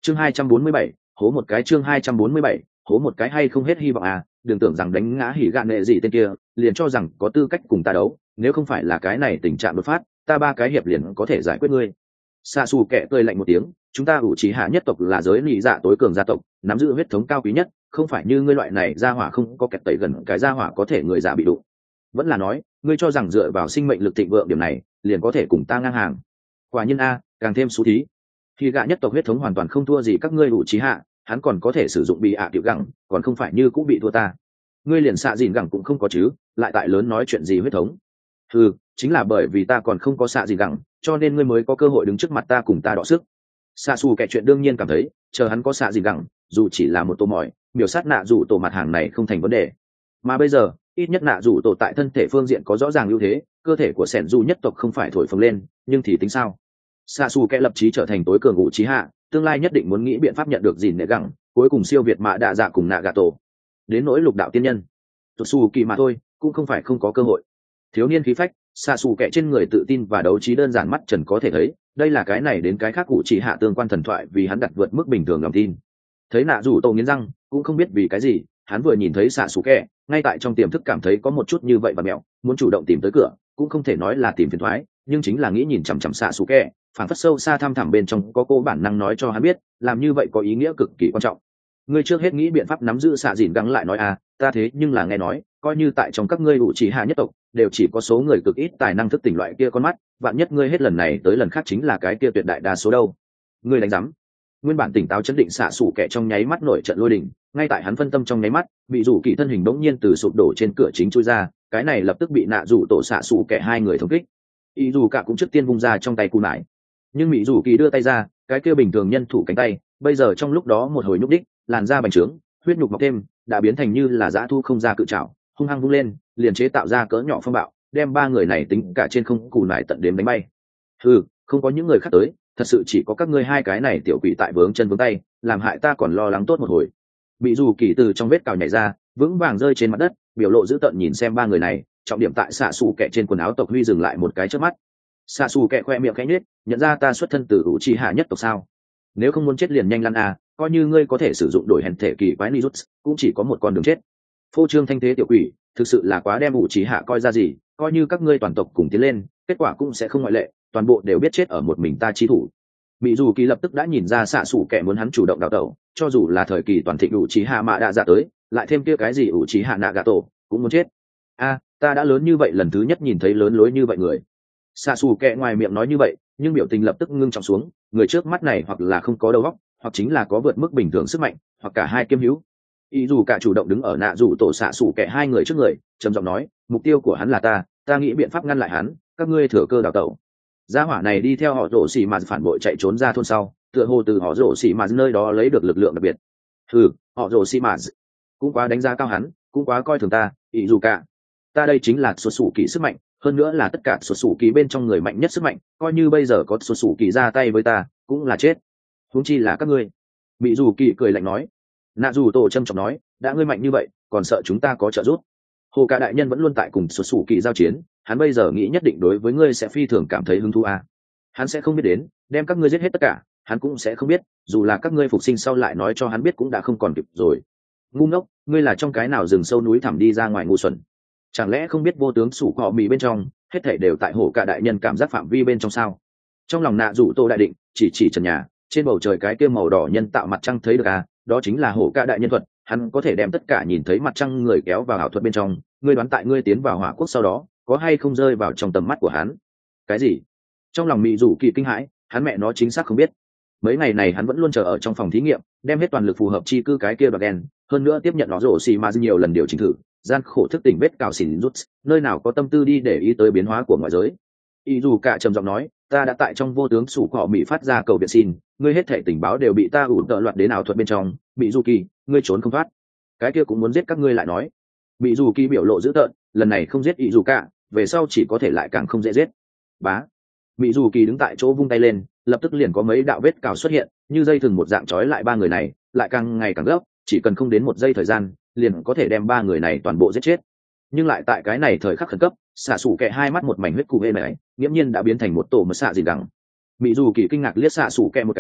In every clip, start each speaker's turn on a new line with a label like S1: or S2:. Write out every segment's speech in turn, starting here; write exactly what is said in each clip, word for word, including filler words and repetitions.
S1: chương hai trăm bốn mươi bảy, hố một cái chương hai trăm bốn mươi bảy, hố một cái hay không hết hy vọng à, đừng tưởng rằng đánh ngã hỉ gạn nệ gì tên kia liền cho rằng có tư cách cùng ta đấu, nếu không phải là cái này tình trạng đột phát, ta ba cái hiệp liền có thể giải quyết ngươi. Xạ xù kẹ cười lạnh một tiếng, chúng ta ủ trí hạ nhất tộc là giới lì dạ tối cường gia tộc, nắm giữ huyết thống cao quý nhất, không phải như ngươi loại này gia hỏa không có kẹt tẩy gần cái gia hỏa có thể người già bị đụng. Vẫn là nói ngươi cho rằng dựa vào sinh mệnh lực thịnh vượng điểm này liền có thể cùng ta ngang hàng. Quả nhiên a, càng thêm xú thí. Khi gạ nhất tộc huyết thống hoàn toàn không thua gì các ngươi ủ trí hạ, hắn còn có thể sử dụng bị ạ tiểu gẳng, còn không phải như cũng bị thua ta. Ngươi liền xạ dìn gẳng cũng không có chứ, lại tại lớn nói chuyện gì huyết thống. Ừ, chính là bởi vì ta còn không có xạ dìn gẳng, cho nên ngươi mới có cơ hội đứng trước mặt ta cùng ta đọ sức. Xạ xù kẻ chuyện đương nhiên cảm thấy chờ hắn có xạ dìn gẳng, dù chỉ là một tô mỏi miểu sát nạ dù tổ mặt hàng này không thành vấn đề, mà bây giờ ít nhất nạ dù tổ tại thân thể phương diện có rõ ràng ưu thế, cơ thể của sẻn dù nhất tộc không phải thổi phồng lên, nhưng thì tính sao. Xạ xù kẻ lập chí trở thành tối cường ủ trí hạ, tương lai nhất định muốn nghĩ biện pháp nhận được gìn nệ gẳng, cuối cùng siêu việt mạ đạ dạ cùng nạ gà tổ. Đến nỗi lục đạo tiên nhân tụt xù kỳ mà thôi, cũng không phải không có cơ hội. Thiếu niên khí phách, xạ xù kẻ trên người tự tin và đấu trí đơn giản mắt trần có thể thấy, đây là cái này đến cái khác cụ chỉ hạ tương quan thần thoại vì hắn đặt vượt mức bình thường lòng tin. Thấy nạ rủ tổ nghiến răng, cũng không biết vì cái gì, hắn vừa nhìn thấy xạ xù kẻ, ngay tại trong tiềm thức cảm thấy có một chút như vậy và mẹo, muốn chủ động tìm tới cửa, cũng không thể nói là tìm phiền thoái, nhưng chính là nghĩ nhìn chằm chằm xạ xù kẻ, phản phất sâu xa thăm thẳm bên trong có cô bản năng nói cho hắn biết, làm như vậy có ý nghĩa cực kỳ quan trọng. Ngươi trước hết nghĩ biện pháp nắm giữ xạ dìn gắng lại nói à, ta thế nhưng là nghe nói, coi như tại trong các ngươi ủ chỉ hạ nhất tộc, đều chỉ có số người cực ít tài năng thức tỉnh loại kia con mắt, vạn nhất ngươi hết lần này tới lần khác chính là cái kia tuyệt đại đa số đâu. Ngươi đánh rắm. Nguyên bản tỉnh táo chấn định xạ sủ kẻ trong nháy mắt nổi trận lôi đình, ngay tại hắn phân tâm trong nháy mắt, bị rủ kỳ thân hình bỗng nhiên từ sụp đổ trên cửa chính chui ra, cái này lập tức bị nạ rủ tổ xạ sủ kẻ hai người thống kích. Ý dù cả cũng trước tiên vung ra trong tay cù nải, nhưng mỹ rủ kỳ đưa tay ra, cái kia bình thường nhân thủ cánh tay, bây giờ trong lúc đó một hồi nhúc đích, làn da bành trướng, huyết nhục mọc thêm, đã biến thành như là dã thu không ra cự trảo, hung hăng vung lên, liền chế tạo ra cỡ nhỏ phong bạo, đem ba người này tính cả trên không cù nải tận đếm đánh bay. Ừ, không có những người khác tới, thật sự chỉ có các ngươi hai cái này tiểu quỷ tại vướng chân vướng tay, làm hại ta còn lo lắng tốt một hồi. Bị dù kỳ từ trong vết cào nhảy ra, vững vàng rơi trên mặt đất, biểu lộ dữ tợn nhìn xem ba người này, trọng điểm tại xạ xù kẹ trên quần áo tộc huy dừng lại một cái trước mắt. Xạ xù kẹ khoe miệng khẽ nhếch, nhận ra ta xuất thân từ ủ trì hạ nhất tộc sao? Nếu không muốn chết liền nhanh lăn à, coi như ngươi có thể sử dụng đổi hèn thể kỳ quái Nijutsu, cũng chỉ có một con đường chết. Phô trương thanh thế tiểu quỷ, thực sự là quá đem ủ trì hạ coi ra gì, coi như các ngươi toàn tộc cùng tiến lên, kết quả cũng sẽ không ngoại lệ, toàn bộ đều biết chết ở một mình ta chi thủ. Bị dù kỳ lập tức đã nhìn ra xạ xù kẻ muốn hắn chủ động đào tẩu, cho dù là thời kỳ toàn thịnh ủ trì hạ mạ đã dạ tới, lại thêm kia cái gì ủ trì hạ nạ gà tổ, cũng muốn chết. A, ta đã lớn như vậy lần thứ nhất nhìn thấy lớn lối như vậy người. Xạ xù kẻ ngoài miệng nói như vậy, nhưng biểu tình lập tức ngưng trọng xuống, người trước mắt này hoặc là không có đầu óc, hoặc chính là có vượt mức bình thường sức mạnh, hoặc cả hai kiêm hữu. Ý dù cả chủ động đứng ở nạ dù tổ xạ xù kẻ hai người trước người, trầm giọng nói, mục tiêu của hắn là ta, ta nghĩ biện pháp ngăn lại hắn, các ngươi thừa cơ đào tẩu. Gia hỏa này đi theo họ rổ xì mà phản bội chạy trốn ra thôn sau, tựa hồ từ họ rổ xì mà nơi đó lấy được lực lượng đặc biệt. Ừ, họ rổ xì mà cũng quá đánh giá cao hắn, cũng quá coi thường ta. Ý dù cả, ta đây chính là xuất xù kỳ sức mạnh, hơn nữa là tất cả xuất xù kỳ bên trong người mạnh nhất sức mạnh, coi như bây giờ có xuất xù kỳ ra tay với ta, cũng là chết. Huống chi là các ngươi. Bị dù kỳ cười lạnh nói. Nạ dù tổ trâm trọng nói, đã ngươi mạnh như vậy, còn sợ chúng ta có trợ giúp? Hồ cả đại nhân vẫn luôn tại cùng xuất xù kỳ giao chiến, hắn bây giờ nghĩ nhất định đối với ngươi sẽ phi thường cảm thấy hứng thú à. Hắn sẽ không biết đến, đem các ngươi giết hết tất cả, hắn cũng sẽ không biết, dù là các ngươi phục sinh sau lại nói cho hắn biết cũng đã không còn kịp rồi. Ngu ngốc, ngươi là trong cái nào rừng sâu núi thẳm đi ra ngoài ngu xuẩn? Chẳng lẽ không biết vô tướng sủ họ mì bên trong, hết thảy đều tại hồ cả đại nhân cảm giác phạm vi bên trong sao? Trong lòng nạ rủ tô đại định, chỉ chỉ trần nhà, trên bầu trời cái kia màu đỏ nhân tạo mặt trăng thấy được à, đó chính là hồ cả đại nhân thuật, hắn có thể đem tất cả nhìn thấy mặt trăng người kéo vào ảo thuật bên trong, ngươi đoán tại ngươi tiến vào hỏa quốc sau đó, có hay không rơi vào trong tầm mắt của hắn? Cái gì? Trong lòng mị rủ kỳ kinh hãi, hắn mẹ nó chính xác không biết. Mấy ngày này hắn vẫn luôn chờ ở trong phòng thí nghiệm, đem hết toàn lực phù hợp chi cư cái kia đoạt đen, hơn nữa tiếp nhận nó rổ xì mà nhiều lần điều chỉnh thử, gian khổ thức tỉnh vết cào xỉn rút, nơi nào có tâm tư đi để ý tới biến hóa của ngoại giới. Ý dù cả trầm giọng nói, ta đã tại trong vô tướng sủ họ mỹ phát ra cầu viện xin, ngươi hết thể tình báo đều bị ta ủ tợ loạt đến ảo thuật bên trong, bị dù kỳ, ngươi trốn không thoát. Cái kia cũng muốn giết các ngươi lại nói. Bị dù kỳ biểu lộ dữ tợn, lần này không giết ý dù cả, về sau chỉ có thể lại càng không dễ giết. Bá. Bị dù kỳ đứng tại chỗ vung tay lên, lập tức liền có mấy đạo vết cào xuất hiện, như dây thừng một dạng trói lại ba người này, lại càng ngày càng gấp, chỉ cần không đến một giây thời gian, liền có thể đem ba người này toàn bộ giết chết. Nhưng lại tại cái này thời khắc khẩn cấp, xạ xù kẹ hai mắt một mảnh huyết cụ hê này, nghiễm nhiên đã biến thành một tổ mật xạ gì đằng. Mỹ dù kỳ kinh ngạc liếc xạ xù kẹ một cái,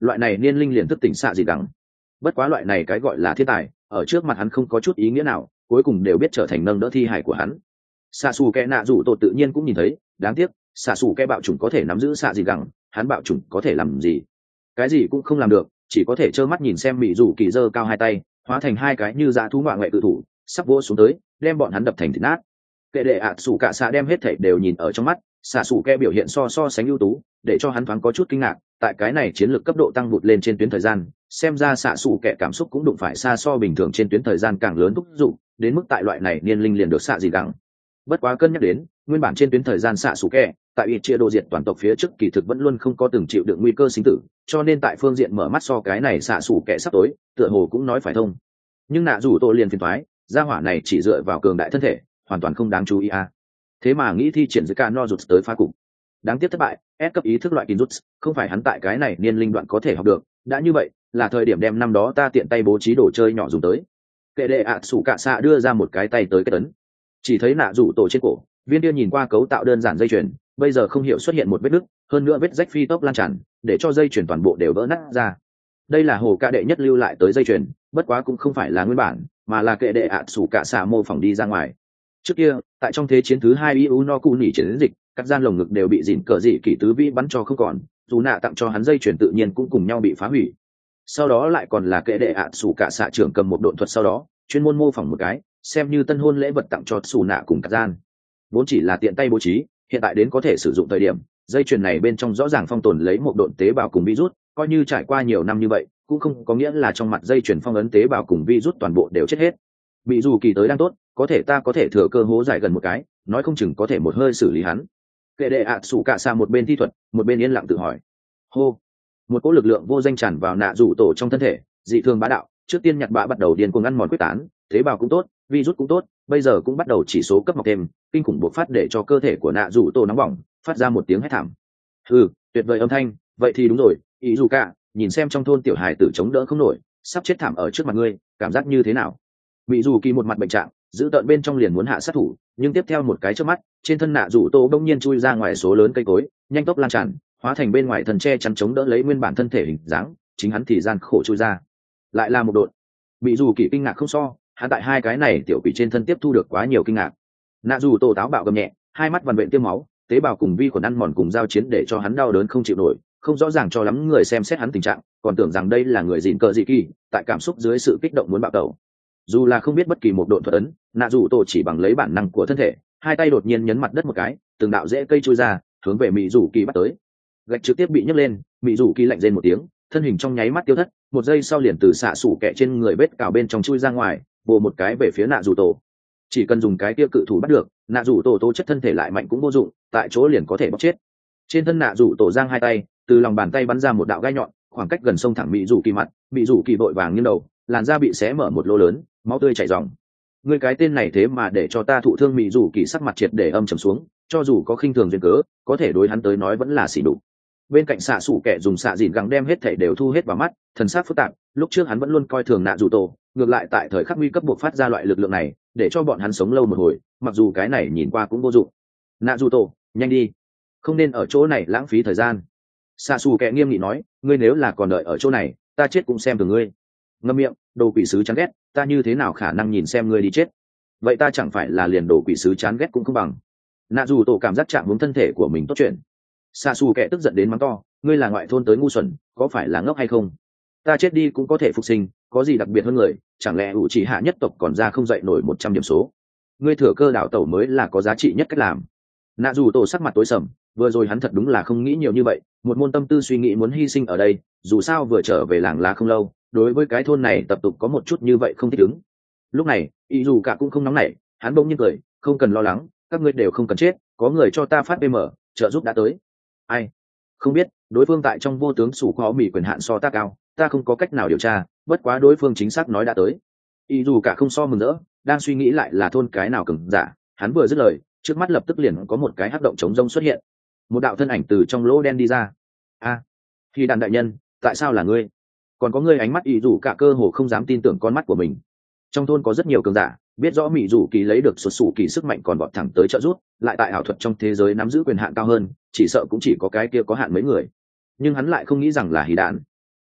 S1: loại này niên linh liền thức tỉnh xạ dị gẳng. Bất quá loại này cái gọi là thiên tài ở trước mặt hắn không có chút ý nghĩa nào, cuối cùng đều biết trở thành nâng đỡ thi hài của hắn. Xạ xù kẽ nạ rủ tổ tự nhiên cũng nhìn thấy, đáng tiếc xạ xù kẽ bạo chủng có thể nắm giữ xạ dị gẳng, hắn bạo chủng có thể làm gì? Cái gì cũng không làm được, chỉ có thể trơ mắt nhìn xem mỹ rủ kỳ giơ cao hai tay, hóa thành hai cái như dã thú ngoại ngoại cự thủ, sắp vỗ xuống tới, đem bọn hắn đập thành thịt nát. Kệ đệ ạ sủ cả xạ đem hết thảy đều nhìn ở trong mắt, xạ xù kẽ biểu hiện so so sánh ưu tú, để cho hắn thoáng có chút kinh ngạc. Tại cái này chiến lược cấp độ tăng vụt lên trên tuyến thời gian, xem ra xạ xù kẽ cảm xúc cũng đụng phải xa so bình thường trên tuyến thời gian càng lớn thúc dụng, đến mức tại loại này niên linh liền được xạ gì gắng. Bất quá cân nhắc đến nguyên bản trên tuyến thời gian xạ xù kẽ tại ít chia độ diệt toàn tộc phía trước kỳ thực vẫn luôn không có từng chịu được nguy cơ sinh tử, cho nên tại phương diện mở mắt so cái này xạ xù kẽ sắp tối tựa hồ cũng nói phải thông. Nhưng nạ rủ tô liền phiền thoái, gia hỏa này chỉ dựa vào cường đại thân thể hoàn toàn không đáng chú ý à. Thế mà nghĩ thi triển dưới ca no rụt tới phá cục, đáng tiếc thất bại. S cấp ý thức loại kín rút không phải hắn tại cái này niên linh đoạn có thể học được, đã như vậy là thời điểm đem năm đó ta tiện tay bố trí đồ chơi nhỏ dùng tới. Kệ đệ ạ sủ cạ xạ đưa ra một cái tay tới cái tấn, chỉ thấy nạ rủ tổ trên cổ viên kia nhìn qua cấu tạo đơn giản dây chuyền bây giờ không hiểu xuất hiện một vết nứt, hơn nữa vết rách phi tốc lan tràn để cho dây chuyền toàn bộ đều vỡ nát ra. Đây là hồ ca đệ nhất lưu lại tới dây chuyền, bất quá cũng không phải là nguyên bản, mà là kệ đệ ạ sủ cạ xạ mô phỏng đi ra ngoài. Trước kia tại trong thế chiến thứ hai iu no cu nỉ chiến dịch, các gian lồng ngực đều bị dỉn cờ dị kỷ tứ vĩ bắn cho không còn, dù nạ tặng cho hắn dây chuyền tự nhiên cũng cùng nhau bị phá hủy. Sau đó lại còn là kệ đệ ạ sủ cạ xạ trưởng cầm một độn thuật, sau đó chuyên môn mô phỏng một cái xem như tân hôn lễ vật tặng cho xù nạ cùng các gian, vốn chỉ là tiện tay bố trí, hiện tại đến có thể sử dụng thời điểm. Dây chuyền này bên trong rõ ràng phong tồn lấy một độn tế bào cùng virus, coi như trải qua nhiều năm như vậy cũng không có nghĩa là trong mặt dây chuyền phong ấn tế bào cùng virus toàn bộ đều chết hết. Bị dù kỳ tới đang tốt, có thể ta có thể thừa cơ hố giải gần một cái, nói không chừng có thể một hơi xử lý hắn. Kệ đệ ạ sủ cạ xạ một bên thi thuật một bên yên lặng tự hỏi. Hô, một cỗ lực lượng vô danh tràn vào nạ rủ tổ trong thân thể, dị thường bá đạo. Trước tiên nhặt bạ bắt đầu điên cuồng ăn mòn quyết tán, tế bào cũng tốt, virus cũng tốt, bây giờ cũng bắt đầu chỉ số cấp mọc thêm, kinh khủng bộc phát để cho cơ thể của nạ rủ tổ nóng bỏng, phát ra một tiếng hét thảm. Ừ, tuyệt vời âm thanh, vậy thì đúng rồi. Ý dù cả nhìn xem trong thôn tiểu hài tử chống đỡ không nổi, sắp chết thảm ở trước mặt ngươi, cảm giác như thế nào? Bị dù kỳ một mặt bệnh trạng, giữ tợn bên trong liền muốn hạ sát thủ, nhưng tiếp theo một cái chớp mắt, trên thân nạ rủ tô đông nhiên chui ra ngoài số lớn cây cối, nhanh tốc lan tràn, hóa thành bên ngoài thần tre chắn chống đỡ lấy nguyên bản thân thể hình dáng, chính hắn thì gian khổ chui ra. Lại là một đột. Bị dù kỳ kinh ngạc không so, hắn tại hai cái này tiểu quỷ trên thân tiếp thu được quá nhiều kinh ngạc. Nạ rủ tô táo bạo gầm nhẹ, hai mắt vằn vện tiêm máu, tế bào cùng vi khuẩn ăn mòn cùng giao chiến để cho hắn đau đớn không chịu nổi, không rõ ràng cho lắm người xem xét hắn tình trạng, còn tưởng rằng đây là người dịn cờ dị kỳ, tại cảm xúc dưới sự kích động muốn bạo tẩu. Dù là không biết bất kỳ một độn thuật ấn, nạ rủ tổ chỉ bằng lấy bản năng của thân thể, hai tay đột nhiên nhấn mặt đất một cái, từng đạo rễ cây trôi ra, hướng về mỹ rủ kỳ bắt tới. Gạch trực tiếp bị nhấc lên, mỹ rủ kỳ lạnh rên một tiếng, thân hình trong nháy mắt tiêu thất, một giây sau liền từ xạ sủ kẹ trên người vết cào bên trong chui ra ngoài, bổ một cái về phía nạ rủ tổ. Chỉ cần dùng cái kia cự thủ bắt được, nạ rủ tổ tố chất thân thể lại mạnh cũng vô dụng, tại chỗ liền có thể bóc chết. Trên thân nạ rủ tổ giang hai tay, từ lòng bàn tay bắn ra một đạo gai nhọn, khoảng cách gần sông thẳng mỹ rủ kỳ mặt, mỹ rủ kỳ vội vàng nghiêng đầu, làn da bị xé mở một lỗ lớn, máu tươi chảy ròng. Ngươi cái tên này thế mà để cho ta thụ thương. Mỹ rủ kỳ sắc mặt triệt để âm trầm xuống, cho dù có khinh thường duyên cớ, có thể đối hắn tới nói vẫn là xỉ đục. Bên cạnh xạ sủ kẻ dùng xạ dìn gắng đem hết thảy đều thu hết vào mắt, thần sắc phức tạp. Lúc trước hắn vẫn luôn coi thường nạ rủ tổ, ngược lại tại thời khắc nguy cấp buộc phát ra loại lực lượng này, để cho bọn hắn sống lâu một hồi, mặc dù cái này nhìn qua cũng vô dụng. Nạ rủ tổ, nhanh đi, không nên ở chỗ này lãng phí thời gian. Xạ sủ kẻ nghiêm nghị nói, ngươi nếu là còn đợi ở chỗ này, ta chết cũng xem thường ngươi. Ngâm miệng, đồ quỷ sứ chán ghét, ta như thế nào khả năng nhìn xem ngươi đi chết? Vậy ta chẳng phải là liền đồ quỷ sứ chán ghét cũng không bằng. Nạ dù tổ cảm giác chạm hướng thân thể của mình tốt chuyện. Sa su kẻ tức giận đến mắng to, ngươi là ngoại thôn tới ngu xuẩn, có phải là ngốc hay không? Ta chết đi cũng có thể phục sinh, có gì đặc biệt hơn người? Chẳng lẽ ủ chỉ hạ nhất tộc còn ra không dậy nổi một trăm điểm số? Ngươi thừa cơ đảo tẩu mới là có giá trị nhất cách làm. Nạ dù tổ sắc mặt tối sầm, vừa rồi hắn thật đúng là không nghĩ nhiều như vậy, một môn tâm tư suy nghĩ muốn hy sinh ở đây, dù sao vừa trở về làng lá không lâu, đối với cái thôn này tập tục có một chút như vậy không thích ứng. Lúc này ý dù cả cũng không nóng nảy, hắn bỗng nhiên cười, không cần lo lắng, các ngươi đều không cần chết, có người cho ta phát pm trợ giúp đã tới. Ai? Không biết, đối phương tại trong vô tướng sủ có mỹ quyền hạn so ta cao, ta không có cách nào điều tra, bất quá đối phương chính xác nói đã tới. Ý dù cả không so mừng rỡ, đang suy nghĩ lại là thôn cái nào cứng giả, hắn vừa dứt lời, trước mắt lập tức liền có một cái hắc động trống rông xuất hiện, một đạo thân ảnh từ trong lỗ đen đi ra. A, khi đàn đại nhân, tại sao là ngươi? Còn có ngươi? Ánh mắt ý dù cả cơ hồ không dám tin tưởng con mắt của mình. Trong thôn có rất nhiều cường giả, biết rõ mỹ dù kỳ lấy được xuất xù kỳ sức mạnh còn vọt thẳng tới trợ giúp, lại tại ảo thuật trong thế giới nắm giữ quyền hạn cao hơn, chỉ sợ cũng chỉ có cái kia có hạn mấy người. Nhưng hắn lại không nghĩ rằng là hỉ đạn.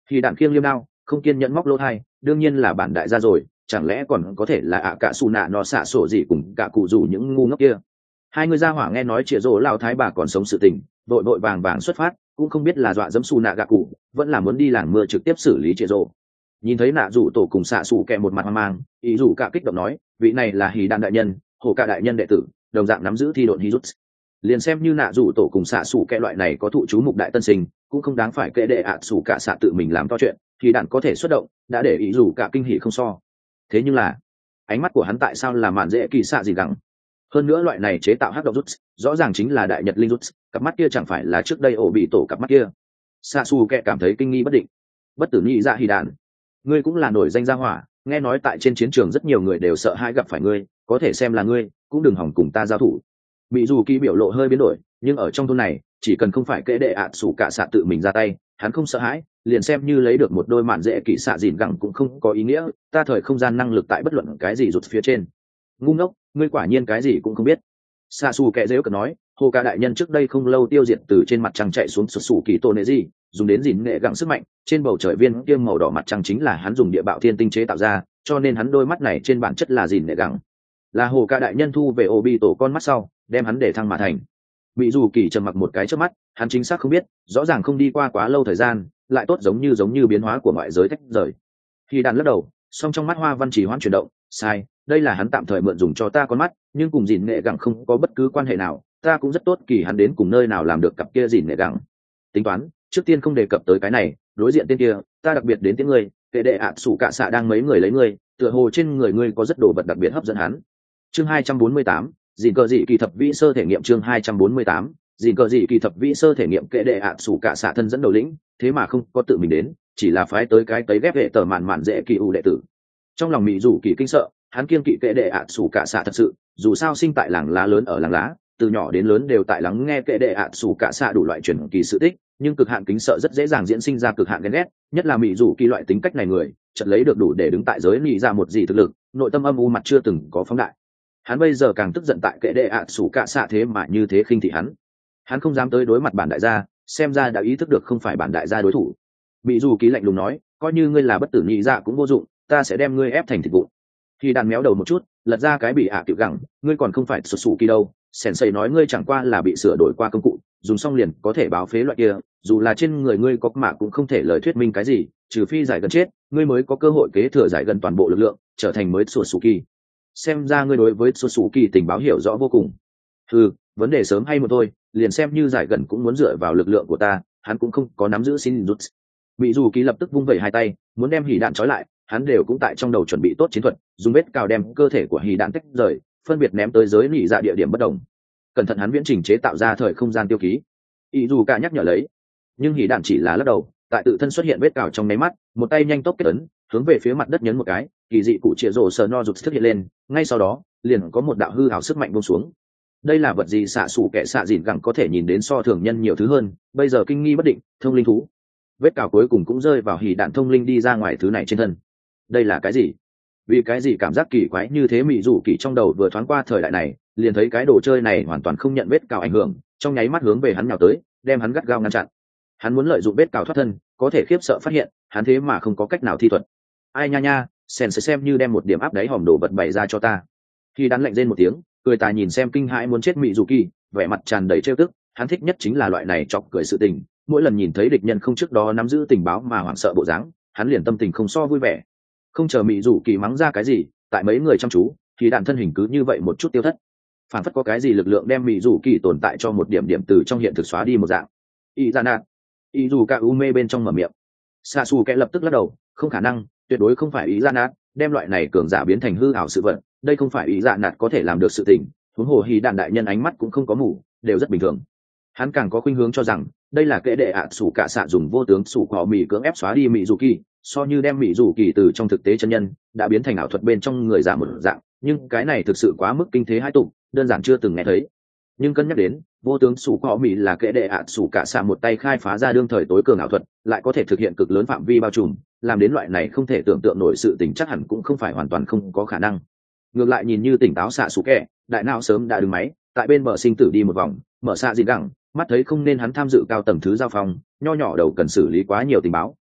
S1: Thì đạn khiêng liêm đao không kiên nhẫn móc lỗ thai, đương nhiên là bản đại gia rồi, chẳng lẽ còn có thể là ạ cả xù nạ nó xạ sổ gì cùng cả cụ rủ những ngu ngốc kia. Hai người gia hỏa nghe nói chĩa rồ lao thái bà còn sống sự tình, đội đội vàng vàng xuất phát, cũng không biết là dọa dẫm xù nạ gạ cụ, vẫn là muốn đi làng mưa trực tiếp xử lý chĩa rồ. Nhìn thấy nạ rủ tổ cùng xạ sủ kẹ một mặt hoang mang, ý rủ cả kích động nói, vị này là hì đạn đại nhân, hồ cả đại nhân đệ tử, đồng dạng nắm giữ thi độn hí rút. Liền xem như nạ rủ tổ cùng xạ sủ kẹ loại này có thụ chú mục đại tân sinh, cũng không đáng phải kệ đệ ạ sủ cả xạ tự mình làm to chuyện, thì đạn có thể xuất động, đã để ý rủ cả kinh hỉ không so. Thế nhưng là ánh mắt của hắn tại sao là mạn dễ kỳ xạ gì gắng? Hơn nữa loại này chế tạo hắc độc rút, rõ ràng chính là đại nhật linh rút, cặp mắt kia chẳng phải là trước đây ổ bị tổ cặp mắt kia. Xạ sủ kẹ cảm thấy kinh nghi bất định. Bất tử nhị dạ hì đạn, ngươi cũng là nổi danh gia hỏa, nghe nói tại trên chiến trường rất nhiều người đều sợ hãi gặp phải ngươi, có thể xem là ngươi, cũng đừng hỏng cùng ta giao thủ. Bị dù kỳ biểu lộ hơi biến đổi, nhưng ở trong thôn này, chỉ cần không phải kệ đệ ạ sủ cả xạ tự mình ra tay, hắn không sợ hãi, liền xem như lấy được một đôi mạn dễ kỳ xạ dìn gẳng cũng không có ý nghĩa, ta thời không gian năng lực tại bất luận cái gì rụt phía trên. Ngu ngốc, ngươi quả nhiên cái gì cũng không biết. Xạ xù kệ dễu cợt nói, hồ ca đại nhân trước đây không lâu tiêu diệt từ trên mặt trăng chạy xuống sụt sủ kỳ tổ nệ gì, dùng đến dìn nghệ gẳng sức mạnh, trên bầu trời viên kiêm màu đỏ mặt trăng chính là hắn dùng địa bạo thiên tinh chế tạo ra, cho nên hắn đôi mắt này trên bản chất là dìn nghệ gẳng. Là hồ ca đại nhân thu về ô bi tổ con mắt sau, đem hắn để thăng mà thành. Bị dù kỳ trầm mặc một cái trước mắt, hắn chính xác không biết, rõ ràng không đi qua quá lâu thời gian, lại tốt giống như giống như biến hóa của ngoại giới tách rời. Khi đàn lắc đầu, song trong mắt hoa văn chỉ hoãn chuyển động, sai, đây là hắn tạm thời mượn dùng cho ta con mắt, nhưng cùng dìn nghệ gẳng không có bất cứ quan hệ nào, ta cũng rất tốt kỳ hắn đến cùng nơi nào làm được cặp kia dìn nghệ gẳng. Tính toán, trước tiên không đề cập tới cái này, đối diện tên kia, ta đặc biệt đến tiếng ngươi, kệ đệ ạ sủ cạ xạ đang mấy người lấy ngươi, tựa hồ trên người ngươi có rất đồ vật đặc biệt hấp dẫn hắn. Chương hai trăm bốn mươi tám, dìn cờ dị kỳ thập vĩ sơ thể nghiệm chương hai trăm bốn mươi tám, dìn cờ dị kỳ thập vĩ sơ thể nghiệm kệ đệ ạ sủ cạ xạ thân dẫn đầu lĩnh, thế mà không có tự mình đến, chỉ là phái tới cái tấy ghép hệ tờ mạn mạn dễ kỳ ủ đệ tử. Trong lòng mỹ rủ kỳ kinh sợ, hắn kiên kỵ kệ đệ ạ sủ cạ xạ thật sự, dù sao sinh tại làng lá lớn ở làng lá, từ nhỏ đến lớn đều tại lắng nghe kệ đệ ạ sủ cạ xạ đủ loại truyền kỳ sự tích, nhưng cực hạn kính sợ rất dễ dàng diễn sinh ra cực hạn ghen ghét, nhất là mỹ rủ kỳ loại tính cách này người, chợt lấy được đủ để đứng tại giới nhị ra một gì thực lực, nội tâm âm u mặt chưa từng có phóng đại. Hắn bây giờ càng tức giận tại kệ đệ ạ sủ cạ xạ thế mà như thế khinh thị hắn. Hắn không dám tới đối mặt bản đại gia, xem ra đã ý thức được không phải bản đại gia đối thủ. Bị dù ký lạnh lùng nói, coi như ngươi là bất tử nhị dạ cũng vô dụng, ta sẽ đem ngươi ép thành thịt vụn. Khi đàn méo đầu một chút, lật ra cái bị ạ tiểu gẳng, ngươi còn không phải sụt sù kỳ đâu. Sensei nói ngươi chẳng qua là bị sửa đổi qua công cụ, dùng xong liền có thể báo phế loại kia, dù là trên người ngươi có mà cũng không thể lời thuyết minh cái gì, trừ phi giải gần chết, ngươi mới có cơ hội kế thừa giải gần toàn bộ lực lượng, trở thành mới sụt sù kỳ. Xem ra ngươi đối với sụt sù kỳ tình báo hiểu rõ vô cùng. Ừ, vấn đề sớm hay muộn thôi, liền xem như giải gần cũng muốn dựa vào lực lượng của ta, hắn cũng không có nắm giữ xin rút. Bị dù ký lập tức vung vẩy hai tay, muốn đem hỉ đạn trói lại, hắn đều cũng tại trong đầu chuẩn bị tốt chiến thuật, dùng vết cào đem cơ thể của hỉ đạn tách rời, phân biệt ném tới giới nỉ dạ địa điểm bất đồng. Cẩn thận hắn viễn trình chế tạo ra thời không gian tiêu ký. Ý dù cả nhắc nhở lấy, nhưng hỉ đạn chỉ là lắc đầu, tại tự thân xuất hiện vết cào trong nháy mắt, một tay nhanh tốc kết ấn, hướng về phía mặt đất nhấn một cái, kỳ dị cụ chĩa rồ sờ no rụt xuất hiện lên, ngay sau đó, liền có một đạo hư hào sức mạnh buông xuống. Đây là vật gì xạ xù kẻ xạ dịn gẳng có thể nhìn đến so thường nhân nhiều thứ hơn, bây giờ kinh nghi bất định, thông linh thú. Vết cào cuối cùng cũng rơi vào hỉ đạn thông linh đi ra ngoài thứ này trên thân. Đây là cái gì? Vì cái gì cảm giác kỳ quái như thế mị rủ kỳ trong đầu vừa thoáng qua thời đại này, liền thấy cái đồ chơi này hoàn toàn không nhận vết cào ảnh hưởng, trong nháy mắt hướng về hắn nhào tới, đem hắn gắt gao ngăn chặn. Hắn muốn lợi dụng vết cào thoát thân, có thể khiếp sợ phát hiện, hắn thế mà không có cách nào thi thuật. Ai nha nha, sen sẽ xem như đem một điểm áp đáy hòm đồ vật bày ra cho ta. Khi đắn lạnh rên một tiếng, cười tà nhìn xem kinh hãi muốn chết mị rủ kỳ, vẻ mặt tràn đầy trêu tức, hắn thích nhất chính là loại này chọc cười sự tình, mỗi lần nhìn thấy địch nhân không trước đó nắm giữ tình báo mà hoảng sợ bộ dáng, hắn liền tâm tình không so vui vẻ. Không chờ mị rủ kỳ mắng ra cái gì, tại mấy người chăm chú, thì đạn thân hình cứ như vậy một chút tiêu thất. Phản phất có cái gì lực lượng đem mị rủ kỳ tồn tại cho một điểm điểm từ trong hiện thực xóa đi một dạng. Y ra nạt, y dù cả u mê bên trong mở miệng. Sa su kẽ lập tức lắc đầu, không khả năng, tuyệt đối không phải ý ra nạt, đem loại này cường giả biến thành hư ảo sự vật, đây không phải ý dạ nạt có thể làm được sự tình. Huống hồ hì đạn đại nhân ánh mắt cũng không có mù, đều rất bình thường. Hắn càng có khuynh hướng cho rằng đây là kệ đệ ạ sủ cả xạ dùng vô tướng sủ cỏ mì cưỡng ép xóa đi mị rủ kỳ, so như đem mị rủ kỳ từ trong thực tế chân nhân đã biến thành ảo thuật bên trong người giả một dạng, nhưng cái này thực sự quá mức kinh thế hai tục, đơn giản chưa từng nghe thấy. Nhưng cân nhắc đến vô tướng sủ cỏ mì là kệ đệ ạ sủ cả xạ một tay khai phá ra đương thời tối cường ảo thuật, lại có thể thực hiện cực lớn phạm vi bao trùm, làm đến loại này không thể tưởng tượng nổi sự tình chắc hẳn cũng không phải hoàn toàn không có khả năng. Ngược lại nhìn như tỉnh táo xạ sủ kẹ, đại não sớm đã đứng máy, tại bên bờ sinh tử đi một vòng, mở xạ gì gẳng, mắt thấy không nên hắn tham dự cao tầng thứ giao phong, nho nhỏ đầu cần xử lý quá nhiều tình báo,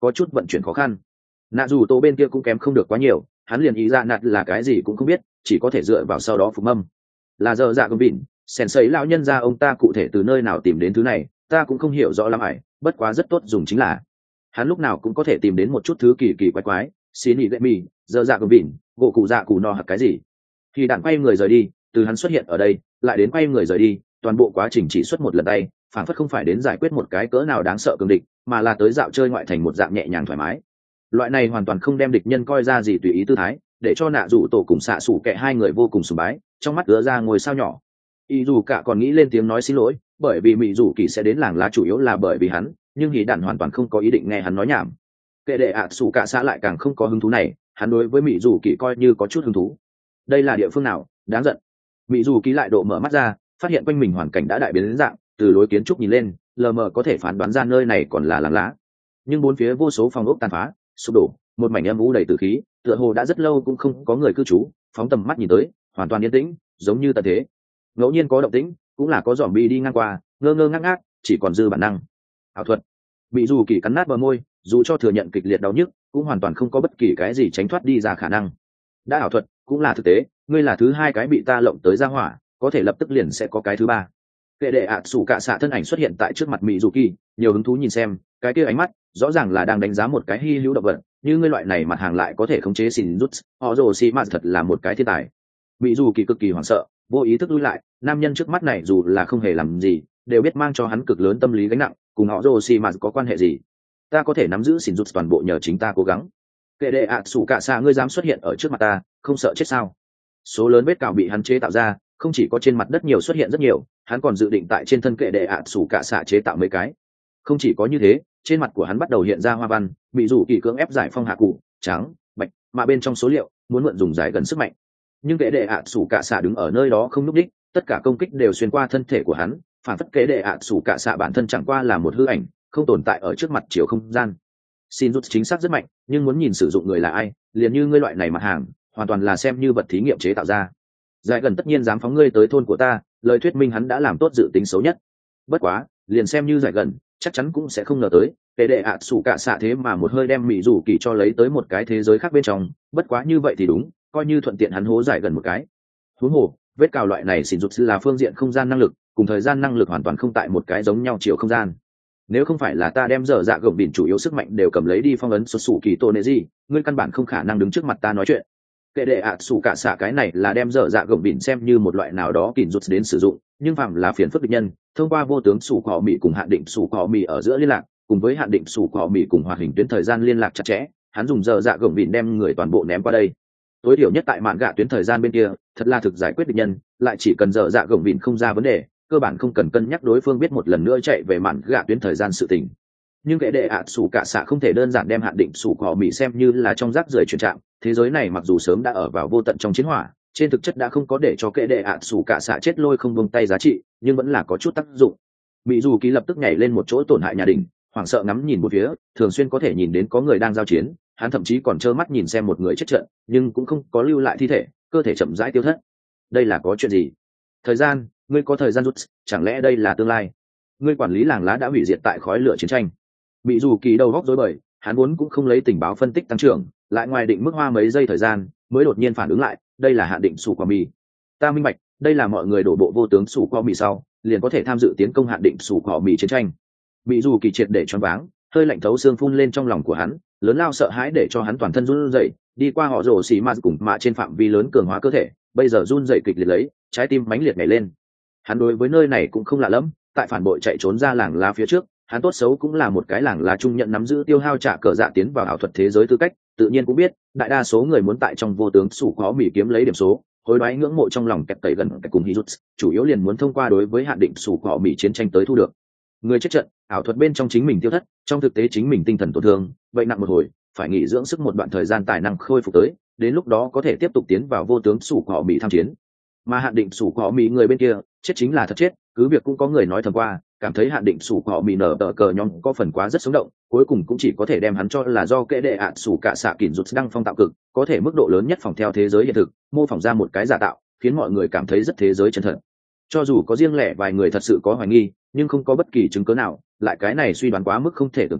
S1: có chút vận chuyển khó khăn. Nạ dù tổ bên kia cũng kém không được quá nhiều, hắn liền ý ra nạt là cái gì cũng không biết, chỉ có thể dựa vào sau đó phục mâm. Là giờ dạ gồng bỉn sèn sấy lão nhân ra ông ta cụ thể từ nơi nào tìm đến thứ này ta cũng không hiểu rõ lắm ải, bất quá rất tốt dùng chính là hắn lúc nào cũng có thể tìm đến một chút thứ kỳ kỳ quái quái. Xí nỉ lệ mì giờ dạ gồng bỉn gỗ cụ dạ cụ no hoặc cái gì. Khi đạn quay người rời đi, từ hắn xuất hiện ở đây lại đến quay người rời đi, toàn bộ quá trình chỉ xuất một lần tay, phản phất không phải đến giải quyết một cái cỡ nào đáng sợ cường địch, mà là tới dạo chơi ngoại thành một dạng nhẹ nhàng thoải mái. Loại này hoàn toàn không đem địch nhân coi ra gì tùy ý tư thái, để cho nạ dù tổ cùng xạ sủ kệ hai người vô cùng sùng bái, trong mắt ứa ra ngồi sao nhỏ. Y dù cả còn nghĩ lên tiếng nói xin lỗi, bởi vì mỹ dù kỳ sẽ đến làng lá chủ yếu là bởi vì hắn, nhưng hỉ đạn hoàn toàn không có ý định nghe hắn nói nhảm. Kệ đệ ạ sủ cả xã lại càng không có hứng thú này, hắn đối với mỹ dù kỳ coi như có chút hứng thú. Đây là địa phương nào đáng giận. Mỹ dù kỳ lại độ mở mắt ra, phát hiện quanh mình hoàn cảnh đã đại biến đến dạng, từ lối kiến trúc nhìn lên lờ mờ có thể phán đoán ra nơi này còn là làng lá, nhưng bốn phía vô số phòng ốc tàn phá sụp đổ, một mảnh âm u đầy tử khí, tựa hồ đã rất lâu cũng không có người cư trú. Phóng tầm mắt nhìn tới hoàn toàn yên tĩnh, giống như tận thế. Ngẫu nhiên có động tĩnh, cũng là có dòm bi đi ngang qua, ngơ ngơ ngác ngác, chỉ còn dư bản năng. Ảo thuật. Bị dù kỳ cắn nát bờ môi, dù cho thừa nhận kịch liệt đau nhức, cũng hoàn toàn không có bất kỳ cái gì tránh thoát đi ra khả năng. Đã ảo thuật cũng là thực tế, ngươi là thứ hai cái bị ta lộng tới ra hỏa, có thể lập tức liền sẽ có cái thứ ba. Kệ đệ ạ sủ cả xạ thân ảnh xuất hiện tại trước mặt mỹ dù kỳ, nhiều hứng thú nhìn xem, cái kia ánh mắt rõ ràng là đang đánh giá một cái hy hữu động vật, như ngươi loại này mặt hàng lại có thể khống chế xin rút, họ rồ xì mà thật là một cái thiên tài. Mỹ dù kỳ cực kỳ hoảng sợ, vô ý thức lui lại, nam nhân trước mắt này dù là không hề làm gì, đều biết mang cho hắn cực lớn tâm lý gánh nặng, cùng họ rồ xì mà có quan hệ gì. Ta có thể nắm giữ xin rút toàn bộ nhờ chính ta cố gắng. Kệ đệ ạ sủ cả xạ, ngươi dám xuất hiện ở trước mặt ta, không sợ chết sao? Số lớn vết cào bị hắn chế tạo ra, không chỉ có trên mặt đất nhiều xuất hiện rất nhiều, hắn còn dự định tại trên thân kệ đệ ạ sủ cả xạ chế tạo mấy cái. Không chỉ có như thế, trên mặt của hắn bắt đầu hiện ra hoa văn, bị rủ kỳ cưỡng ép giải phong hạ cụ trắng bạch, mà bên trong số liệu muốn mượn dùng giải gần sức mạnh. Nhưng kệ đệ ạ sủ cả xạ đứng ở nơi đó không nhúc đích, tất cả công kích đều xuyên qua thân thể của hắn, phản phất kệ đệ ạ sủ cả xạ bản thân chẳng qua là một hư ảnh, không tồn tại ở trước mặt chiều không gian. Xin rút chính xác rất mạnh, nhưng muốn nhìn sử dụng người là ai, liền như ngươi loại này mặt hàng, hoàn toàn là xem như vật thí nghiệm chế tạo ra. Giải gần tất nhiên dám phóng ngươi tới thôn của ta, lời thuyết minh hắn đã làm tốt dự tính xấu nhất. Bất quá, liền xem như giải gần, chắc chắn cũng sẽ không ngờ tới, kệ đệ ạ sủ cả xạ thế mà một hơi đem mỹ rủ kỳ cho lấy tới một cái thế giới khác bên trong. Bất quá như vậy thì đúng, coi như thuận tiện hắn hố giải gần một cái. Huống hồ, vết cào loại này xỉn rụt là phương diện không gian năng lực, cùng thời gian năng lực hoàn toàn không tại một cái giống nhau chiều không gian. Nếu không phải là ta đem dở dạ gồng bỉn chủ yếu sức mạnh đều cầm lấy đi phong ấn xuất xù kỳ tô nệ gì, ngươi căn bản không khả năng đứng trước mặt ta nói chuyện. Kệ đệ ạ sủ cả xạ cái này là đem dở dạ gồng bỉn xem như một loại nào đó kỉn rụt đến sử dụng, nhưng phạm là phiền phức địch nhân, thông qua vô tướng sủ cỏ mì cùng hạn định sủ cỏ mì ở giữa liên lạc, cùng với hạn định sủ cỏ mì cùng hoạt hình tuyến thời gian liên lạc chặt chẽ, hắn dùng dở dạ gồng bỉn đem người toàn bộ ném qua đây. Tối thiểu nhất tại mạn gạ tuyến thời gian bên kia, thật là thực giải quyết địch nhân, lại chỉ cần dở dạ gồng bỉn không ra vấn đề, cơ bản không cần cân nhắc đối phương biết một lần nữa chạy về mạn gạ tuyến thời gian sự tình. Nhưng kệ đệ ạ sủ cả xạ không thể đơn giản đem hạn định sủ cỏ mì xem như là trong rác rưởi chuyển trạng. Thế giới này mặc dù sớm đã ở vào vô tận trong chiến hỏa, trên thực chất đã không có để cho kệ đệ ạ sủ cả xạ chết lôi không buông tay giá trị, nhưng vẫn là có chút tác dụng. Mỹ dù ký lập tức nhảy lên một chỗ tổn hại nhà đình, hoảng sợ ngắm nhìn một phía, thường xuyên có thể nhìn đến có người đang giao chiến, hắn thậm chí còn trơ mắt nhìn xem một người chết trận, nhưng cũng không có lưu lại thi thể, cơ thể chậm rãi tiêu thất. Đây là có chuyện gì? Thời gian, ngươi có thời gian rút, chẳng lẽ đây là tương lai? Ngươi quản lý làng lá đã hủy diệt tại khói lửa chiến tranh. Mỹ dù kỳ đầu góc rối bời, hắn vốn cũng không lấy tình báo phân tích tăng trưởng, lại ngoài định mức hoa mấy giây thời gian mới đột nhiên phản ứng lại, đây là hạn định sủ quả mì. Ta minh bạch, đây là mọi người đổ bộ vô tướng sủ quả mì sau liền có thể tham dự tiến công hạn định sủ quả mì chiến tranh. Mỹ dù kỳ triệt để choáng váng, hơi lạnh thấu xương phun lên trong lòng của hắn, lớn lao sợ hãi để cho hắn toàn thân run rẩy, đi qua họ rồ xì ma cùng mạ trên phạm vi lớn cường hóa cơ thể, bây giờ run rẩy kịch liệt lấy, trái tim mãnh liệt nhảy lên. Hắn đối với nơi này cũng không lạ lẫm, tại phản bội chạy trốn ra làng lá phía trước, hắn tốt xấu cũng là một cái làng lá trung nhận nắm giữ tiêu hao trả cờ dạ tiến vào ảo thuật thế giới tư cách, tự nhiên cũng biết đại đa số người muốn tại trong vô tướng sủ khó mỉ kiếm lấy điểm số, hối đoái ngưỡng mộ trong lòng kẹt tẩy gần cái cùng Hirut, chủ yếu liền muốn thông qua đối với hạn định sủ khó mỉ chiến tranh tới thu được. Người chết trận, ảo thuật bên trong chính mình tiêu thất, trong thực tế chính mình tinh thần tổn thương, vậy nặng một hồi, phải nghỉ dưỡng sức một đoạn thời gian tài năng khôi phục tới, đến lúc đó có thể tiếp tục tiến vào vô tướng sủ khó mỉ tham chiến. Mà hạn định sủ khó mỉ người bên kia, chết chính là thật chết, cứ việc cũng có người nói thầm qua, cảm thấy hạn định sủ họ bị nở tờ cờ nhóm có phần quá rất sống động, cuối cùng cũng chỉ có thể đem hắn cho là do kệ đệ ạn sủ cả xạ kỉn rụt đăng phong tạo cực, có thể mức độ lớn nhất phòng theo thế giới hiện thực, mô phỏng ra một cái giả tạo, khiến mọi người cảm thấy rất thế giới chân thật. Cho dù có riêng lẻ vài người thật sự có hoài nghi, nhưng không có bất kỳ chứng cứ nào, lại cái này suy đoán quá mức không thể tưởng tượng,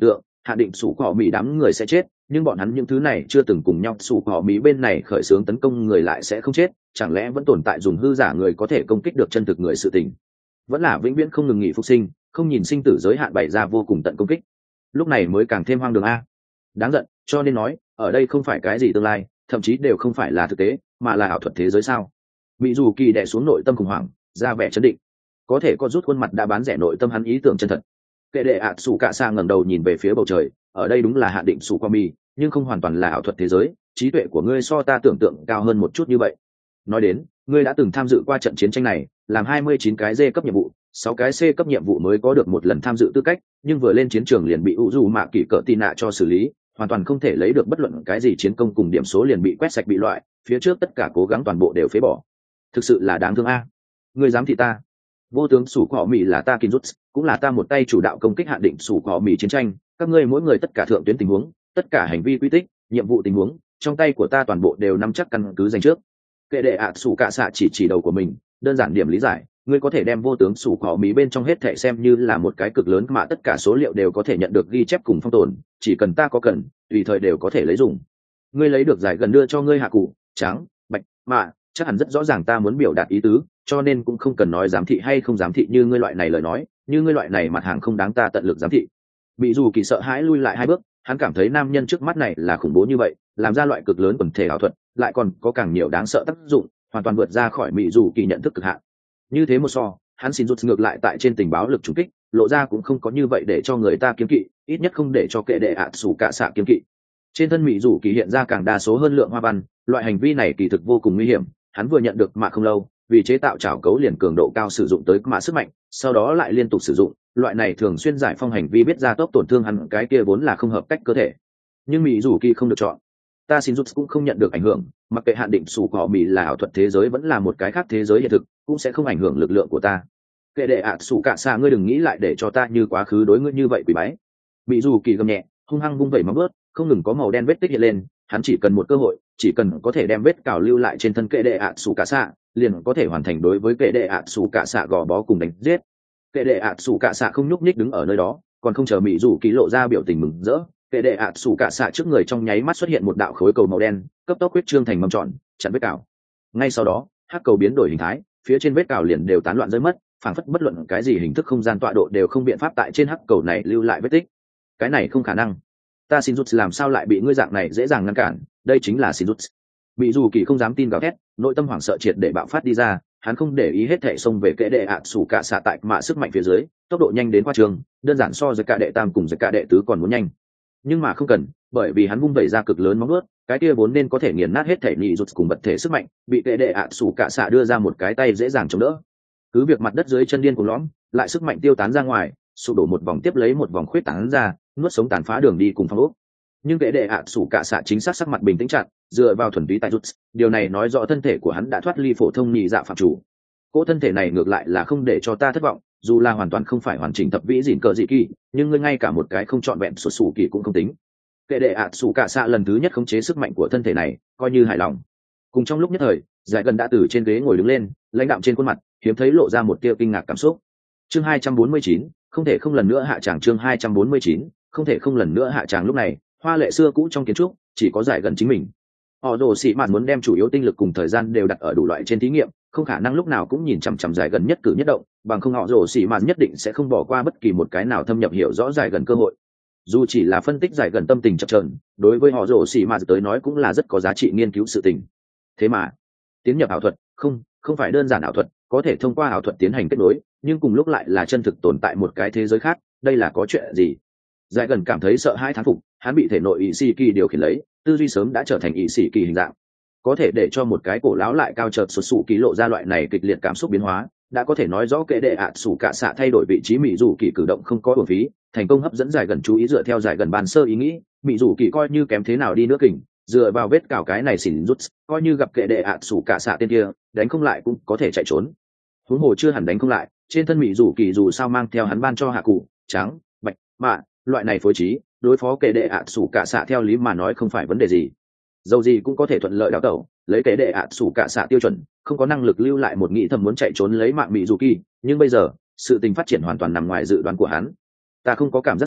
S1: hạ định sủ họ mỹ đám người sẽ chết, nhưng bọn hắn những thứ này chưa từng cùng nhau sủ họ mỹ bên này khởi xướng tấn công người lại sẽ không chết, chẳng lẽ vẫn tồn tại dùng hư giả người có thể công kích được chân thực người sự tình, vẫn là vĩnh viễn không ngừng nghỉ phục sinh, không nhìn sinh tử giới hạn bày ra vô cùng tận công kích, lúc này mới càng thêm hoang đường a. Đáng giận, cho nên nói ở đây không phải cái gì tương lai, thậm chí đều không phải là thực tế, mà là ảo thuật thế giới sao? Mỹ dù kỳ đè xuống nội tâm khủng hoảng, ra vẻ chấn định, có thể có rút khuôn mặt đã bán rẻ nội tâm hắn ý tưởng chân thật. Kệ đệ ạ sủ cạ xạ ngẩng đầu nhìn về phía bầu trời, ở đây đúng là hạ định sủ qua mi, nhưng không hoàn toàn là ảo thuật thế giới, trí tuệ của ngươi so ta tưởng tượng cao hơn một chút như vậy. Nói đến, ngươi đã từng tham dự qua trận chiến tranh này, làm hai mươi chín cái D cấp nhiệm vụ, sáu cái C cấp nhiệm vụ mới có được một lần tham dự tư cách, nhưng vừa lên chiến trường liền bị u dù mạ kỷ cỡ tì nạ cho xử lý, hoàn toàn không thể lấy được bất luận cái gì chiến công cùng điểm số liền bị quét sạch bị loại, phía trước tất cả cố gắng toàn bộ đều phế bỏ. Thực sự là đáng thương a. Ngươi dám thị ta? Vô tướng sủ cỏ mỹ là ta Kinjutsu, cũng là ta một tay chủ đạo công kích hạn định sủ cỏ mỹ chiến tranh, các ngươi mỗi người tất cả thượng tuyến tình huống, tất cả hành vi quy tích, nhiệm vụ tình huống, trong tay của ta toàn bộ đều nắm chắc căn cứ dành trước. Kệ đệ ạ sủ cạ xạ chỉ chỉ đầu của mình, đơn giản điểm lý giải, ngươi có thể đem vô tướng sủ cỏ mỹ bên trong hết thảy xem như là một cái cực lớn mà tất cả số liệu đều có thể nhận được ghi chép cùng phong tồn, chỉ cần ta có cần, tùy thời đều có thể lấy dùng. Ngươi lấy được giải gần đưa cho ngươi hạ cụ, trắng, bạch, mạ, chắc hẳn rất rõ ràng ta muốn biểu đạt ý tứ, cho nên cũng không cần nói giám thị hay không giám thị như ngươi loại này lời nói, như ngươi loại này mặt hàng không đáng ta tận lực giám thị. Bị dù kỳ sợ hãi lui lại hai bước, hắn cảm thấy nam nhân trước mắt này là khủng bố như vậy, làm ra loại cực lớn quần thể ảo thuật, lại còn có càng nhiều đáng sợ tác dụng, hoàn toàn vượt ra khỏi Bị dù kỳ nhận thức cực hạn. Như thế một so, hắn xin rút ngược lại tại trên tình báo lực trùng kích, lộ ra cũng không có như vậy để cho người ta kiêng kỵ, ít nhất không để cho kệ đệ ạ sủ cạ xạ kiêng kỵ. Trên thân Bị dù kỳ hiện ra càng đa số hơn lượng hoa văn, loại hành vi này kỳ thực vô cùng nguy hiểm, hắn vừa nhận được mạ không lâu, vì chế tạo trảo cấu liền cường độ cao sử dụng tới mạ sức mạnh, sau đó lại liên tục sử dụng, loại này thường xuyên giải phong hành vi biết ra tốc tổn thương hắn cái kia vốn là không hợp cách cơ thể. Nhưng Mỹ dù kỳ không được chọn, ta xin rút cũng không nhận được ảnh hưởng, mặc kệ hạn định sủ cỏ Mỹ là ảo thuật thế giới vẫn là một cái khác thế giới hiện thực, cũng sẽ không ảnh hưởng lực lượng của ta. Kệ đệ ạ sủ cạ xạ ngươi đừng nghĩ lại để cho ta như quá khứ đối ngươi như vậy quỷ bái. Mỹ dù kỳ gầm nhẹ, hung hăng vung vẩy móng vuốt, không ngừng có màu đen vết tích hiện lên, hắn chỉ cần một cơ hội, chỉ cần có thể đem vết cào lưu lại trên thân kệ đệ ạ sủ cạ xạ, liền có thể hoàn thành đối với kệ đệ ạ sủ cạ xạ gò bó cùng đánh giết. Kệ đệ ạ sủ cạ xạ không nhúc nhích đứng ở nơi đó, còn không chờ Mỹ dù kỳ lộ ra biểu tình mừng rỡ, kệ đệ ạ sủ cạ xạ trước người trong nháy mắt xuất hiện một đạo khối cầu màu đen, cấp tốc huyết trương thành mầm tròn, chặn vết cào. Ngay sau đó, hắc cầu biến đổi hình thái, phía trên vết cào liền đều tán loạn rơi mất, phảng phất bất luận cái gì hình thức không gian tọa độ đều không biện pháp tại trên hắc cầu này lưu lại vết tích. Cái này không khả năng. Ta xin rút làm sao lại bị ngươi dạng này dễ dàng ngăn cản, đây chính là xin rút. Bị dù kỳ không dám tin gào thét, nội tâm hoảng sợ triệt để bạo phát đi ra, hắn không để ý hết thảy xông về kệ đệ ạ sủ cạ xạ tại mạ sức mạnh phía dưới, tốc độ nhanh đến qua trường, đơn giản so với cả đệ tam cùng với cả đệ tứ còn muốn nhanh. Nhưng mà không cần, bởi vì hắn vung vẩy ra cực lớn móng vuốt, cái kia vốn nên có thể nghiền nát hết thể nhị rụt cùng vật thể sức mạnh, bị kệ đệ ạ sủ cạ xạ đưa ra một cái tay dễ dàng chống đỡ. Cứ việc mặt đất dưới chân điên của lõm, lại sức mạnh tiêu tán ra ngoài, sụp đổ một vòng tiếp lấy một vòng khuyết tán ra, nuốt sống tàn phá đường đi cùng phong ốc. Nhưng kệ đệ ạ sủ cạ xạ chính xác sắc mặt bình tĩnh chặt, dựa vào thuần túy tại rút, điều này nói rõ thân thể của hắn đã thoát ly phổ thông nhị dạ phạm chủ. Cỗ thân thể này ngược lại là không để cho ta thất vọng, dù là hoàn toàn không phải hoàn chỉnh thập vĩ dịn cờ dị kỳ, nhưng ngươi ngay cả một cái không trọn vẹn sụt sủ kỳ cũng không tính. Kệ đệ ạ sủ cạ xạ lần thứ nhất khống chế sức mạnh của thân thể này, coi như hài lòng. Cùng trong lúc nhất thời, giải gần đã từ trên ghế ngồi đứng lên, lãnh đạm trên khuôn mặt hiếm thấy lộ ra một tia kinh ngạc cảm xúc. Chương hai trăm bốn mươi chín, không thể không lần nữa hạ tràng. Chương hai trăm bốn mươi chín, không thể không lần nữa hạ tràng. Lúc này, hoa lệ xưa cũ trong kiến trúc chỉ có giải gần chính mình. Họ đồ xị mạn muốn đem chủ yếu tinh lực cùng thời gian đều đặt ở đủ loại trên thí nghiệm, không khả năng lúc nào cũng nhìn chằm chằm giải gần nhất cử nhất động, bằng không họ đồ xị mạn nhất định sẽ không bỏ qua bất kỳ một cái nào thâm nhập hiểu rõ giải gần cơ hội. Dù chỉ là phân tích giải gần tâm tình chập chờn, đối với họ rổ xì mà tới nói cũng là rất có giá trị nghiên cứu sự tình. Thế mà tiến nhập ảo thuật không không phải đơn giản ảo thuật, có thể thông qua ảo thuật tiến hành kết nối, nhưng cùng lúc lại là chân thực tồn tại một cái thế giới khác, đây là có chuyện gì? Giải gần cảm thấy sợ hãi thán phục, hắn bị thể nội ỷ sĩ kỳ điều khiển lấy, tư duy sớm đã trở thành ỷ sĩ kỳ hình dạng, có thể để cho một cái cổ lão lại cao chợt sụt sụ ký lộ ra loại này kịch liệt cảm xúc biến hóa, đã có thể nói rõ kệ đệ ạ sủ cả xạ thay đổi vị trí mỹ dù kỳ cử động không có uổng phí, thành công hấp dẫn giải gần chú ý dựa theo giải gần bàn sơ ý nghĩ, mỹ dù kỳ coi như kém thế nào đi nữa kình, dựa vào vết cào cái này xỉn rút, coi như gặp kệ đệ ạ sủ cả xạ tên kia, đánh không lại cũng có thể chạy trốn. Huống hồ chưa hẳn đánh không lại, trên thân mỹ dù kỳ dù sao mang theo hắn ban cho hạ cụ, trắng, bạch, mạ, loại này phối trí, đối phó kệ đệ ạ sủ cả xạ theo lý mà nói không phải vấn đề gì. Dầu gì cũng có thể thuận lợi đào tẩu, lấy kệ đệ ạ sủ cả xạ tiêu chuẩn, không có năng lực lưu lại một nghĩ thầm muốn chạy trốn lấy mạng mỹ dù kỳ, nhưng bây giờ sự tình phát triển hoàn toàn nằm ngoài dự đoán của hắn. Ta không có cảm giác sai,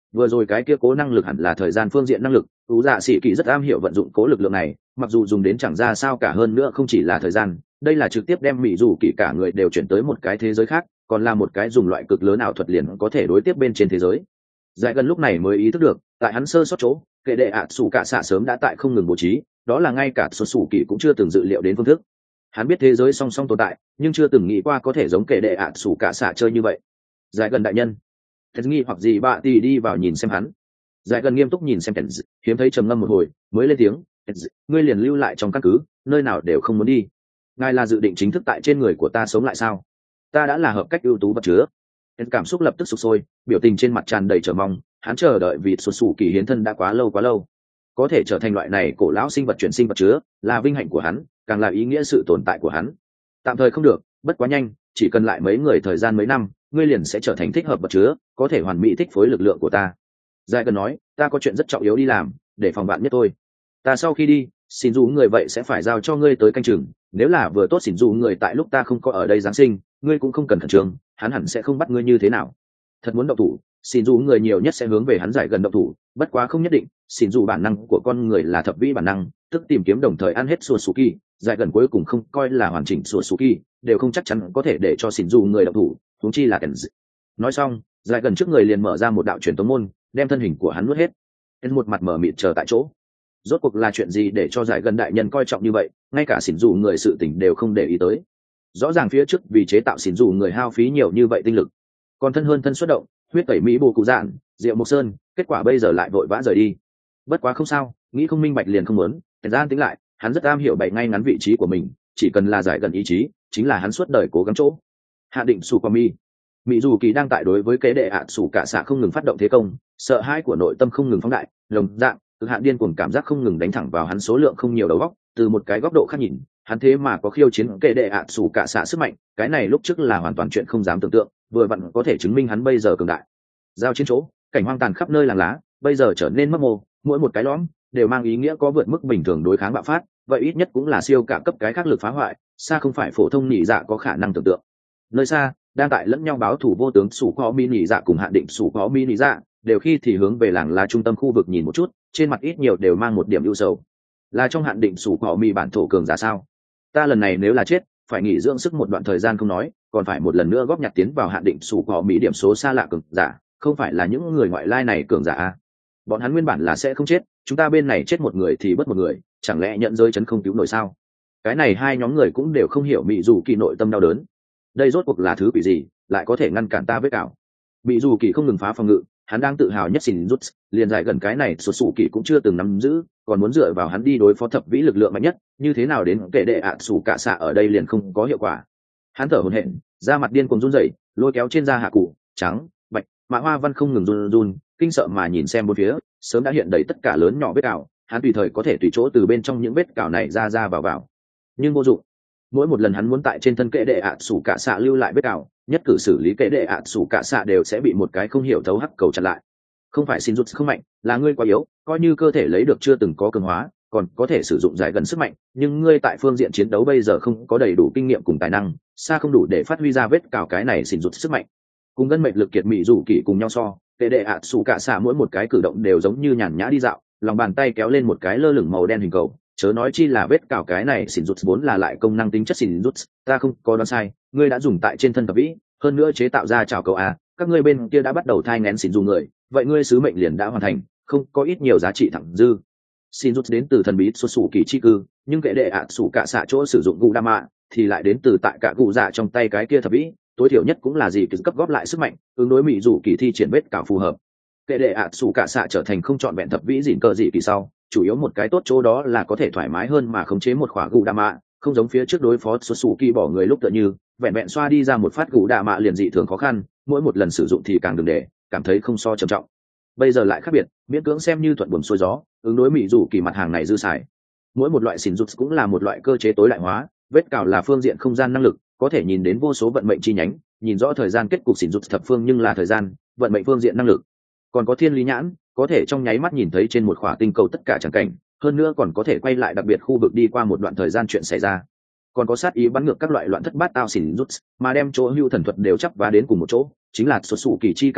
S1: vừa rồi cái kia cố năng lực hẳn là thời gian phương diện năng lực. Ú dạ sĩ kỳ rất am hiểu vận dụng cố lực lượng này, mặc dù dùng đến chẳng ra sao cả, hơn nữa không chỉ là thời gian, đây là trực tiếp đem mỹ dù kỳ cả người đều chuyển tới một cái thế giới khác, còn là một cái dùng loại cực lớn ảo thuật liền có thể đối tiếp bên trên thế giới. Giải gần lúc này mới ý thức được, tại hắn sơ sót chỗ, kệ đệ ạ sủ cả xạ sớm đã tại không ngừng bố trí, đó là ngay cả xuất sủ kỳ cũng chưa từng dự liệu đến phương thức. Hắn biết thế giới song song tồn tại, nhưng chưa từng nghĩ qua có thể giống kệ đệ ạ sủ cả xạ chơi như vậy. Giải gần đại nhân, thật nghi hoặc gì bạ thì đi vào nhìn xem hắn. Giải gần nghiêm túc nhìn xem Tenzz, hiếm thấy trầm ngâm một hồi mới lên tiếng, ngươi liền lưu lại trong căn cứ, nơi nào đều không muốn đi. Ngài là dự định chính thức tại trên người của ta sống lại sao? Ta đã là hợp cách ưu tú vật chứa. Tenzz cảm xúc lập tức sụp sôi, biểu tình trên mặt tràn đầy chờ mong, hắn chờ đợi vì xuất xù kỳ hiến thân đã quá lâu quá lâu, có thể trở thành loại này cổ lão sinh vật chuyển sinh vật chứa là vinh hạnh của hắn, càng là ý nghĩa sự tồn tại của hắn. Tạm thời không được, bất quá nhanh, chỉ cần lại mấy người thời gian mấy năm, ngươi liền sẽ trở thành thích hợp vật chứa, có thể hoàn mỹ thích phối lực lượng của ta. Giải cần nói, ta có chuyện rất trọng yếu đi làm, để phòng bạn nhất thôi. Ta sau khi đi, xin dù người vậy sẽ phải giao cho ngươi tới canh chừng, nếu là vừa tốt xin dù người tại lúc ta không có ở đây giáng sinh, ngươi cũng không cần khẩn trương, hắn hẳn sẽ không bắt ngươi như thế nào. Thật muốn động thủ, xin dù người nhiều nhất sẽ hướng về hắn giải gần động thủ, bất quá không nhất định, xin dù bản năng của con người là thập vĩ bản năng, tức tìm kiếm đồng thời ăn hết Suzuki, giải gần cuối cùng không coi là hoàn chỉnh Suzuki, đều không chắc chắn có thể để cho xin dù người động thủ, huống chi là cần. Nói xong, giải gần trước người liền mở ra một đạo truyền tống môn, đem thân hình của hắn nuốt hết. Hắn một mặt mở mịt chờ tại chỗ. Rốt cuộc là chuyện gì để cho giải gần đại nhân coi trọng như vậy, ngay cả xin dù người sự tình đều không để ý tới. Rõ ràng phía trước vì chế tạo xin dù người hao phí nhiều như vậy tinh lực, còn thân hơn thân xuất động, huyết tẩy mỹ bồ cụ dạn, diệu mộc sơn, kết quả bây giờ lại vội vã rời đi. Bất quá không sao, nghĩ không minh bạch liền không muốn. Thời gian tính lại, hắn rất am hiểu bày ngay ngắn vị trí của mình, chỉ cần là giải gần ý chí, chính là hắn suốt đời cố gắng chỗ. Hạ định sù qua mi, mỹ dù kỳ đang tại đối với kế đệ ạ sủ cả xạ không ngừng phát động thế công, sợ hãi của nội tâm không ngừng phóng đại, lồng dạng cực hạn điên cuồng cảm giác không ngừng đánh thẳng vào hắn số lượng không nhiều đầu góc. Từ một cái góc độ khác nhìn, hắn thế mà có khiêu chiến kế đệ ạ sủ cả xạ sức mạnh, cái này lúc trước là hoàn toàn chuyện không dám tưởng tượng, vừa vặn có thể chứng minh hắn bây giờ cường đại. Giao chiến chỗ, cảnh hoang tàn khắp nơi làng lá, bây giờ trở nên mấp mô, mỗi một cái lõm đều mang ý nghĩa có vượt mức bình thường đối kháng bạo phát, vậy ít nhất cũng là siêu cả cấp cái khác lực phá hoại, xa không phải phổ thông nhị dạ có khả năng tưởng tượng. Nơi xa, đang tại lẫn nhau báo thủ vô tướng sủ có mi nhị dạ cùng hạn định sủ có mi nhị dạ, đều khi thì hướng về làng lá trung tâm khu vực nhìn một chút, trên mặt ít nhiều đều mang một điểm ưu sầu. Là trong hạn định sủ có mi bản thổ cường giả sao? Ta lần này nếu là chết, phải nghỉ dưỡng sức một đoạn thời gian không nói, còn phải một lần nữa góp nhặt tiến vào hạn định sủ có mỹ điểm số xa lạ cường giả, không phải là những người ngoại lai này cường giả à? Bọn hắn nguyên bản là sẽ không chết, chúng ta bên này chết một người thì bất một người, chẳng lẽ nhận rơi chấn không cứu nổi sao? Cái này hai nhóm người cũng đều không hiểu mỹ dù kỳ nội tâm đau đớn. Đây rốt cuộc là thứ quỷ gì, lại có thể ngăn cản ta với cảo? Mỹ dù kỳ không ngừng phá phòng ngự, hắn đang tự hào nhất xin rút, liền giải gần cái này sụt sụ kỳ cũng chưa từng nắm giữ, còn muốn dựa vào hắn đi đối phó thập vĩ lực lượng mạnh nhất, như thế nào đến kệ đệ ạ sủ cả xạ ở đây liền không có hiệu quả. Hắn thở hổn hển, da mặt điên cuồng run rẩy, lôi kéo trên da hạ cụ trắng bạch mạ hoa văn không ngừng run run, kinh sợ mà nhìn xem bốn phía, sớm đã hiện đầy tất cả lớn nhỏ vết cào, hắn tùy thời có thể tùy chỗ từ bên trong những vết cào này ra ra vào vào, nhưng vô dụng. Mỗi một lần hắn muốn tại trên thân kệ đệ ạ sủ cả xạ lưu lại vết cào, nhất cử xử lý kệ đệ ạ sủ cả xạ đều sẽ bị một cái không hiểu thấu hắc cầu chặn lại. Không phải xin rút không mạnh, là ngươi quá yếu, coi như cơ thể lấy được chưa từng có cường hóa, còn có thể sử dụng giải gần sức mạnh, nhưng ngươi tại phương diện chiến đấu bây giờ không có đầy đủ kinh nghiệm cùng tài năng, xa không đủ để phát huy ra vết cào cái này xin rút sức mạnh. Cùng gân mệnh lực kiệt mỹ rủ kỳ cùng nhau so, kệ đệ ạ sủ cả xạ mỗi một cái cử động đều giống như nhàn nhã đi dạo, lòng bàn tay kéo lên một cái lơ lửng màu đen hình cầu, chớ nói chi là vết cào cái này xin rút vốn là lại công năng tính chất xin rút, ta không có đoán sai, ngươi đã dùng tại trên thân thập vĩ, hơn nữa chế tạo ra trào cầu a, các ngươi bên kia đã bắt đầu thai nghén xin dù người, vậy ngươi sứ mệnh liền đã hoàn thành, không có ít nhiều giá trị thẳng dư. Xin rút đến từ thần bí xuất xù kỳ chi cư, nhưng kệ đệ ạ sủ cả xạ chỗ sử dụng gu đa mạ thì lại đến từ tại cả cụ dạ trong tay cái kia thập vĩ, tối thiểu nhất cũng là gì cấp góp lại sức mạnh, ứng đối mỹ dù kỳ thi triển vết cào phù hợp. Kệ đệ ạ sủ cả xạ trở thành không chọn vẹn thập vĩ dịn cờ dị kỳ sau, chủ yếu một cái tốt chỗ đó là có thể thoải mái hơn mà khống chế một khỏa gu đa mạ, không giống phía trước đối phó xuất xù kỳ bỏ người lúc tựa như vẹn vẹn xoa đi ra một phát gu đa mạ liền dị thường khó khăn, mỗi một lần sử dụng thì càng đừng để cảm thấy không so trầm trọng. Bây giờ lại khác biệt, miễn cưỡng xem như thuận buồm xuôi gió, ứng đối mỹ dù kỳ mặt hàng này dư xài. Mỗi một loại xin rút cũng là một loại cơ chế tối đại hóa, vết cào là phương diện không gian năng lực, có thể nhìn đến vô số vận mệnh chi nhánh, nhìn rõ thời gian kết cục xin rút thập phương nhưng là thời gian, vận mệnh phương diện năng lực. Còn có thiên lý nhãn, có thể trong nháy mắt nhìn thấy trên một khỏa tinh cầu tất cả tràng cảnh, hơn nữa còn có thể quay lại đặc biệt khu vực đi qua một đoạn thời gian chuyện xảy ra. Còn có sát ý bắn ngược các loại loạn thất bát tao xin rút, mà đem chỗ hưu thần thuật đều chấp vá đến cùng một chỗ, chính là xuất xù kỳ chi kami,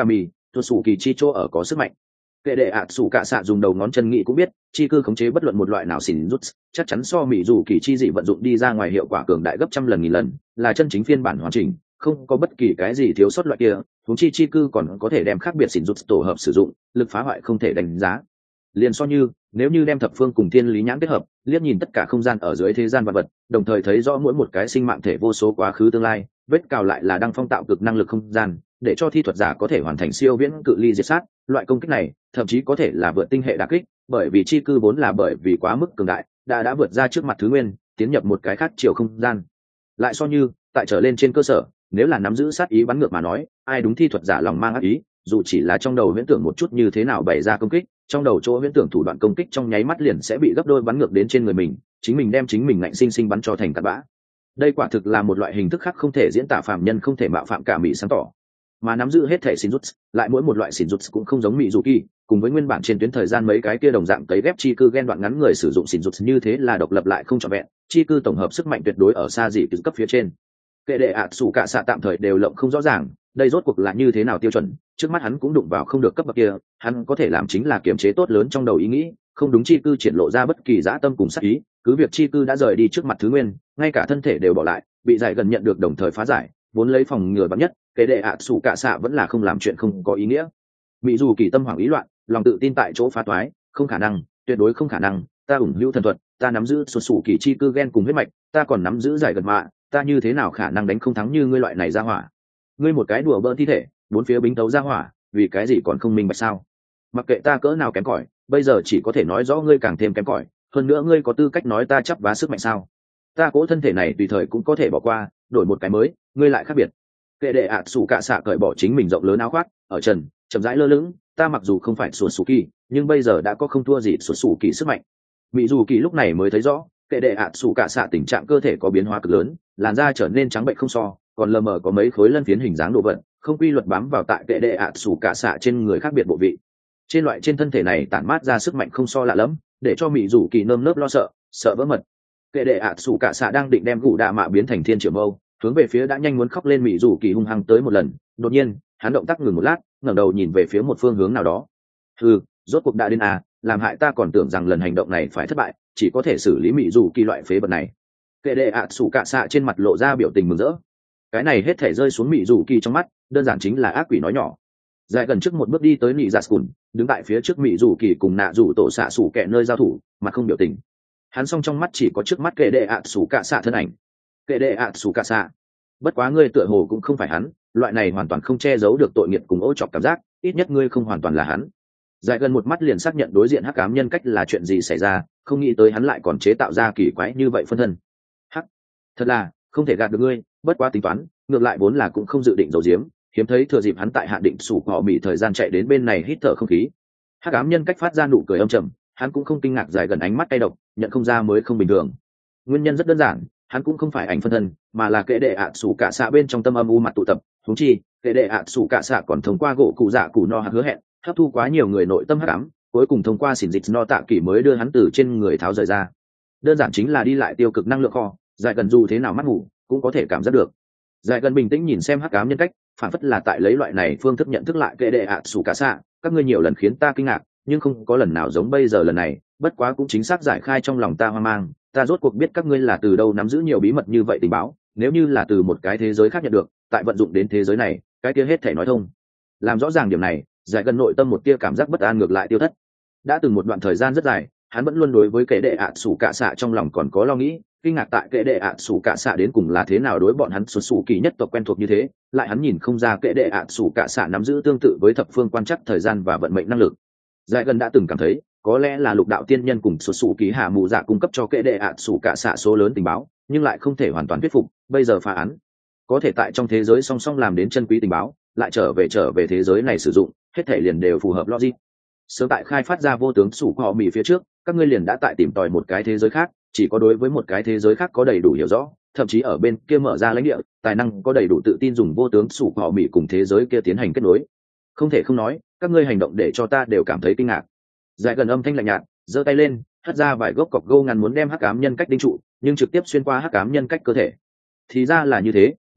S1: tuột sủ kỳ chi chỗ ở có sức mạnh. Kệ đệ ạ sủ cả xạ dùng đầu ngón chân nghĩ cũng biết chi cư khống chế bất luận một loại nào xỉn rút chắc chắn so mỹ dù kỳ chi dị vận dụng đi ra ngoài hiệu quả cường đại gấp trăm lần nghìn lần, là chân chính phiên bản hoàn chỉnh, không có bất kỳ cái gì thiếu sót loại kia. Huống chi chi cư còn có thể đem khác biệt xỉn rút tổ hợp sử dụng, lực phá hoại không thể đánh giá. Liền so như nếu như đem thập phương cùng thiên lý nhãn kết hợp, liếc nhìn tất cả không gian ở dưới thế gian vật vật, đồng thời thấy rõ mỗi một cái sinh mạng thể vô số quá khứ tương lai, vết cào lại là đang phong tạo cực năng lực không gian, để cho thi thuật giả có thể hoàn thành siêu viễn cự ly diệt sát. Loại công kích này thậm chí có thể là vượt tinh hệ đả kích, bởi vì chi cư vốn là bởi vì quá mức cường đại đã đã vượt ra trước mặt thứ nguyên, tiến nhập một cái khác chiều không gian. Lại so như tại trở lên trên cơ sở, nếu là nắm giữ sát ý bắn ngược mà nói, ai đúng thi thuật giả lòng mang ác ý, dù chỉ là trong đầu huyễn tưởng một chút như thế nào bày ra công kích, trong đầu chỗ huyễn tưởng thủ đoạn công kích trong nháy mắt liền sẽ bị gấp đôi bắn ngược đến trên người mình, chính mình đem chính mình ngạnh sinh sinh bắn cho thành tạt bã. Đây quả thực là một loại hình thức khác không thể diễn tả, phàm nhân không thể mạo phạm cả mỹ sáng tỏ. Mà nắm giữ hết thể xin rút, lại mỗi một loại xin rút cũng không giống mỹ dù kỳ, cùng với nguyên bản trên tuyến thời gian mấy cái kia đồng dạng cấy ghép chi cư gen đoạn ngắn người sử dụng xin rút như thế là độc lập lại không trọn vẹn, chi cư tổng hợp sức mạnh tuyệt đối ở xa dị cấp phía trên. Kệ đệ ạ sủ cả xạ tạm thời đều lộng không rõ ràng, đây rốt cuộc là như thế nào tiêu chuẩn, trước mắt hắn cũng đụng vào không được cấp bậc kia, hắn có thể làm chính là kiềm chế tốt lớn trong đầu ý nghĩ, không đúng chi cư triển lộ ra bất kỳ dã tâm cùng sát ý, cứ việc chi cư đã rời đi trước mặt thứ nguyên, ngay cả thân thể đều bỏ lại, bị giải gần nhận được đồng thời phá giải, vốn lấy phòng ngừa bắn nhất, kệ đệ ạ sủ cả xạ vẫn là không làm chuyện không có ý nghĩa. Mỹ dù kỳ tâm hoảng ý loạn, lòng tự tin tại chỗ phá toái, không khả năng, tuyệt đối không khả năng, ta ủng hữu thần thuật, ta nắm giữ xuất sủ kỳ chi cư gen cùng huyết mạch, ta còn nắm giữ giải gần mạ, ta như thế nào khả năng đánh không thắng như ngươi loại này ra hỏa. Ngươi một cái đùa bỡn thi thể, bốn phía bính tấu ra hỏa, vì cái gì còn không minh bạch sao? Mặc kệ ta cỡ nào kém cỏi, bây giờ chỉ có thể nói rõ ngươi càng thêm kém cỏi, hơn nữa ngươi có tư cách nói ta chấp vá sức mạnh sao? Ta cố thân thể này tùy thời cũng có thể bỏ qua, đổi một cái mới, ngươi lại khác biệt. Kệ đệ ạ sủ cả xạ cởi bỏ chính mình rộng lớn áo khoác, ở trần chậm rãi lơ lửng, ta mặc dù không phải sủa sủ kỳ, nhưng bây giờ đã có không thua gì sủa sủ kỳ sức mạnh. Mỹ dù kỳ lúc này mới thấy rõ, kệ đệ ạ sủ cả xạ tình trạng cơ thể có biến hóa cực lớn, làn da trở nên trắng bệnh không so, còn lờ mờ có mấy khối lân phiến hình dáng đồ vật không quy luật bám vào tại kệ đệ ạ sủ cả xạ trên người khác biệt bộ vị. Trên loại trên thân thể này tản mát ra sức mạnh không so lạ lắm, để cho Mỹ dù kỳ nơm nớp lo sợ, sợ vỡ mật. Kệ đệ ạ sủ cả xạ đang định đem gù đạ mạ biến thành thiên triệu mâu, hướng về phía đã nhanh muốn khóc lên Mỹ dù kỳ hung hăng tới một lần, đột nhiên hắn động tác ngừng một lát, ngẩng đầu nhìn về phía một phương hướng nào đó. Ừ, rốt cuộc đã đến à, làm hại ta còn tưởng rằng lần hành động này phải thất bại, chỉ có thể xử lý Mỹ dù kỳ loại phế vật này. Kệ đệ ạ sủ cả xạ trên mặt lộ ra biểu tình mừng rỡ. Cái này hết thể rơi xuống Mỹ dù kỳ trong mắt, đơn giản chính là ác quỷ nói nhỏ. Dài gần trước một bước đi tới nị dạ scùn, đứng tại phía trước Mỹ dù kỳ cùng nạ dù tổ xạ sủ kẹ nơi giao thủ, mà không biểu tình. Hắn song trong mắt chỉ có trước mắt kệ đệ ạ sủ cả xạ thân ảnh. Kệ đệ ạ sủ cả xạ, bất quá ngươi tựa hồ cũng không phải hắn, loại này hoàn toàn không che giấu được tội nghiệp cùng ô chọc cảm giác, ít nhất ngươi không hoàn toàn là hắn. Dài gần một mắt liền xác nhận đối diện hắc ám nhân cách là chuyện gì xảy ra, không nghĩ tới hắn lại còn chế tạo ra kỳ quái như vậy phân thân. Hắc, thật là không thể gạt được ngươi, bất quá tính toán, ngược lại vốn là cũng không dự định giấu giếm, hiếm thấy thừa dịp hắn tại hạn định sủ họ bị thời gian chạy đến bên này hít thở không khí. Hắc ám nhân cách phát ra nụ cười âm trầm, hắn cũng không kinh ngạc dài gần ánh mắt cay độc, nhận không ra mới không bình thường. Nguyên nhân rất đơn giản, hắn cũng không phải ảnh phân thân, mà là kệ đệ ạ sủ cả xạ bên trong tâm âm u mặt tụ tập. Huống chi kệ đệ ạ sủ cả xạ còn thông qua gỗ cụ dạ cụ no hạt hứa hẹn, hấp thu quá nhiều người nội tâm hắc ám, cuối cùng thông qua xỉn dịch no tạ kỷ mới đưa hắn từ trên người tháo rời ra. Đơn giản chính là đi lại tiêu cực năng lượng kho, dài gần dù thế nào mắt ngủ cũng có thể cảm giác được. Dài gần bình tĩnh nhìn xem hắc ám nhân cách, phản phất là tại lấy loại này phương thức nhận thức lại kệ đệ ạ sủ cả xạ. Các ngươi nhiều lần khiến ta kinh ngạc, nhưng không có lần nào giống bây giờ lần này, bất quá cũng chính xác giải khai trong lòng ta hoang mang. Ta rốt cuộc biết các ngươi là từ đâu nắm giữ nhiều bí mật như vậy tình báo, nếu như là từ một cái thế giới khác nhận được, tại vận dụng đến thế giới này, cái kia hết thể nói thông. Làm rõ ràng điểm này, giải gần nội tâm một tia cảm giác bất an ngược lại tiêu thất. Đã từng một đoạn thời gian rất dài, hắn vẫn luôn đối với kệ đệ ạ sủ cả xạ trong lòng còn có lo nghĩ, kinh ngạc tại kệ đệ ạ sủ cả xạ đến cùng là thế nào đối bọn hắn xuất xù kỳ nhất tộc quen thuộc như thế, lại hắn nhìn không ra kệ đệ ạ sủ cả xạ nắm giữ tương tự với thập phương quan trắc thời gian và vận mệnh năng lực. Giải gần đã từng cảm thấy có lẽ là lục đạo tiên nhân cùng xuất xù kỳ hạ mù dạ cung cấp cho kệ đệ ạ sủ cả xạ số lớn tình báo, nhưng lại không thể hoàn toàn thuyết phục. Bây giờ phá án có thể tại trong thế giới song song làm đến chân quý tình báo, lại trở về trở về thế giới này sử dụng, hết thể liền đều phù hợp logic. Sớm tại khai phát ra vô tướng sủ họ mì phía trước, các ngươi liền đã tại tìm tòi một cái thế giới khác, chỉ có đối với một cái thế giới khác có đầy đủ hiểu rõ, thậm chí ở bên kia mở ra lãnh địa, tài năng có đầy đủ tự tin dùng vô tướng sủ họ mì cùng thế giới kia tiến hành kết nối. Không thể không nói, các ngươi hành động để cho ta đều cảm thấy kinh ngạc. Dài gần âm thanh lạnh nhạt, giơ tay lên, hất ra vài gốc cọc gâu ngắn muốn đem hắc ám nhân cách đinh trụ, nhưng trực tiếp xuyên qua hắc ám nhân cách cơ thể. Thì ra là như thế,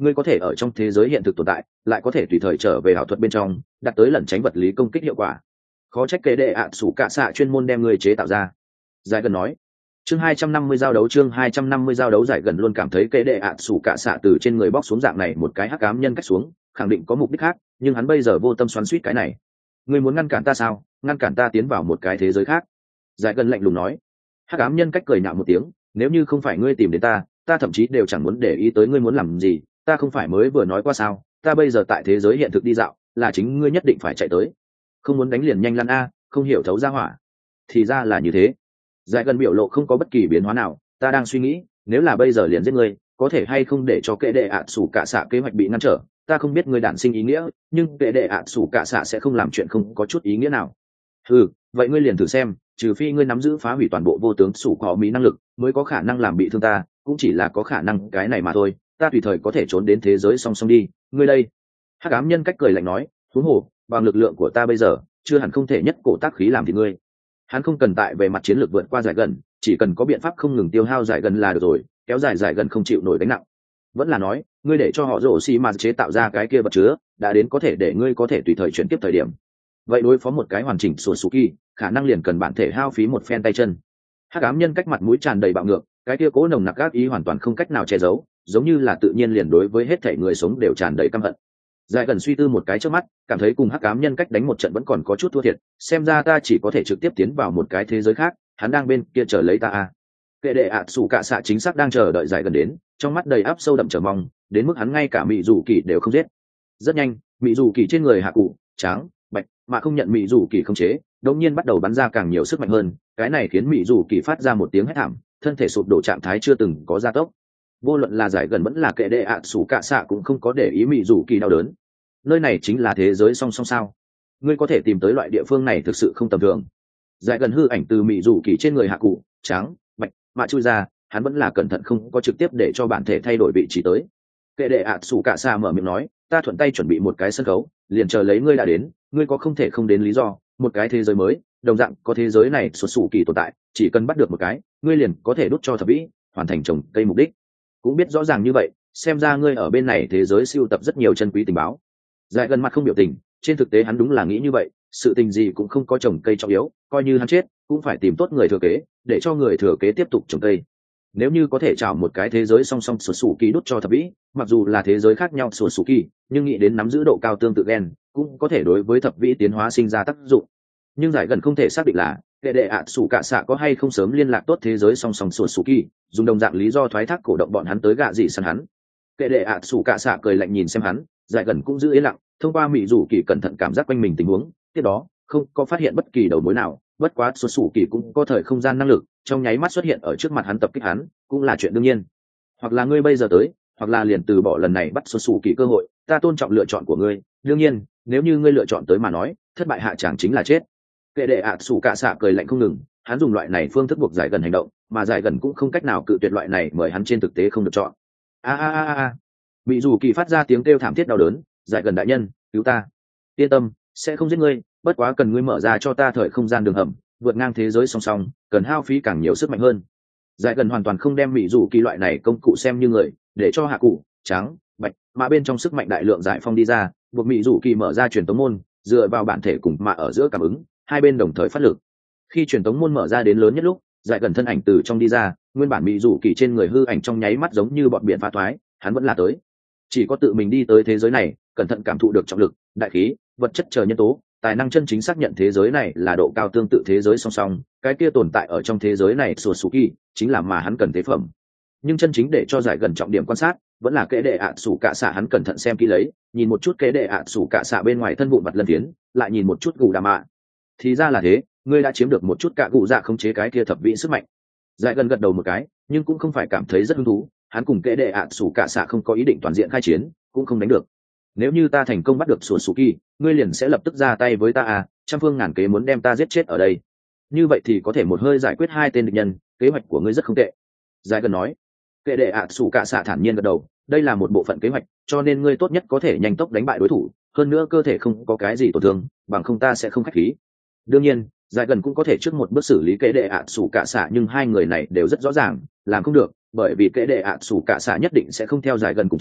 S1: ngươi có thể ở trong thế giới hiện thực tồn tại, lại có thể tùy thời trở về ảo thuật bên trong, đạt tới lẩn tránh vật lý công kích hiệu quả. Khó trách kệ đệ ạ sủ cạ xạ chuyên môn đem ngươi chế tạo ra. Giải gần nói. Chương hai trăm năm mươi giao đấu chương hai trăm năm mươi giao đấu. Giải gần luôn cảm thấy kệ đệ ạ sủ cạ xạ từ trên người bóc xuống dạng này một cái hắc ám nhân cách xuống, khẳng định có mục đích khác, nhưng hắn bây giờ vô tâm xoắn xuýt cái này. Ngươi muốn ngăn cản ta sao? Ngăn cản ta tiến vào một cái thế giới khác. Giải gần lạnh lùng nói. Hắc ám nhân cách cười nhạo một tiếng, nếu như không phải ngươi tìm đến ta, ta thậm chí đều chẳng muốn để ý tới ngươi muốn làm gì, ta không phải mới vừa nói qua sao, ta bây giờ tại thế giới hiện thực đi dạo, là chính ngươi nhất định phải chạy tới. Không muốn đánh liền nhanh lăn a, không hiểu thấu ra hỏa. Thì ra là như thế. Giải gần biểu lộ không có bất kỳ biến hóa nào, ta đang suy nghĩ, nếu là bây giờ liền giết ngươi, có thể hay không để cho kệ đệ ạ sủ cạ xạ kế hoạch bị ngăn trở, ta không biết ngươi đản sinh ý nghĩa, nhưng kệ đệ ạ sủ cạ xạ sẽ không làm chuyện không có chút ý nghĩa nào. Ừ, vậy ngươi liền thử xem, trừ phi ngươi nắm giữ phá hủy toàn bộ vô tướng sủ có mỹ năng lực, mới có khả năng làm bị thương ta, cũng chỉ là có khả năng cái này mà thôi, ta tùy thời có thể trốn đến thế giới song song đi, ngươi đây. Hắc ám nhân cách cười lạnh nói, huống hồ, bằng lực lượng của ta bây giờ, chưa hẳn không thể nhất cổ tác khí làm thì ngươi. Hắn không cần tại về mặt chiến lược vượt qua Giải gần, chỉ cần có biện pháp không ngừng tiêu hao Giải gần là được rồi, kéo dài Giải gần không chịu nổi gánh nặng. Vẫn là nói, ngươi để cho họ rổ xi mà chế tạo ra cái kia vật chứa, đã đến có thể để ngươi có thể tùy thời chuyển tiếp thời điểm. Vậy đối phó một cái hoàn chỉnh Suzuki, khả năng liền cần bản thể hao phí một phen tay chân. Hắc ám nhân cách mặt mũi tràn đầy bạo ngược, cái kia cố nồng nặc ác ý hoàn toàn không cách nào che giấu, giống như là tự nhiên liền đối với hết thảy người sống đều tràn đầy căm hận. Giải gần suy tư một cái trước mắt, cảm thấy cùng hắc ám nhân cách đánh một trận vẫn còn có chút thua thiệt, xem ra ta chỉ có thể trực tiếp tiến vào một cái thế giới khác, hắn đang bên kia chờ lấy ta à. Kệ đệ ạ sủ cạ xạ chính xác đang chờ đợi Giải gần đến, trong mắt đầy áp sâu đậm chờ mong, đến mức hắn ngay cả mị dù kỳ đều không giết. Rất nhanh, mị dù kỳ trên người hạ cụ trắng bạch mà không nhận mị dù kỳ không chế, đột nhiên bắt đầu bắn ra càng nhiều sức mạnh hơn, cái này khiến mị dù kỳ phát ra một tiếng hét thảm, thân thể sụp đổ trạng thái chưa từng có gia tốc. Vô luận là Giải gần vẫn là kệ đệ ạ sủ cạ xạ cũng không có để ý mị dù kỳ đau đớn. Nơi này chính là thế giới song song sao? Ngươi có thể tìm tới loại địa phương này thực sự không tầm thường. Giải gần hư ảnh từ mị dù kỳ trên người hạ cụ trắng bạch mạ chui ra, hắn vẫn là cẩn thận không có trực tiếp để cho bản thể thay đổi vị trí tới. Kệ đệ ạ sủ cạ xạ mở miệng nói, ta thuận tay chuẩn bị một cái sân khấu, liền chờ lấy ngươi đã đến, ngươi có không thể không đến lý do, một cái thế giới mới, đồng dạng có thế giới này xuất xù kỳ tồn tại, chỉ cần bắt được một cái, ngươi liền có thể đốt cho thập vĩ, hoàn thành trồng cây mục đích. Cũng biết rõ ràng như vậy, xem ra ngươi ở bên này thế giới siêu tập rất nhiều chân quý tình báo. Giải gần mặt không biểu tình, trên thực tế hắn đúng là nghĩ như vậy, sự tình gì cũng không có trồng cây trọng yếu, coi như hắn chết, cũng phải tìm tốt người thừa kế, để cho người thừa kế tiếp tục trồng cây. Nếu như có thể chào một cái thế giới song song sổ sủ kỳ đốt cho thập vĩ, mặc dù là thế giới khác nhau sổ sủ kỳ, nhưng nghĩ đến nắm giữ độ cao tương tự gen, cũng có thể đối với thập vĩ tiến hóa sinh ra tác dụng. Nhưng Giải gần không thể xác định là kệ đệ ạ sủ cạ xạ có hay không sớm liên lạc tốt thế giới song song sổ sủ kỳ, dùng đồng dạng lý do thoái thác cổ động bọn hắn tới gạ gì săn hắn. Kệ đệ ạ sủ cạ xạ cười lạnh nhìn xem hắn, Giải gần cũng giữ yên lặng, thông qua mỹ rủ kỳ cẩn thận cảm giác quanh mình tình huống, tiếp đó không có phát hiện bất kỳ đầu mối nào, bất quá sổ sủ kỳ cũng có thời không gian năng lực, trong nháy mắt xuất hiện ở trước mặt hắn tập kích hắn, cũng là chuyện đương nhiên. Hoặc là ngươi bây giờ tới, hoặc là liền từ bỏ lần này bắt sổ sủ kỳ cơ hội, ta tôn trọng lựa chọn của ngươi, đương nhiên nếu như ngươi lựa chọn tới mà nói, thất bại hạ chẳng chính là chết. Kệ đệ ạ sủ cạ xạ cười lạnh không ngừng, hắn dùng loại này phương thức buộc Giải gần hành động, mà Giải gần cũng không cách nào cự tuyệt loại này mời hắn trên thực tế không được chọn. A a a a, bị dù kỳ phát ra tiếng kêu thảm thiết đau đớn, Giải gần đại nhân, cứu ta. Yên tâm, sẽ không giết ngươi, bất quá cần ngươi mở ra cho ta thời không gian đường hầm, vượt ngang thế giới song song, cần hao phí càng nhiều sức mạnh hơn. Giải gần hoàn toàn không đem mỹ dù kỳ loại này công cụ xem như người, để cho hạ cụ trắng bạch mà bên trong sức mạnh đại lượng giải phong đi ra, buộc mỹ dù kỳ mở ra truyền tống môn, dựa vào bản thể cùng mà ở giữa cảm ứng, hai bên đồng thời phát lực. Khi truyền tống môn mở ra đến lớn nhất lúc, Giải gần thân ảnh từ trong đi ra, nguyên bản mỹ dù kỳ trên người hư ảnh trong nháy mắt giống như bọn biển phá thoái, hắn vẫn là tới. Chỉ có tự mình đi tới thế giới này, cẩn thận cảm thụ được trọng lực, đại khí, vật chất chờ nhân tố, tài năng chân chính xác nhận thế giới này là độ cao tương tự thế giới song song, cái kia tồn tại ở trong thế giới này Suzuki chính là mà hắn cần tế phẩm. Nhưng chân chính để cho Giải gần trọng điểm quan sát, vẫn là kệ đệ ạ sủ cạ xạ, hắn cẩn thận xem kỹ lấy, nhìn một chút kệ đệ ạ sủ cạ xạ bên ngoài thân vụn vặt lân phiến, lại nhìn một chút gù đà mạ. Thì ra là thế, ngươi đã chiếm được một chút cạ gù dạ khống chế cái kia thập vị sức mạnh. Giải gần gật đầu một cái, nhưng cũng không phải cảm thấy rất hứng thú, hắn cùng kệ đệ ạ sủ cạ xạ không có ý định toàn diện khai chiến, cũng không đánh được. Nếu như ta thành công bắt được Suzuki, ngươi liền sẽ lập tức ra tay với ta à, trăm phương ngàn kế muốn đem ta giết chết ở đây. Như vậy thì có thể một hơi giải quyết hai tên địch nhân, kế hoạch của ngươi rất không tệ. Giải gần nói. Kệ đệ ạ sủ cạ xạ thản nhiên gật đầu, đây là một bộ phận kế hoạch, cho nên ngươi tốt nhất có thể nhanh tốc đánh bại đối thủ, hơn nữa cơ thể không có cái gì tổn thương, bằng không ta sẽ không khách khí. Đương nhiên, Giải gần cũng có thể trước một bước xử lý kệ đệ ạ sủ cạ xạ, nhưng hai người này đều rất rõ ràng, làm không được, bởi vì kệ đệ ạ sủ cạ xạ nhất định sẽ không theo Giải gần cùng chết,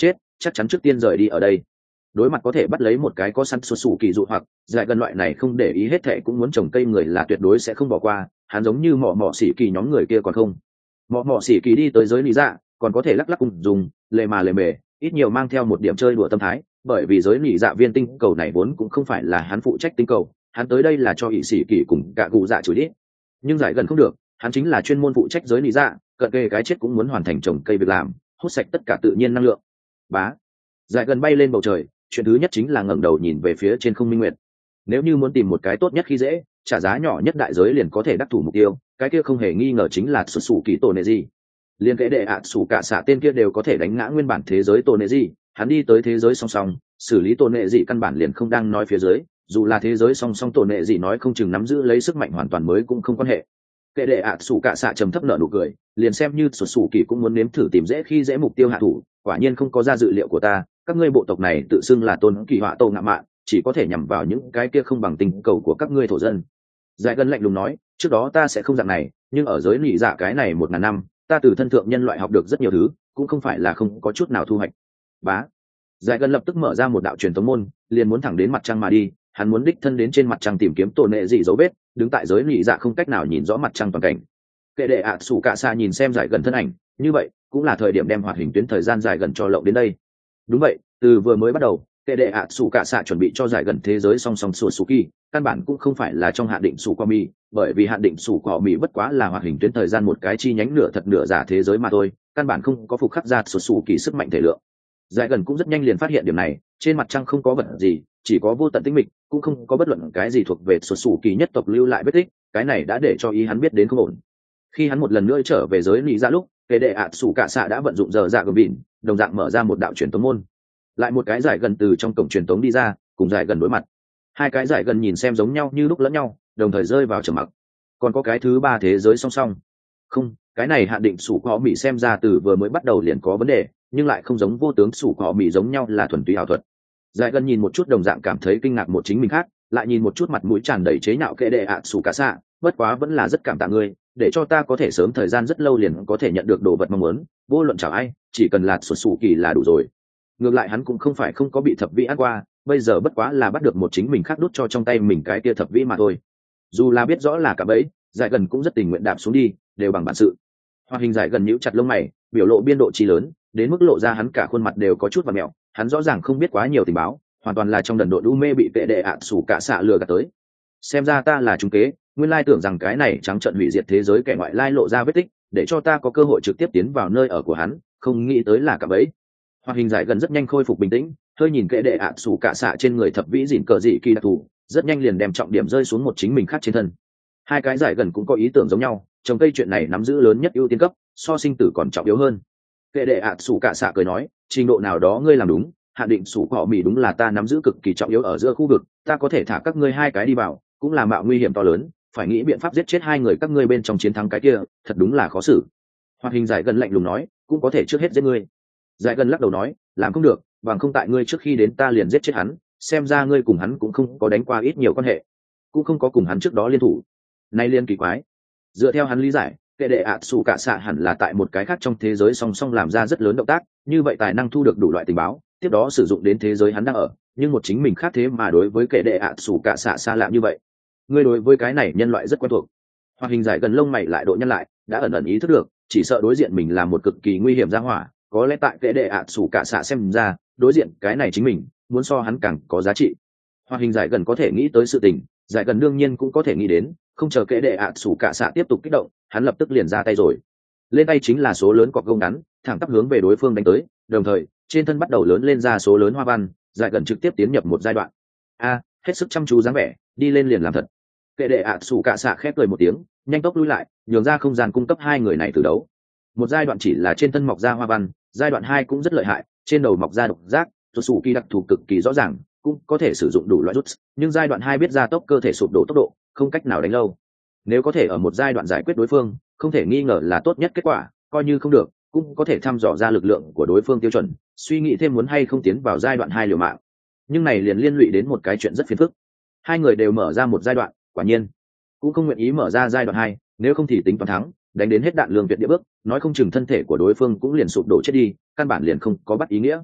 S1: chắc chắn trước tiên rời đi ở đây. Đối mặt có thể bắt lấy một cái có sẵn sụt sủ kỳ dụ hoặc dài gần loại này không để ý hết thệ cũng muốn trồng cây người là tuyệt đối sẽ không bỏ qua. Hắn giống như mỏ mỏ xỉ kỳ nhóm người kia còn không mỏ mỏ xỉ kỳ đi tới giới lý dạ còn có thể lắc lắc cùng dùng lề mà lề mề, ít nhiều mang theo một điểm chơi đùa tâm thái, bởi vì giới lý dạ viên tinh cầu này vốn cũng không phải là hắn phụ trách tinh cầu, hắn tới đây là cho ỷ xỉ kỳ cùng cả cụ dạ chửi đi. Nhưng dài gần không được, hắn chính là chuyên môn phụ trách giới lý dạ, cận kề cái chết cũng muốn hoàn thành trồng cây việc làm, hút sạch tất cả tự nhiên năng lượng. Bá, dài gần bay lên bầu trời, chuyện thứ nhất chính là ngẩng đầu nhìn về phía trên không minh nguyệt. Nếu như muốn tìm một cái tốt nhất khi dễ, trả giá nhỏ nhất đại giới liền có thể đắc thủ mục tiêu, cái kia không hề nghi ngờ chính là xuất xù kỳ tổ nệ gì. Liên kể đệ ạ xù cả xạ tên kia đều có thể đánh ngã nguyên bản thế giới tổ nệ gì, hắn đi tới thế giới song song, xử lý tổ nệ gì căn bản liền không đang nói phía dưới, dù là thế giới song song tổ nệ gì nói không chừng nắm giữ lấy sức mạnh hoàn toàn mới cũng không quan hệ. Kệ đệ ạ xù cả xạ trầm thấp nở nụ cười, liền xem như xuất xù kỳ cũng muốn nếm thử tìm dễ khi dễ mục tiêu hạ thủ, quả nhiên không có ra dự liệu của ta, các ngươi bộ tộc này tự xưng là tôn kỳ họa tô ngạ mạn, chỉ có thể nhằm vào những cái kia không bằng tình cầu của các ngươi thổ dân. Giải gần lạnh lùng nói, trước đó ta sẽ không dạng này, nhưng ở giới lì dạ cái này một ngàn năm, ta từ thân thượng nhân loại học được rất nhiều thứ, cũng không phải là không có chút nào thu hoạch. Bá. Giải gần lập tức mở ra một đạo truyền tống môn, liền muốn thẳng đến mặt trăng mà đi, hắn muốn đích thân đến trên mặt trăng tìm kiếm tổ nệ dị dấu vết, đứng tại giới lì dạ không cách nào nhìn rõ mặt trăng toàn cảnh. Kệ đệ ạ sủ cả xa nhìn xem giải gần thân ảnh, như vậy cũng là thời điểm đem hoạt hình tuyến thời gian dài gần cho lậu đến đây. Đúng vậy, từ vừa mới bắt đầu, kệ đệ ạ sủ cả xạ chuẩn bị cho giải gần thế giới song song sủa sù kỳ, căn bản cũng không phải là trong hạn định sủ qua mi, bởi vì hạn định sủ qua mi bất quá là hoạt hình tuyến thời gian một cái chi nhánh nửa thật nửa giả thế giới mà thôi, căn bản không có phục khắc ra sủa sù kỳ sức mạnh thể lượng. Giải gần cũng rất nhanh liền phát hiện điểm này, trên mặt trăng không có vật gì, chỉ có vô tận tĩnh mịch, cũng không có bất luận cái gì thuộc về sủa sù kỳ nhất tộc lưu lại vết tích, cái này đã để cho ý hắn biết đến không ổn. Khi hắn một lần nữa trở về giới lý ra lúc, kệ đệ ạ sủ cả xạ đã vận dụng giờ dạ gầm vịn, đồng dạng mở ra một đạo truyền tống môn, lại một cái giải gần từ trong cổng truyền tống đi ra, cùng giải gần đối mặt. Hai cái giải gần nhìn xem giống nhau như lúc lẫn nhau, đồng thời rơi vào trầm mặc. Còn có cái thứ ba thế giới song song. Không, cái này hạn định sủ có mỹ xem ra từ vừa mới bắt đầu liền có vấn đề, nhưng lại không giống vô tướng sủ có mỹ giống nhau là thuần túy ảo thuật. Giải gần nhìn một chút đồng dạng cảm thấy kinh ngạc một chính mình khác, lại nhìn một chút mặt mũi tràn đầy chế nhạo kệ đệ ạ sủ cả xạ, bất quá vẫn là rất cảm tạ ngươi, để cho ta có thể sớm thời gian rất lâu liền có thể nhận được đồ vật mong muốn, vô luận chào ai, chỉ cần là sụt sù kỳ là đủ rồi. Ngược lại hắn cũng không phải không có bị thập vĩ ăn qua, bây giờ bất quá là bắt được một chính mình khác đút cho trong tay mình cái kia thập vĩ mà thôi. Dù là biết rõ là cả bẫy, giải gần cũng rất tình nguyện đạp xuống đi, đều bằng bản sự. Hoạt hình giải gần nhíu chặt lông mày, biểu lộ biên độ chi lớn, đến mức lộ ra hắn cả khuôn mặt đều có chút vặn mèo, hắn rõ ràng không biết quá nhiều tình báo, hoàn toàn là trong đần độn u mê bị vệ đệ ạ sủ cả xạ lừa gạt tới. Xem ra ta là trúng kế, nguyên lai tưởng rằng cái này trắng trợn hủy diệt thế giới kẻ ngoại lai lộ ra vết tích, để cho ta có cơ hội trực tiếp tiến vào nơi ở của hắn, không nghĩ tới là cả bẫy. Hoạt hình giải gần rất nhanh khôi phục bình tĩnh, hơi nhìn kệ đệ ạ sủ cả xạ trên người thập vĩ dịn cờ dị kỳ đặc thù, rất nhanh liền đem trọng điểm rơi xuống một chính mình khác trên thân. Hai cái giải gần cũng có ý tưởng giống nhau, trồng cây chuyện này nắm giữ lớn nhất ưu tiên cấp, so sinh tử còn trọng yếu hơn. Kệ đệ ạ sủ cả xạ cười nói, trình độ nào đó ngươi làm đúng, hạn định sủ họ mì đúng là ta nắm giữ cực kỳ trọng yếu ở giữa khu vực, ta có thể thả các ngươi hai cái đi vào, cũng là mạo nguy hiểm to lớn, phải nghĩ biện pháp giết chết hai người các ngươi bên trong chiến thắng cái kia, thật đúng là khó xử. Hoạt hình giải gần lạnh lùng nói, cũng có thể trước hết giết ngươi. Giải gần lắc đầu nói, làm không được, bằng không tại ngươi trước khi đến ta liền giết chết hắn, xem ra ngươi cùng hắn cũng không có đánh qua ít nhiều quan hệ, cũng không có cùng hắn trước đó liên thủ. Nay liên kỳ quái. Dựa theo hắn lý giải, kệ đệ ạ sủ cả xạ hẳn là tại một cái khác trong thế giới song song làm ra rất lớn động tác, như vậy tài năng thu được đủ loại tình báo, tiếp đó sử dụng đến thế giới hắn đang ở, nhưng một chính mình khác thế mà đối với kệ đệ ạ sủ cả xạ xa lạ như vậy. Ngươi đối với cái này nhân loại rất quen thuộc. Hoạt hình giải gần lông mày lại độ nhân lại, đã ẩn ẩn ý thức được, chỉ sợ đối diện mình là một cực kỳ nguy hiểm ra hỏa, có lẽ tại kệ đệ ạ sủ cả xạ xem ra, đối diện cái này chính mình, muốn so hắn càng có giá trị. Hoạt hình giải gần có thể nghĩ tới sự tình, giải gần đương nhiên cũng có thể nghĩ đến, không chờ kệ đệ ạ sủ cả xạ tiếp tục kích động, hắn lập tức liền ra tay rồi. Lên tay chính là số lớn cọc gông ngắn, thẳng tắp hướng về đối phương đánh tới, đồng thời trên thân bắt đầu lớn lên ra số lớn hoa văn, giải gần trực tiếp tiến nhập một giai đoạn. A, hết sức chăm chú dáng vẻ, đi lên liền làm thật. Kệ đệ ạ sủ cả xạ khép cười một tiếng, nhanh tốc lui lại, nhường ra không gian cung cấp hai người này từ đấu. Một giai đoạn chỉ là trên thân mọc ra hoa văn, giai đoạn hai cũng rất lợi hại, trên đầu mọc ra độc giác, tuột sủ kỳ đặc thù cực kỳ rõ ràng, cũng có thể sử dụng đủ loại rút, nhưng giai đoạn hai biết gia tốc cơ thể sụp đổ tốc độ, không cách nào đánh lâu. Nếu có thể ở một giai đoạn giải quyết đối phương, không thể nghi ngờ là tốt nhất kết quả, coi như không được, cũng có thể thăm dò ra lực lượng của đối phương tiêu chuẩn, suy nghĩ thêm muốn hay không tiến vào giai đoạn hai liều mạng. Nhưng này liền liên lụy đến một cái chuyện rất phiền phức. Hai người đều mở ra một giai đoạn, quả nhiên cũng không nguyện ý mở ra giai đoạn hai, nếu không thì tính toán thắng, đánh đến hết đạn lương tuyệt địa bước, nói không chừng thân thể của đối phương cũng liền sụp đổ chết đi, căn bản liền không có bắt ý nghĩa.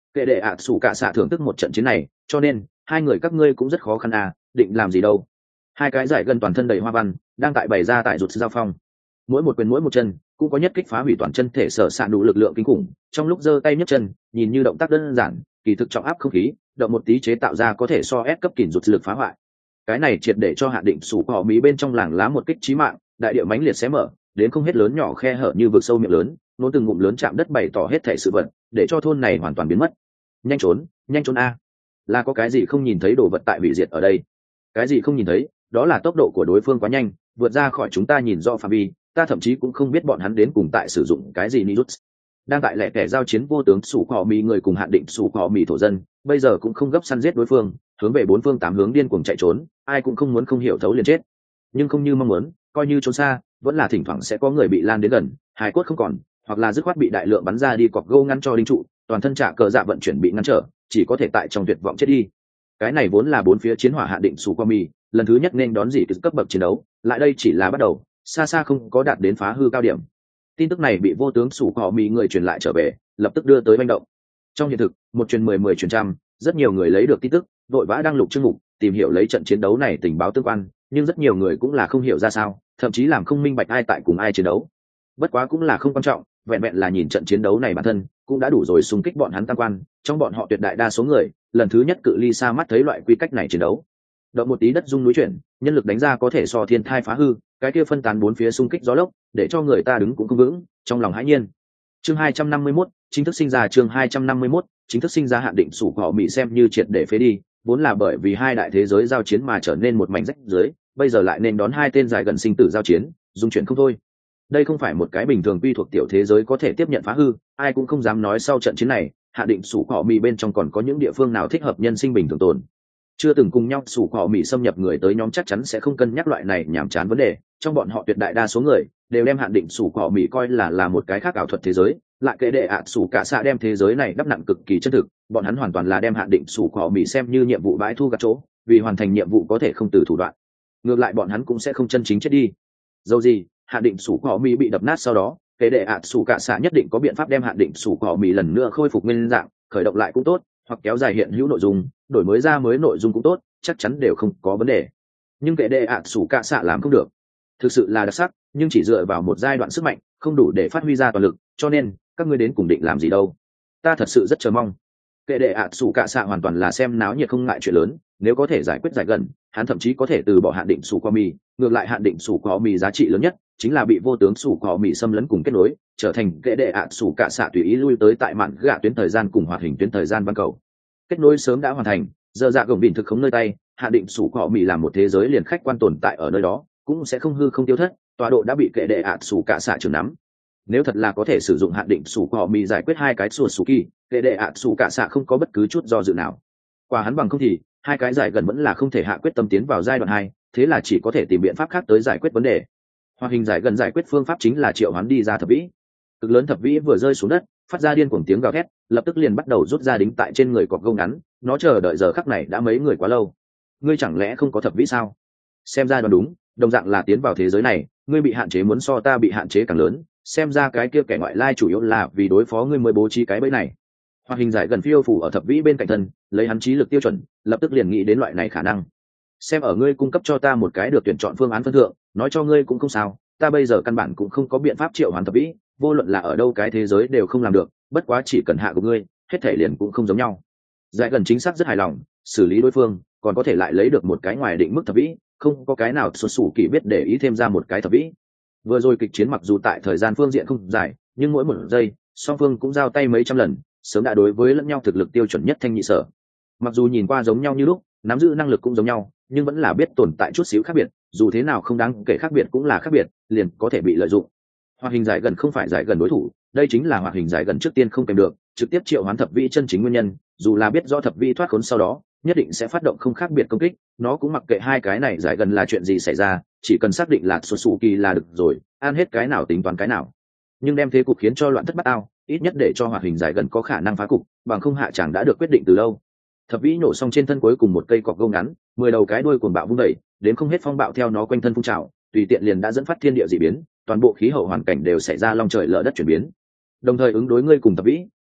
S1: kệ đệ ạ sủ cả xạ thưởng thức một trận chiến này, cho nên hai người các ngươi cũng rất khó khăn à, định làm gì đâu. Hai cái giải gần toàn thân đầy hoa văn đang tại bày ra tại rụt giao phong, mỗi một quyền mỗi một chân cũng có nhất kích phá hủy toàn chân thể sở s đủ lực lượng kinh khủng. Trong lúc giơ tay nhấc chân nhìn như động tác đơn giản, kỳ thực trọng áp không khí động một tí chế tạo ra có thể so ép cấp kỷ rụt lực phá hoại. Cái này triệt để cho hạ định sủ họ mỹ bên trong làng lá một kích chí mạng, đại địa mãnh liệt xé mở đến không hết lớn nhỏ khe hở như vực sâu miệng lớn, nối từng ngụm lớn chạm đất bày tỏ hết thể sự vật, để cho thôn này hoàn toàn biến mất. Nhanh trốn, nhanh trốn a! Là có cái gì không nhìn thấy đồ vật tại hủy diệt ở đây? Cái gì không nhìn thấy? Đó là tốc độ của đối phương quá nhanh, vượt ra khỏi chúng ta nhìn rõ phạm vi, ta thậm chí cũng không biết bọn hắn đến cùng tại sử dụng cái gì nirut. Đang tại lẻ tẻ giao chiến vô tướng sủ họ mỹ người cùng hạn định sủ họ mỹ thổ dân, bây giờ cũng không gấp săn giết đối phương, hướng về bốn phương tám hướng điên cuồng chạy trốn, ai cũng không muốn không hiểu thấu liền chết. Nhưng không như mong muốn, coi như trốn xa, vẫn là thỉnh thoảng sẽ có người bị lan đến gần, hài cốt không còn, hoặc là dứt khoát bị đại lượng bắn ra đi cọc gâu ngăn cho đinh trụ, toàn thân trả cờ dạ vận chuyển bị ngăn trở, chỉ có thể tại trong tuyệt vọng chết đi. Cái này vốn là bốn phía chiến hỏa hạn định sủ qua mì, lần thứ nhất nên đón gì cấp bậc chiến đấu, lại đây chỉ là bắt đầu, xa xa không có đạt đến phá hư cao điểm. Tin tức này bị vô tướng sủ họ mì người truyền lại trở về, lập tức đưa tới manh động. Trong hiện thực, một truyền mười mười truyền trăm, rất nhiều người lấy được tin tức, vội vã đăng lục chương mục, tìm hiểu lấy trận chiến đấu này tình báo tương quan, nhưng rất nhiều người cũng là không hiểu ra sao, thậm chí làm không minh bạch ai tại cùng ai chiến đấu. Bất quá cũng là không quan trọng, vẹn vẹn là nhìn trận chiến đấu này bản thân cũng đã đủ rồi xung kích bọn hắn tam quan. Trong bọn họ tuyệt đại đa số người lần thứ nhất cự ly xa mắt thấy loại quy cách này chiến đấu, động một tí đất rung núi chuyển, nhân lực đánh ra có thể so thiên thai phá hư, cái kia phân tán bốn phía xung kích gió lốc, để cho người ta đứng cũng không vững, trong lòng hãi nhiên. Chương hai trăm năm mươi mốt chính thức sinh ra chương hai trăm năm mươi mốt chính thức sinh ra hạn định sủ họ bị xem như triệt để phế đi, vốn là bởi vì hai đại thế giới giao chiến mà trở nên một mảnh rách dưới, bây giờ lại nên đón hai tên dài gần sinh tử giao chiến, dung chuyển không thôi. Đây không phải một cái bình thường quy thuộc tiểu thế giới có thể tiếp nhận phá hư, ai cũng không dám nói sau trận chiến này hạ định sủ họ mì bên trong còn có những địa phương nào thích hợp nhân sinh bình thường tồn. Chưa từng cùng nhau sủ họ mì xâm nhập người tới nhóm chắc chắn sẽ không cân nhắc loại này nhàm chán vấn đề. Trong bọn họ tuyệt đại đa số người đều đem hạn định sủ họ mì coi là là một cái khác ảo thuật thế giới, lại kệ đệ ạ sủ cả xạ đem thế giới này đắp nặng cực kỳ chân thực, bọn hắn hoàn toàn là đem hạn định sủ họ mì xem như nhiệm vụ bãi thu gặt chỗ, vì hoàn thành nhiệm vụ có thể không từ thủ đoạn. Ngược lại bọn hắn cũng sẽ không chân chính chết đi. Dẫu gì hạn định sủ họ mì bị đập nát sau đó, kệ đệ ạ sủ cả xạ nhất định có biện pháp đem hạn định sủ họ mì lần nữa khôi phục nguyên dạng, khởi động lại cũng tốt, hoặc kéo dài hiện hữu nội dung, đổi mới ra mới nội dung cũng tốt, chắc chắn đều không có vấn đề. Nhưng kệ đệ ạ sủ cả xạ làm không được, thực sự là đặc sắc, nhưng chỉ dựa vào một giai đoạn sức mạnh không đủ để phát huy ra toàn lực, cho nên các ngươi đến cùng định làm gì đâu? Ta thật sự rất chờ mong. Kệ đệ ạ sủ cả xạ hoàn toàn là xem náo nhiệt không ngại chuyện lớn, nếu có thể giải quyết giải gần, hắn thậm chí có thể từ bỏ hạn định sủ qua mì, ngược lại hạn định sủ qua mì giá trị lớn nhất chính là bị vô tướng sủ qua mì xâm lấn cùng kết nối, trở thành kệ đệ ạ sủ cả xạ tùy ý lui tới tại mạn gạ tuyến thời gian cùng hoạt hình tuyến thời gian ban cầu. Kết nối sớm đã hoàn thành, giờ dạ gồng vịn thực không nơi tay, hạn định sủ qua mì làm một thế giới liền khách quan tồn tại ở nơi đó, cũng sẽ không hư không tiêu thất, tọa độ đã bị kệ đệ ạ sủ cả xạ trưởng nắm. Nếu thật là có thể sử dụng hạn định sủ qua mì giải quyết hai cái sùa sủ kỳ, kệ đệ ạ sủ cả xạ không có bất cứ chút do dự nào. Qua hắn bằng không thì hai cái giải gần vẫn là không thể hạ quyết tâm tiến vào giai đoạn hai, thế là chỉ có thể tìm biện pháp khác tới giải quyết vấn đề. Hoạt hình giải gần giải quyết phương pháp chính là triệu hắn đi ra thập vĩ. Cực lớn thập vĩ vừa rơi xuống đất, phát ra điên cuồng tiếng gào thét, lập tức liền bắt đầu rút ra đính tại trên người cọp gông ngắn, nó chờ đợi giờ khắc này đã mấy người quá lâu. Ngươi chẳng lẽ không có thập vĩ sao? Xem ra đoán đúng, đồng dạng là tiến vào thế giới này, ngươi bị hạn chế muốn so ta bị hạn chế càng lớn, xem ra cái kia kẻ ngoại lai chủ yếu là vì đối phó ngươi mới bố trí cái bẫy này. Hoạt hình giải gần phiêu phủ ở thập vĩ bên cạnh thân, lấy hắn trí lực tiêu chuẩn, lập tức liền nghĩ đến loại này khả năng. Xem ở ngươi cung cấp cho ta một cái được tuyển chọn phương án phân thượng, nói cho ngươi cũng không sao, ta bây giờ căn bản cũng không có biện pháp triệu hoán thập vĩ, vô luận là ở đâu cái thế giới đều không làm được, bất quá chỉ cần hạ của ngươi, hết thể liền cũng không giống nhau. Giải gần chính xác rất hài lòng, xử lý đối phương, còn có thể lại lấy được một cái ngoài định mức thập vĩ, không có cái nào xuất xù kỳ biết để ý thêm ra một cái thập vĩ. Vừa rồi kịch chiến mặc dù tại thời gian phương diện không dài, nhưng mỗi một giây, song phương cũng giao tay mấy trăm lần, sớm đã đối với lẫn nhau thực lực tiêu chuẩn nhất thanh nhị sở. Mặc dù nhìn qua giống nhau như lúc, nắm giữ năng lực cũng giống nhau, nhưng vẫn là biết tồn tại chút xíu khác biệt, dù thế nào không đáng kể khác biệt cũng là khác biệt, liền có thể bị lợi dụng. Hoạt hình giải gần không phải giải gần đối thủ, đây chính là hoạt hình giải gần trước tiên không kèm được, trực tiếp triệu hoán thập vĩ chân chính nguyên nhân, dù là biết rõ thập vĩ thoát khốn sau đó, nhất định sẽ phát động không khác biệt công kích, nó cũng mặc kệ hai cái này giải gần là chuyện gì xảy ra, chỉ cần xác định là xuất xù kỳ là được rồi, ăn hết cái nào tính toán cái nào. Nhưng đem thế cục khiến cho loạn thất bát ao, ít nhất để cho hoạt hình giải gần có khả năng phá cục, bằng không hạ chẳng đã được quyết định từ lâu. Thập vĩ nổ xong trên thân cuối cùng một cây cọc gông ngắn, mười đầu cái đuôi cuồng bạo vung đẩy, đến không hết phong bạo theo nó quanh thân phun trào, tùy tiện liền đã dẫn phát thiên địa dị biến, toàn bộ khí hậu hoàn cảnh đều xảy ra long trời lở đất chuyển biến. Đồng thời ứng đối ngươi cùng thập vĩ,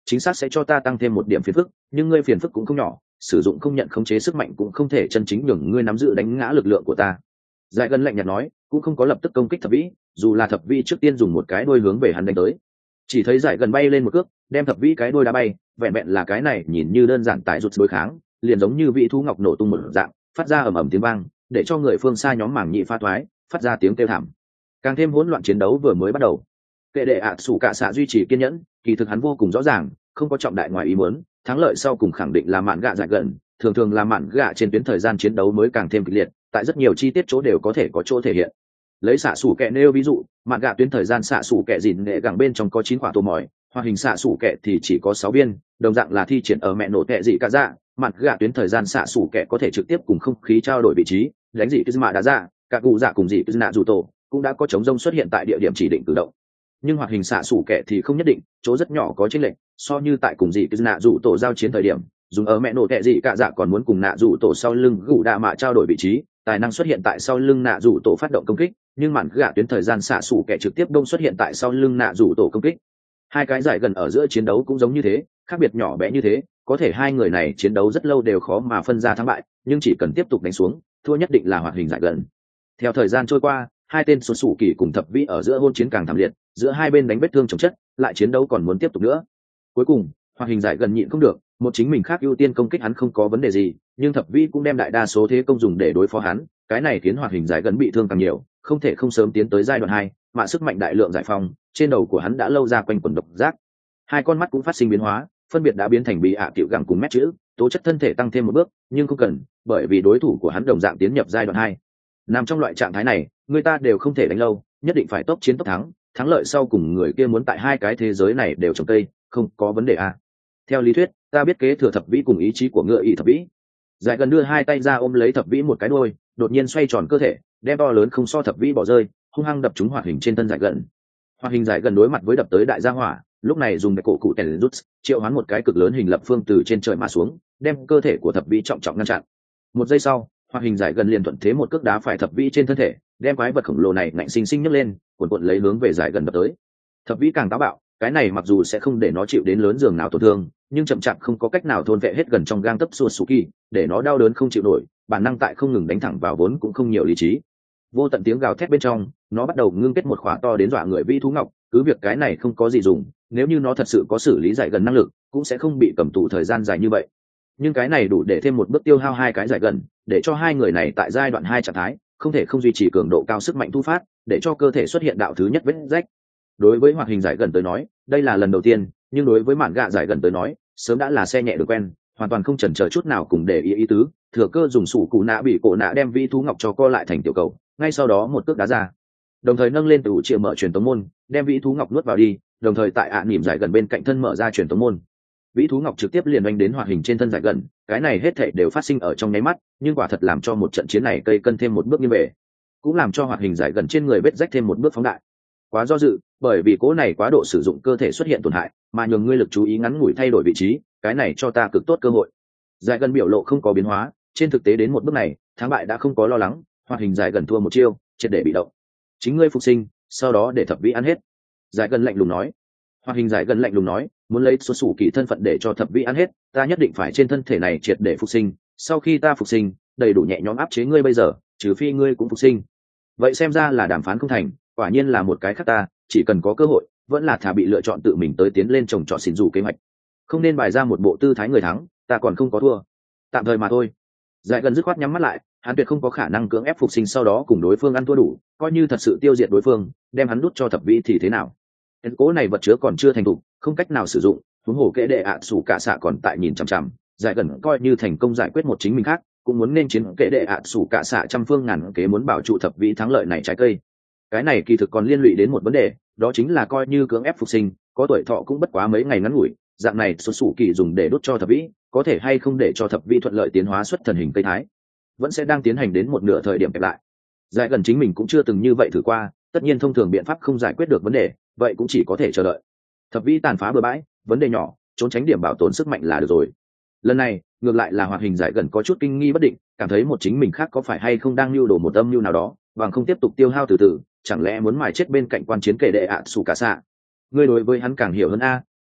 S1: chính xác sẽ cho ta tăng thêm một điểm phiền phức, nhưng ngươi phiền phức cũng không nhỏ, sử dụng không nhận khống chế sức mạnh cũng không thể chân chính nhường ngươi nắm giữ đánh ngã lực lượng của ta. Giải gần lạnh nhạt nói, cũng không có lập tức công kích thập vĩ, dù là thập vĩ trước tiên dùng một cái đuôi hướng về hắn đánh tới, chỉ thấy giải gần bay lên một cước, đem thập vĩ cái đuôi đá bay, vẹn vẹn là cái này nhìn như đơn giản tại rụt đối kháng, liền giống như vị thú ngọc nổ tung một dạng, phát ra ầm ầm tiếng vang, để cho người phương xa nhóm mảng nhị pha thoái, phát ra tiếng kêu thảm. Càng thêm hỗn loạn chiến đấu vừa mới bắt đầu. Kệ đệ ạ sủ cả xạ duy trì kiên nhẫn, kỳ thực hắn vô cùng rõ ràng, không có trọng đại ngoài ý muốn, thắng lợi sau cùng khẳng định là mạn gạ giải gần, thường thường là mạn gạ trên tuyến thời gian chiến đấu mới càng thêm kịch liệt, tại rất nhiều chi tiết chỗ đều có thể có chỗ thể hiện. Lấy xạ sủ kệ nêu ví dụ, mạn gạ tuyến thời gian xạ sủ kệ dìn nghệ gẳng bên trong có chín quả tô mỏi, hoặc hình xạ sủ kệ thì chỉ có sáu viên, đồng dạng là thi triển ở mẹ nổ kệ dị cả dạ, mạn gạ tuyến thời gian xạ sủ kệ có thể trực tiếp cùng không khí trao đổi vị trí, đánh dị kizma đã ra, các cụ dạ cùng dị kizna dù tổ cũng đã có chống rông xuất hiện tại địa điểm chỉ định cử động. Nhưng hoạt hình xạ sủ kệ thì không nhất định, chỗ rất nhỏ có chênh lệch, so như tại cùng dị kizna dù tổ giao chiến thời điểm, dùng ở mẹ nổ kệ dị cả dạ còn muốn cùng nạ dù tổ sau lưng gù đạ mạ trao đổi vị trí, tài năng xuất hiện tại sau lưng nạ dù tổ phát động công kích, nhưng mạn gạ tuyến thời gian xạ sủ kẻ trực tiếp đông xuất hiện tại sau lưng nạ dù tổ công kích. Hai cái giải gần ở giữa chiến đấu cũng giống như thế, khác biệt nhỏ bé như thế, có thể hai người này chiến đấu rất lâu đều khó mà phân ra thắng bại, nhưng chỉ cần tiếp tục đánh xuống, thua nhất định là hoạt hình giải gần. Theo thời gian trôi qua, hai tên xuất sủ kỳ cùng thập vĩ ở giữa hôn chiến càng thảm liệt, giữa hai bên đánh vết thương chồng chất, lại chiến đấu còn muốn tiếp tục nữa. Cuối cùng, hoạt hình giải gần nhịn không được, một chính mình khác ưu tiên công kích hắn không có vấn đề gì, nhưng thập vĩ cũng đem đại đa số thế công dùng để đối phó hắn, cái này khiến hoạt hình giải gần bị thương càng nhiều, không thể không sớm tiến tới giai đoạn hai, mà sức mạnh đại lượng giải phóng, trên đầu của hắn đã lâu ra quanh quần độc giác. Hai con mắt cũng phát sinh biến hóa, phân biệt đã biến thành bị ạ tiểu gẳng cùng mét chữ, tố chất thân thể tăng thêm một bước, nhưng không cần, bởi vì đối thủ của hắn đồng dạng tiến nhập giai đoạn hai. Nằm trong loại trạng thái này, người ta đều không thể đánh lâu, nhất định phải tốc chiến tốc thắng, thắng lợi sau cùng người kia muốn tại hai cái thế giới này đều trồng cây, không có vấn đề à. Theo lý thuyết, ta biết kế thừa thập vĩ cùng ý chí của ngựa ỷ thập vĩ. Giải gần đưa hai tay ra ôm lấy thập vĩ một cái đôi, đột nhiên xoay tròn cơ thể, đem to lớn không so thập vĩ bỏ rơi, hung hăng đập trúng hoạt hình trên thân giải gần. Hoạt hình giải gần đối mặt với đập tới đại gia hỏa, lúc này dùng cái cổ cụ tèn rút triệu hoán một cái cực lớn hình lập phương từ trên trời mà xuống, đem cơ thể của thập vĩ trọng trọng ngăn chặn. Một giây sau, hoạt hình giải gần liền thuận thế một cước đá phải thập vĩ trên thân thể, đem quái vật khổng lồ này ngạnh sinh sinh nhấc lên, cuộn cuộn lấy hướng về giải gần đập tới. Thập vĩ càng táo bạo, cái này mặc dù sẽ không để nó chịu đến lớn giường nào tổn thương, nhưng chậm chạp không có cách nào thôn vệ hết gần trong gang tấc Suzuki, để nó đau đớn không chịu nổi, bản năng tại không ngừng đánh thẳng vào vốn cũng không nhiều lý trí. Vô tận tiếng gào thét bên trong, nó bắt đầu ngưng kết một khóa to đến dọa người vĩ thú ngọc, cứ việc cái này không có gì dùng, nếu như nó thật sự có xử lý giải gần năng lực, cũng sẽ không bị cầm tù thời gian dài như vậy. Nhưng cái này đủ để thêm một bước tiêu hao hai cái giải gần, để cho hai người này tại giai đoạn hai trạng thái, không thể không duy trì cường độ cao sức mạnh thu phát, để cho cơ thể xuất hiện đạo thứ nhất vết rách. Đối với hoạt hình giải gần tới nói, đây là lần đầu tiên, nhưng đối với mạn gạ giải gần tới nói, sớm đã là xe nhẹ được quen, hoàn toàn không chần chờ chút nào cùng để ý ý tứ, thừa cơ dùng sủ cụ nã bị cổ nã đem vi thú ngọc cho co lại thành tiểu cầu, ngay sau đó một cước đá ra, đồng thời nâng lên từ triệu mở truyền tống môn, đem vĩ thú ngọc nuốt vào đi, đồng thời tại ạ à nỉm giải gần bên cạnh thân mở ra truyền tống môn. Vĩ thú ngọc trực tiếp liền đánh đến hoạt hình trên thân giải gần, cái này hết thảy đều phát sinh ở trong nháy mắt, nhưng quả thật làm cho một trận chiến này cây cân thêm một bước như về, cũng làm cho hoạt hình giải gần trên người vết rách thêm một bước phóng đại. Quá do dự, bởi vì cố này quá độ sử dụng cơ thể xuất hiện tổn hại, mà nhường ngươi lực chú ý ngắn ngủi thay đổi vị trí, cái này cho ta cực tốt cơ hội. Giải gần biểu lộ không có biến hóa, trên thực tế đến một bước này, thắng bại đã không có lo lắng, hoạt hình giải gần thua một chiêu, triệt để bị động. Chính ngươi phục sinh, sau đó để thập vĩ ăn hết. Giải gần lạnh lùng nói. Hoạt hình giải gần lạnh lùng nói, muốn lấy số sủ kỳ thân phận để cho thập vĩ ăn hết, ta nhất định phải trên thân thể này triệt để phục sinh, sau khi ta phục sinh, đầy đủ nhẹ nhõm áp chế ngươi bây giờ, trừ phi ngươi cũng phục sinh. Vậy xem ra là đàm phán không thành, quả nhiên là một cái khác ta, chỉ cần có cơ hội, vẫn là thà bị lựa chọn tự mình tới tiến lên trồng trọt xỉn dù kế hoạch, không nên bài ra một bộ tư thái người thắng, ta còn không có thua, tạm thời mà thôi. Giải gần dứt khoát nhắm mắt lại, hắn tuyệt không có khả năng cưỡng ép phục sinh sau đó cùng đối phương ăn thua đủ, coi như thật sự tiêu diệt đối phương, đem hắn đút cho thập vĩ thì thế nào? Cái cố này vật chứa còn chưa thành thục, không cách nào sử dụng, huống hồ kệ đệ ạ sủ cả xạ còn tại nhìn chằm chằm. Giải gần coi như thành công giải quyết một chính mình khác, cũng muốn nên chiến kệ đệ ạ sủ cả xạ trăm phương ngàn kế muốn bảo trụ thập vĩ thắng lợi này trái cây. Cái này kỳ thực còn liên lụy đến một vấn đề, đó chính là coi như cưỡng ép phục sinh, có tuổi thọ cũng bất quá mấy ngày ngắn ngủi, dạng này xuất sủ kỳ dùng để đốt cho thập vĩ, có thể hay không để cho thập vĩ thuận lợi tiến hóa xuất thần hình cây thái, vẫn sẽ đang tiến hành đến một nửa thời điểm kẹp lại. Giải gần chính mình cũng chưa từng như vậy thử qua, tất nhiên thông thường biện pháp không giải quyết được vấn đề, vậy cũng chỉ có thể chờ đợi. Thập vĩ tàn phá bừa bãi, vấn đề nhỏ, trốn tránh điểm bảo tồn sức mạnh là được rồi. Lần này ngược lại là hoạt hình giải gần có chút kinh nghi bất định, cảm thấy một chính mình khác có phải hay không đang lưu đồ một âm mưu nào đó, bằng không tiếp tục tiêu hao từ từ, chẳng lẽ muốn mài chết bên cạnh quan chiến kể đệ ạ sủ cả xạ. Ngươi đối với hắn càng hiểu hơn a,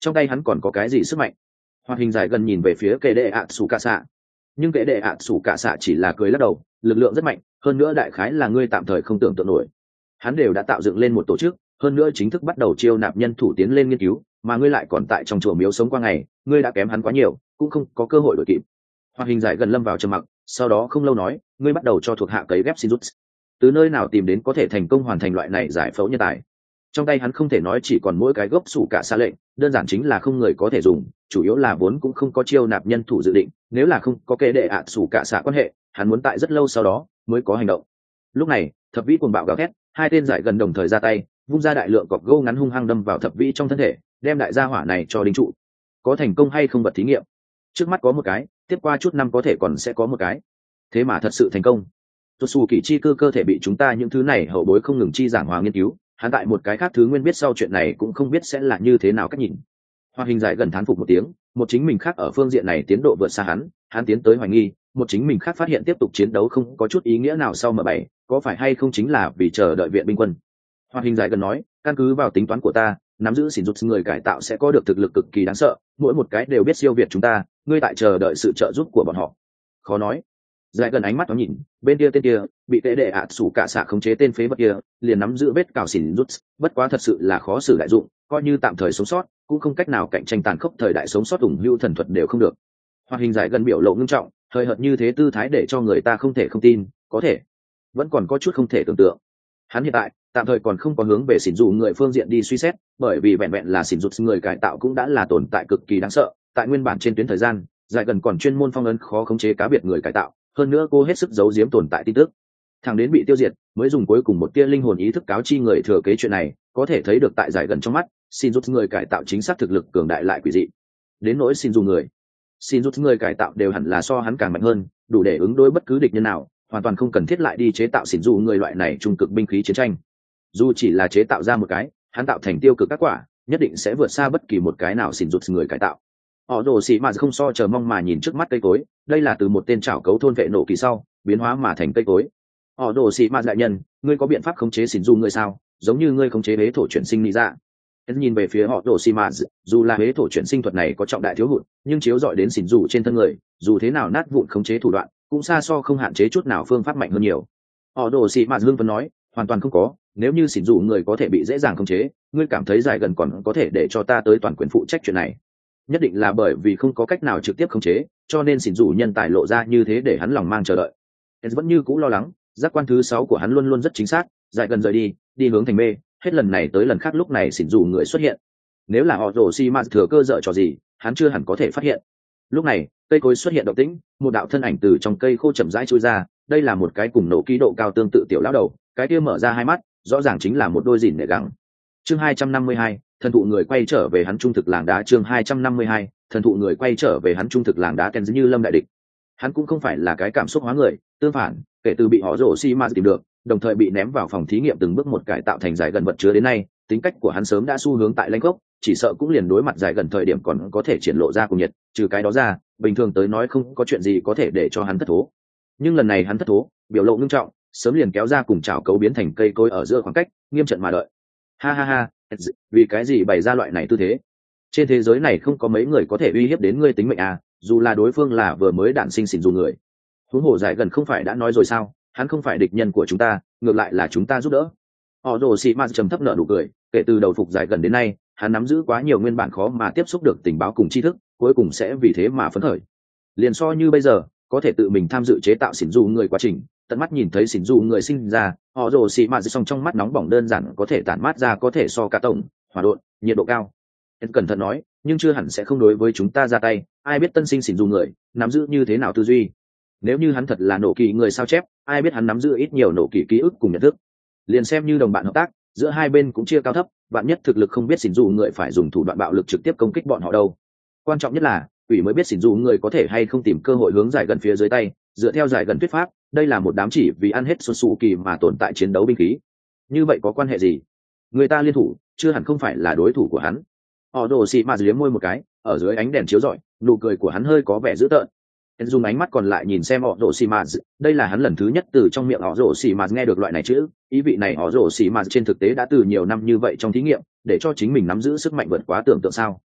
S1: trong tay hắn còn có cái gì sức mạnh. Hoạt hình dài gần nhìn về phía kệ đệ ạ sủ cả xạ, nhưng kệ đệ ạ sủ cả xạ chỉ là cười lắc đầu, lực lượng rất mạnh, hơn nữa đại khái là ngươi tạm thời không tưởng tượng nổi. Hắn đều đã tạo dựng lên một tổ chức, hơn nữa chính thức bắt đầu chiêu nạp nhân thủ tiến lên nghiên cứu, mà ngươi lại còn tại trong chùa miếu sống qua ngày, ngươi đã kém hắn quá nhiều, cũng không có cơ hội đuổi kịp. Hoạt hình dài gần lâm vào trầm mặc, sau đó không lâu nói, ngươi bắt đầu cho thuộc hạ cấy ghép Shinjutsu. Từ nơi nào tìm đến có thể thành công hoàn thành loại này giải phẫu nhân tài? Trong tay hắn không thể nói chỉ còn mỗi cái gốc sủ cả xa lệnh, đơn giản chính là không người có thể dùng, chủ yếu là vốn cũng không có chiêu nạp nhân thủ dự định, nếu là không có kế đệ ạ sủ cả xạ quan hệ, hắn muốn tại rất lâu sau đó mới có hành động. Lúc này, thập vĩ cuồng bạo gào thét, hai tên giải gần đồng thời ra tay, vung ra đại lượng cọc gỗ ngắn hung hăng đâm vào thập vĩ trong thân thể, đem đại gia hỏa này cho đính trụ. Có thành công hay không vật thí nghiệm? Trước mắt có một cái, tiếp qua chút năm có thể còn sẽ có một cái. Thế mà thật sự thành công. Tốt xù kỳ chi cơ cơ thể bị chúng ta những thứ này hậu bối không ngừng chi giảng hòa nghiên cứu, hắn tại một cái khác thứ nguyên biết sau chuyện này cũng không biết sẽ là như thế nào cách nhìn. Hoa hình dài gần thán phục một tiếng, một chính mình khác ở phương diện này tiến độ vượt xa hắn, hắn tiến tới hoài nghi, một chính mình khác phát hiện tiếp tục chiến đấu không có chút ý nghĩa nào sau M bảy, có phải hay không chính là vì chờ đợi viện binh quân. Hoa hình dài gần nói, căn cứ vào tính toán của ta, nắm giữ xỉn rút người cải tạo sẽ có được thực lực cực kỳ đáng sợ, mỗi một cái đều biết siêu việt chúng ta, ngươi tại chờ đợi sự trợ giúp của bọn họ. Khó nói. Dài gần ánh mắt nó nhìn, bên kia tên kia bị tệ đệ ạt sủ cả xạ khống chế tên phế vật kia, liền nắm giữ vết cào xỉn rút, bất quá thật sự là khó xử đại dụng, coi như tạm thời sống sót, cũng không cách nào cạnh tranh tàn khốc thời đại sống sót ủng hữu thần thuật đều không được. Hoạt hình dài gần biểu lộ ngưng trọng, hơi hợt như thế tư thái để cho người ta không thể không tin, có thể, vẫn còn có chút không thể tưởng tượng. Hắn hiện tại tạm thời còn không có hướng về xỉn dù người phương diện đi suy xét, bởi vì vẹn vẹn là xỉn rút người cải tạo cũng đã là tồn tại cực kỳ đáng sợ. Tại nguyên bản trên tuyến thời gian, dài gần còn chuyên môn phong ấn khó khống chế cá biệt người cải tạo, hơn nữa cô hết sức giấu giếm tồn tại tin tức, thằng đến bị tiêu diệt mới dùng cuối cùng một tia linh hồn ý thức cáo chi người thừa kế chuyện này. Có thể thấy được tại giải gần trong mắt, xin rút người cải tạo chính xác thực lực cường đại lại quỷ dị. Đến nỗi xin dù người xin rút người cải tạo đều hẳn là so hắn càng mạnh hơn, đủ để ứng đối bất cứ địch nhân nào, hoàn toàn không cần thiết lại đi chế tạo xin dù người loại này trung cực binh khí chiến tranh. Dù chỉ là chế tạo ra một cái, hắn tạo thành tiêu cực các quả, nhất định sẽ vượt xa bất kỳ một cái nào xin rút người cải tạo. Họ đồ xì mà không so chờ mong mà nhìn trước mắt cây cối, đây là từ một tên trảo cấu thôn vệ nổ kỳ sau biến hóa mà thành cây cối. Họ đồ xì mà đại nhân, ngươi có biện pháp khống chế xỉn du ngươi sao, giống như ngươi khống chế hế thổ chuyển sinh lý ra. Hắn nhìn về phía họ đồ xì mà, dù là hế thổ chuyển sinh thuật này có trọng đại thiếu hụt, nhưng chiếu dọi đến xỉn du trên thân người, dù thế nào nát vụn khống chế thủ đoạn cũng xa so không hạn chế chút nào phương pháp mạnh hơn nhiều. Họ đồ xì mà hương phấn nói, hoàn toàn không có, nếu như xỉn du người có thể bị dễ dàng khống chế, ngươi cảm thấy dài gần còn có thể để cho ta tới toàn quyền phụ trách chuyện này? Nhất định là bởi vì không có cách nào trực tiếp khống chế, cho nên xỉn rủ nhân tài lộ ra như thế để hắn lòng mang chờ đợi. Hắn vẫn như cũ lo lắng, giác quan thứ sáu của hắn luôn luôn rất chính xác, dài gần rời đi, đi hướng thành mê, hết lần này tới lần khác lúc này xỉn rủ người xuất hiện. Nếu là họ rổ xi mạt thừa cơ dở trò gì, hắn chưa hẳn có thể phát hiện. Lúc này, cây cối xuất hiện động tĩnh, một đạo thân ảnh từ trong cây khô chậm rãi trôi ra, đây là một cái cùng nổ ký độ cao tương tự tiểu lão đầu, cái kia mở ra hai mắt, rõ ràng chính là một đôi gìn nệ gắng. Chương hai trăm năm mươi hai, thần thụ người quay trở về hắn trung thực làng đá. Chương hai trăm năm mươi hai, thần thụ người quay trở về hắn trung thực làng đá. Ken như lâm đại địch, hắn cũng không phải là cái cảm xúc hóa người, tương phản, kể từ bị họ rổ xi mạt tìm được, đồng thời bị ném vào phòng thí nghiệm từng bước một cải tạo thành giải gần vật chứa đến nay, tính cách của hắn sớm đã xu hướng tại lãnh gốc, chỉ sợ cũng liền đối mặt giải gần thời điểm còn có thể triển lộ ra cùng nhiệt, trừ cái đó ra, bình thường tới nói không có chuyện gì có thể để cho hắn thất thố. Nhưng lần này hắn thất thố, biểu lộ nghiêm trọng, sớm liền kéo ra cùng chảo cấu biến thành cây cối ở giữa khoảng cách, nghiêm trận mà đợi. Ha ha ha, vì cái gì bày ra loại này tư thế? Trên thế giới này không có mấy người có thể uy hiếp đến ngươi tính mệnh à, dù là đối phương là vừa mới đản sinh xỉn dù người. Huống hồ giải gần không phải đã nói rồi sao, hắn không phải địch nhân của chúng ta, ngược lại là chúng ta giúp đỡ. Họ rồ xì mạt trầm thấp nở nụ cười, kể từ đầu phục giải gần đến nay, hắn nắm giữ quá nhiều nguyên bản khó mà tiếp xúc được tình báo cùng tri thức, cuối cùng sẽ vì thế mà phấn khởi. Liền so như bây giờ, có thể tự mình tham dự chế tạo xỉn dù người quá trình, tận mắt nhìn thấy xỉn dù người sinh ra, họ rồ xì mạt xong trong mắt nóng bỏng đơn giản có thể tản mát ra có thể so cả tổng hỏa độn nhiệt độ cao. Em cẩn thận nói, nhưng chưa hẳn sẽ không đối với chúng ta ra tay, ai biết tân sinh xỉn dù người nắm giữ như thế nào tư duy. Nếu như hắn thật là nổ kỳ người sao chép, ai biết hắn nắm giữ ít nhiều nổ kỳ ký ức cùng nhận thức. Liền xem như đồng bạn hợp tác, giữa hai bên cũng chia cao thấp, bạn nhất thực lực không biết xỉn dù người phải dùng thủ đoạn bạo lực trực tiếp công kích bọn họ đâu. Quan trọng nhất là ủy mới biết xỉn dù người có thể hay không tìm cơ hội hướng giải gần phía dưới tay, dựa theo giải gần thuyết pháp, đây là một đám chỉ vì ăn hết xuân xù kỳ mà tồn tại chiến đấu binh khí. Như vậy có quan hệ gì? Người ta liên thủ, chưa hẳn không phải là đối thủ của hắn. Họ đồ xị mà liếm môi một cái, ở dưới ánh đèn chiếu rọi, nụ cười của hắn hơi có vẻ dữ tợn. Hắn dùng ánh mắt còn lại nhìn xem họ rổ xì mạt, đây là hắn lần thứ nhất từ trong miệng họ rổ xì mạt nghe được loại này chữ, ý vị này họ rổ xì mạt trên thực tế đã từ nhiều năm như vậy trong thí nghiệm, để cho chính mình nắm giữ sức mạnh vượt quá tưởng tượng sao.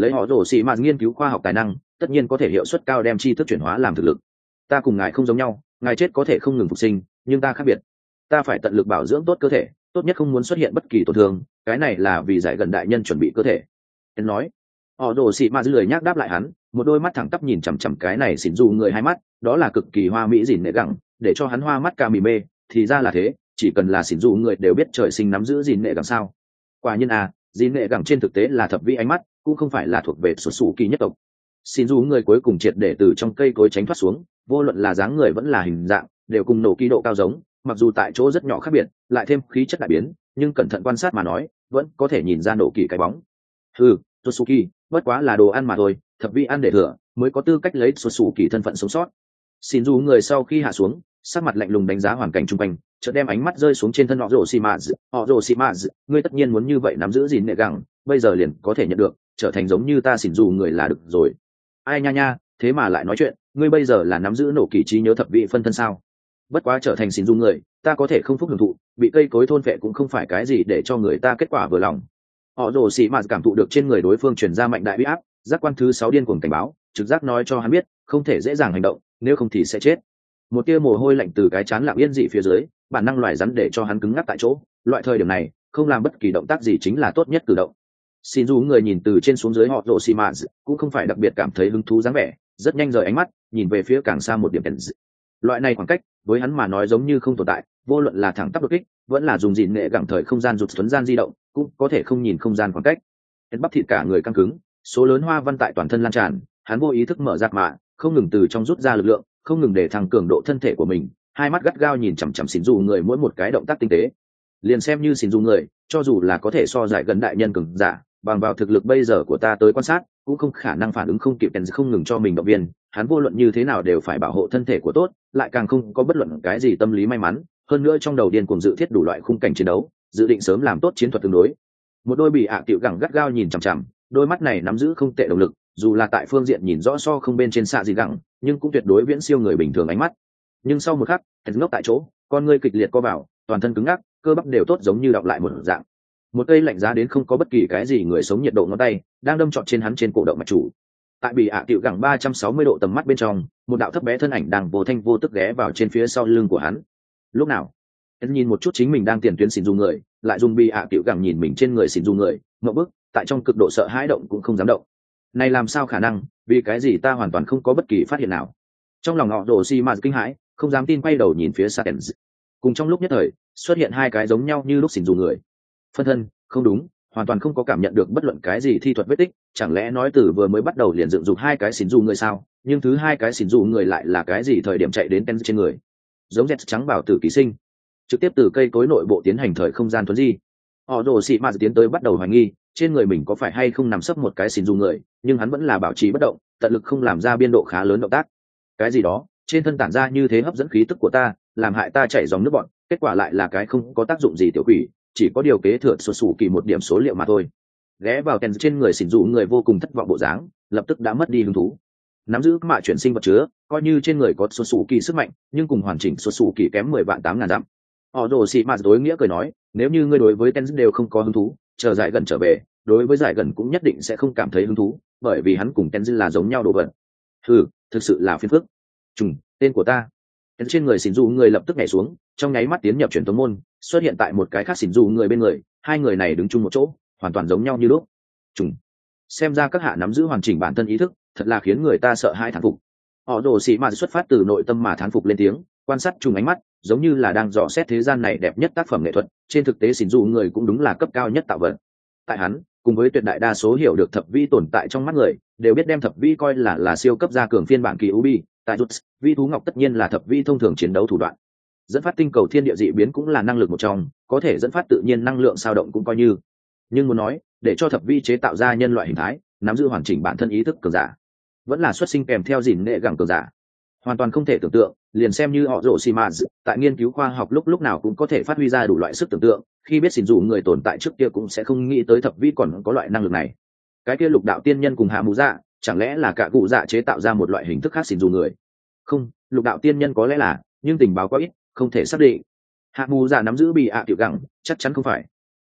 S1: lấy họ rổ xì mạt nghiên cứu khoa học tài năng tất nhiên có thể hiệu suất cao đem tri thức chuyển hóa làm thực lực. Ta cùng ngài không giống nhau, ngài chết có thể không ngừng phục sinh, nhưng ta khác biệt, ta phải tận lực bảo dưỡng tốt cơ thể, tốt nhất không muốn xuất hiện bất kỳ tổn thương, cái này là vì giải gần đại nhân chuẩn bị cơ thể. Hắn nói. Họ rồ xị mạt lười nhác đáp lại hắn, một đôi mắt thẳng tắp nhìn chằm chằm cái này xỉn dù người hai mắt, đó là cực kỳ hoa mỹ dìn nệ gẳng, để cho hắn hoa mắt ca mì mê. Thì ra là thế, chỉ cần là xỉn dù người đều biết trời sinh nắm giữ dìn nệ gẳng sao? Quả nhiên à, dìn nệ gẳng trên thực tế là thập vĩ ánh mắt, cũng không phải là thuộc về xuất xù kỳ nhất tộc. Xỉn dù người cuối cùng triệt để từ trong cây cối tránh thoát xuống, vô luận là dáng người vẫn là hình dạng, đều cùng nổ kỳ độ cao giống, mặc dù tại chỗ rất nhỏ khác biệt, lại thêm khí chất đại biến, nhưng cẩn thận quan sát mà nói, vẫn có thể nhìn ra nổ kỳ cái bóng. Ừ, Totsuki, bất quá là đồ ăn mà thôi, thập vị ăn để thừa, mới có tư cách lấy Totsuki thân phận sống sót. Xin dù người sau khi hạ xuống, sắc mặt lạnh lùng đánh giá hoàn cảnh xung quanh, chợt đem ánh mắt rơi xuống trên thân họ rồ xì mạt, họ rồ xì mạt, ngươi tất nhiên muốn như vậy nắm giữ gìn nệ gẳng, bây giờ liền có thể nhận được, trở thành giống như ta xỉn dù người là được rồi. Ai nha nha, thế mà lại nói chuyện, ngươi bây giờ là nắm giữ nổ kỳ trí nhớ thập vị phân thân sao? Bất quá trở thành xỉn dù người, ta có thể không phúc hưởng thụ, bị cây cối thôn vệ cũng không phải cái gì để cho người ta kết quả vừa lòng. Họ rồ xì mạt cảm thụ được trên người đối phương truyền ra mạnh đại uy áp, giác quan thứ sáu điên cuồng cảnh báo, trực giác nói cho hắn biết không thể dễ dàng hành động, nếu không thì sẽ chết. Một tia mồ hôi lạnh từ cái chán lặng yên dị phía dưới, bản năng loài rắn để cho hắn cứng ngắc tại chỗ. Loại thời điểm này, không làm bất kỳ động tác gì chính là tốt nhất cử động. Xin dù người nhìn từ trên xuống dưới họ rồ xì mạt, cũng không phải đặc biệt cảm thấy hứng thú dáng vẻ, rất nhanh rời ánh mắt, nhìn về phía càng xa một điểm đèn. Loại này khoảng cách, với hắn mà nói giống như không tồn tại, vô luận là thẳng tắp đột kích, vẫn là dùng gìn nghệ gẳng thời không gian rụt thuấn gian di động, cũng có thể không nhìn không gian khoảng cách. Hắn bắp thịt cả người căng cứng, số lớn hoa văn tại toàn thân lan tràn, hắn vô ý thức mở giạt mạ, không ngừng từ trong rút ra lực lượng, không ngừng để thăng cường độ thân thể của mình, hai mắt gắt gao nhìn chằm chằm xỉn dù người mỗi một cái động tác tinh tế. Liền xem như xỉn dù người, cho dù là có thể so giải gần đại nhân cường giả, bằng vào thực lực bây giờ của ta tới quan sát, cũng không khả năng phản ứng không kịp, Ken không ngừng cho mình động viên, hắn vô luận như thế nào đều phải bảo hộ thân thể của tốt, lại càng không có bất luận cái gì tâm lý may mắn, hơn nữa trong đầu điên cuồng dự thiết đủ loại khung cảnh chiến đấu, dự định sớm làm tốt chiến thuật tương đối. Một đôi bị ạ tiểu gẳng gắt gao nhìn chằm chằm, đôi mắt này nắm giữ không tệ động lực, dù là tại phương diện nhìn rõ so không bên trên xạ gì gẳng, nhưng cũng tuyệt đối viễn siêu người bình thường ánh mắt. Nhưng sau một khắc, Ken ngốc tại chỗ, con ngươi kịch liệt co vào, toàn thân cứng ngắc, cơ bắp đều tốt giống như đọc lại một dạng. Một cây lạnh giá đến không có bất kỳ cái gì người sống nhiệt độ ngón tay đang đâm trọt trên hắn trên cổ động mạch chủ. Tại bị ạ tiểu gẳng ba trăm sáu mươi độ tầm mắt bên trong, một đạo thấp bé thân ảnh đang vô thanh vô tức ghé vào trên phía sau lưng của hắn. Lúc nào hắn nhìn một chút chính mình đang tiền tuyến xỉn dù người, lại dùng bị ạ tiểu gẳng nhìn mình trên người xỉn dù người, ngậm bức, tại trong cực độ sợ hãi động cũng không dám động. Này làm sao khả năng, vì cái gì ta hoàn toàn không có bất kỳ phát hiện nào. Trong lòng họ rồ xi mạt kinh hãi, không dám tin, quay đầu nhìn phía xa. Cùng trong lúc nhất thời xuất hiện hai cái giống nhau như lúc xỉn dù người. Phân thân, không đúng, hoàn toàn không có cảm nhận được bất luận cái gì thi thuật vết tích, chẳng lẽ nói từ vừa mới bắt đầu liền dựng dục hai cái xỉn dù người sao? Nhưng thứ hai cái xỉn dù người lại là cái gì thời điểm chạy đến Ten trên người? Giống dẹt trắng bảo tử ký sinh, trực tiếp từ cây cối nội bộ tiến hành thời không gian thuấn di. Họ rồ xị mạt tiến tới bắt đầu hoài nghi trên người mình có phải hay không nằm sấp một cái xỉn dù người, nhưng hắn vẫn là bảo trì bất động, tận lực không làm ra biên độ khá lớn động tác. Cái gì đó trên thân tản ra như thế hấp dẫn khí tức của ta, làm hại ta chảy dòng nước bọn, kết quả lại là cái không có tác dụng gì tiểu quỷ, chỉ có điều kế thừa xuất xù kỳ một điểm số liệu mà thôi. Ghé vào Ken trên người xỉn dù người vô cùng thất vọng bộ dáng, lập tức đã mất đi hứng thú. Nắm giữ mạ chuyển sinh vật chứa, coi như trên người có xuất xù kỳ sức mạnh, nhưng cùng hoàn chỉnh xuất xù kỳ kém mười vạn tám ngàn dặm. Họ rồ xị mạt đối nghĩa cười nói, nếu như ngươi đối với Ken đều không có hứng thú, chờ giải gần trở về, đối với giải gần cũng nhất định sẽ không cảm thấy hứng thú, bởi vì hắn cùng Ken là giống nhau đồ vật. Hừ, thực sự là phiền phức. Trùng, tên của ta. Ken trên người xỉn dù người lập tức nhảy xuống, trong nháy mắt tiến nhập truyền tống môn, xuất hiện tại một cái khác xỉn dù người bên người, hai người này đứng chung một chỗ, hoàn toàn giống nhau như lúc. Trùng, xem ra các hạ nắm giữ hoàn chỉnh bản thân ý thức, thật là khiến người ta sợ hãi thán phục. Họ rồ xị mạt xuất phát từ nội tâm mà thán phục lên tiếng, quan sát trùng ánh mắt, giống như là đang dò xét thế gian này đẹp nhất tác phẩm nghệ thuật, trên thực tế xỉn dù người cũng đúng là cấp cao nhất tạo vật. Tại hắn, cùng với tuyệt đại đa số hiểu được thập vi tồn tại trong mắt người, đều biết đem thập vi coi là là siêu cấp gia cường phiên bản kỳ ubi, tại rút, vi thú ngọc tất nhiên là thập vi thông thường chiến đấu thủ đoạn. Dẫn phát tinh cầu thiên địa dị biến cũng là năng lực một trong, có thể dẫn phát tự nhiên năng lượng sao động cũng coi như. Nhưng muốn nói, để cho thập vi chế tạo ra nhân loại hình thái, nắm giữ hoàn chỉnh bản thân ý thức cường giả, vẫn là xuất sinh kèm theo gìn nghệ gẳng cường giả, hoàn toàn không thể tưởng tượng. Liền xem như họ rồ xì mạt tại nghiên cứu khoa học lúc lúc nào cũng có thể phát huy ra đủ loại sức tưởng tượng, khi biết xỉn dù người tồn tại trước kia cũng sẽ không nghĩ tới thập vi còn có loại năng lực này. Cái kia lục đạo tiên nhân cùng hạ mù dạ, chẳng lẽ là cả cụ dạ chế tạo ra một loại hình thức khác xỉn dù người? Không, lục đạo tiên nhân có lẽ là, nhưng tình báo quá ít, không thể xác định. Hạ mù dạ nắm giữ bị ạ tiểu gẳng, chắc chắn không phải.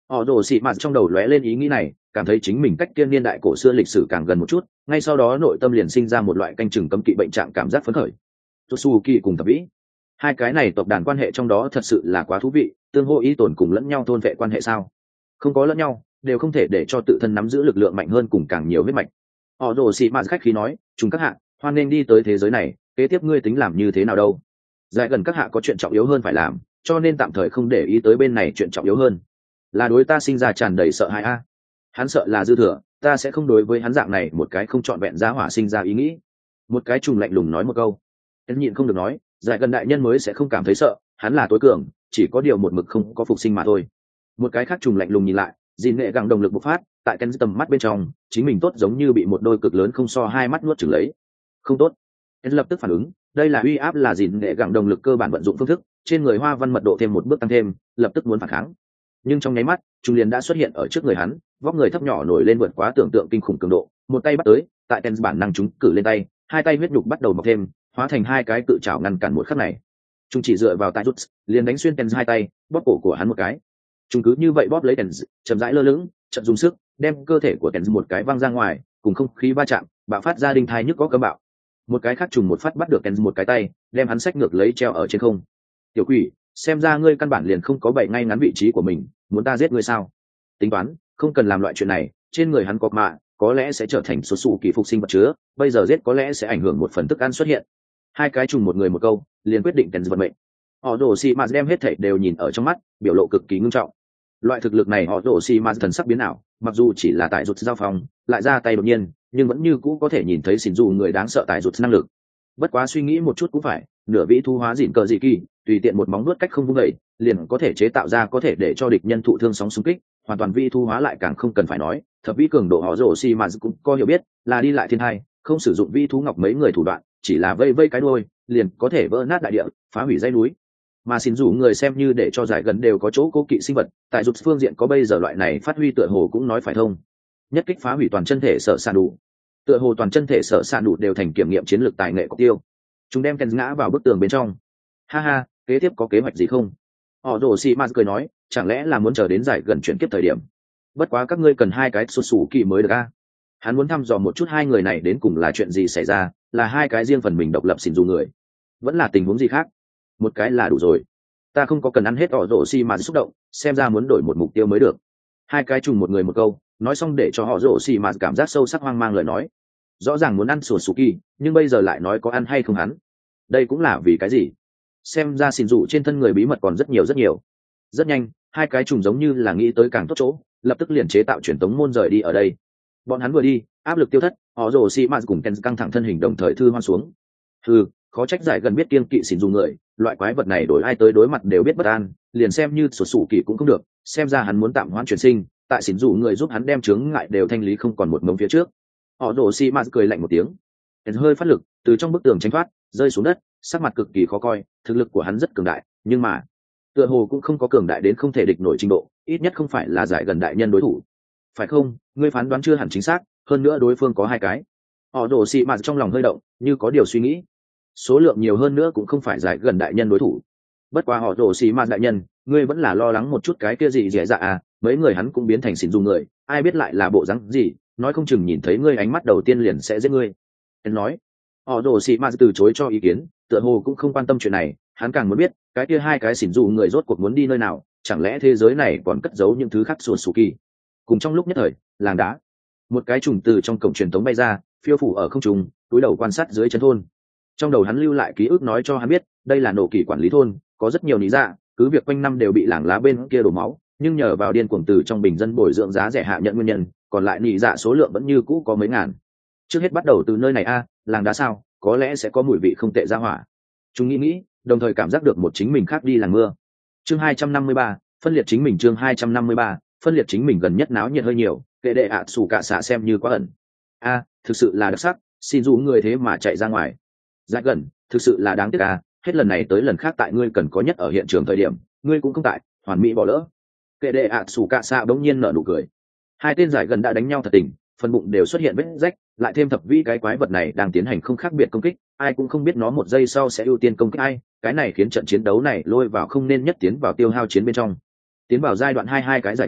S1: họ rồ xị mạt trong đầu lóe lên ý nghĩ này, cảm thấy chính mình cách tiên niên đại cổ xưa lịch sử càng gần một chút, ngay sau đó nội tâm liền sinh ra một loại canh chừng cấm kỵ bệnh trạng cảm giác phấn khởi. Totsuki cùng thập vĩ, hai cái này tộc đàn quan hệ trong đó thật sự là quá thú vị, tương hỗ ý tồn cùng lẫn nhau thôn vệ quan hệ sao? Không có lẫn nhau, đều không thể để cho tự thân nắm giữ lực lượng mạnh hơn cùng càng nhiều huyết mạch. Họ rồ xị mạt khách khí nói, chúng các hạ, hoan nên đi tới thế giới này, kế tiếp ngươi tính làm như thế nào đâu? Dài gần các hạ có chuyện trọng yếu hơn phải làm, cho nên tạm thời không để ý tới bên này chuyện trọng yếu hơn. Là đối ta sinh ra tràn đầy sợ hãi a. Hắn sợ là dư thừa, ta sẽ không đối với hắn dạng này một cái không trọn vẹn giá hỏa sinh ra ý nghĩ. Một cái trùng lạnh lùng nói một câu. Hắn nhịn không được nói, Dài gần đại nhân mới sẽ không cảm thấy sợ, hắn là tối cường, chỉ có điều một mực không có phục sinh mà thôi. Một cái khác trùng lạnh lùng nhìn lại, dìn nghệ gặng động lực bộc phát, tại Ken tầm mắt bên trong, chính mình tốt giống như bị một đôi cực lớn không so hai mắt nuốt chửng lấy. Không tốt. Ken lập tức phản ứng, đây là uy áp là dìn nghệ gặng động lực cơ bản vận dụng phương thức, trên người hoa văn mật độ thêm một bước tăng thêm, lập tức muốn phản kháng. Nhưng trong nháy mắt, trung liền đã xuất hiện ở trước người hắn, vóc người thấp nhỏ nổi lên vượt quá tưởng tượng kinh khủng cường độ, một tay bắt tới, tại Ken bản năng chúng cử lên tay, hai tay huyết nhục bắt đầu mọc thêm, hóa thành hai cái cự trảo ngăn cản một khắc này. Trung chỉ dựa vào tay rút, liền đánh xuyên Ken hai tay, bóp cổ của hắn một cái. Trung cứ như vậy bóp lấy Ken, chậm rãi lơ lửng, chậm dùng sức, đem cơ thể của Ken một cái văng ra ngoài, cùng không khí va chạm, bạo phát ra đinh thai nhức có cấm bạo. Một cái khác trùng một phát bắt được Ken một cái tay, đem hắn xách ngược lấy treo ở trên không. Tiểu quỷ, xem ra ngươi căn bản liền không có bày ngay ngắn vị trí của mình, muốn ta giết ngươi sao? Tính toán, không cần làm loại chuyện này, trên người hắn có mạ, có lẽ sẽ trở thành số sủ kỳ phục sinh vật chứa, bây giờ giết có lẽ sẽ ảnh hưởng một phần thức ăn xuất hiện. Hai cái trùng một người một câu, liền quyết định Ken vận mệnh. Họ đổ xì mà đem hết thảy đều nhìn ở trong mắt, biểu lộ cực kỳ nghiêm trọng. Loại thực lực này họ đổ xì mà thần sắc biến ảo, mặc dù chỉ là tại rụt giao phòng, lại ra tay đột nhiên, nhưng vẫn như cũ có thể nhìn thấy xỉn dù người đáng sợ tại rụt năng lực. Bất quá suy nghĩ một chút cũng phải, nửa vĩ thu hóa dịn cờ dị kỳ, tùy tiện một móng vuốt cách không vung đẩy, liền có thể chế tạo ra có thể để cho địch nhân thụ thương sóng xung kích, hoàn toàn vĩ thu hóa lại càng không cần phải nói. Thập vĩ cường độ họ rổ xi mà cũng có hiểu biết, là đi lại thiên hai, không sử dụng vĩ thú ngọc mấy người thủ đoạn, chỉ là vây vây cái đuôi, liền có thể vỡ nát đại địa, phá hủy dãy núi. Mà xin rủ người xem như để cho giải gần đều có chỗ cố kỵ sinh vật, tại rụt phương diện có bây giờ loại này phát huy tựa hồ cũng nói phải thông. Nhất kích phá hủy toàn chân thể sở sàn đủ, tựa hồ toàn chân thể sở sàn đủ đều thành kiểm nghiệm chiến lược tài nghệ cọc tiêu. Chúng đem Ken ngã vào bức tường bên trong. Ha ha, kế tiếp có kế hoạch gì không? Họ rồ xì mạt cười nói, chẳng lẽ là muốn chờ đến giải gần chuyển kiếp thời điểm? Bất quá các ngươi cần hai cái sụt sủ kỳ mới được a. Hắn muốn thăm dò một chút hai người này đến cùng là chuyện gì xảy ra, là hai cái riêng phần mình độc lập xỉn dù người, vẫn là tình huống gì khác? Một cái là đủ rồi. Ta không có cần ăn hết họ rồ xì mạt xúc động, xem ra muốn đổi một mục tiêu mới được. Hai cái trùng một người một câu, nói xong để cho họ rồ xì mạt cảm giác sâu sắc hoang mang lời nói. Rõ ràng muốn ăn sủa sủ kỳ, nhưng bây giờ lại nói có ăn hay không hắn. Đây cũng là vì cái gì? Xem ra xỉn dụ trên thân người bí mật còn rất nhiều rất nhiều. Rất nhanh, hai cái trùng giống như là nghĩ tới càng tốt chỗ, lập tức liền chế tạo truyền tống môn rời đi ở đây. Bọn hắn vừa đi, áp lực tiêu thất, họ rồ xì mạt cùng Ken căng thẳng thân hình đồng thời thư hoan xuống. Hừ, khó trách giải gần biết kiêng kỵ xỉn dù người, loại quái vật này đổi ai tới đối mặt đều biết bất an, liền xem như sổ sủ kỳ cũng không được, xem ra hắn muốn tạm hoãn chuyển sinh, tại xỉn dù người giúp hắn đem chướng ngại đều thanh lý không còn một mống phía trước. Họ rồ xì mạt cười lạnh một tiếng, Ken hơi phát lực, từ trong bức tường tránh thoát, rơi xuống đất, sắc mặt cực kỳ khó coi, thực lực của hắn rất cường đại, nhưng mà tựa hồ cũng không có cường đại đến không thể địch nổi trình độ, ít nhất không phải là giải gần đại nhân đối thủ. Phải không? Ngươi phán đoán chưa hẳn chính xác, hơn nữa đối phương có hai cái. Họ đổ xị mạt trong lòng hơi động, như có điều suy nghĩ. Số lượng nhiều hơn nữa cũng không phải giải gần đại nhân đối thủ. Bất quá họ đổ xị mạt đại nhân, ngươi vẫn là lo lắng một chút cái kia gì dễ dạ à, mấy người hắn cũng biến thành xỉn dung người, ai biết lại là bộ dáng gì, nói không chừng nhìn thấy ngươi ánh mắt đầu tiên liền sẽ giết ngươi. Anh nói. Họ đổ xị mạt từ chối cho ý kiến, tựa hồ cũng không quan tâm chuyện này, hắn càng muốn biết cái kia hai cái xỉn dung người rốt cuộc muốn đi nơi nào, chẳng lẽ thế giới này còn cất giấu những thứ khác sùa sù kỳ. Cùng trong lúc nhất thời, làng đá, một cái trùng từ trong cổng truyền tống bay ra, phiêu phủ ở không trung, túi đầu quan sát dưới chân thôn. Trong đầu hắn lưu lại ký ức nói cho hắn biết, đây là nổ kỳ quản lý thôn, có rất nhiều lý dạ, cứ việc quanh năm đều bị làng lá bên kia đổ máu, nhưng nhờ vào điên cuồng từ trong bình dân bồi dưỡng giá rẻ hạ nhận nguyên nhân, còn lại lý dạ số lượng vẫn như cũ có mấy ngàn. Trước hết bắt đầu từ nơi này a, làng đá sao, có lẽ sẽ có mùi vị không tệ ra hỏa. Chúng nghĩ nghĩ, đồng thời cảm giác được một chính mình khác đi làng mưa. Chương hai trăm năm mươi ba, phân liệt chính mình chương hai trăm năm mươi ba, phân liệt chính mình gần nhất náo nhiệt hơi nhiều, kệ đệ ạ xù cả xạ xem như quá ẩn. A, thực sự là đặc sắc, xin dù người thế mà chạy ra ngoài. Dạ gần, thực sự là đáng tiếc à, hết lần này tới lần khác tại ngươi cần có nhất ở hiện trường thời điểm, ngươi cũng không tại, hoàn mỹ bỏ lỡ. Kệ đệ ạ xù cả xạ bỗng nhiên nở nụ cười. Hai tên giải gần đã đánh nhau thật tình, phần bụng đều xuất hiện vết rách, lại thêm thập vi cái quái vật này đang tiến hành không khác biệt công kích, ai cũng không biết nó một giây sau sẽ ưu tiên công kích ai, cái này khiến trận chiến đấu này lôi vào không nên nhất tiến vào tiêu hao chiến bên trong. Tiến vào giai đoạn hai hai cái giải gần,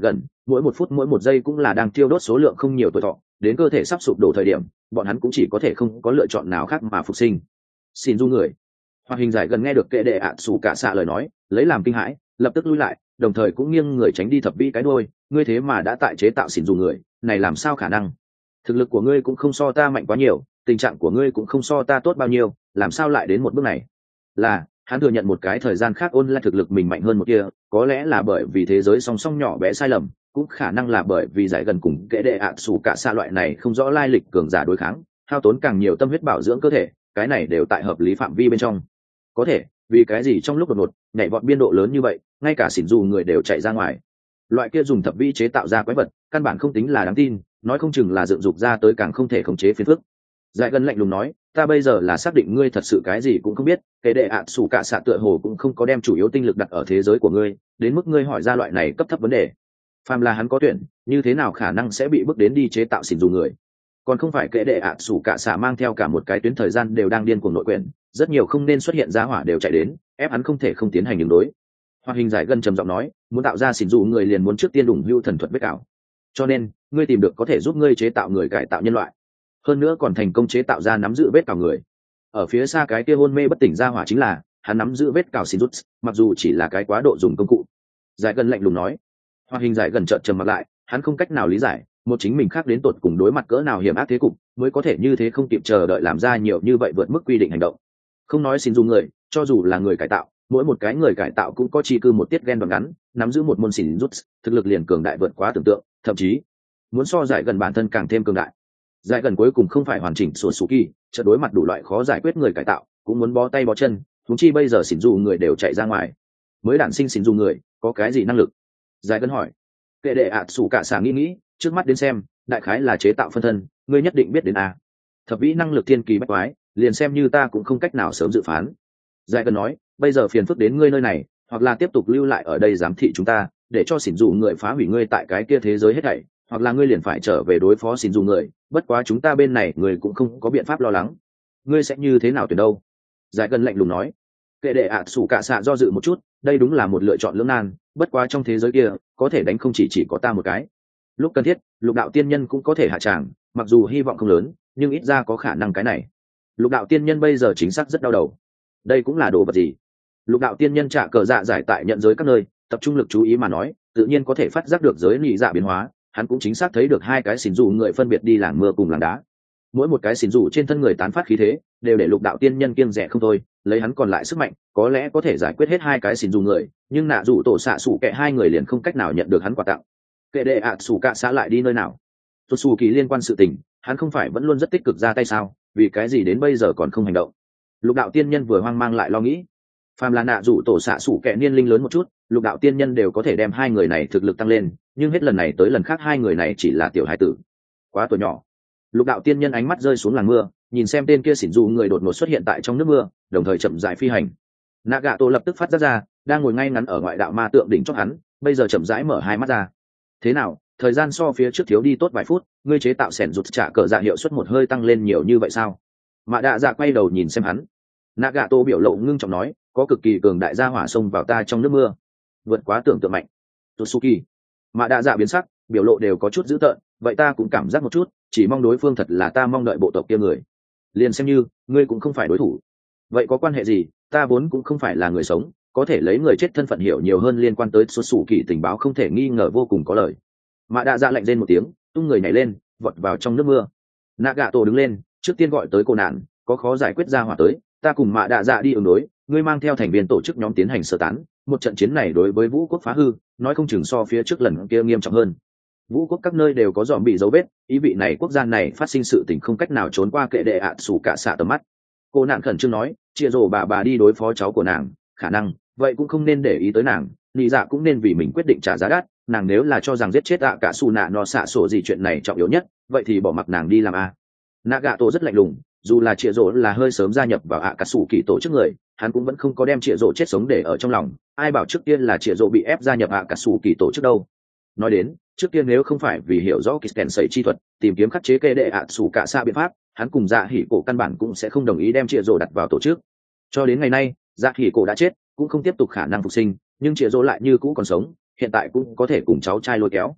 S1: mỗi một phút mỗi một giây cũng là đang tiêu đốt số lượng không nhiều tuổi thọ, đến cơ thể sắp sụp đổ thời điểm bọn hắn cũng chỉ có thể không có lựa chọn nào khác mà phục sinh. Xin du người. Hoạt hình giải gần nghe được kệ đệ ạ sủ cả xạ lời nói, lấy làm kinh hãi, lập tức lui lại, đồng thời cũng nghiêng người tránh đi thập vĩ cái đôi. Ngươi thế mà đã tại chế tạo xỉn dù người, này làm sao khả năng? Thực lực của ngươi cũng không so ta mạnh quá nhiều, tình trạng của ngươi cũng không so ta tốt bao nhiêu, làm sao lại đến một bước này? Là hắn thừa nhận một cái thời gian khác ôn lại thực lực mình mạnh hơn một kia, có lẽ là bởi vì thế giới song song nhỏ bé sai lầm, cũng khả năng là bởi vì giải gần cùng kệ đệ ạ sủ cả xạ loại này không rõ lai lịch cường giả đối kháng, hao tốn càng nhiều tâm huyết bảo dưỡng cơ thể, cái này đều tại hợp lý phạm vi bên trong. Có thể vì cái gì trong lúc đột ngột nhảy vọt biên độ lớn như vậy, ngay cả xỉn dù người đều chạy ra ngoài? Loại kia dùng thập vi chế tạo ra quái vật căn bản không tính là đáng tin, nói không chừng là dựng dục ra tới càng không thể khống chế phiền phức. Giải gần lạnh lùng nói, ta bây giờ là xác định ngươi thật sự cái gì cũng không biết, kể đệ ạ sủ cả xạ tựa hồ cũng không có đem chủ yếu tinh lực đặt ở thế giới của ngươi, đến mức ngươi hỏi ra loại này cấp thấp vấn đề. Phàm là hắn có tuyển, như thế nào khả năng sẽ bị bước đến đi chế tạo xỉn dù người? Còn không phải kể đệ ạ sủ cả xạ mang theo cả một cái tuyến thời gian đều đang điên cuồng nội quyền, rất nhiều không nên xuất hiện giá hỏa đều chạy đến, ép hắn không thể không tiến hành đường đối. Hoạt hình giải gần trầm giọng nói, muốn tạo ra xỉn dù người liền muốn trước tiên đủng hưu thần thuật vết cào, cho nên ngươi tìm được có thể giúp ngươi chế tạo người cải tạo nhân loại, hơn nữa còn thành công chế tạo ra nắm giữ vết cào người. Ở phía xa cái kia hôn mê bất tỉnh ra hỏa chính là hắn nắm giữ vết cào xỉn rút, mặc dù chỉ là cái quá độ dùng công cụ. Giải gần lạnh lùng nói. Hoạt hình giải gần trợn trầm mặt lại, hắn không cách nào lý giải một chính mình khác đến tột cùng đối mặt cỡ nào hiểm ác thế cục mới có thể như thế không kịp chờ đợi làm ra nhiều như vậy vượt mức quy định hành động. Không nói xin dùng người, cho dù là người cải tạo, mỗi một cái người cải tạo cũng có chi cư một tiết gen đoạn ngắn, nắm giữ một môn xỉn rút, thực lực liền cường đại vượt quá tưởng tượng, thậm chí muốn so giải gần bản thân càng thêm cường đại. Giải gần cuối cùng không phải hoàn chỉnh sổ sủ kỳ, trợ đối mặt đủ loại khó giải quyết người cải tạo, cũng muốn bó tay bó chân, chúng chi bây giờ xỉn dù người đều chạy ra ngoài, mới đản sinh xỉn dù người có cái gì năng lực? Giải gần hỏi. Kệ đệ ạ sủ cả xả nghĩ nghĩ, trước mắt đến xem, đại khái là chế tạo phân thân, ngươi nhất định biết đến a. Thập vĩ năng lực thiên kỳ bách quái, liền xem như ta cũng không cách nào sớm dự phán. Giải gần nói, bây giờ phiền phức đến ngươi nơi này, hoặc là tiếp tục lưu lại ở đây giám thị chúng ta, để cho xỉn dù người phá hủy ngươi tại cái kia thế giới hết thảy, hoặc là ngươi liền phải trở về đối phó xỉn dù người, bất quá chúng ta bên này người cũng không có biện pháp lo lắng. Ngươi sẽ như thế nào tuyển đâu? Giải gần lạnh lùng nói. Kệ đệ ạ sủ cả xạ do dự một chút, đây đúng là một lựa chọn lưỡng nan, bất quá trong thế giới kia có thể đánh không chỉ chỉ có ta một cái. Lúc cần thiết, lục đạo tiên nhân cũng có thể hạ tràng, mặc dù hy vọng không lớn, nhưng ít ra có khả năng cái này. Lục đạo tiên nhân bây giờ chính xác rất đau đầu. Đây cũng là đồ vật gì? Lục đạo tiên nhân trả cờ dạ giải tại nhận giới các nơi, tập trung lực chú ý mà nói, tự nhiên có thể phát giác được giới nhị dạ biến hóa. Hắn cũng chính xác thấy được hai cái xỉn dù người phân biệt đi làng mưa cùng làng đá. Mỗi một cái xỉn dù trên thân người tán phát khí thế, đều để lục đạo tiên nhân kiêng rẻ không thôi. Lấy hắn còn lại sức mạnh, có lẽ có thể giải quyết hết hai cái xỉn dù người, nhưng nạ dù tổ xạ sủ kệ hai người liền không cách nào nhận được hắn quà tặng. Kệ đệ ạ sủ cả xã lại đi nơi nào? Tốt xù kỳ liên quan sự tình, hắn không phải vẫn luôn rất tích cực ra tay sao? Vì cái gì đến bây giờ còn không hành động? Lục đạo tiên nhân vừa hoang mang lại lo nghĩ. Phàm là nạ dù tổ xạ sủ kệ niên linh lớn một chút, lục đạo tiên nhân đều có thể đem hai người này thực lực tăng lên, nhưng hết lần này tới lần khác hai người này chỉ là tiểu hải tử, quá tuổi nhỏ. Lục đạo tiên nhân ánh mắt rơi xuống làng mưa, nhìn xem tên kia xỉn dù người đột ngột xuất hiện tại trong nước mưa, đồng thời chậm rãi phi hành. Nagato lập tức phát giác ra, đang ngồi ngay ngắn ở ngoại đạo ma tượng đỉnh chót hắn, bây giờ chậm rãi mở hai mắt ra. Thế nào, thời gian so phía trước thiếu đi tốt vài phút, ngươi chế tạo sẻn rụt trả cờ dạ hiệu suất một hơi tăng lên nhiều như vậy sao? Mạ đạ dạ quay đầu nhìn xem hắn. Nagato biểu lộ ngưng trọng nói, có cực kỳ cường đại gia hỏa xông vào ta trong nước mưa, vượt quá tưởng tượng mạnh. Totsuki. Mạ đạ dạ biến sắc, biểu lộ đều có chút dữ tợn, vậy ta cũng cảm giác một chút, chỉ mong đối phương thật là ta mong đợi bộ tộc kia người. Liền xem như ngươi cũng không phải đối thủ, vậy có quan hệ gì? Ta vốn cũng không phải là người sống, có thể lấy người chết thân phận hiểu nhiều hơn liên quan tới xuất xù kỳ tình báo không thể nghi ngờ vô cùng có lời. Mạ đạ dạ lạnh rên một tiếng, tung người nhảy lên, vọt vào trong nước mưa. Nagato đứng lên, trước tiên gọi tới cô nạn, có khó giải quyết ra hỏa tới, ta cùng Mạ đạ dạ đi ứng đối, ngươi mang theo thành viên tổ chức nhóm tiến hành sơ tán. Một trận chiến này đối với vũ quốc phá hư, nói không chừng so phía trước lần kia nghiêm trọng hơn. Vũ quốc các nơi đều có dòm bị dấu vết, ý vị này quốc gia này phát sinh sự tình không cách nào trốn qua kệ đệ ạ sủ cả xạ tầm mắt. Cô nạn khẩn trương nói, chia rổ bà bà đi đối phó cháu của nàng, khả năng vậy cũng không nên để ý tới nàng, lý dạ cũng nên vì mình quyết định trả giá đắt. Nàng nếu là cho rằng giết chết ạ cả xù nạ nó xạ sổ gì chuyện này trọng yếu nhất, vậy thì bỏ mặc nàng đi làm a. Nagato rất lạnh lùng, dù là chia rổ là hơi sớm gia nhập vào ạ cả xù kỳ tổ chức người, hắn cũng vẫn không có đem chia rổ chết sống để ở trong lòng. Ai bảo trước tiên là chia rổ bị ép gia nhập ạ cả xù kỳ tổ chức đâu? Nói đến trước kia nếu không phải vì hiểu rõ kịch sẩy chi thuật, tìm kiếm khắc chế kê đệ ạ sủ cả xa biện pháp, hắn cùng dạ hỉ cổ căn bản cũng sẽ không đồng ý đem chia rổ đặt vào tổ chức. Cho đến ngày nay dạ hỉ cổ đã chết, cũng không tiếp tục khả năng phục sinh, nhưng chia rổ lại như cũ còn sống, hiện tại cũng có thể cùng cháu trai lôi kéo.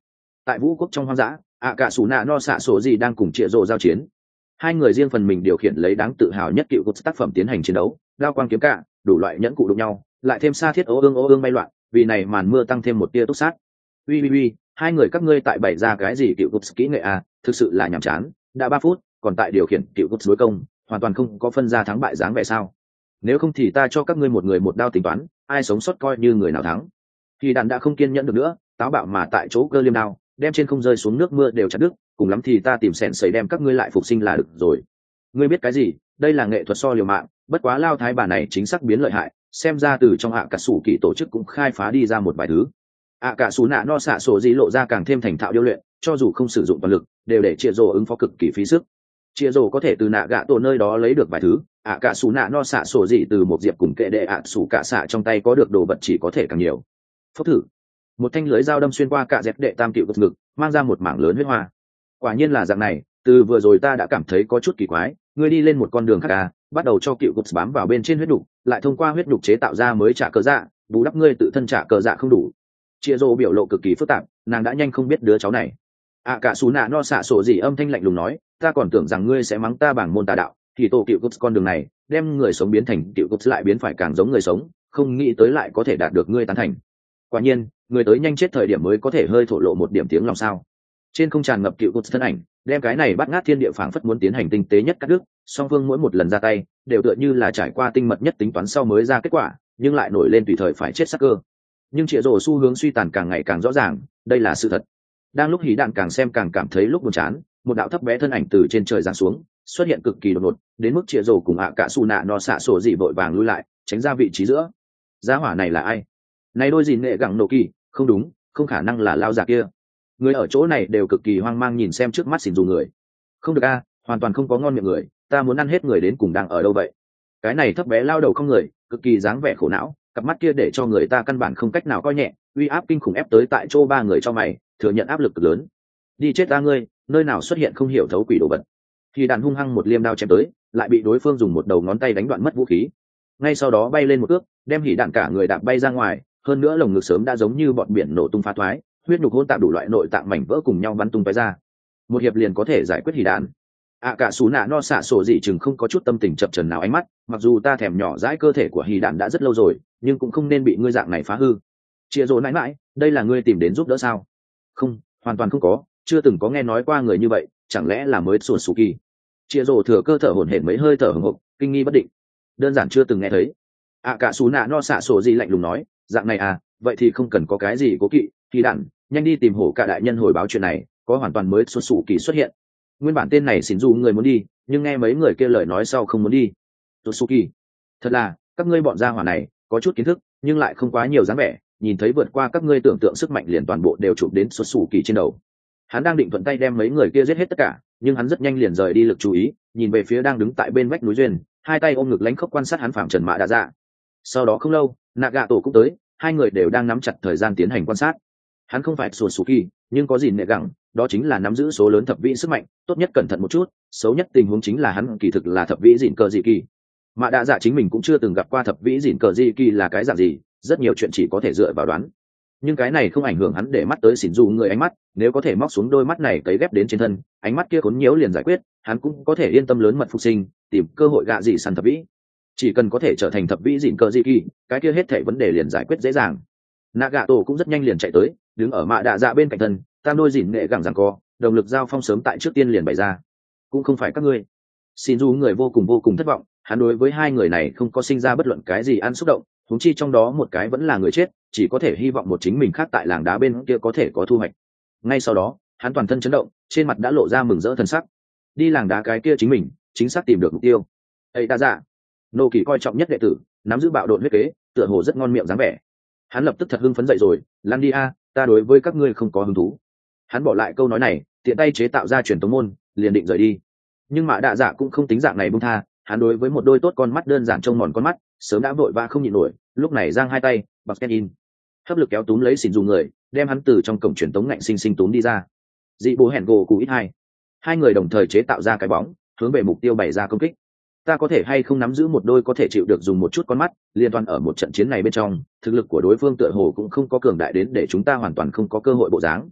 S1: Tại vũ quốc trong hoang dã, ạ cả sủ nạ no xạ sổ gì đang cùng Triệu Rồ giao chiến. Hai người riêng phần mình điều khiển lấy đáng tự hào nhất cựu tác phẩm tiến hành chiến đấu, đao quang kiếm cạ, đủ loại nhẫn cụ đụng nhau, lại thêm sa thiết ố ương ố ương bay loạn, vì này màn mưa tăng thêm một tia túc sát. Ui ui ui, hai người các ngươi tại bày ra cái gì cựu cục kỹ nghệ à, thực sự là nhàm chán, đã ba phút, còn tại điều khiển cựu cục đối công, hoàn toàn không có phân ra thắng bại dáng vẻ sao? Nếu không thì ta cho các ngươi một người một đao tính toán, ai sống sót coi như người nào thắng. Thì đàn đã không kiên nhẫn được nữa, táo bạo mà tại chỗ cơ liêm đao, đem trên không rơi xuống nước mưa đều chặt đứt, cùng lắm thì ta tìm sẹn sẩy đem các ngươi lại phục sinh là được rồi. Ngươi biết cái gì, đây là nghệ thuật so liều mạng, bất quá lao thái bà này chính xác biến lợi hại, xem ra từ trong ạ cả sủ kỳ tổ chức cũng khai phá đi ra một vài thứ. ạ cả sủ nạ no xạ sổ gì lộ ra càng thêm thành thạo điêu luyện, cho dù không sử dụng toàn lực đều để chia rồ ứng phó cực kỳ phí sức. Chia rồ có thể từ nạ gạ tổ nơi đó lấy được vài thứ, ạ cả sủ nạ no xạ sổ gì từ một diệp cùng kệ đệ ạ sủ cả xạ trong tay có được đồ vật chỉ có thể càng nhiều. Phốc thử, một thanh lưới dao đâm xuyên qua cả dẹp đệ tam cựu ngực, mang ra một mảng lớn huyết hoa. Quả nhiên là dạng này, từ vừa rồi ta đã cảm thấy có chút kỳ quái, ngươi đi lên một con đường khác à, bắt đầu cho cựu cục bám vào bên trên huyết đục, lại thông qua huyết đục chế tạo ra mới trả cờ dạ, bù đắp ngươi tự thân trả cờ dạ không đủ. Chia rô biểu lộ cực kỳ phức tạp, nàng đã nhanh không biết đứa cháu này. À cả xú nạ no xạ sổ gì âm thanh lạnh lùng nói, ta còn tưởng rằng ngươi sẽ mắng ta bảng môn tà đạo, thì tổ cựu cục con đường này, đem người sống biến thành cựu cục lại biến phải càng giống người sống, không nghĩ tới lại có thể đạt được ngươi tán thành. Quả nhiên, người tới nhanh chết thời điểm mới có thể hơi thổ lộ một điểm tiếng lòng sao. Trên không tràn ngập cựu cục thân ảnh, đem cái này bắt ngát thiên địa phảng phất muốn tiến hành tinh tế nhất cắt đứt, song phương mỗi một lần ra tay đều tựa như là trải qua tinh mật nhất tính toán sau mới ra kết quả, nhưng lại nổi lên tùy thời phải chết sắc cơ. Nhưng Triệu Rồ xu hướng suy tàn càng ngày càng rõ ràng, đây là sự thật. Đang lúc Hí Đạn càng xem càng cảm thấy lúc buồn chán, một đạo thấp bé thân ảnh từ trên trời giáng xuống, xuất hiện cực kỳ đột ngột, đến mức Triệu Rồ cùng ạ cả su nạ no xạ sổ dị vội vàng lui lại, tránh ra vị trí giữa. Gia hỏa này là ai? Này đôi gì nghệ gẳng nổ kỳ, không đúng, không khả năng là lao già kia. Người ở chỗ này đều cực kỳ hoang mang nhìn xem trước mắt xỉn dù người. Không được a, hoàn toàn không có ngon miệng người, ta muốn ăn hết người đến cùng đang ở đâu vậy? Cái này thấp bé lao đầu không người, cực kỳ dáng vẻ khổ não, cặp mắt kia để cho người ta căn bản không cách nào coi nhẹ, uy áp kinh khủng ép tới tại chỗ ba người cho mày, thừa nhận áp lực cực lớn. Đi chết ta ngươi, nơi nào xuất hiện không hiểu thấu quỷ đồ vật. Thì đàn hung hăng một liêm đao chém tới, lại bị đối phương dùng một đầu ngón tay đánh đoạn mất vũ khí. Ngay sau đó bay lên một ước, đem Hỉ Đạn cả người đạp bay ra ngoài, hơn nữa lồng ngực sớm đã giống như bọn biển nổ tung phá thoái, huyết nhục hỗn tạp đủ loại nội tạng mảnh vỡ cùng nhau bắn tung tóe ra. Một hiệp liền có thể giải quyết Hỉ Đạn. À cả sú nạ no xạ sổ dị chừng không có chút tâm tình chập chờn nào ánh mắt, mặc dù ta thèm nhỏ dãi cơ thể của Hỉ Đạn đã rất lâu rồi, nhưng cũng không nên bị ngươi dạng này phá hư. Chia rồ nãi mãi, đây là ngươi tìm đến giúp đỡ sao? Không, hoàn toàn không có, chưa từng có nghe nói qua người như vậy, chẳng lẽ là mới sùn sù kỳ? Chia rồ thừa cơ thở hổn hển mấy hơi thở hổn hộc, kinh nghi bất định. Đơn giản chưa từng nghe thấy. À cả sú nạ no xạ sổ dị lạnh lùng nói, dạng này à, vậy thì không cần có cái gì cố kỵ, Hỉ Đạn, nhanh đi tìm hổ cả đại nhân hồi báo chuyện này, có hoàn toàn mới sùn sù kỳ xuất hiện. Nguyên bản tên này xỉn dù người muốn đi, nhưng nghe mấy người kia lời nói sau không muốn đi. Totsuki, thật là các ngươi bọn gia hỏa này có chút kiến thức nhưng lại không quá nhiều dáng vẻ, nhìn thấy vượt qua các ngươi tưởng tượng sức mạnh liền toàn bộ đều chụp đến Totsuki trên đầu. Hắn đang định thuận tay đem mấy người kia giết hết tất cả, nhưng hắn rất nhanh liền rời đi lực chú ý, nhìn về phía đang đứng tại bên vách núi duyên, hai tay ôm ngực lánh khóc quan sát hắn phạm trần mã đã ra. Sau đó không lâu, Nagato cũng tới, hai người đều đang nắm chặt thời gian tiến hành quan sát. Hắn không phải Totsuki, nhưng có gì nệ gẳng, đó chính là nắm giữ số lớn thập vĩ sức mạnh, tốt nhất cẩn thận một chút, xấu nhất tình huống chính là hắn kỳ thực là thập vĩ dịn cờ dị kỳ. Mà đã dạ chính mình cũng chưa từng gặp qua thập vĩ dịn cờ dị kỳ là cái dạng gì, rất nhiều chuyện chỉ có thể dựa vào đoán. Nhưng cái này không ảnh hưởng hắn để mắt tới xỉn dù người ánh mắt, nếu có thể móc xuống đôi mắt này cấy ghép đến trên thân, ánh mắt kia khốn nhiễu liền giải quyết, hắn cũng có thể yên tâm lớn mật phục sinh, tìm cơ hội gạ dị săn thập vĩ. Chỉ cần có thể trở thành thập vĩ dịn cờ dị kỳ, cái kia hết thảy vấn đề liền giải quyết dễ dàng. Nagato cũng rất nhanh liền chạy tới, đứng ở mạ đạ dạ bên cạnh thân, tam đôi dỉn nghệ gẳng giằng co, đồng lực giao phong sớm tại trước tiên liền bày ra. Cũng không phải các ngươi. Xin dù người vô cùng vô cùng thất vọng, hắn đối với hai người này không có sinh ra bất luận cái gì ăn xúc động, huống chi trong đó một cái vẫn là người chết, chỉ có thể hy vọng một chính mình khác tại làng đá bên kia có thể có thu hoạch. Ngay sau đó, hắn toàn thân chấn động, trên mặt đã lộ ra mừng rỡ thần sắc. Đi làng đá cái kia chính mình, chính xác tìm được mục tiêu. Ấy đa dạ, nô kỳ coi trọng nhất đệ tử, nắm giữ bạo độn huyết kế, tựa hồ rất ngon miệng dáng vẻ. Hắn lập tức thật hưng phấn dậy rồi, lăn đi a, ta đối với các ngươi không có hứng thú. Hắn bỏ lại câu nói này, tiện tay chế tạo ra truyền tống môn, liền định rời đi. Nhưng mà đạ dạ cũng không tính dạng này buông tha, hắn đối với một đôi tốt con mắt đơn giản trông mòn con mắt, sớm đã vội vã không nhịn nổi, lúc này giang hai tay, bật kết in, hấp lực kéo túm lấy xỉn dù người, đem hắn từ trong cổng truyền tống ngạnh sinh sinh túm đi ra. Dị bố hẹn gỗ cú ít hai, hai người đồng thời chế tạo ra cái bóng, hướng về mục tiêu bày ra công kích. Ta có thể hay không nắm giữ một đôi có thể chịu được dùng một chút con mắt, liên toàn ở một trận chiến này bên trong, thực lực của đối phương tựa hồ cũng không có cường đại đến để chúng ta hoàn toàn không có cơ hội bộ dáng.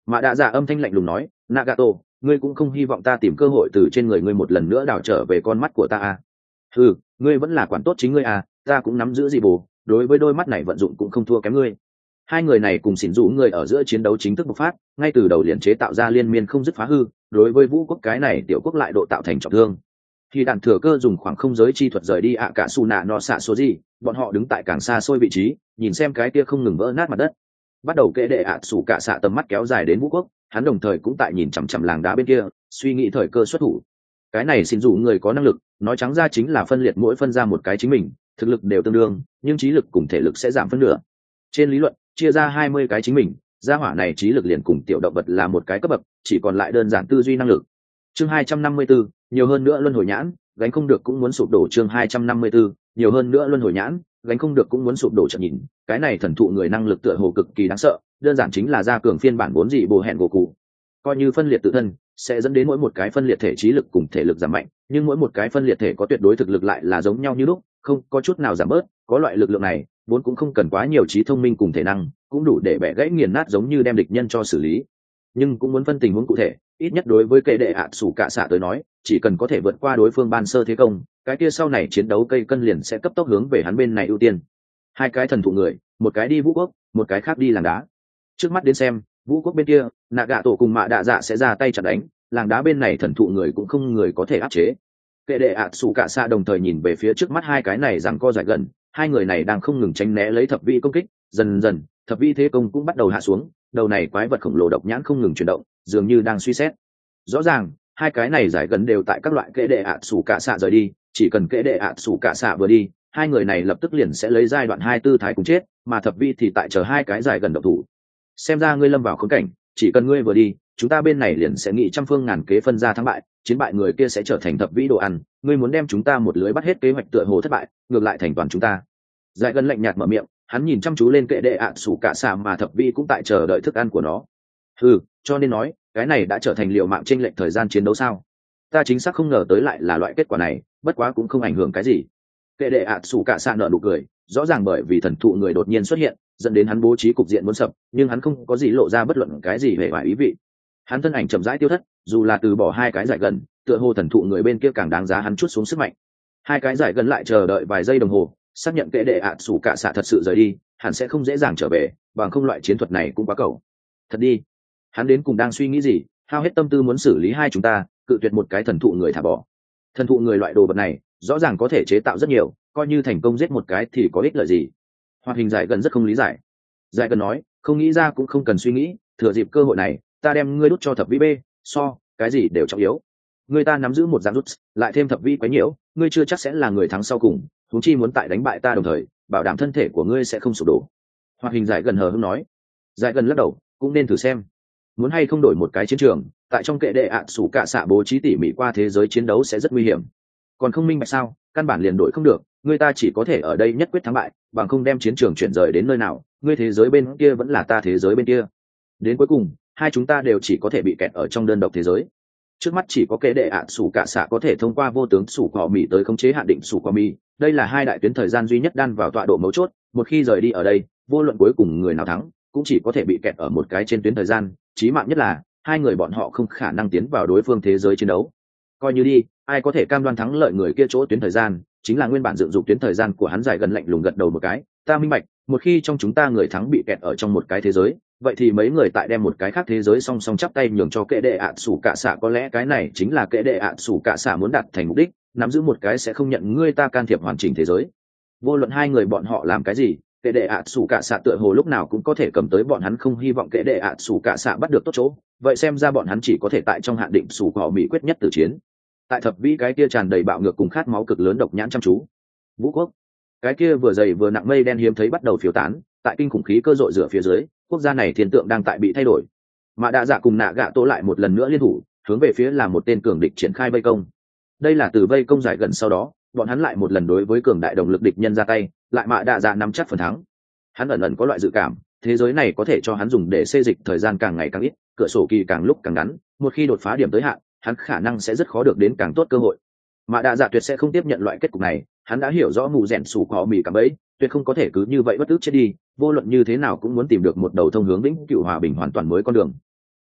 S1: Mạ đạ dạ âm thanh lạnh lùng nói, Nagato, ngươi cũng không hy vọng ta tìm cơ hội từ trên người ngươi một lần nữa đào trở về con mắt của ta à? Ừ, ngươi vẫn là quản tốt chính ngươi à, ta cũng nắm giữ gì bù, đối với đôi mắt này vận dụng cũng không thua kém ngươi. Hai người này cùng xỉn rũ người ở giữa chiến đấu chính thức bộc phát, ngay từ đầu liền chế tạo ra liên miên không dứt phá hư, đối với vũ quốc cái này tiểu quốc lại độ tạo thành trọng thương. Khi đạn thừa cơ dùng khoảng không giới chi thuật rời đi ạ cả su nạ no xạ số gì, bọn họ đứng tại càng xa xôi vị trí, nhìn xem cái kia không ngừng vỡ nát mặt đất. Bắt đầu kệ đệ ạ sủ cả xạ tầm mắt kéo dài đến vũ quốc, hắn đồng thời cũng tại nhìn chằm chằm làng đá bên kia, suy nghĩ thời cơ xuất thủ. Cái này xin dù người có năng lực, nói trắng ra chính là phân liệt mỗi phân ra một cái chính mình, thực lực đều tương đương, nhưng trí lực cùng thể lực sẽ giảm phân nửa. Trên lý luận, chia ra hai mươi cái chính mình, gia hỏa này trí lực liền cùng tiểu động vật là một cái cấp bậc, chỉ còn lại đơn giản tư duy năng lực. Chương hai trăm năm mươi tư, nhiều hơn nữa luân hồi nhãn, gánh không được cũng muốn sụp đổ. Chương hai trăm năm mươi tư, nhiều hơn nữa luân hồi nhãn, gánh không được cũng muốn sụp đổ. Chợt nhìn, cái này thần thụ người năng lực tựa hồ cực kỳ đáng sợ, đơn giản chính là gia cường phiên bản vốn dị bồ hẹn gỗ cụ. Coi như phân liệt tự thân, sẽ dẫn đến mỗi một cái phân liệt thể trí lực cùng thể lực giảm mạnh, nhưng mỗi một cái phân liệt thể có tuyệt đối thực lực lại là giống nhau như lúc, không có chút nào giảm bớt. Có loại lực lượng này, vốn cũng không cần quá nhiều trí thông minh cùng thể năng, cũng đủ để bẻ gãy nghiền nát giống như đem địch nhân cho xử lý. Nhưng cũng muốn phân tình huống cụ thể, ít nhất đối với kệ đệ ạ sủ cả xạ tới nói, chỉ cần có thể vượt qua đối phương ban sơ thế công, cái kia sau này chiến đấu cây cân liền sẽ cấp tốc hướng về hắn bên này ưu tiên. Hai cái thần thụ người, một cái đi vũ quốc, một cái khác đi làng đá. Trước mắt đến xem, vũ quốc bên kia, nạ gạ tổ cùng mạ đạ dạ sẽ ra tay chặt đánh, làng đá bên này thần thụ người cũng không người có thể áp chế. Kệ đệ ạ sủ cả xạ đồng thời nhìn về phía trước mắt hai cái này rằng co dài gần, hai người này đang không ngừng tránh né lấy thập vi công kích, dần dần thập vi thế công cũng bắt đầu hạ xuống, đầu này quái vật khổng lồ độc nhãn không ngừng chuyển động, dường như đang suy xét. Rõ ràng hai cái này giải gần đều tại các loại kệ đệ ạ sủ cả xạ rời đi, chỉ cần kệ đệ ạ sủ cả xạ vừa đi, hai người này lập tức liền sẽ lấy giai đoạn hai tư thái cùng chết, mà thập vi thì tại chờ hai cái giải gần động thủ. Xem ra ngươi lâm vào khốn cảnh, chỉ cần ngươi vừa đi, chúng ta bên này liền sẽ nghị trăm phương ngàn kế phân ra thắng bại, chiến bại người kia sẽ trở thành thập vĩ đồ ăn, ngươi muốn đem chúng ta một lưới bắt hết, kế hoạch tựa hồ thất bại, ngược lại thành toàn chúng ta. Giải gần lạnh nhạt mở miệng, hắn nhìn chăm chú lên kệ đệ ạ sủ cả xạ mà thập vĩ cũng tại chờ đợi thức ăn của nó. Ừ, cho nên nói, cái này đã trở thành liều mạng chênh lệch thời gian chiến đấu sao? Ta chính xác không ngờ tới lại là loại kết quả này, bất quá cũng không ảnh hưởng cái gì. Kệ đệ ạ sủ cả xạ nở nụ cười, rõ ràng bởi vì thần thụ người đột nhiên xuất hiện, dẫn đến hắn bố trí cục diện muốn sập, nhưng hắn không có gì lộ ra bất luận cái gì về vài ý vị. Hắn thân ảnh chậm rãi tiêu thất, dù là từ bỏ hai cái giải gần, tựa hồ thần thụ người bên kia càng đáng giá hắn chút xuống sức mạnh. Hai cái giải gần lại chờ đợi vài giây đồng hồ, xác nhận kệ đệ ạ sủ cả xạ thật sự rời đi, hắn sẽ không dễ dàng trở về, bằng không loại chiến thuật này cũng quá cầu. Thật đi, hắn đến cùng đang suy nghĩ gì, hao hết tâm tư muốn xử lý hai chúng ta, cự tuyệt một cái thần thụ người thả bỏ. Thần thụ người loại đồ vật này, rõ ràng có thể chế tạo rất nhiều, coi như thành công giết một cái thì có ích lợi gì? Hoạt hình giải gần rất không lý giải. Giải gần nói, không nghĩ ra cũng không cần suy nghĩ, thừa dịp cơ hội này, ta đem ngươi đút cho thập vĩ b, so, cái gì đều trọng yếu. Ngươi ta nắm giữ một dạng rút, lại thêm thập vĩ quấy nhiễu, ngươi chưa chắc sẽ là người thắng sau cùng, huống chi muốn tại đánh bại ta đồng thời, bảo đảm thân thể của ngươi sẽ không sụp đổ. Hoạt hình giải gần hờ hững nói. Giải gần lắc đầu, cũng nên thử xem. Muốn hay không đổi một cái chiến trường, tại trong kệ đệ ạ sủ cả xạ bố trí tỉ mỉ qua thế giới chiến đấu sẽ rất nguy hiểm. Còn không minh bạch sao, căn bản liền đổi không được, người ta chỉ có thể ở đây nhất quyết thắng bại, bằng không đem chiến trường chuyển rời đến nơi nào, ngươi thế giới bên kia vẫn là ta thế giới bên kia. Đến cuối cùng, hai chúng ta đều chỉ có thể bị kẹt ở trong đơn độc thế giới. Trước mắt chỉ có kệ đệ ạ sủ cả xạ có thể thông qua vô tướng sủ cỏ mì tới khống chế hạn định sủ cỏ mì, đây là hai đại tuyến thời gian duy nhất đan vào tọa độ mấu chốt, một khi rời đi ở đây, vô luận cuối cùng người nào thắng, cũng chỉ có thể bị kẹt ở một cái trên tuyến thời gian, chí mạng nhất là hai người bọn họ không khả năng tiến vào đối phương thế giới chiến đấu. Coi như đi, ai có thể cam đoan thắng lợi người kia chỗ tuyến thời gian, chính là nguyên bản dựng dục tuyến thời gian của hắn. Giải gần lạnh lùng gật đầu một cái, ta minh bạch, một khi trong chúng ta người thắng bị kẹt ở trong một cái thế giới, vậy thì mấy người tại đem một cái khác thế giới song song chắp tay nhường cho kệ đệ ạ sủ cả xạ, có lẽ cái này chính là kệ đệ ạ sủ cả xạ muốn đạt thành mục đích, nắm giữ một cái sẽ không nhận ngươi ta can thiệp hoàn chỉnh thế giới. Vô luận hai người bọn họ làm cái gì, kệ đệ ạ sủ cả xạ tựa hồ lúc nào cũng có thể cầm tới bọn hắn không hy vọng kệ đệ ạ sủ cả xạ bắt được tốt chỗ, vậy xem ra bọn hắn chỉ có thể tại trong hạn định sủ cỏ mỹ quyết nhất tử chiến. Tại thập vĩ cái kia tràn đầy bạo ngược cùng khát máu cực lớn độc nhãn chăm chú. Vũ quốc, cái kia vừa dày vừa nặng mây đen hiếm thấy bắt đầu phiêu tán, tại kinh khủng khí cơ dội rửa phía dưới, quốc gia này thiên tượng đang tại bị thay đổi. Mà đạ dạ cùng nạ gạ tổ lại một lần nữa liên thủ, hướng về phía là một tên cường địch triển khai vây công. Đây là từ vây công giải gần sau đó, bọn hắn lại một lần đối với cường đại đồng lực địch nhân ra tay, lại mạ đạ dạ nắm chắc phần thắng. Hắn ẩn ẩn có loại dự cảm, thế giới này có thể cho hắn dùng để xê dịch thời gian càng ngày càng ít, cửa sổ kỳ càng lúc càng ngắn, một khi đột phá điểm tới hạn, hắn khả năng sẽ rất khó được đến càng tốt cơ hội. Mạ đạ dạ tuyệt sẽ không tiếp nhận loại kết cục này, hắn đã hiểu rõ mù rèn sủ cỏ mì cả bấy, tuyệt không có thể cứ như vậy bất tức chết đi, vô luận như thế nào cũng muốn tìm được một đầu thông hướng vĩnh cửu hòa bình hoàn toàn mới con đường.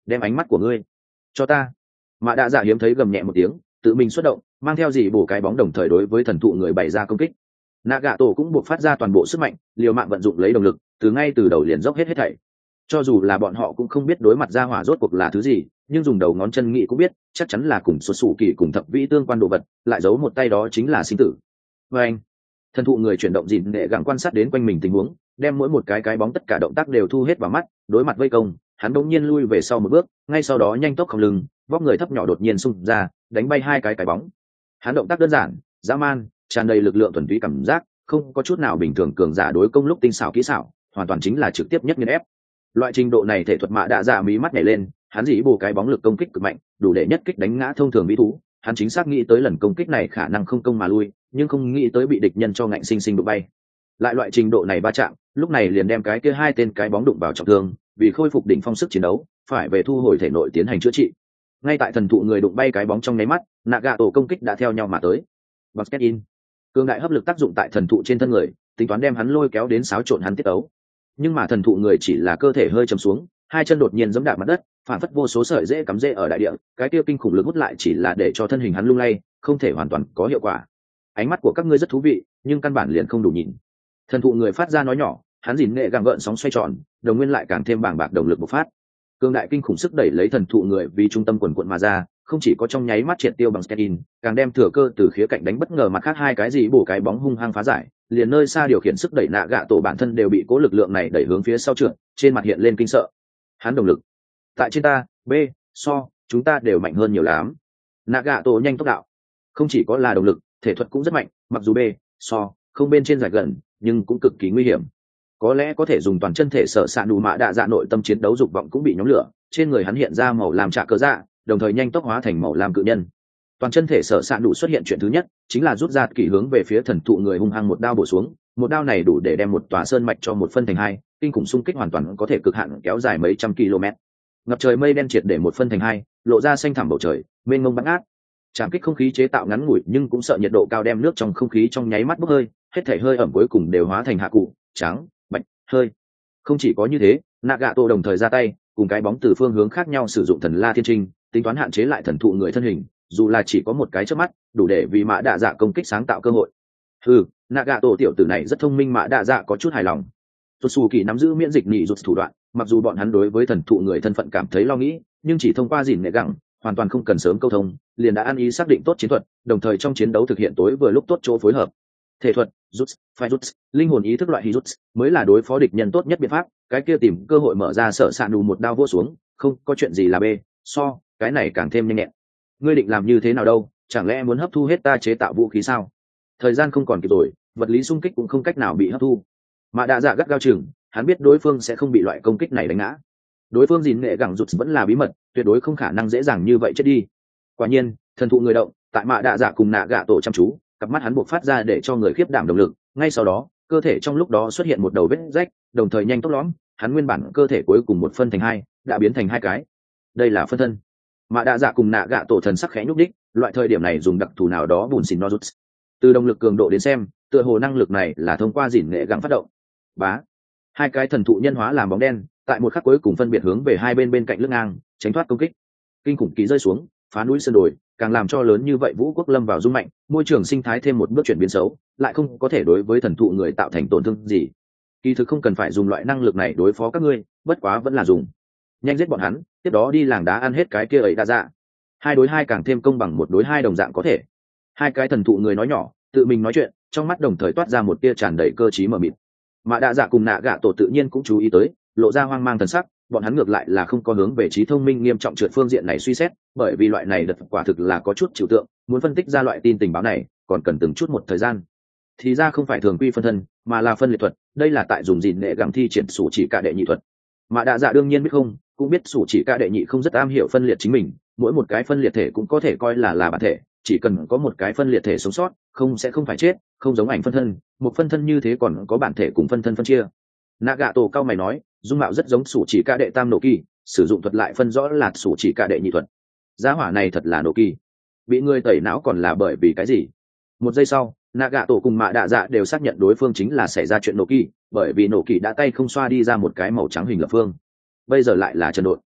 S1: đem ánh mắt của ngươi cho ta. Mạ đạ dạ hiếm thấy gầm nhẹ một tiếng, tự mình xuất động, mang theo dị bổ cái bóng đồng thời đối với thần thụ người bày ra công kích. Nagato cũng buộc phát ra toàn bộ sức mạnh, liều mạng vận dụng lấy động lực, từ ngay từ đầu liền dốc hết hết thảy. Cho dù là bọn họ cũng không biết đối mặt ra hỏa rốt cuộc là thứ gì, nhưng dùng đầu ngón chân nghĩ cũng biết, chắc chắn là cùng xuất xù kỳ cùng thập vĩ tương quan đồ vật, lại giấu một tay đó chính là sinh tử. Và anh, thần thụ người chuyển động dịn để gặng quan sát đến quanh mình tình huống, đem mỗi một cái cái bóng tất cả động tác đều thu hết vào mắt, đối mặt vây công, hắn đột nhiên lui về sau một bước, ngay sau đó nhanh tốc không lưng, vóc người thấp nhỏ đột nhiên xung ra, đánh bay hai cái cái bóng. Hắn động tác đơn giản, dã man, tràn đầy lực lượng thuần túy cảm giác, không có chút nào bình thường cường giả đối công lúc tinh xảo kỹ xảo, hoàn toàn chính là trực tiếp nhất nghiền ép. Loại trình độ này thể thuật Mạ Đạ Dạ mí mắt nhảy lên, hắn dĩ bù cái bóng lực công kích cực mạnh, đủ để nhất kích đánh ngã thông thường vĩ thú. Hắn chính xác nghĩ tới lần công kích này khả năng không công mà lui, nhưng không nghĩ tới bị địch nhân cho ngạnh sinh sinh đụng bay. Lại loại trình độ này va chạm, lúc này liền đem cái kia hai tên cái bóng đụng vào trọng thương, vì khôi phục đỉnh phong sức chiến đấu, phải về thu hồi thể nội tiến hành chữa trị. Ngay tại thần thụ người đụng bay cái bóng trong nháy mắt, Nagato công kích đã theo nhau mà tới. Basket in, cường đại hấp lực tác dụng tại thần thụ trên thân người, tính toán đem hắn lôi kéo đến xáo trộn hắn tiết ấu. Nhưng mà thần thụ người chỉ là cơ thể hơi chầm xuống, hai chân đột nhiên giẫm đạp mặt đất, phản phất vô số sợi rễ cắm rễ ở đại địa, cái kia kinh khủng lực hút lại chỉ là để cho thân hình hắn lung lay, không thể hoàn toàn có hiệu quả. Ánh mắt của các ngươi rất thú vị, nhưng căn bản liền không đủ nhìn. Thần thụ người phát ra nói nhỏ, hắn dìn nghệ gàng gợn sóng xoay tròn, đồng nguyên lại càng thêm bàng bạc động lực bộc phát. Cương đại kinh khủng sức đẩy lấy thần thụ người vì trung tâm quần quận mà ra, không chỉ có trong nháy mắt triệt tiêu bằng skein, càng đem thừa cơ từ khía cạnh đánh bất ngờ mặt khác hai cái gì bổ cái bóng hung hăng phá giải, liền nơi xa điều khiển sức đẩy nạ gạ tổ bản thân đều bị cố lực lượng này đẩy hướng phía sau trượt, trên mặt hiện lên kinh sợ. Hắn động lực tại trên ta, b, so, chúng ta đều mạnh hơn nhiều lắm. Nạ gạ tổ nhanh tốc đạo, không chỉ có là động lực, thể thuật cũng rất mạnh, mặc dù b, so, không bên trên giải gần, nhưng cũng cực kỳ nguy hiểm. Có lẽ có thể dùng toàn chân thể sở sạn đủ Mạ Đạ Dạ nội tâm chiến đấu dục vọng cũng bị nhóm lửa, trên người hắn hiện ra màu làm trạ cờ dạ, đồng thời nhanh tốc hóa thành màu làm cự nhân. Toàn chân thể sở sạn đủ xuất hiện chuyện thứ nhất chính là rút ra kỳ hướng về phía thần thụ người hung hăng một đao bổ xuống, một đao này đủ để đem một tòa sơn mạch cho một phân thành hai, kinh khủng xung kích hoàn toàn có thể cực hạn kéo dài mấy trăm km. Ngập trời mây đen triệt để một phân thành hai, lộ ra xanh thẳm bầu trời, mênh mông bắn át. Trảm kích không khí chế tạo ngắn ngủi nhưng cũng sợ nhiệt độ cao đem nước trong không khí trong nháy mắt bốc hơi, hết thể hơi ẩm cuối cùng đều hóa thành hạ cụ, trắng, bạch, hơi. Không chỉ có như thế, Nagato đồng thời ra tay, cùng cái bóng từ phương hướng khác nhau sử dụng thần la thiên trinh, tính toán hạn chế lại thần thụ người thân hình, dù là chỉ có một cái chớp mắt, đủ để vì Mạ Đạ Dạ công kích sáng tạo cơ hội. Ừ, Nagato tiểu tử này rất thông minh, Mạ Đạ Dạ có chút hài lòng. Tsutsuki nắm giữ miễn dịch nhị rụt thủ đoạn, mặc dù bọn hắn đối với thần thụ người thân phận cảm thấy lo nghĩ, nhưng chỉ thông qua dìn nệ gẳng, hoàn toàn không cần sớm câu thông, liền đã ăn ý xác định tốt chiến thuật, đồng thời trong chiến đấu thực hiện tối vừa lúc tốt chỗ phối hợp. Thể thuật, rút, phải rút, linh hồn ý thức loại hí rút, mới là đối phó địch nhân tốt nhất biện pháp, cái kia tìm cơ hội mở ra sợ sạn đủ một đao vô xuống, không có chuyện gì là bê, so, cái này càng thêm nhanh nhẹn. Ngươi định làm như thế nào đâu, chẳng lẽ muốn hấp thu hết ta chế tạo vũ khí sao? Thời gian không còn kịp rồi, vật lý xung kích cũng không cách nào bị hấp thu. Mạ Đạ Dạ gắt gao chừng, hắn biết đối phương sẽ không bị loại công kích này đánh ngã. Đối phương gìn nghệ gẳng rụt vẫn là bí mật, tuyệt đối không khả năng dễ dàng như vậy chết đi. Quả nhiên, thần thụ người động, tại Mạ Đạ Dạ cùng nạ gạ tổ chăm chú, cặp mắt hắn buộc phát ra để cho người khiếp đảm động lực, ngay sau đó, cơ thể trong lúc đó xuất hiện một đầu vết rách, đồng thời nhanh tốc lõm, hắn nguyên bản cơ thể cuối cùng một phân thành hai, đã biến thành hai cái. Đây là phân thân. Mạ Đạ Dạ cùng nạ gạ tổ thần sắc khẽ nhúc đích, loại thời điểm này dùng đặc thù nào đó bùn xỉn no rút. Từ động lực cường độ đến xem, tựa hồ năng lực này là thông qua dìn nghệ gẳng phát động. Bá, hai cái thần thụ nhân hóa làm bóng đen, tại một khắc cuối cùng phân biệt hướng về hai bên bên cạnh lưng ngang, tránh thoát công kích. Kinh khủng kỳ rơi xuống, phá núi sơn đồi, càng làm cho lớn như vậy vũ quốc lâm vào rung mạnh, môi trường sinh thái thêm một bước chuyển biến xấu, lại không có thể đối với thần thụ người tạo thành tổn thương gì. Kỳ thực không cần phải dùng loại năng lực này đối phó các ngươi, bất quá vẫn là dùng. Nhanh giết bọn hắn, tiếp đó đi làng đá ăn hết cái kia ấy đa dạ. Hai đối hai càng thêm công bằng một đối hai đồng dạng có thể. Hai cái thần thụ người nói nhỏ, tự mình nói chuyện, trong mắt đồng thời toát ra một tia tràn đầy cơ trí mờ mịt. Mạ Đạ Dạ cùng nạ gạ tổ tự nhiên cũng chú ý tới, lộ ra hoang mang thần sắc, bọn hắn ngược lại là không có hướng về trí thông minh nghiêm trọng trượt phương diện này suy xét, bởi vì loại này đợt quả thực là có chút trừu tượng, muốn phân tích ra loại tin tình báo này, còn cần từng chút một thời gian. Thì ra không phải thường quy phân thân, mà là phân liệt thuật, đây là tại dùng gìn nghệ gẳng thi triển sủ chỉ cả đệ nhị thuật. Mạ Đạ Dạ đương nhiên biết không, cũng biết sủ chỉ cả đệ nhị không rất am hiểu phân liệt chính mình, mỗi một cái phân liệt thể cũng có thể coi là là bản thể, chỉ cần có một cái phân liệt thể sống sót, không sẽ không phải chết, không giống ảnh phân thân, một phân thân như thế còn có bản thể cùng phân thân phân chia. Nagato cao mày nói, dung mạo rất giống sủ chỉ cả đệ tam nổ kỳ, sử dụng thuật lại phân rõ là sủ chỉ cả đệ nhị thuật. Giá hỏa này thật là nổ kỳ, bị người tẩy não còn là bởi vì cái gì? Một giây sau, Nagato cùng Mạ Đạ Dạ đều xác nhận đối phương chính là xảy ra chuyện nổ kỳ, bởi vì nổ kỳ đã tay không xoa đi ra một cái màu trắng hình lập phương. Bây giờ lại là Trần Độn.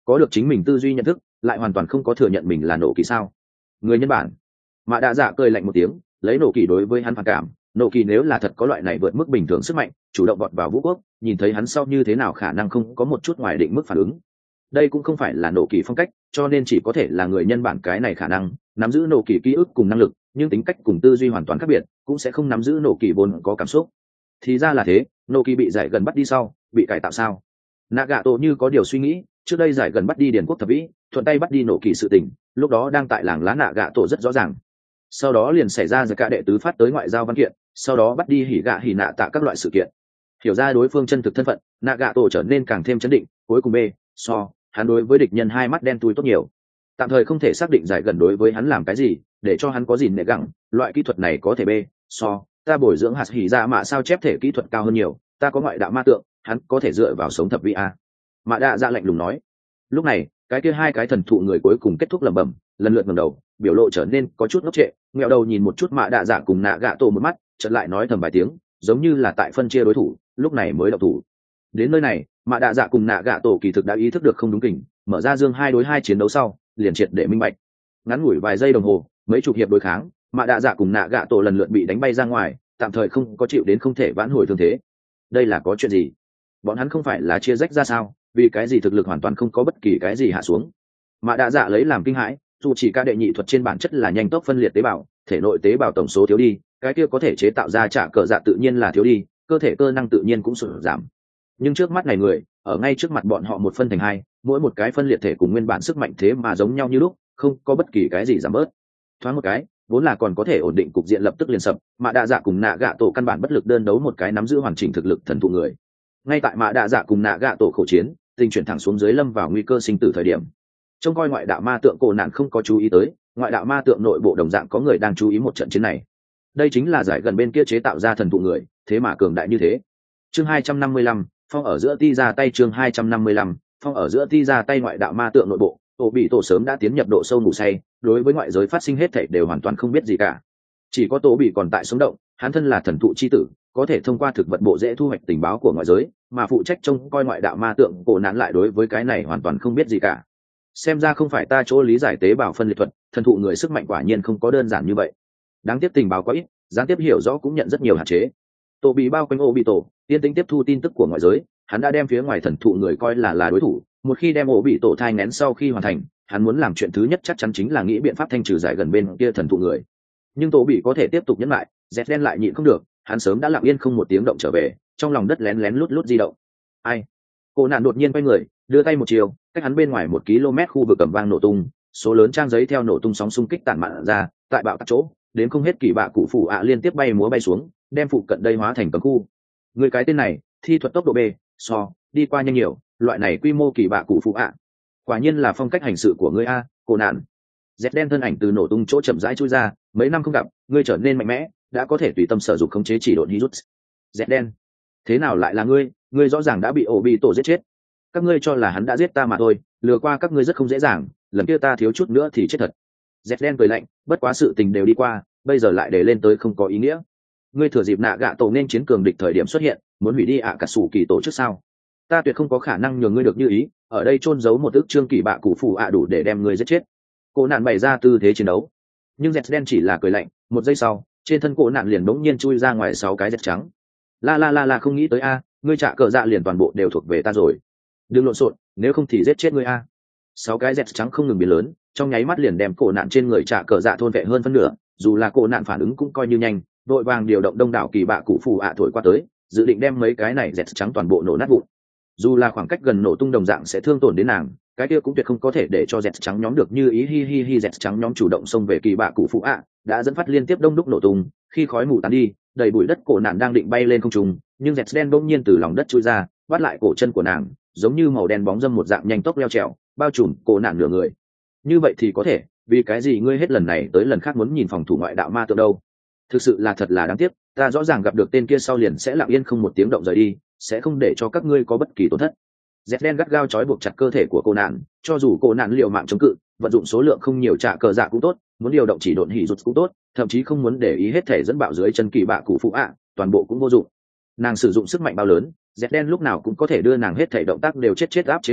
S1: có được chính mình tư duy nhận thức lại hoàn toàn không có thừa nhận mình là nổ kỳ sao? Người nhân bản. Mạ đạ dạ cười lạnh một tiếng, lấy nổ kỳ đối với hắn phản cảm. Nổ kỳ nếu là thật có loại này vượt mức bình thường sức mạnh, chủ động vọt vào vũ quốc, nhìn thấy hắn sau như thế nào khả năng không có một chút ngoài định mức phản ứng. Đây cũng không phải là nổ kỳ phong cách, cho nên chỉ có thể là người nhân bản cái này khả năng nắm giữ nổ kỳ ký ức cùng năng lực, nhưng tính cách cùng tư duy hoàn toàn khác biệt, cũng sẽ không nắm giữ nổ kỳ vốn có cảm xúc. Thì ra là thế, nổ kỳ bị giải gần bắt đi sau, bị cải tạo sao? Nagato như có điều suy nghĩ, trước đây giải gần bắt đi điền quốc thập vĩ, thuận tay bắt đi nổ kỳ sự tình, lúc đó đang tại làng lá Nagato rất rõ ràng. Sau đó liền xảy ra giật cả đệ tứ phát tới ngoại giao văn kiện, sau đó bắt đi hỉ gạ hỉ nạ tạ các loại sự kiện. Hiểu ra đối phương chân thực thân phận, Nagato trở nên càng thêm chấn định, cuối cùng B, so, hắn đối với địch nhân hai mắt đen thui tốt nhiều. Tạm thời không thể xác định giải gần đối với hắn làm cái gì, để cho hắn có gì nệ gặng, loại kỹ thuật này có thể B, so, ta bồi dưỡng hạt hỉ ra mà sao chép thể kỹ thuật cao hơn nhiều, ta có ngoại đạo ma tượng, hắn có thể dựa vào sống thập vị a. Mạ đạ dạ lạnh lùng nói. Lúc này, cái kia hai cái thần thụ người cuối cùng kết thúc lẩm bẩm, lần lượt ngẩng đầu, biểu lộ trở nên có chút ngốc trệ, ngẹo đầu nhìn một chút Mạ đạ dạ cùng nạ gạ tổ một mắt, chợt lại nói thầm vài tiếng, giống như là tại phân chia đối thủ, lúc này mới động thủ. Đến nơi này, Mạ đạ dạ cùng nạ gạ tổ kỳ thực đã ý thức được không đúng kình, mở ra dương hai đối hai chiến đấu sau, liền triệt để minh bạch. Ngắn ngủi vài giây đồng hồ, mấy chục hiệp đối kháng, Mạ đạ dạ cùng nạ gạ tổ lần lượt bị đánh bay ra ngoài, tạm thời không có chịu đến không thể vãn hồi thương thế. Đây là có chuyện gì? Bọn hắn không phải là chia rách ra sao? Vì cái gì thực lực hoàn toàn không có bất kỳ cái gì hạ xuống? Mạ đạ dạ lấy làm kinh hãi, dù chỉ ca đệ nhị thuật trên bản chất là nhanh tốc phân liệt tế bào, thể nội tế bào tổng số thiếu đi, cái kia có thể chế tạo ra trả cờ dạ tự nhiên là thiếu đi, cơ thể cơ năng tự nhiên cũng sụt giảm. Nhưng trước mắt này người, ở ngay trước mặt bọn họ một phân thành hai, mỗi một cái phân liệt thể cùng nguyên bản sức mạnh thế mà giống nhau như lúc, không có bất kỳ cái gì giảm bớt. Thoáng một cái, vốn là còn có thể ổn định cục diện lập tức liền sập, Mạ đạ dạ cùng nạ gạ tổ căn bản bất lực đơn đấu một cái nắm giữ hoàn chỉnh thực lực thần thụ người. Ngay tại Mạ đạ dạ cùng nạ gạ tổ khổ chiến, tình chuyển thẳng xuống dưới lâm vào nguy cơ sinh tử thời điểm. Trông coi ngoại đạo ma tượng cổ nạn không có chú ý tới, ngoại đạo ma tượng nội bộ đồng dạng có người đang chú ý một trận chiến này. Đây chính là giải gần bên kia chế tạo ra thần thụ người, thế mà cường đại như thế. Chương hai trăm năm mươi lăm, phong ở giữa ti ra tay chương hai trăm năm mươi lăm, phong ở giữa ti ra tay ngoại đạo ma tượng nội bộ, tổ bị tổ sớm đã tiến nhập độ sâu ngủ say, đối với ngoại giới phát sinh hết thảy đều hoàn toàn không biết gì cả. Chỉ có tổ bị còn tại sống động, hắn thân là thần thụ chi tử, có thể thông qua thực vật bộ dễ thu hoạch tình báo của ngoại giới, mà phụ trách trông coi ngoại đạo ma tượng cổ nạn lại đối với cái này hoàn toàn không biết gì cả. Xem ra không phải ta chỗ lý giải tế bào phân liệt thuật, thần thụ người sức mạnh quả nhiên không có đơn giản như vậy. Đáng tiếc tình báo quá ít, gián tiếp hiểu rõ cũng nhận rất nhiều hạn chế. Tổ bị bao quanh ô bị tổ, tiên tính tiếp thu tin tức của ngoại giới, hắn đã đem phía ngoài thần thụ người coi là là đối thủ. Một khi đem ổ bị tổ thai nén sau khi hoàn thành, hắn muốn làm chuyện thứ nhất chắc chắn chính là nghĩ biện pháp thanh trừ giải gần bên kia thần thụ người. Nhưng tổ bị có thể tiếp tục nhẫn lại, dẹt đen lại nhịn không được, hắn sớm đã lặng yên không một tiếng động trở về, trong lòng đất lén lén lút lút di động. Ai? Cô nạn đột nhiên quay người, đưa tay một chiều, cách hắn bên ngoài một km khu vực cầm vang nổ tung, số lớn trang giấy theo nổ tung sóng xung kích tản mạn ra, tại bạo tạc chỗ, đến không hết kỳ bạ cụ phủ ạ liên tiếp bay múa bay xuống, đem phụ cận đây hóa thành cấm khu. Người cái tên này, thi thuật tốc độ B, so, đi qua nhanh nhiều, loại này quy mô kỳ bạ cụ phụ ạ. Quả nhiên là phong cách hành sự của ngươi a, cô nạn. Dẹt đen thân ảnh từ nổ tung chỗ chậm rãi chui ra, mấy năm không gặp, ngươi trở nên mạnh mẽ, đã có thể tùy tâm sở dụng khống chế chỉ độn Hirut. Dẹt đen, thế nào lại là ngươi? Ngươi rõ ràng đã bị ổ bị tổ giết chết. Các ngươi cho là hắn đã giết ta mà thôi, lừa qua các ngươi rất không dễ dàng, lần kia ta thiếu chút nữa thì chết thật. Dẹt đen cười lạnh, bất quá sự tình đều đi qua, bây giờ lại để lên tới không có ý nghĩa. Ngươi thừa dịp nạ gạ tổ nên chiến cường địch thời điểm xuất hiện, muốn hủy đi ạ cả sủ kỳ tổ trước sao? Ta tuyệt không có khả năng nhường ngươi được như ý, ở đây chôn giấu một ức trương kỳ bạ cụ phủ ạ đủ để đem ngươi giết chết. Cô nạn bày ra tư thế chiến đấu, nhưng dẹt đen chỉ là cười lạnh, một giây sau, trên thân cô nạn liền đống nhiên chui ra ngoài sáu cái dẹt trắng. La la la la không nghĩ tới a, ngươi trả cờ dạ liền toàn bộ đều thuộc về ta rồi. Đừng lộn xộn, nếu không thì giết chết ngươi a. Sáu cái dẹt trắng không ngừng biến lớn, trong nháy mắt liền đem cổ nạn trên người trả cờ dạ thôn vệ hơn phân nửa, dù là cổ nạn phản ứng cũng coi như nhanh, đội vàng điều động đông đảo kỳ bạ cụ phủ ạ thổi qua tới, dự định đem mấy cái này dẹt trắng toàn bộ nổ nát vụn. Dù là khoảng cách gần nổ tung đồng dạng sẽ thương tổn đến nàng, cái kia cũng tuyệt không có thể để cho dẹt trắng nhóm được như ý hi hi hi dẹt trắng nhóm chủ động xông về kỳ bạ cụ phụ ạ, đã dẫn phát liên tiếp đông đúc nổ tung, khi khói mù tán đi, đầy bụi đất cổ nạn đang định bay lên không trung, nhưng dẹt đen bỗng nhiên từ lòng đất chui ra, bắt lại cổ chân của nàng, giống như màu đen bóng dâm một dạng nhanh tốc leo trèo, bao trùm cổ nạn nửa người. Như vậy thì có thể, vì cái gì ngươi hết lần này tới lần khác muốn nhìn phòng thủ ngoại đạo ma tượng đâu? Thực sự là thật là đáng tiếc, ta rõ ràng gặp được tên kia sau liền sẽ lặng yên không một tiếng động rời đi, sẽ không để cho các ngươi có bất kỳ tổn thất. Dẹt đen gắt gao trói buộc chặt cơ thể của cô nạn, cho dù cô nạn liều mạng chống cự, vận dụng số lượng không nhiều trả cờ dạ cũng tốt, muốn điều động chỉ độn hỉ rụt cũng tốt, thậm chí không muốn để ý hết thể dẫn bạo dưới chân kỳ bạ cụ phụ ạ, toàn bộ cũng vô dụng. Nàng sử dụng sức mạnh bao lớn, dẹt đen lúc nào cũng có thể đưa nàng hết thể động tác đều chết chết áp chế lại,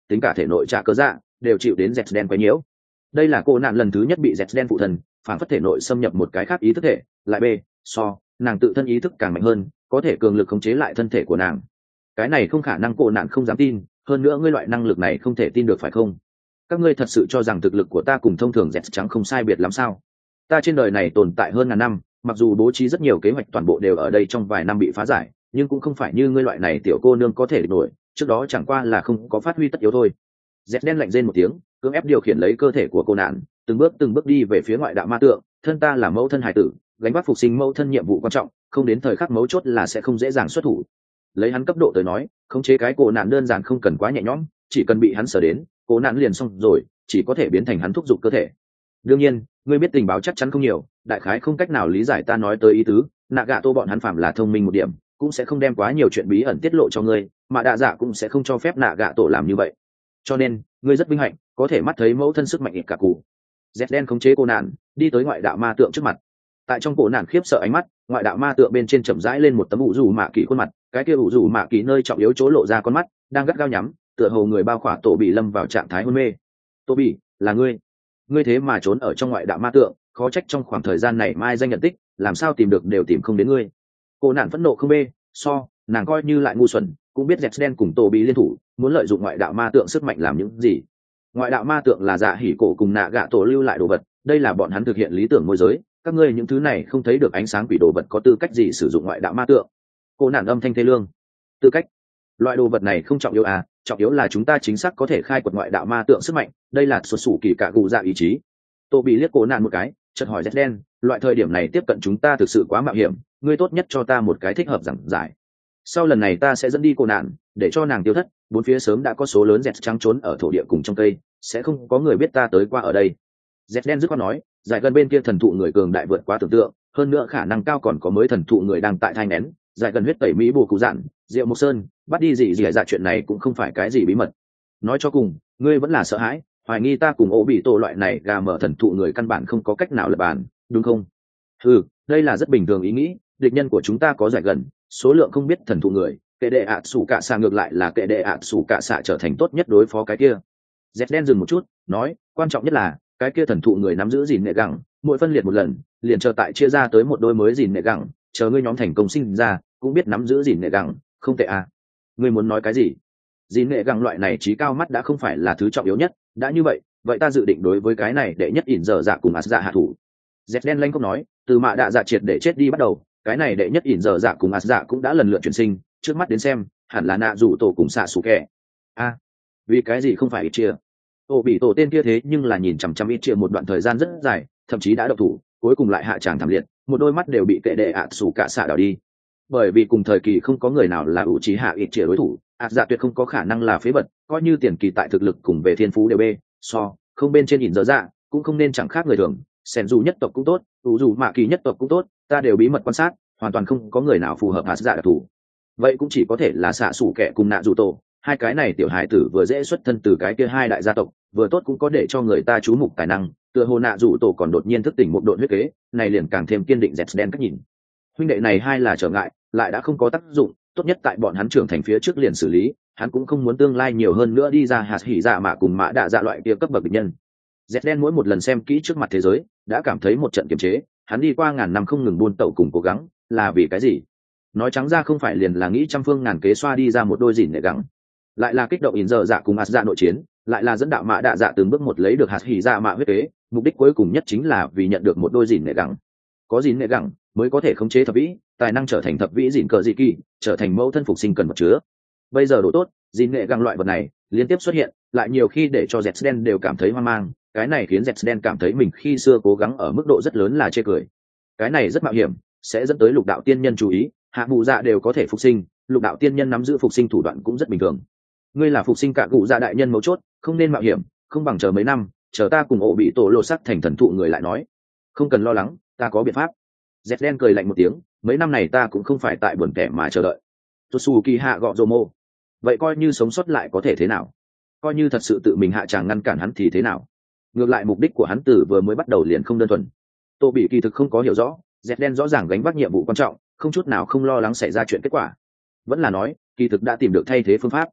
S1: tính cả thể nội trả cơ dạ đều chịu đến dẹt đen quấy nhiễu. Đây là cô nạn lần thứ nhất bị dẹt đen phụ thần phản phất thể nội xâm nhập một cái khác ý thức thể, lại b so nàng tự thân ý thức càng mạnh hơn, có thể cường lực khống chế lại thân thể của nàng. Cái này không khả năng, cô nạn không dám tin, hơn nữa ngươi loại năng lực này không thể tin được phải không? Các ngươi thật sự cho rằng thực lực của ta cùng thông thường dẹt trắng không sai biệt lắm sao? Ta trên đời này tồn tại hơn ngàn năm, mặc dù bố trí rất nhiều kế hoạch toàn bộ đều ở đây trong vài năm bị phá giải, nhưng cũng không phải như ngươi loại này tiểu cô nương có thể nổi, trước đó chẳng qua là không có phát huy tất yếu thôi. Dẹt đen lạnh rên một tiếng, cưỡng ép điều khiển lấy cơ thể của cô nạn, từng bước từng bước đi về phía ngoại đạo ma tượng. Thân ta là mẫu thân hải tử, gánh vác phục sinh mẫu thân nhiệm vụ quan trọng, không đến thời khắc mấu chốt là sẽ không dễ dàng xuất thủ. Lấy hắn cấp độ tới nói, khống chế cái cô nạn đơn giản không cần quá nhẹ nhõm, chỉ cần bị hắn sờ đến, cô nạn liền xong rồi, chỉ có thể biến thành hắn thúc giục cơ thể. Đương nhiên, ngươi biết tình báo chắc chắn không nhiều, đại khái không cách nào lý giải ta nói tới ý tứ. Nạ gạ tô bọn hắn phạm là thông minh một điểm, cũng sẽ không đem quá nhiều chuyện bí ẩn tiết lộ cho ngươi, mà đạ dạ cũng sẽ không cho phép nạ gạ tổ làm như vậy. Cho nên ngươi rất vinh hạnh có thể mắt thấy mẫu thân sức mạnh ít cả cụ. Dẹt đen khống chế cô nạn đi tới ngoại đạo ma tượng trước mặt. Tại trong cổ nạn khiếp sợ ánh mắt, ngoại đạo ma tượng bên trên chậm rãi lên một tấm ủ rủ mạ kỳ khuôn mặt, cái kia ủ rủ mạ kỳ nơi trọng yếu chỗ lộ ra con mắt đang gắt gao nhắm, tựa hồ người bao khỏa tổ bị lâm vào trạng thái hôn mê. Tô bị, là ngươi ngươi thế mà trốn ở trong ngoại đạo ma tượng, khó trách trong khoảng thời gian này mai danh nhận tích, làm sao tìm được đều tìm không đến ngươi. Cô nạn phẫn nộ không bê so nàng coi như lại ngu xuẩn, cũng biết dẹt đen cùng tổ bị liên thủ muốn lợi dụng ngoại đạo ma tượng sức mạnh làm những gì. Ngoại đạo ma tượng là dạ hỉ cổ cùng nạ gạ tổ lưu lại đồ vật, đây là bọn hắn thực hiện lý tưởng môi giới, các ngươi những thứ này không thấy được ánh sáng quỷ đồ vật có tư cách gì sử dụng ngoại đạo ma tượng. Cô nạn âm thanh thê lương. Tư cách? Loại đồ vật này không trọng yếu à, trọng yếu là chúng ta chính xác có thể khai quật ngoại đạo ma tượng sức mạnh, đây là xuất xù kỳ cả gù dạ ý chí. Tô bị liếc cô nạn một cái, chợt hỏi dẹt đen, loại thời điểm này tiếp cận chúng ta thực sự quá mạo hiểm, ngươi tốt nhất cho ta một cái thích hợp giảng giải. Sau lần này ta sẽ dẫn đi cô nạn, để cho nàng tiêu thất, bốn phía sớm đã có số lớn dẹt trắng trốn ở thổ địa cùng trong cây, sẽ không có người biết ta tới qua ở đây. Dẹt đen dứt khoát nói, giải gần bên kia thần thụ người cường đại vượt quá tưởng tượng, hơn nữa khả năng cao còn có mới thần thụ người đang tại thai nén, giải gần huyết tẩy mỹ bồ cụ dạn, diệu mộc sơn, bắt đi gì gì dạ chuyện này cũng không phải cái gì bí mật. Nói cho cùng, ngươi vẫn là sợ hãi, hoài nghi ta cùng ổ bị tổ loại này gà mở thần thụ người căn bản không có cách nào lập bàn, đúng không? Ừ, đây là rất bình thường ý nghĩ, địch nhân của chúng ta có giải gần, số lượng không biết thần thụ người, kệ đệ ạ sủ cạ xạ ngược lại là kệ đệ ạ sủ cạ xạ trở thành tốt nhất đối phó cái kia. Dẹt đen dừng một chút, nói, quan trọng nhất là cái kia thần thụ người nắm giữ gìn nệ gẳng, mỗi phân liệt một lần, liền chờ tại chia ra tới một đôi mới gìn nệ gẳng, chờ ngươi nhóm thành công sinh ra, cũng biết nắm giữ gìn nệ gẳng, không tệ à? Ngươi muốn nói cái gì? Gìn nệ gẳng loại này trí cao mắt đã không phải là thứ trọng yếu nhất, đã như vậy, vậy ta dự định đối với cái này đệ nhất ỉn giờ dạ cùng ạt dạ hạ thủ. Dẹt đen lanh không nói, từ mạ đạ dạ triệt để chết đi bắt đầu, cái này đệ nhất ỉn giờ dạ cùng ạt dạ cũng đã lần lượt chuyển sinh, trước mắt đến xem, hẳn là nạ rủ tổ cùng xạ sủ kẹ. A, vì cái gì không phải ít chia? Tổ bị tổ tên kia thế nhưng là nhìn chằm chằm ít chia một đoạn thời gian rất dài, thậm chí đã độc thủ, cuối cùng lại hạ tràng thảm liệt, một đôi mắt đều bị kệ đệ ạt sủ cả xạ đảo đi. Bởi vì cùng thời kỳ không có người nào là ủ trí hạ ít chia đối thủ, ạt dạ tuyệt không có khả năng là phế vật, coi như tiền kỳ tại thực lực cùng về thiên phú đều bê so không bên trên ỉn giờ dạ, cũng không nên chẳng khác người thường. Sẻn dù nhất tộc cũng tốt, ủ dù mạ kỳ nhất tộc cũng tốt, ta đều bí mật quan sát, hoàn toàn không có người nào phù hợp hạt dạ đặc thủ. Vậy cũng chỉ có thể là xạ sủ kẻ cùng nạ dù tổ, hai cái này tiểu hài tử vừa dễ xuất thân từ cái kia hai đại gia tộc, vừa tốt cũng có để cho người ta chú mục tài năng, tựa hồ nạ dù tổ còn đột nhiên thức tỉnh một độn huyết kế, này liền càng thêm kiên định dẹt đen cách nhìn. Huynh đệ này hai là trở ngại, lại đã không có tác dụng, tốt nhất tại bọn hắn trưởng thành phía trước liền xử lý, hắn cũng không muốn tương lai nhiều hơn nữa đi ra hạt hỉ dạ mạ cùng mã đạ dạ loại kia cấp bậc địch nhân. Dẹt đen mỗi một lần xem kỹ trước mặt thế giới, đã cảm thấy một trận kiềm chế, hắn đi qua ngàn năm không ngừng buôn tẩu cùng cố gắng, là vì cái gì? Nói trắng ra không phải liền là nghĩ trăm phương ngàn kế xoa đi ra một đôi dìn nệ gắng, lại là kích động ỉn giờ dạ cùng ạt dạ nội chiến, lại là dẫn đạo mã đạ dạ từng bước một lấy được hạt hỉ dạ mạ huyết kế, mục đích cuối cùng nhất chính là vì nhận được một đôi dìn nệ gắng. Có dìn nệ gắng mới có thể khống chế thập vĩ, tài năng trở thành thập vĩ dìn cờ dị kỳ, trở thành mẫu thân phục sinh cần vật chứa. Bây giờ độ tốt, dìn nệ gắng loại vật này liên tiếp xuất hiện, lại nhiều khi để cho Zden đều cảm thấy hoang mang, cái này khiến Zden cảm thấy mình khi xưa cố gắng ở mức độ rất lớn là chê cười. Cái này rất mạo hiểm, sẽ dẫn tới lục đạo tiên nhân chú ý, hạ mù dạ đều có thể phục sinh, lục đạo tiên nhân nắm giữ phục sinh thủ đoạn cũng rất bình thường. Ngươi là phục sinh cả cụ dạ đại nhân mấu chốt, không nên mạo hiểm, không bằng chờ mấy năm, chờ ta cùng ổ bị tổ lô sắc thành thần thụ người lại nói. Không cần lo lắng, ta có biện pháp. Zden cười lạnh một tiếng, mấy năm này ta cũng không phải tại buồn kẻ mà chờ đợi. Tosu kỳ hạ gọ rồ mô, vậy coi như sống sót lại có thể thế nào? Coi như thật sự tự mình hạ tràng ngăn cản hắn thì thế nào? Ngược lại mục đích của hắn từ vừa mới bắt đầu liền không đơn thuần. Tô bị kỳ thực không có hiểu rõ, Zden rõ ràng gánh vác nhiệm vụ quan trọng, không chút nào không lo lắng xảy ra chuyện kết quả. Vẫn là nói, kỳ thực đã tìm được thay thế phương pháp.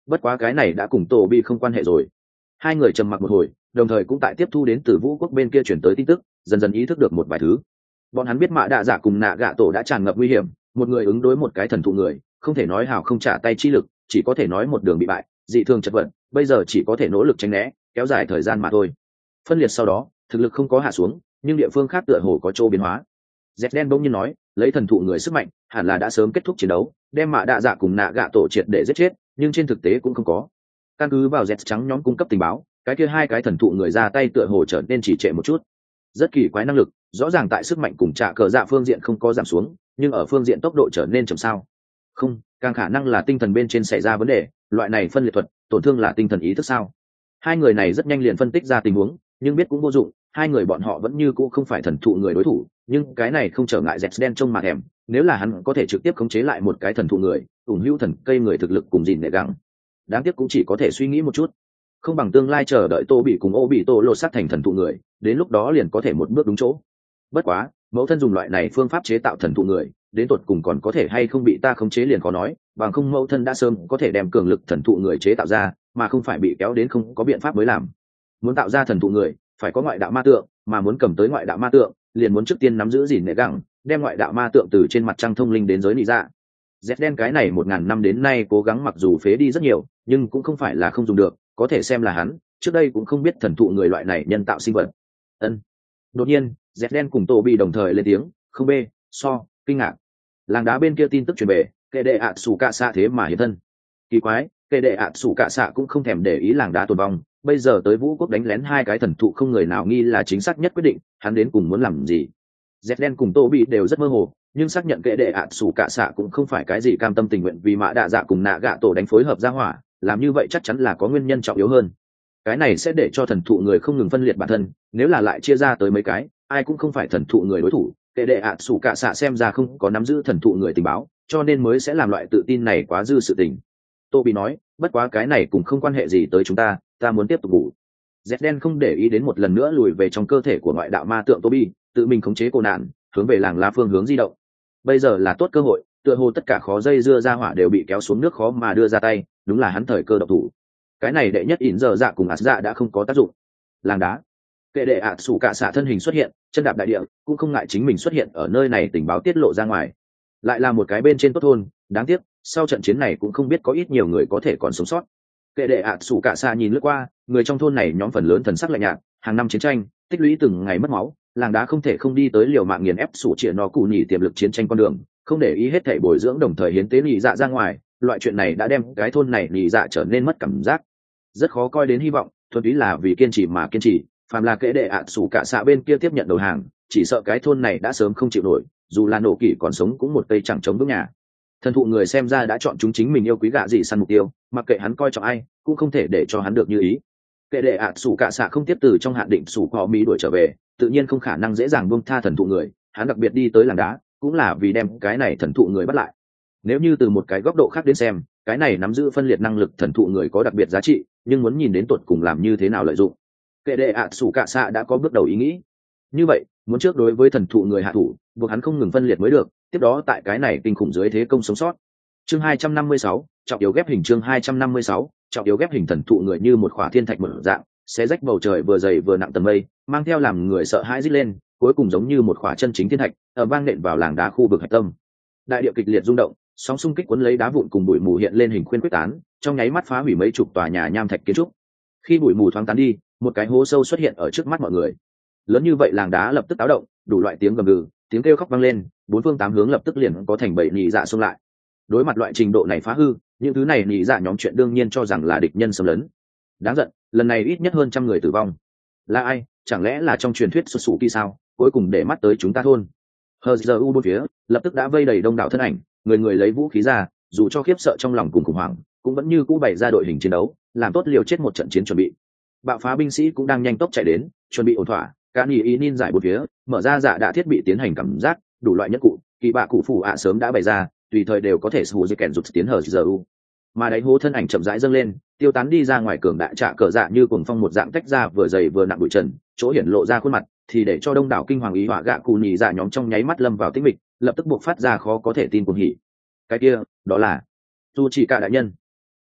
S1: bất quá cái này đã cùng tổ bị không quan hệ rồi. Hai người trầm mặc một hồi, đồng thời cũng tại tiếp thu đến từ vũ quốc bên kia chuyển tới tin tức, dần dần ý thức được một vài thứ. Bọn hắn biết mạ đạ giả cùng nạ gạ tổ đã tràn ngập nguy hiểm, một người ứng đối một cái thần thụ người, không thể nói hào không trả tay chi lực, chỉ có thể nói một đường bị bại, dị thường chật vật, bây giờ chỉ có thể nỗ lực tránh né, kéo dài thời gian mà thôi. Phân liệt sau đó, thực lực không có hạ xuống, nhưng địa phương khác tựa hồ có chỗ biến hóa. Dẹt đen bỗng nhiên nói, lấy thần thụ người sức mạnh, hẳn là đã sớm kết thúc chiến đấu, đem mạ đạ dạ cùng nạ gạ tổ triệt để giết chết, nhưng trên thực tế cũng không có. Căn cứ vào Dẹt trắng nhóm cung cấp tình báo, cái kia hai cái thần thụ người ra tay tựa hồ trở nên chỉ trệ một chút. Rất kỳ quái năng lực, rõ ràng tại sức mạnh cùng trả cờ dạ phương diện không có giảm xuống, nhưng ở phương diện tốc độ trở nên chậm sao? Không, càng khả năng là tinh thần bên trên xảy ra vấn đề, loại này phân liệt thuật, tổn thương là tinh thần ý thức sao? Hai người này rất nhanh liền phân tích ra tình huống, nhưng biết cũng vô dụng, hai người bọn họ vẫn như cũ không phải thần thụ người đối thủ, nhưng cái này không trở ngại Dẹt đen trông mà thèm, nếu là hắn có thể trực tiếp khống chế lại một cái thần thụ người, ủng hữu thần cây người thực lực cùng gìn nệ gắng. Đáng tiếc cũng chỉ có thể suy nghĩ một chút, không bằng tương lai chờ đợi Tô bị cùng Ô bị Tô lột xác thành thần thụ người, đến lúc đó liền có thể một bước đúng chỗ. Bất quá, mẫu thân dùng loại này phương pháp chế tạo thần thụ người, đến tột cùng còn có thể hay không bị ta khống chế liền khó nói, bằng không mẫu thân đã sớm có thể đem cường lực thần thụ người chế tạo ra, mà không phải bị kéo đến không có biện pháp mới làm. Muốn tạo ra thần thụ người, phải có ngoại đạo ma tượng, mà muốn cầm tới ngoại đạo ma tượng, liền muốn trước tiên nắm giữ gìn nệ gắng, đem ngoại đạo ma tượng từ trên mặt trăng thông linh đến giới nị dạ. Dẹt đen cái này một ngàn năm đến nay cố gắng mặc dù phế đi rất nhiều, nhưng cũng không phải là không dùng được, có thể xem là hắn trước đây cũng không biết thần thụ người loại này nhân tạo sinh vật. Ân. Đột nhiên, Dẹt đen cùng Tô bị đồng thời lên tiếng, không bê, so, kinh ngạc. Làng đá bên kia tin tức truyền về, kệ đệ ạ sủ cạ xạ thế mà hiện thân. Kỳ quái, kệ đệ ạ sủ cạ xạ cũng không thèm để ý làng đá tồn vong, bây giờ tới vũ quốc đánh lén hai cái thần thụ không người nào nghi là chính xác nhất quyết định, hắn đến cùng muốn làm gì? Dẹt đen cùng Tô bị đều rất mơ hồ, nhưng xác nhận kệ đệ ạ sủ cạ xạ cũng không phải cái gì cam tâm tình nguyện vì mã đạ dạ cùng nạ gạ tổ đánh phối hợp ra hỏa, làm như vậy chắc chắn là có nguyên nhân trọng yếu hơn. Cái này sẽ để cho thần thụ người không ngừng phân liệt bản thân, nếu là lại chia ra tới mấy cái, ai cũng không phải thần thụ người đối thủ. Kệ đệ ạ sủ cạ xạ xem ra không có nắm giữ thần thụ người tình báo, cho nên mới sẽ làm loại tự tin này quá dư sự tình. Tô bị nói, bất quá cái này cũng không quan hệ gì tới chúng ta, ta muốn tiếp tục ngủ. Dẹt đen không để ý đến một lần nữa lùi về trong cơ thể của ngoại đạo ma tượng Tô bị, tự mình khống chế cô nạn, hướng về làng lá phương hướng di động. Bây giờ là tốt cơ hội, tựa hồ tất cả khó dây dưa ra hỏa đều bị kéo xuống nước khó mà đưa ra tay, đúng là hắn thời cơ độc thủ. Cái này đệ nhất ỉn giờ dạ cùng ạt dạ đã không có tác dụng. Làng đá, kệ đệ ạ sủ cạ xạ thân hình xuất hiện, chân đạp đại địa, cũng không ngại chính mình xuất hiện ở nơi này tình báo tiết lộ ra ngoài. Lại là một cái bên trên tốt thôn, đáng tiếc sau trận chiến này cũng không biết có ít nhiều người có thể còn sống sót. Kệ đệ ạ sủ cạ xạ nhìn lướt qua, người trong thôn này nhóm phần lớn thần sắc lạnh nhạt, hàng năm chiến tranh tích lũy từng ngày mất máu, làng đá không thể không đi tới liều mạng nghiền ép sủ triệt nó cụ nhỉ tiềm lực chiến tranh con đường, không để ý hết thảy bồi dưỡng đồng thời hiến tế nhị dạ ra ngoài. Loại chuyện này đã đem cái thôn này nhị dạ trở nên mất cảm giác, rất khó coi đến hy vọng, thuần túy là vì kiên trì mà kiên trì. Phàm là kệ đệ ạ sủ cạ xạ bên kia tiếp nhận đầu hàng, chỉ sợ cái thôn này đã sớm không chịu nổi, dù là nổ kỷ còn sống cũng một cây chẳng chống bước nhà. Thần thụ người xem ra đã chọn chúng chính mình yêu quý gạ gì săn mục tiêu, mặc kệ hắn coi trọng ai cũng không thể để cho hắn được như ý. Kệ đệ ạ sủ cạ xạ không tiếp từ trong hạn định sủ có mỹ đuổi trở về, tự nhiên không khả năng dễ dàng buông tha thần thụ người, hắn đặc biệt đi tới làng đá cũng là vì đem cái này thần thụ người bắt lại. Nếu như từ một cái góc độ khác đến xem, cái này nắm giữ phân liệt năng lực thần thụ người có đặc biệt giá trị, nhưng muốn nhìn đến tuột cùng làm như thế nào lợi dụng, kệ đệ ạ sủ cạ xạ đã có bước đầu ý nghĩ. Như vậy, muốn trước đối với thần thụ người hạ thủ, buộc hắn không ngừng phân liệt mới được, tiếp đó tại cái này kinh khủng dưới thế công sống sót. Chương hai trăm năm mươi sáu, trọng yếu ghép hình. Chương hai trăm năm mươi sáu, trọng yếu ghép hình. Thần thụ người như một khỏa thiên thạch mở dạng, xé rách bầu trời vừa dày vừa nặng tầng mây, mang theo làm người sợ hãi rít lên, cuối cùng giống như một khỏa chân chính thiên thạch, ở vang nện vào làng đá khu vực hạch tâm. Đại địa kịch liệt rung động, sóng xung kích cuốn lấy đá vụn cùng bụi mù hiện lên hình khuyên quyết tán, trong nháy mắt phá hủy mấy chục tòa nhà nham thạch kiến trúc. Khi bụi mù thoáng tán đi, một cái hố sâu xuất hiện ở trước mắt mọi người. Lớn như vậy làng đá lập tức táo động, đủ loại tiếng gầm gừ, tiếng kêu khóc vang lên, bốn phương tám hướng lập tức liền có thành bầy nhị dạ xông lại. Đối mặt loại trình độ này phá hư, những thứ này nhị dạ nhóm chuyện đương nhiên cho rằng là địch nhân xâm lấn. Đáng giận, lần này ít nhất hơn trăm người tử vong. Là ai? Chẳng lẽ là trong truyền thuyết xuất xù kỳ sao? Cuối cùng để mắt tới chúng ta thôn. Hờ giờ u bốn phía lập tức đã vây đầy đông đảo thân ảnh, người người lấy vũ khí ra, dù cho khiếp sợ trong lòng cùng khủng hoảng, cũng vẫn như cũ bày ra đội hình chiến đấu, làm tốt liều chết một trận chiến chuẩn bị. Bạo phá binh sĩ cũng đang nhanh tốc chạy đến, chuẩn bị ổn thỏa. Cả nhị ý nin giải bốn phía, mở ra dạ đã thiết bị tiến hành cảm giác, đủ loại nhất cụ, kỳ bạ cụ phủ ạ sớm đã bày ra, tùy thời đều có thể sử dụng kèn rụt tiến hờ giờ u. Mà đáy hố thân ảnh chậm rãi dâng lên, tiêu tán đi ra ngoài cường đại trạ cờ dạ như cuồng phong một dạng tách ra vừa dày vừa nặng bụi trần, chỗ hiển lộ ra khuôn mặt, thì để cho đông đảo kinh hoàng ý họa gạ cụ nhị dạ nhóm trong nháy mắt lâm vào tĩnh mịch, lập tức buộc phát ra khó có thể tin cuồng hỉ. Cái kia, đó là tu chỉ cả đại nhân.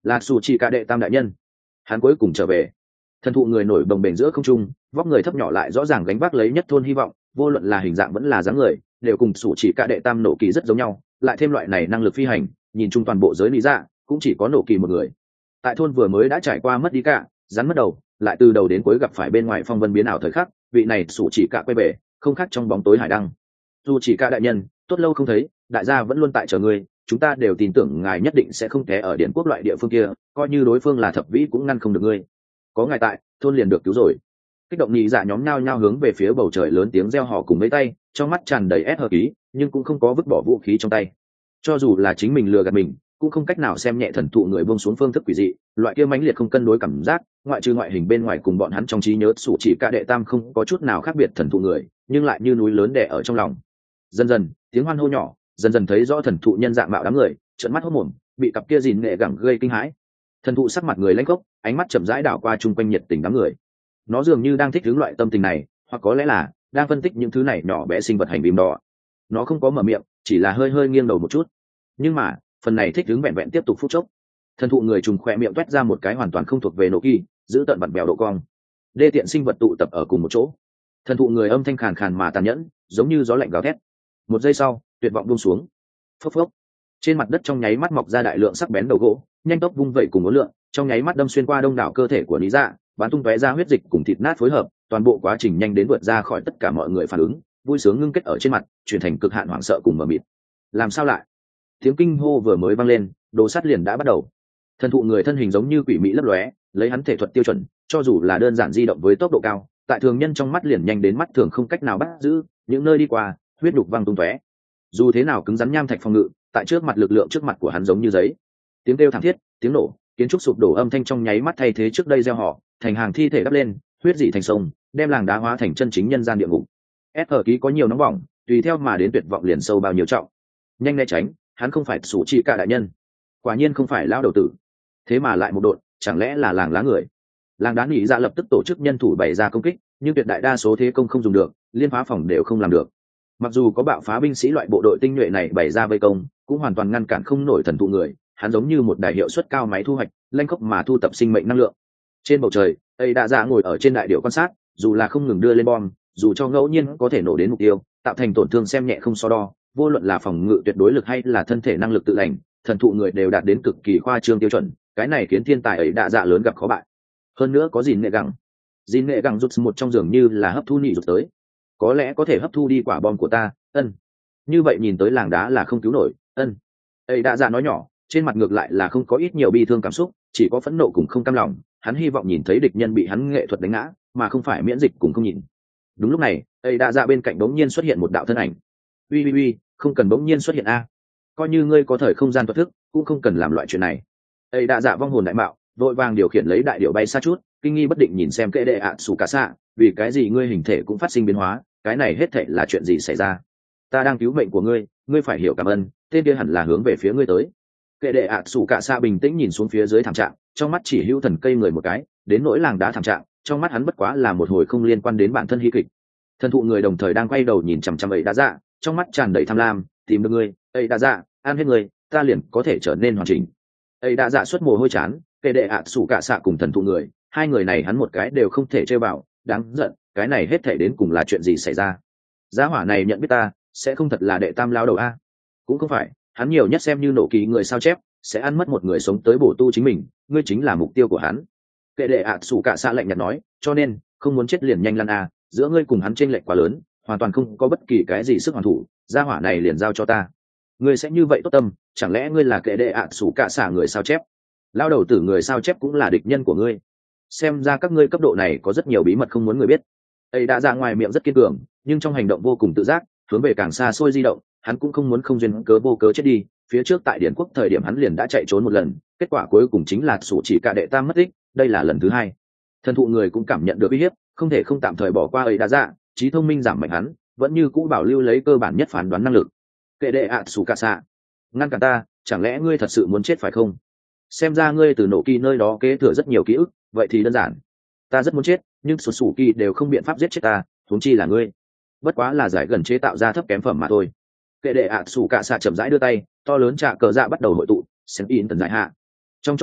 S1: là sủ chỉ cả đệ tam đại nhân. Hắn cuối cùng trở về. Thần thụ người nổi bồng bềnh giữa không trung, vóc người thấp nhỏ lại rõ ràng gánh vác lấy nhất thôn hy vọng, vô luận là hình dạng vẫn là dáng người, đều cùng sủ chỉ cả đệ tam nổ kỳ rất giống nhau, lại thêm loại này năng lực phi hành, nhìn chung toàn bộ giới lý dạ, cũng chỉ có nổ kỳ một người. Tại thôn vừa mới đã trải qua mất đi cả, rắn mất đầu, lại từ đầu đến cuối gặp phải bên ngoài phong vân biến ảo thời khắc, vị này sủ chỉ cả quay về, không khác trong bóng tối hải đăng. Dù chỉ cả đại nhân, tốt lâu không thấy, đại gia vẫn luôn tại chờ người, chúng ta đều tin tưởng ngài nhất định sẽ không té ở điện quốc loại địa phương kia, coi như đối phương là thập vĩ cũng ngăn không được ngươi. Có ngài tại, thôn liền được cứu rồi. Kích động nhị dạ nhóm nhao nhao hướng về phía bầu trời lớn tiếng reo hò cùng mấy tay, trong mắt tràn đầy ép hợp ý, nhưng cũng không có vứt bỏ vũ khí trong tay. Cho dù là chính mình lừa gạt mình, cũng không cách nào xem nhẹ thần thụ người buông xuống phương thức quỷ dị, loại kia mãnh liệt không cân đối cảm giác, ngoại trừ ngoại hình bên ngoài cùng bọn hắn trong trí nhớ sủ chỉ cả đệ tam không có chút nào khác biệt thần thụ người, nhưng lại như núi lớn đè ở trong lòng. Dần dần, tiếng hoan hô nhỏ, dần dần thấy rõ thần thụ nhân dạng mạo đám người, trợn mắt hốt mồm, bị cặp kia gìn nghệ gẳng gây kinh hãi. Thần thụ sắc mặt người lãnh gốc, ánh mắt chậm rãi đảo qua chung quanh nhiệt tình đám người. Nó dường như đang thích hướng loại tâm tình này, hoặc có lẽ là đang phân tích những thứ này nhỏ bé sinh vật hành vi đỏ. Nó không có mở miệng, chỉ là hơi hơi nghiêng đầu một chút. Nhưng mà phần này thích hướng vẹn vẹn tiếp tục phút chốc. Thần thụ người trùng khỏe miệng toét ra một cái hoàn toàn không thuộc về nổ kỳ, giữ tận vặn bèo độ cong. Đê tiện sinh vật tụ tập ở cùng một chỗ. Thần thụ người âm thanh khàn khàn mà tàn nhẫn, giống như gió lạnh gào thét. Một giây sau, tuyệt vọng buông xuống. Phốc phốc. Trên mặt đất trong nháy mắt mọc ra đại lượng sắc bén đầu gỗ, nhanh tốc vung vẩy cùng ngốn lượng, trong nháy mắt đâm xuyên qua đông đảo cơ thể của lý dạ, bắn tung tóe ra huyết dịch cùng thịt nát phối hợp, toàn bộ quá trình nhanh đến vượt ra khỏi tất cả mọi người phản ứng, vui sướng ngưng kết ở trên mặt, chuyển thành cực hạn hoảng sợ cùng mờ mịt. Làm sao lại? Tiếng kinh hô vừa mới vang lên, đồ sắt liền đã bắt đầu. Thần thụ người thân hình giống như quỷ mị lấp lóe, lấy hắn thể thuật tiêu chuẩn, cho dù là đơn giản di động với tốc độ cao, tại thường nhân trong mắt liền nhanh đến mắt thường không cách nào bắt giữ, những nơi đi qua, huyết đục văng tung tóe. Dù thế nào cứng rắn nham thạch phòng ngự, tại trước mặt lực lượng trước mặt của hắn giống như giấy. Tiếng kêu thảm thiết, tiếng nổ, kiến trúc sụp đổ âm thanh trong nháy mắt thay thế trước đây gieo họ, thành hàng thi thể đắp lên, huyết dị thành sông, đem làng đá hóa thành chân chính nhân gian địa ngục. S ở ký có nhiều nóng bỏng, tùy theo mà đến tuyệt vọng liền sâu bao nhiêu trọng. Nhanh né tránh, hắn không phải sủ chỉ cả đại nhân, quả nhiên không phải lão đầu tử, thế mà lại một đội, chẳng lẽ là làng lá người? Làng đá nghỉ ra lập tức tổ chức nhân thủ bày ra công kích, nhưng tuyệt đại đa số thế công không dùng được, liên phá phòng đều không làm được. Mặc dù có bạo phá binh sĩ loại bộ đội tinh nhuệ này bày ra vây công, cũng hoàn toàn ngăn cản không nổi thần thụ người. Hắn giống như một đại hiệu suất cao máy thu hoạch, lanh khốc mà thu tập sinh mệnh năng lượng. Trên bầu trời, ấy đã ra ngồi ở trên đại điệu quan sát, dù là không ngừng đưa lên bom, dù cho ngẫu nhiên có thể nổ đến mục tiêu, tạo thành tổn thương xem nhẹ không so đo, vô luận là phòng ngự tuyệt đối lực hay là thân thể năng lực tự lành, thần thụ người đều đạt đến cực kỳ khoa trương tiêu chuẩn, cái này khiến thiên tài ấy đã dạ lớn gặp khó bại. Hơn nữa có gìn nghệ gẳng, gìn nghệ gẳng rút một trong giường như là hấp thu nhị rút tới, có lẽ có thể hấp thu đi quả bom của ta, ân. Như vậy nhìn tới làng đá là không cứu nổi, ân. Ấy đã dạ nói nhỏ, trên mặt ngược lại là không có ít nhiều bi thương cảm xúc, chỉ có phẫn nộ cùng không cam lòng. Hắn hy vọng nhìn thấy địch nhân bị hắn nghệ thuật đánh ngã, mà không phải miễn dịch cùng không nhìn. Đúng lúc này, ấy đã dạ bên cạnh bỗng nhiên xuất hiện một đạo thân ảnh. Uy uy uy, không cần bỗng nhiên xuất hiện a, coi như ngươi có thời không gian thuật thức, cũng không cần làm loại chuyện này. Ấy đã dạ vong hồn đại mạo, vội vàng điều khiển lấy đại điệu bay xa chút, kinh nghi bất định nhìn xem kệ đệ ạ sủ cả xạ, vì cái gì ngươi hình thể cũng phát sinh biến hóa, cái này hết thảy là chuyện gì xảy ra? Ta đang cứu mệnh của ngươi, ngươi phải hiểu cảm ơn, tên kia hẳn là hướng về phía ngươi tới. Kệ đệ ạ sủ cả xạ bình tĩnh nhìn xuống phía dưới thảm trạng, trong mắt chỉ hữu thần cây người một cái, đến nỗi làng đá thảm trạng, trong mắt hắn bất quá là một hồi không liên quan đến bản thân hí kịch. Thần thụ người đồng thời đang quay đầu nhìn chằm chằm ấy đã dạ, trong mắt tràn đầy tham lam, tìm được ngươi, ấy đã dạ, ăn hết ngươi, ta liền có thể trở nên hoàn chỉnh. Ấy đã dạ xuất mồ hôi chán, kệ đệ ạ sủ cả xạ cùng thần thụ người, hai người này hắn một cái đều không thể chơi vào, đáng giận, cái này hết thể đến cùng là chuyện gì xảy ra? Gia hỏa này nhận biết ta, sẽ không thật là đệ tam lao đầu a? Cũng không phải, hắn nhiều nhất xem như nổ ký người sao chép, sẽ ăn mất một người sống tới bổ tu chính mình, ngươi chính là mục tiêu của hắn. Kệ đệ ạ sủ cả xạ lạnh nhạt nói, cho nên không muốn chết liền nhanh lăn a, giữa ngươi cùng hắn chênh lệch quá lớn, hoàn toàn không có bất kỳ cái gì sức hoàn thủ, gia hỏa này liền giao cho ta. Ngươi sẽ như vậy tốt tâm, chẳng lẽ ngươi là kệ đệ ạ sủ cả xạ người sao chép? Lao đầu tử người sao chép cũng là địch nhân của ngươi. Xem ra các ngươi cấp độ này có rất nhiều bí mật không muốn người biết. Ấy đã ra ngoài miệng rất kiên cường, nhưng trong hành động vô cùng tự giác, hướng về càng xa xôi di động. Hắn cũng không muốn không duyên cớ vô cớ chết đi. Phía trước tại Điển Quốc thời điểm hắn liền đã chạy trốn một lần, kết quả cuối cùng chính là sủ chỉ cả đệ tam mất tích, đây là lần thứ hai. Thần thụ người cũng cảm nhận được uy hiếp, không thể không tạm thời bỏ qua ấy đã ra, trí thông minh giảm mạnh hắn, vẫn như cũ bảo lưu lấy cơ bản nhất phán đoán năng lực. Kệ đệ ạ sủ cả xạ, ngăn cản ta, chẳng lẽ ngươi thật sự muốn chết phải không? Xem ra ngươi từ nổ kỳ nơi đó kế thừa rất nhiều ký ức, vậy thì đơn giản. Ta rất muốn chết, nhưng sủ sủ kỳ đều không biện pháp giết chết ta, huống chi là ngươi. Bất quá là giải gần chế tạo ra thấp kém phẩm mà thôi. Kệ đệ ạ sủ cả xạ chậm rãi đưa tay, to lớn trà cờ dạ bắt đầu hội tụ, xem in tần giải hạ. Trong chốc lát,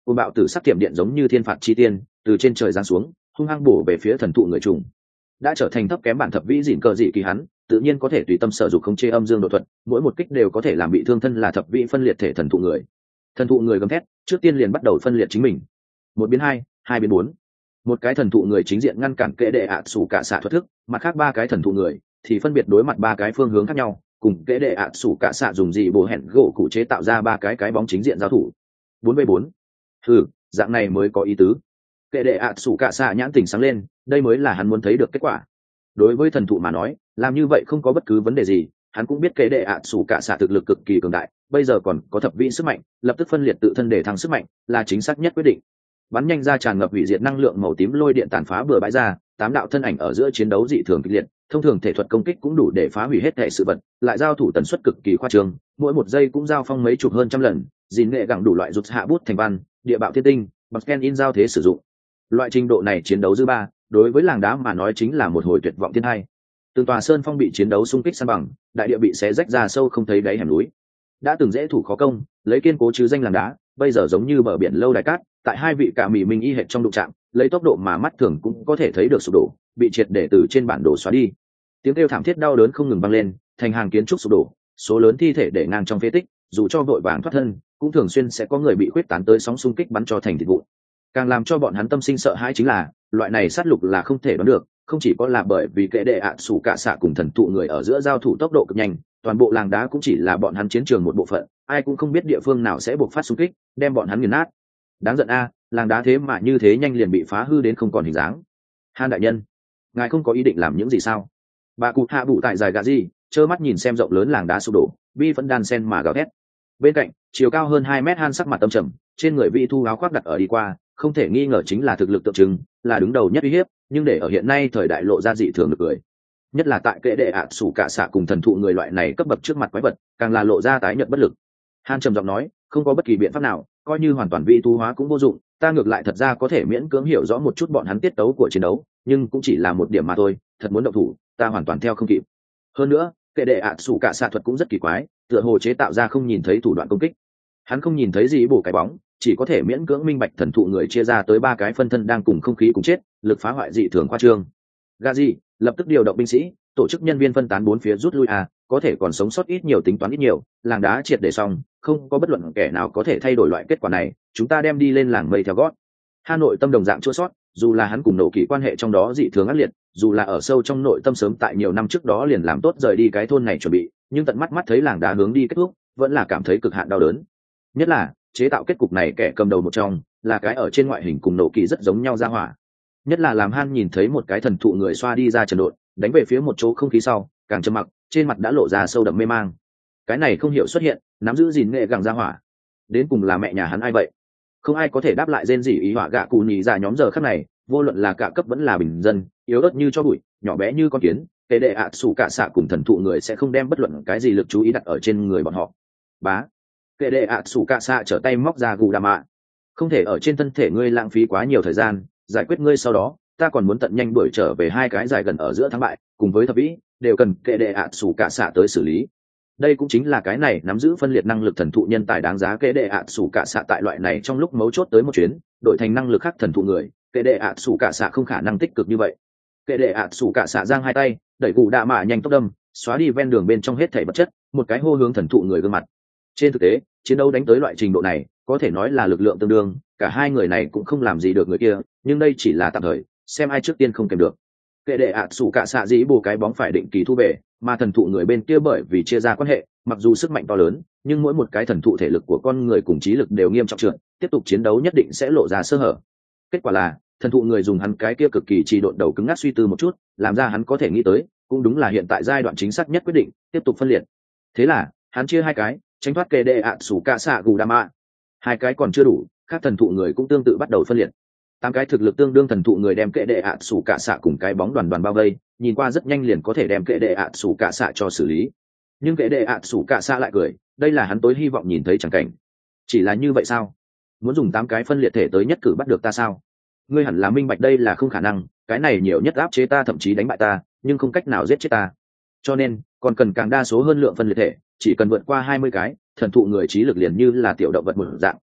S1: côn bạo tử sắc tiệm điện giống như thiên phạt chi tiên từ trên trời giáng xuống, hung hăng bổ về phía thần thụ người trùng. Đã trở thành thấp kém bản thập vĩ dịn cờ dị kỳ hắn tự nhiên có thể tùy tâm sở dục khống chế âm dương độ thuật, mỗi một kích đều có thể làm bị thương thân là thập vĩ phân liệt thể thần thụ người. Thần thụ người gầm thét, trước tiên liền bắt đầu phân liệt chính mình. Một biến hai, hai biến bốn. Một cái thần thụ người chính diện ngăn cản kệ đệ ạ sủ cả xạ thuật thức, mặt khác ba cái thần thụ người thì phân biệt đối mặt ba cái phương hướng khác nhau, cùng kệ đệ ạ sủ cả xạ dùng gì bổ hẹn gỗ cụ chế tạo ra ba cái cái bóng chính diện giao thủ. Bốn v bốn. Ừ, dạng này mới có ý tứ. Kệ đệ ạ sủ cả xạ nhãn tỉnh sáng lên, đây mới là hắn muốn thấy được kết quả. Đối với thần thụ mà nói, làm như vậy không có bất cứ vấn đề gì, hắn cũng biết kệ đệ ạ sủ cả xạ thực lực cực kỳ cường đại, bây giờ còn có thập vĩ sức mạnh, lập tức phân liệt tự thân để thăng sức mạnh là chính xác nhất quyết định. Bắn nhanh ra tràn ngập hủy diệt năng lượng màu tím lôi điện tàn phá bừa bãi ra, tám đạo thân ảnh ở giữa chiến đấu dị thường kịch liệt, thông thường thể thuật công kích cũng đủ để phá hủy hết thể sự vật, lại giao thủ tần suất cực kỳ khoa trương, mỗi một giây cũng giao phong mấy chục hơn trăm lần, gìn nghệ gẳng đủ loại rụt hạ bút thành văn, địa bạo thiên tinh, bằng scan in giao thế sử dụng. Loại trình độ này chiến đấu dư ba, đối với làng đá mà nói chính là một hồi tuyệt vọng thiên hai. Từng tòa sơn phong bị chiến đấu xung kích san bằng, đại địa bị xé rách ra sâu không thấy đáy hẻm núi. Đã từng dễ thủ khó công, lấy kiên cố chứ danh làng đá, bây giờ giống như bờ biển lâu đài cát, tại hai vị cả mỹ minh y hệt trong đụng chạm, lấy tốc độ mà mắt thường cũng có thể thấy được sụp đổ, bị triệt để từ trên bản đồ xóa đi. Tiếng kêu thảm thiết đau đớn không ngừng vang lên, thành hàng kiến trúc sụp đổ, số lớn thi thể để ngang trong phế tích, dù cho vội vàng thoát thân, cũng thường xuyên sẽ có người bị khuyết tán tới sóng xung kích bắn cho thành thịt vụn. Càng làm cho bọn hắn tâm sinh sợ hãi chính là, loại này sát lục là không thể đoán được, không chỉ có là bởi vì kệ đệ ạ sủ cả xạ cùng thần thụ người ở giữa giao thủ tốc độ cực nhanh, toàn bộ làng đá cũng chỉ là bọn hắn chiến trường một bộ phận, ai cũng không biết địa phương nào sẽ buộc phát xung kích, đem bọn hắn nghiền nát. Đáng giận a, làng đá thế mà như thế nhanh liền bị phá hư đến không còn hình dáng. Han đại nhân, ngài không có ý định làm những gì sao? Bà cụ hạ bụ tại dài gà gì, trơ mắt nhìn xem rộng lớn làng đá sụp đổ, vi vẫn đan sen mà gào thét. Bên cạnh, chiều cao hơn hai mét Han sắc mặt tâm trầm, trên người vị thu áo khoác đặt ở đi qua, không thể nghi ngờ chính là thực lực tượng trưng, là đứng đầu nhất uy hiếp, nhưng để ở hiện nay thời đại lộ ra dị thường được cười. Nhất là tại kệ đệ ạ sủ cả xạ cùng thần thụ người loại này cấp bậc trước mặt quái vật, càng là lộ ra tái nhợt bất lực. Han trầm giọng nói, không có bất kỳ biện pháp nào, coi như hoàn toàn vị thu hóa cũng vô dụng, ta ngược lại thật ra có thể miễn cưỡng hiểu rõ một chút bọn hắn tiết tấu của chiến đấu, nhưng cũng chỉ là một điểm mà thôi, thật muốn động thủ, ta hoàn toàn theo không kịp. Hơn nữa, kệ đệ ạ sủ cả xạ thuật cũng rất kỳ quái, tựa hồ chế tạo ra không nhìn thấy thủ đoạn công kích. Hắn không nhìn thấy gì bổ cái bóng, chỉ có thể miễn cưỡng minh bạch thần thụ người chia ra tới ba cái phân thân đang cùng không khí cùng chết, lực phá hoại dị thường khoa trương. Gazi lập tức điều động binh sĩ, tổ chức nhân viên phân tán bốn phía rút lui à, có thể còn sống sót ít nhiều tính toán ít nhiều, làng đá triệt để xong, không có bất luận kẻ nào có thể thay đổi loại kết quả này, chúng ta đem đi lên làng mây theo gót. Hà Nội tâm đồng dạng chua sót, dù là hắn cùng nổ kỷ quan hệ trong đó dị thường ác liệt, dù là ở sâu trong nội tâm sớm tại nhiều năm trước đó liền làm tốt rời đi cái thôn này chuẩn bị, nhưng tận mắt mắt thấy làng đá hướng đi kết thúc, vẫn là cảm thấy cực hạn đau đớn. Nhất là chế tạo kết cục này kẻ cầm đầu một trong là cái ở trên ngoại hình cùng nổ kỳ rất giống nhau ra hỏa. Nhất là làm Han nhìn thấy một cái thần thụ người xoa đi ra trần độn, đánh về phía một chỗ không khí sau, càng trầm mặc, trên mặt đã lộ ra sâu đậm mê mang. Cái này không hiểu xuất hiện, nắm giữ gìn nghệ gẳng ra hỏa, đến cùng là mẹ nhà hắn ai vậy? Không ai có thể đáp lại rên rỉ ý họa gạ cù nhì ra nhóm giờ khắc này, vô luận là cả cấp vẫn là bình dân, yếu ớt như cho bụi, nhỏ bé như con kiến, kệ đệ ạ sủ cả xạ cùng thần thụ người sẽ không đem bất luận cái gì lực chú ý đặt ở trên người bọn họ. Bá, kệ đệ ạ sủ cả xạ trở tay móc ra gù đà mạ, không thể ở trên thân thể ngươi lãng phí quá nhiều thời gian, giải quyết ngươi sau đó, ta còn muốn tận nhanh đuổi trở về hai cái dài gần ở giữa thắng bại, cùng với thập vĩ đều cần kệ đệ ạ sủ cả xạ tới xử lý. Đây cũng chính là cái này nắm giữ phân liệt năng lực thần thụ nhân tài đáng giá kệ đệ ạ sủ cả xạ tại loại này trong lúc mấu chốt tới một chuyến, đổi thành năng lực khác thần thụ người, kệ đệ ạ sủ cả xạ không khả năng tích cực như vậy. Kệ đệ ạ sủ cả xạ giang hai tay, đẩy gù đà mạ nhanh tốc đâm, xóa đi ven đường bên trong hết thảy vật chất, một cái hô hướng thần thụ người gương mặt. Trên thực tế, chiến đấu đánh tới loại trình độ này, có thể nói là lực lượng tương đương, cả hai người này cũng không làm gì được người kia, nhưng đây chỉ là tạm thời, xem ai trước tiên không kèm được. Kệ đệ ạ sủ cả xạ dĩ bù cái bóng phải định kỳ thu về, mà thần thụ người bên kia bởi vì chia ra quan hệ, mặc dù sức mạnh to lớn, nhưng mỗi một cái thần thụ thể lực của con người cùng trí lực đều nghiêm trọng trượt, tiếp tục chiến đấu nhất định sẽ lộ ra sơ hở. Kết quả là, thần thụ người dùng hắn cái kia cực kỳ trì độn đầu cứng ngắc suy tư một chút, làm ra hắn có thể nghĩ tới, cũng đúng là hiện tại giai đoạn chính xác nhất quyết định, tiếp tục phân liệt. Thế là, hắn chia hai cái, tránh thoát kệ đệ ạ sủ cả xạ gù đà mạ. Hai cái còn chưa đủ, các thần thụ người cũng tương tự bắt đầu phân liệt. Tám cái thực lực tương đương thần thụ người đem kệ đệ ạ sủ cả xạ cùng cái bóng đoàn đoàn bao vây, nhìn qua rất nhanh liền có thể đem kệ đệ ạ sủ cả xạ cho xử lý. Nhưng kệ đệ ạ sủ cả xạ lại cười, đây là hắn tối hy vọng nhìn thấy chẳng cảnh. Chỉ là như vậy sao? Muốn dùng tám cái phân liệt thể tới nhất cử bắt được ta sao? Ngươi hẳn là minh bạch đây là không khả năng, cái này nhiều nhất áp chế ta thậm chí đánh bại ta, nhưng không cách nào giết chết ta. Cho nên, còn cần càng đa số hơn lượng phân liệt thể, chỉ cần vượt qua hai mươi cái, thần thụ người trí lực liền như là tiểu động vật một dạng,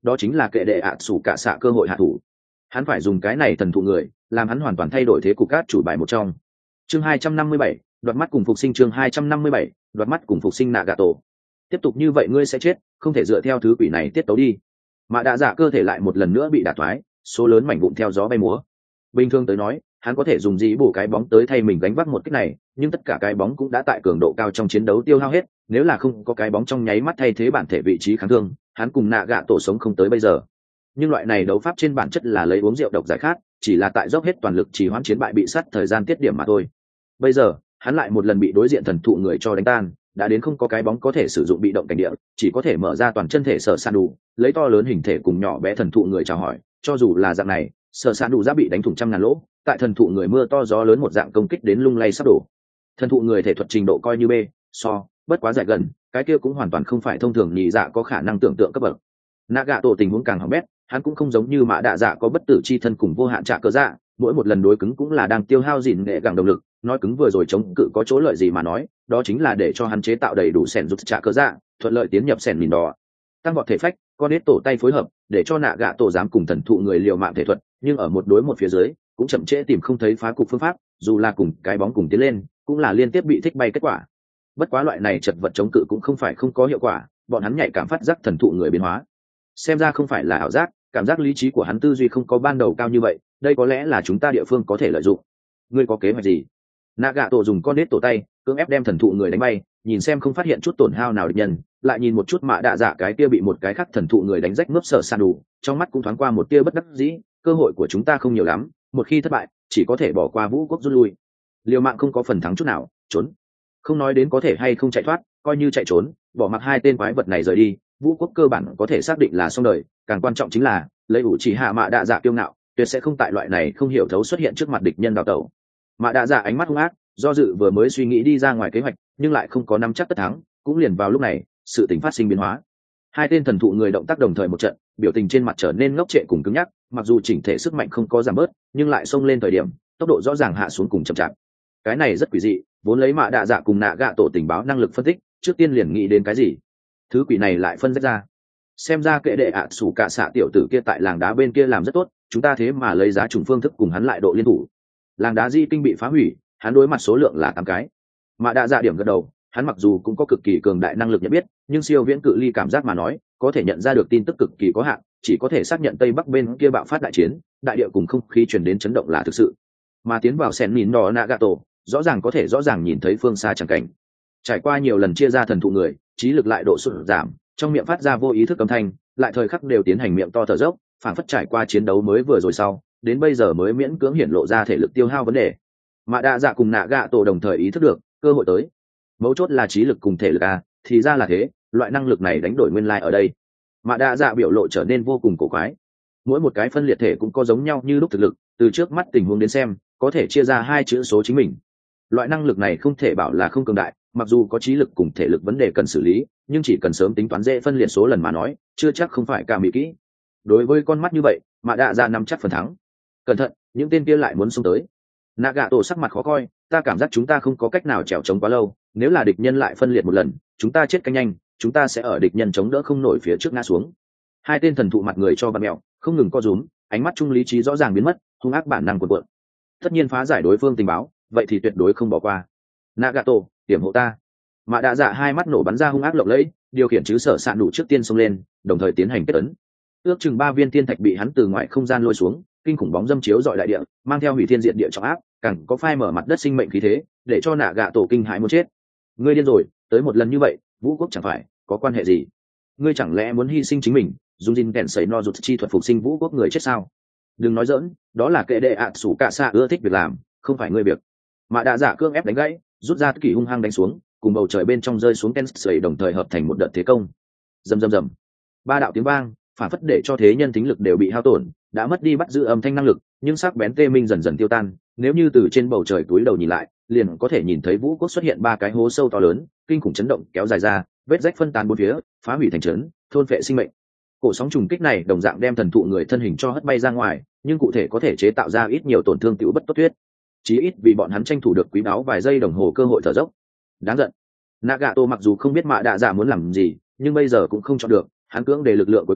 S1: đó chính là kệ đệ ạ sủ cả xạ cơ hội hạ thủ. Hắn phải dùng cái này thần thụ người làm hắn hoàn toàn thay đổi thế cục cát chủ bài một trong. Chương hai trăm năm mươi bảy, đoạt mắt cùng phục sinh. Chương hai trăm năm mươi bảy, đoạt mắt cùng phục sinh Nagato. Tiếp tục như vậy ngươi sẽ chết, không thể dựa theo thứ quỷ này tiết tấu đi. Mạ Đạ Dạ cơ thể lại một lần nữa bị đả thoái, số lớn mảnh vụn theo gió bay múa. Bình thường tới nói, hắn có thể dùng dĩ bổ cái bóng tới thay mình gánh vác một kích này, nhưng tất cả cái bóng cũng đã tại cường độ cao trong chiến đấu tiêu hao hết, nếu là không có cái bóng trong nháy mắt thay thế bản thể vị trí kháng thương, hắn cùng Nagato sống không tới bây giờ. Nhưng loại này đấu pháp trên bản chất là lấy uống rượu độc giải khát, chỉ là tại dốc hết toàn lực trì hoãn chiến bại bị sát thời gian tiết điểm mà thôi. Bây giờ, hắn lại một lần bị đối diện thần thụ người cho đánh tan, đã đến không có cái bóng có thể sử dụng bị động cảnh địa, chỉ có thể mở ra toàn chân thể sở san đủ, lấy to lớn hình thể cùng nhỏ bé thần thụ người chào hỏi. Cho dù là dạng này, sở san đủ đã bị đánh thủng trăm ngàn lỗ, tại thần thụ người mưa to gió lớn một dạng công kích đến lung lay sắp đổ. Thần thụ người thể thuật trình độ coi như B, so, bất quá dài gần, cái kia cũng hoàn toàn không phải thông thường nhị dạ có khả năng tưởng tượng cấp bậc. Nagato tình huống càng hỏng bét, hắn cũng không giống như Mã Đạ Dạ có bất tử chi thân cùng vô hạn trả cơ dạ, mỗi một lần đối cứng cũng là đang tiêu hao dìn nghệ gẳng động lực. Nói cứng vừa rồi chống cự có chỗ lợi gì mà nói, đó chính là để cho hắn chế tạo đầy đủ sẻn giúp trả cơ dạ, thuận lợi tiến nhập sẻn mìn đỏ, tăng vọt thể phách, con nết tổ tay phối hợp, để cho nạ gạ tổ dám cùng thần thụ người liều mạng thể thuật, nhưng ở một đối một phía dưới, cũng chậm trễ tìm không thấy phá cục phương pháp, dù là cùng cái bóng cùng tiến lên, cũng là liên tiếp bị thích bay kết quả. Bất quá loại này chật vật chống cự cũng không phải không có hiệu quả, bọn hắn nhạy cảm phát giác thần thụ người biến hóa. Xem ra không phải là ảo giác, cảm giác lý trí của hắn tư duy không có ban đầu cao như vậy, đây có lẽ là chúng ta địa phương có thể lợi dụng. Ngươi có kế hoạch gì? Nagato dùng con nết tổ tay cưỡng ép đem thần thụ người đánh bay, nhìn xem không phát hiện chút tổn hao nào địch nhân, lại nhìn một chút Mạ Đạ Dạ cái kia bị một cái khác thần thụ người đánh rách mướp sợ san đủ, trong mắt cũng thoáng qua một tia bất đắc dĩ. Cơ hội của chúng ta không nhiều lắm, một khi thất bại chỉ có thể bỏ qua vũ quốc rút lui, liều mạng không có phần thắng chút nào, trốn không nói đến có thể hay không chạy thoát, coi như chạy trốn bỏ mặc hai tên quái vật này rời đi, vũ quốc cơ bản có thể xác định là xong đời. Càng quan trọng chính là lấy ủ chỉ hạ Mạ Đạ Dạ kiêu ngạo, tuyệt sẽ không tại loại này không hiểu thấu xuất hiện trước mặt địch nhân đào tẩu. Mạ Đạ Dạ ánh mắt hung ác, do dự vừa mới suy nghĩ đi ra ngoài kế hoạch, nhưng lại không có nắm chắc tất thắng. Cũng liền vào lúc này, sự tình phát sinh biến hóa. Hai tên thần thụ người động tác đồng thời một trận, biểu tình trên mặt trở nên ngốc trệ cùng cứng nhắc, mặc dù chỉnh thể sức mạnh không có giảm bớt, nhưng lại xông lên thời điểm, tốc độ rõ ràng hạ xuống cùng chậm chạp. Cái này rất quỷ dị, vốn lấy Mạ Đạ Dạ cùng nạ gạ tổ tình báo năng lực phân tích, trước tiên liền nghĩ đến cái gì? Thứ quỷ này lại phân rách ra. Xem ra kệ đệ ạ sủ cả xạ tiểu tử kia tại làng đá bên kia làm rất tốt, chúng ta thế mà lấy giá trùng phương thức cùng hắn lại độ liên thủ. Làng đá di kinh bị phá hủy, hắn đối mặt số lượng là tám cái. Mạ Đạ Dạ điểm gật đầu, hắn mặc dù cũng có cực kỳ cường đại năng lực nhận biết, nhưng siêu viễn cự ly cảm giác mà nói, có thể nhận ra được tin tức cực kỳ có hạn, chỉ có thể xác nhận tây bắc bên kia bạo phát đại chiến, đại địa cùng không khí truyền đến chấn động là thực sự. Mà tiến vào sẹn mìn đỏ Nagato, rõ ràng có thể rõ ràng nhìn thấy phương xa chẳng cảnh. Trải qua nhiều lần chia ra thần thụ người, trí lực lại độ sụt giảm, trong miệng phát ra vô ý thức âm thanh, lại thời khắc đều tiến hành miệng to thở dốc, phản phất trải qua chiến đấu mới vừa rồi sau, đến bây giờ mới miễn cưỡng hiển lộ ra thể lực tiêu hao vấn đề. Mạ Đạ Dạ cùng nạ gạ tổ đồng thời ý thức được cơ hội tới, mấu chốt là trí lực cùng thể lực à, thì ra là thế, loại năng lực này đánh đổi nguyên lai ở đây. Mạ Đạ Dạ biểu lộ trở nên vô cùng cổ quái. Mỗi một cái phân liệt thể cũng có giống nhau như lúc thực lực, từ trước mắt tình huống đến xem, có thể chia ra hai chữ số chính mình. Loại năng lực này không thể bảo là không cường đại, mặc dù có trí lực cùng thể lực vấn đề cần xử lý, nhưng chỉ cần sớm tính toán dễ phân liệt số lần mà nói, chưa chắc không phải cả mỹ kỹ. Đối với con mắt như vậy, Mạ Đạ Dạ nắm chắc phần thắng. Cẩn thận, những tên kia lại muốn xông tới. Nagato sắc mặt khó coi, ta cảm giác chúng ta không có cách nào trèo chống quá lâu, nếu là địch nhân lại phân liệt một lần, chúng ta chết canh nhanh, chúng ta sẽ ở địch nhân chống đỡ không nổi phía trước ngã xuống. Hai tên thần thụ mặt người cho vặn mèo, không ngừng co rúm, ánh mắt trung lý trí rõ ràng biến mất, hung ác bản năng cuộn cuộn. Tất nhiên phá giải đối phương tình báo, vậy thì tuyệt đối không bỏ qua. Nagato, điểm hộ ta. Mạ Đạ Dạ hai mắt nổ bắn ra hung ác lộng lẫy, điều khiển chứ sở sạn đủ trước tiên xông lên, đồng thời tiến hành kết ấn. Ước chừng ba viên thiên thạch bị hắn từ ngoài không gian lôi xuống, kinh khủng bóng dâm chiếu dọi đại địa, mang theo hủy thiên diệt địa trọng áp, càng có phai mở mặt đất sinh mệnh khí thế, để cho nạ gạ tổ kinh hãi muốn chết. Ngươi điên rồi, tới một lần như vậy, vũ quốc chẳng phải có quan hệ gì? Ngươi chẳng lẽ muốn hy sinh chính mình, dùng dinh kèn sấy no rụt chi thuật phục sinh vũ quốc người chết sao? Đừng nói dỡn, đó là kệ đệ ạ sủ cả xạ ưa thích việc làm, không phải ngươi việc. Mạ Đạ Dạ cương ép đánh gãy, rút ra kỳ hung hăng đánh xuống, cùng bầu trời bên trong rơi xuống kèn sấy đồng thời hợp thành một đợt thế công. Rầm rầm rầm, ba đạo tiếng vang, phản phất để cho thế nhân tính lực đều bị hao tổn, đã mất đi bắt giữ âm thanh năng lực, nhưng sắc bén tê minh dần dần tiêu tan. Nếu như từ trên bầu trời túi đầu nhìn lại, liền có thể nhìn thấy vũ quốc xuất hiện ba cái hố sâu to lớn, kinh khủng chấn động kéo dài ra, vết rách phân tán bốn phía, phá hủy thành trấn, thôn phệ sinh mệnh. Cổ sóng trùng kích này đồng dạng đem thần thụ người thân hình cho hất bay ra ngoài, nhưng cụ thể có thể chế tạo ra ít nhiều tổn thương tiểu bất tốt thuyết. Chí ít vì bọn hắn tranh thủ được quý báu vài giây đồng hồ cơ hội thở dốc. Đáng giận. Nagato mặc dù không biết Mạ Đạ Dạ muốn làm gì, nhưng bây giờ cũng không chọn được, hắn cưỡng đề lực lượng cuối cùng,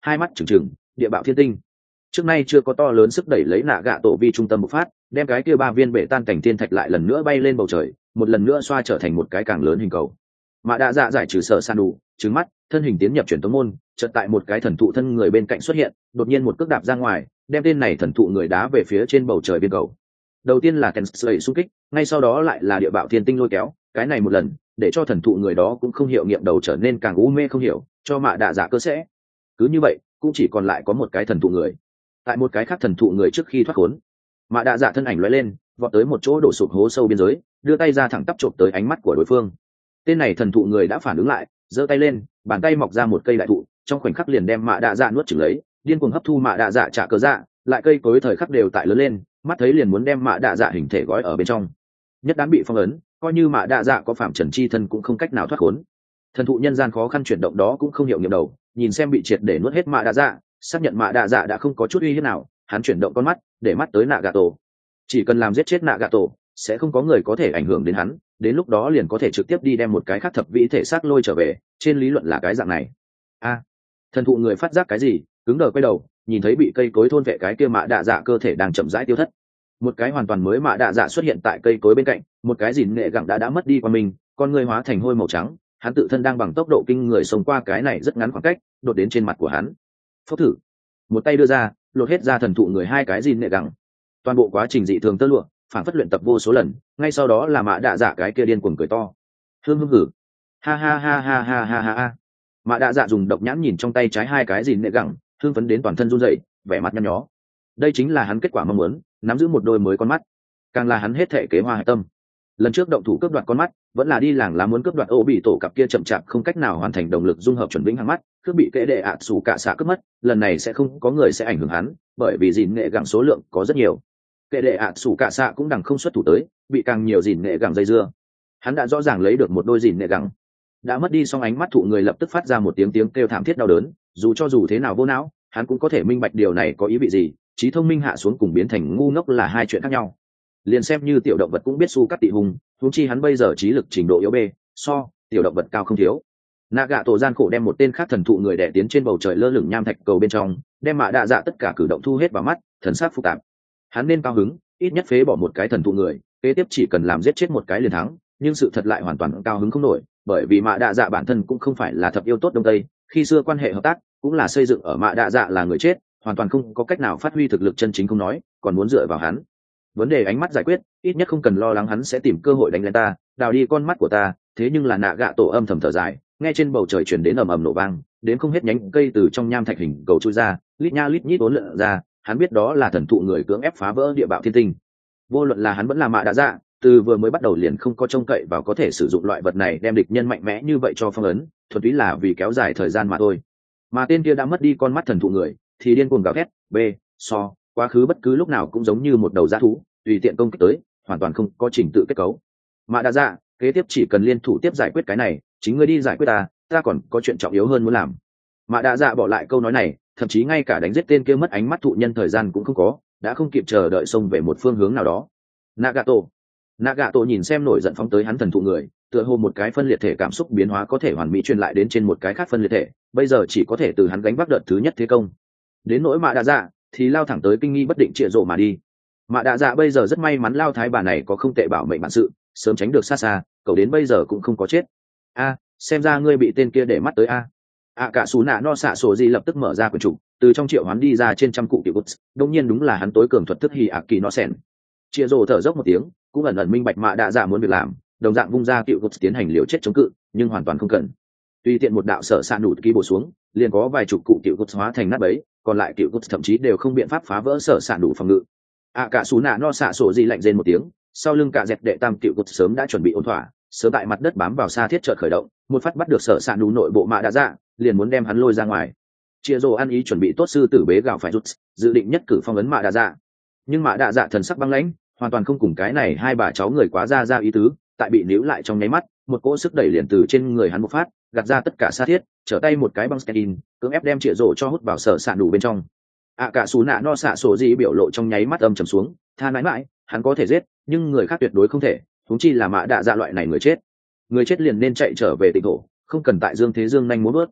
S1: hai mắt trừng trừng, địa bạo thiên tinh. Trước nay chưa có to lớn sức đẩy lấy nạ gạ tổ vi trung tâm bộc phát, đem cái kia ba viên bể tan cảnh thiên thạch lại lần nữa bay lên bầu trời, một lần nữa xoa trở thành một cái càng lớn hình cầu. Mạ đạ dạ giải trừ sở san đủ, trứng mắt, thân hình tiến nhập chuyển tống môn, chợt tại một cái thần thụ thân người bên cạnh xuất hiện, đột nhiên một cước đạp ra ngoài, đem tên này thần thụ người đá về phía trên bầu trời biên cầu. Đầu tiên là Tensei xung kích, ngay sau đó lại là địa bạo thiên tinh lôi kéo, cái này một lần, để cho thần thụ người đó cũng không hiệu nghiệm đầu trở nên càng u mê không hiểu, cho mạ đạ dạ cơ sẽ. Cứ như vậy, cũng chỉ còn lại có một cái thần thụ người. Tại một cái khác thần thụ người trước khi thoát khốn, mạ đạ dạ thân ảnh lóe lên, vọt tới một chỗ đổ sụp hố sâu biên giới, đưa tay ra thẳng tắp chộp tới ánh mắt của đối phương. Tên này thần thụ người đã phản ứng lại, giơ tay lên, bàn tay mọc ra một cây đại thụ, trong khoảnh khắc liền đem mạ đạ dạ nuốt chửng lấy, điên cuồng hấp thu mạ đạ dạ trả cớ dạ, lại cây cối thời khắc đều tại lớn lên, mắt thấy liền muốn đem mạ đạ dạ hình thể gói ở bên trong. Nhất đám bị phong ấn, coi như mạ đạ dạ có phạm trần chi thân cũng không cách nào thoát khốn. Thần thụ nhân gian khó khăn chuyển động đó cũng không hiệu nghiệm đầu, nhìn xem bị triệt để nuốt hết mạ đạ dạ, xác nhận mạ đạ dạ đã không có chút uy hiếp nào, hắn chuyển động con mắt, để mắt tới nạ gà tổ. Chỉ cần làm giết chết nạ gà tổ, sẽ không có người có thể ảnh hưởng đến hắn, đến lúc đó liền có thể trực tiếp đi đem một cái khác thập vĩ thể xác lôi trở về, trên lý luận là cái dạng này. A, thần thụ người phát giác cái gì, cứng đờ quay đầu, nhìn thấy bị cây cối thôn vệ cái kia mạ đạ dạ cơ thể đang chậm rãi tiêu thất. Một cái hoàn toàn mới mạ đạ dạ xuất hiện tại cây cối bên cạnh, một cái gìn nghệ gặng đã đã mất đi qua mình, con người hóa thành hôi màu trắng, hắn tự thân đang bằng tốc độ kinh người xông qua cái này rất ngắn khoảng cách, đột đến trên mặt của hắn. Phốc thử, một tay đưa ra, lột hết ra thần thụ người hai cái gìn nghệ gặng. Toàn bộ quá trình dị thường tơ lụa, phản phất luyện tập vô số lần, ngay sau đó là mạ đạ dạ cái kia điên cuồng cười to. Hương hương hử, ha ha ha ha ha ha ha ha. Mạ đạ dạ dùng độc nhãn nhìn trong tay trái hai cái gìn nghệ gặng, hương phấn đến toàn thân run rẩy, vẻ mặt nhăn nhó. Đây chính là hắn kết quả mong muốn, nắm giữ một đôi mới con mắt, càng là hắn hết thể kế hoa hạch tâm. Lần trước động thủ cướp đoạt con mắt, vẫn là đi làng lá muốn cướp đoạt ô bị tổ cặp kia chậm chạp không cách nào hoàn thành động lực dung hợp chuẩn vĩnh hằng mắt, cướp bị kệ đệ ạ xù cả xạ cướp mất, lần này sẽ không có người sẽ ảnh hưởng hắn, bởi vì gìn nghệ gặng số lượng có rất nhiều. Kệ đệ ạ xù cả xạ cũng đằng không xuất thủ tới, bị càng nhiều gìn nghệ gặng dây dưa. Hắn đã rõ ràng lấy được một đôi gìn nghệ gặng, đã mất đi xong ánh mắt thụ người lập tức phát ra một tiếng tiếng kêu thảm thiết đau đớn, dù cho dù thế nào vô não, hắn cũng có thể minh bạch điều này có ý vị gì. Trí thông minh hạ xuống cùng biến thành ngu ngốc là hai chuyện khác nhau. Liền xem như tiểu động vật cũng biết su cắt tị hùng, huống chi hắn bây giờ trí lực trình độ yếu bê, so tiểu động vật cao không thiếu. Nạ gạ tổ gian khổ đem một tên khác thần thụ người đẻ tiến trên bầu trời lơ lửng nham thạch cầu bên trong, đem mạ đạ dạ tất cả cử động thu hết vào mắt, thần sắc phức tạp. Hắn nên cao hứng, ít nhất phế bỏ một cái thần thụ người, kế tiếp chỉ cần làm giết chết một cái liền thắng, nhưng sự thật lại hoàn toàn cao hứng không nổi, bởi vì mạ đạ dạ bản thân cũng không phải là thập yêu tốt đông tây, khi xưa quan hệ hợp tác cũng là xây dựng ở mạ đạ dạ là người chết, hoàn toàn không có cách nào phát huy thực lực chân chính không nói, còn muốn dựa vào hắn. Vấn đề ánh mắt giải quyết, ít nhất không cần lo lắng hắn sẽ tìm cơ hội đánh lên ta, đào đi con mắt của ta. Thế nhưng là nạ gạ tổ âm thầm thở dài, nghe trên bầu trời chuyển đến ầm ầm nổ vang, đến không hết nhánh cây từ trong nham thạch hình cầu chui ra, lít nha lít nhít uốn lượn ra. Hắn biết đó là thần thụ người cưỡng ép phá vỡ địa bạo thiên tinh. Vô luận là hắn vẫn là mạ đạ dạ, từ vừa mới bắt đầu liền không có trông cậy vào có thể sử dụng loại vật này đem địch nhân mạnh mẽ như vậy cho phong ấn, thuần túy là vì kéo dài thời gian mà thôi. Mà tên kia đã mất đi con mắt thần thụ người, thì điên cuồng gào thét, b so quá khứ bất cứ lúc nào cũng giống như một đầu dã thú, tùy tiện công kích tới, hoàn toàn không có trình tự kết cấu. Mạ đạ dạ, kế tiếp chỉ cần liên thủ tiếp giải quyết cái này, chính ngươi đi giải quyết ta, ta còn có chuyện trọng yếu hơn muốn làm. Mạ đạ dạ bỏ lại câu nói này, thậm chí ngay cả đánh giết tên kia mất ánh mắt thụ nhân thời gian cũng không có, đã không kịp chờ đợi xông về một phương hướng nào đó. Nagato, Nagato nhìn xem nổi giận phóng tới hắn thần thụ người, tựa hồ một cái phân liệt thể cảm xúc biến hóa có thể hoàn mỹ truyền lại đến trên một cái khác phân liệt thể, bây giờ chỉ có thể từ hắn gánh vác đợt thứ nhất thế công. Đến nỗi mạ đạ dạ thì lao thẳng tới kinh nghi bất định trịa rộ mà đi. Mạ đạ dạ bây giờ rất may mắn lao thái bà này có không tệ bảo mệnh bản sự, sớm tránh được xa xa, cậu đến bây giờ cũng không có chết. A, xem ra ngươi bị tên kia để mắt tới a. A cả xú nạ no xạ sổ gì lập tức mở ra quyển trục, từ trong triệu hoán đi ra trên trăm cụ tiểu bút, đương nhiên đúng là hắn tối cường thuật thức hỉ ạ kỳ nó sèn. Chia rồ thở dốc một tiếng, cũng ẩn ẩn minh bạch mạ đạ dạ muốn việc làm, đồng dạng vung ra cựu bút tiến hành liều chết chống cự, nhưng hoàn toàn không cần. Tùy tiện một đạo sở sạn đủ ký bổ xuống, liền có vài chục cụ cựu bút hóa thành nát bấy, còn lại cựu bút thậm chí đều không biện pháp phá vỡ sở sạn đủ phòng ngự. A cả xú nạ no xạ sổ gì lạnh rên một tiếng, sau lưng cả dẹt đệ tam cựu bút sớm đã chuẩn bị ổn thỏa, sớm tại mặt đất bám vào xa thiết chợt khởi động, một phát bắt được sở sạn đủ nội bộ mạ đạ dạ, liền muốn đem hắn lôi ra ngoài. Chia rồ ăn ý chuẩn bị tốt sư tử bế gạo phải rút, dự định nhất cử phong ấn mạ đạ dạ, nhưng mạ đạ dạ thần sắc băng lãnh, hoàn toàn không cùng cái này hai bà cháu người quá ra ra ý tứ, tại bị níu lại trong nháy mắt, một cỗ sức đẩy liền từ trên người hắn bộc phát, gạt ra tất cả sa thiết, trở tay một cái băng skin, cưỡng ép đem Triệu Rồ cho hút vào sở sạn đủ bên trong. À cả xú nạ no xạ sổ gì biểu lộ trong nháy mắt âm trầm xuống, tha mãi mãi, hắn có thể giết, nhưng người khác tuyệt đối không thể, huống chi là mạ đạ dạ loại này người chết. Người chết liền nên chạy trở về tịnh thổ, không cần tại dương thế dương nhanh muốn bước.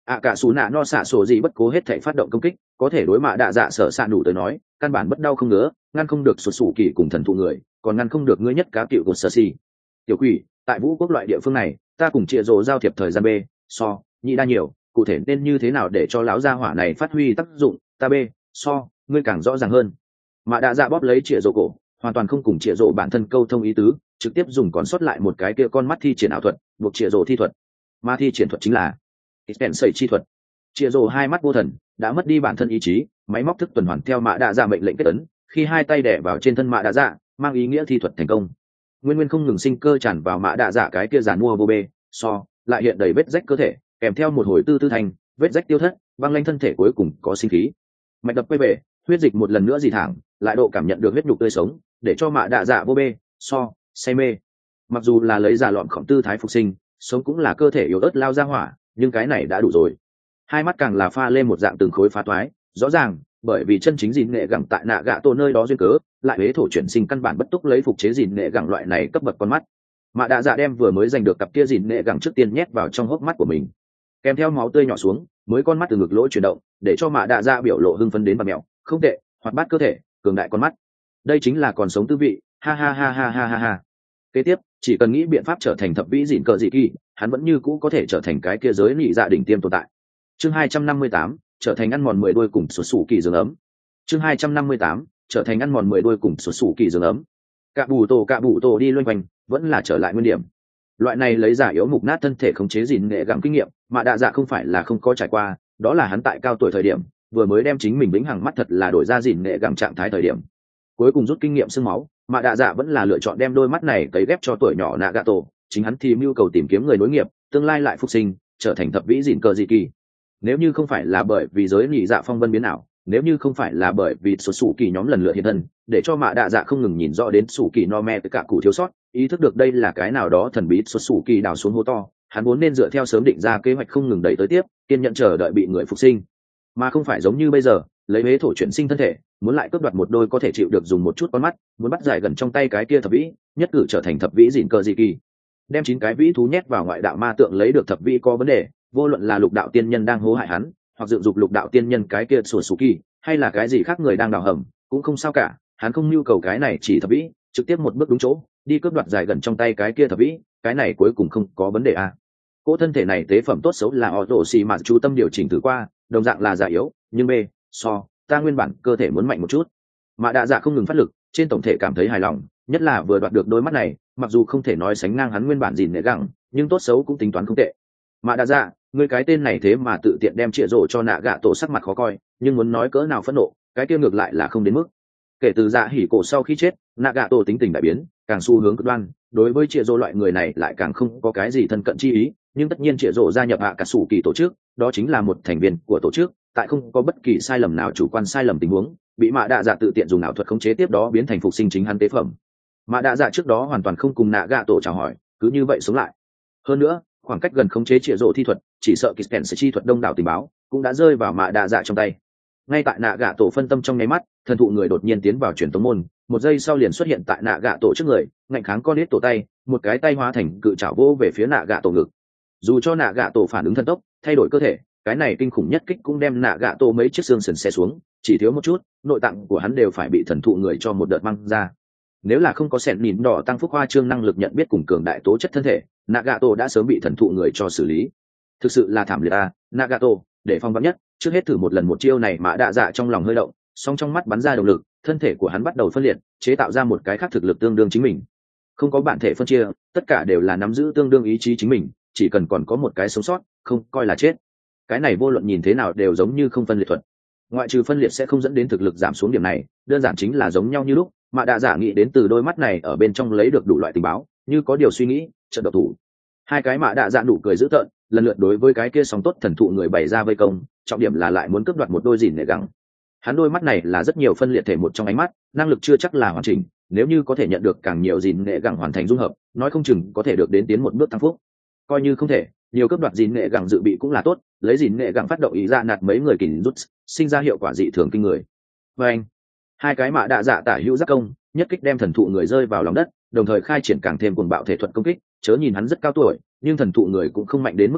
S1: ạ cả xù nạ no xạ sổ gì bất cố hết thể phát động công kích, có thể đối mạ đạ dạ sở xạ đủ tới nói căn bản bất đau không ngứa, ngăn không được sụt sủ kỳ cùng thần thụ người, còn ngăn không được ngươi nhất cá cựu của sở xì. Tiểu quỷ, tại vũ quốc loại địa phương này ta cùng chia rồ giao thiệp thời gian b so nhị đa nhiều, cụ thể nên như thế nào để cho lão gia hỏa này phát huy tác dụng ta b so ngươi càng rõ ràng hơn. Mạ đạ dạ bóp lấy chia rồ cổ, hoàn toàn không cùng chia rồ bản thân câu thông ý tứ, trực tiếp dùng còn sót lại một cái kia con mắt thi triển ảo thuật buộc chia rồ thi thuật, mà thi triển thuật chính là Ken sẩy chi thuật. Chia rồ hai mắt vô thần, đã mất đi bản thân ý chí, máy móc thức tuần hoàn theo mạ đạ dạ mệnh lệnh kết ấn, khi hai tay đè vào trên thân mạ đạ dạ mang ý nghĩa thi thuật thành công. Nguyên nguyên không ngừng sinh cơ tràn vào mạ đạ dạ cái kia giàn mua vô bê so lại hiện đầy vết rách cơ thể, kèm theo một hồi tư tư thành vết rách tiêu thất, băng lanh thân thể cuối cùng có sinh khí, mạch đập quay về, huyết dịch một lần nữa dì thẳng, lại độ cảm nhận được huyết nhục tươi sống, để cho mạ đạ dạ vô bê so say mê. Mặc dù là lấy giả lọn khổng tư thái phục sinh, sống cũng là cơ thể yếu ớt lao ra hỏa, nhưng cái này đã đủ rồi. Hai mắt càng là pha lên một dạng từng khối phá toái, rõ ràng bởi vì chân chính dìn nghệ gẳng tại nạ gạ tổ nơi đó duyên cớ, lại huế thổ chuyển sinh căn bản bất túc lấy phục chế dìn nghệ gẳng loại này cấp bậc con mắt. Mạ đạ dạ đem vừa mới giành được cặp kia dìn nghệ gẳng trước tiên nhét vào trong hốc mắt của mình, kèm theo máu tươi nhỏ xuống, mới con mắt từ ngực lỗ chuyển động, để cho mạ đạ dạ biểu lộ hưng phấn đến bạt mẹo, không tệ, hoạt bát cơ thể, cường đại con mắt, đây chính là còn sống tư vị, ha ha ha ha ha ha ha. Kế tiếp chỉ cần nghĩ biện pháp trở thành thập vĩ dìn cờ dị kỳ, hắn vẫn như cũ có thể trở thành cái kia giới nhị dạ đỉnh tiêm tồn tại. Chương hai trăm năm mươi tám, trở thành ăn mòn mười đuôi cùng sụt sủ kỳ giường ấm. Chương hai trăm năm mươi tám, trở thành ăn mòn mười đuôi cùng sụt sủ kỳ giường ấm. Cạ bù tổ cạ bù tổ đi loanh quanh, vẫn là trở lại nguyên điểm. Loại này lấy giả yếu mục nát thân thể khống chế gìn nghệ gặm kinh nghiệm, mà đạ dạ không phải là không có trải qua, đó là hắn tại cao tuổi thời điểm, vừa mới đem chính mình vĩnh hằng mắt thật là đổi ra gìn nghệ gặm trạng thái thời điểm. Cuối cùng rút kinh nghiệm xương máu, mà đạ dạ vẫn là lựa chọn đem đôi mắt này cấy ghép cho tuổi nhỏ nạ gạ tổ, chính hắn thì mưu cầu tìm kiếm người nối nghiệp, tương lai lại phục sinh, trở thành thập vĩ gìn cờ dị kỳ. Nếu như không phải là bởi vì giới nhị dạ phong vân biến ảo, nếu như không phải là bởi vì số sủ kỳ nhóm lần lượt hiện thân, để cho mạ đạ dạ không ngừng nhìn rõ đến sủ kỳ no me tất cả cụ thiếu sót, ý thức được đây là cái nào đó thần bí số sủ kỳ đào xuống hố to, hắn vốn nên dựa theo sớm định ra kế hoạch không ngừng đẩy tới tiếp, kiên nhận chờ đợi bị người phục sinh, mà không phải giống như bây giờ lấy huế thổ chuyển sinh thân thể, muốn lại cướp đoạt một đôi có thể chịu được dùng một chút con mắt, muốn bắt giải gần trong tay cái kia thập vĩ, nhất cử trở thành thập vĩ dịn cờ dị kỳ, đem chín cái vĩ thú nhét vào ngoại đạo ma tượng lấy được thập vĩ có vấn đề, vô luận là lục đạo tiên nhân đang hố hại hắn, hoặc dựng dục lục đạo tiên nhân cái kia sổ sủ kỳ, hay là cái gì khác người đang đào hầm, cũng không sao cả, hắn không nhu cầu cái này chỉ thập vĩ, trực tiếp một bước đúng chỗ, đi cướp đoạt giải gần trong tay cái kia thập vĩ, cái này cuối cùng không có vấn đề à. Cỗ thân thể này tế phẩm tốt xấu là họ tổ xì mà chú tâm điều chỉnh thử qua, đồng dạng là giả yếu, nhưng b so ta nguyên bản cơ thể muốn mạnh một chút, mà đạ dạ không ngừng phát lực, trên tổng thể cảm thấy hài lòng, nhất là vừa đoạt được đôi mắt này, mặc dù không thể nói sánh ngang hắn nguyên bản gìn nệ gẳng, nhưng tốt xấu cũng tính toán không tệ. Mà đạ dạ, người cái tên này thế mà tự tiện đem chĩa rổ cho nạ gạ tổ, sắc mặt khó coi, nhưng muốn nói cỡ nào phẫn nộ, cái kia ngược lại là không đến mức. Kể từ dạ hỉ cổ sau khi chết, nạ gạ tổ tính tình đại biến, càng xu hướng cực đoan, đối với chĩa rổ loại người này lại càng không có cái gì thân cận chi ý, nhưng tất nhiên chĩa rổ gia nhập hạ cả sủ kỳ tổ chức, đó chính là một thành viên của tổ chức, tại không có bất kỳ sai lầm nào chủ quan sai lầm tình huống, bị mạ đạ dạ tự tiện dùng ảo thuật khống chế tiếp đó biến thành phục sinh chính hắn tế phẩm. Mạ đạ dạ trước đó hoàn toàn không cùng nạ gạ tổ chào hỏi, cứ như vậy sống lại. Hơn nữa, khoảng cách gần khống chế chĩa rổ thi thuật, chỉ sợ Kispen sẽ chi thuật đông đảo tình báo cũng đã rơi vào mạ đạ dạ trong tay. Ngay tại nạ gạ tổ phân tâm trong nháy mắt, thần thụ người đột nhiên tiến vào truyền tống môn, một giây sau liền xuất hiện tại nạ gạ tổ trước người, ngạnh kháng con đít tổ tay, một cái tay hóa thành cự trảo vô về phía nạ gạ tổ ngực. Dù cho nạ gạ tổ phản ứng thần tốc, thay đổi cơ thể, cái này kinh khủng nhất kích cũng đem nạ gạ tổ mấy chiếc xương sườn xe xuống, chỉ thiếu một chút, nội tạng của hắn đều phải bị thần thụ người cho một đợt mang ra. Nếu là không có sẹn nhìn đỏ tăng phúc hoa trương năng lực nhận biết cùng cường đại tố chất thân thể, Nagato đã sớm bị thần thụ người cho xử lý. Thực sự là thảm liệt à, Nagato, để phong vắn nhất, trước hết thử một lần một chiêu này mà đạ dạ trong lòng hơi động, song trong mắt bắn ra động lực, thân thể của hắn bắt đầu phân liệt, chế tạo ra một cái khác thực lực tương đương chính mình. Không có bản thể phân chia, tất cả đều là nắm giữ tương đương ý chí chính mình, chỉ cần còn có một cái sống sót, không coi là chết. Cái này vô luận nhìn thế nào đều giống như không phân liệt thuật. Ngoại trừ phân liệt sẽ không dẫn đến thực lực giảm xuống điểm này, đơn giản chính là giống nhau như lúc, mà đạ dạ nghĩ đến từ đôi mắt này ở bên trong lấy được đủ loại tình báo, như có điều suy nghĩ, trận độc thủ. Hai cái mạ đạ dạ đủ cười dữ tợn, lần lượt đối với cái kia sóng tốt thần thụ người bày ra vây công, trọng điểm là lại muốn cướp đoạt một đôi gìn nệ gẳng. Hắn đôi mắt này là rất nhiều phân liệt thể một trong ánh mắt, năng lực chưa chắc là hoàn chỉnh, nếu như có thể nhận được càng nhiều gìn nệ gẳng hoàn thành dung hợp, nói không chừng có thể được đến tiến một bước tăng phúc. Coi như không thể, nhiều cướp đoạt gìn nệ gẳng dự bị cũng là tốt, lấy gìn nệ gẳng phát động ý ra nạt mấy người kình rút, sinh ra hiệu quả dị thường kinh người. Và anh, hai cái mạ đạ dạ tả hữu giác công, nhất kích đem thần thụ người rơi vào lòng đất, đồng thời khai triển càng thêm cuồng bạo thể thuật công kích. Chớ nhìn hắn rất cao tuổi, nhưng thần thụ người cũng không mạnh đến mức nào,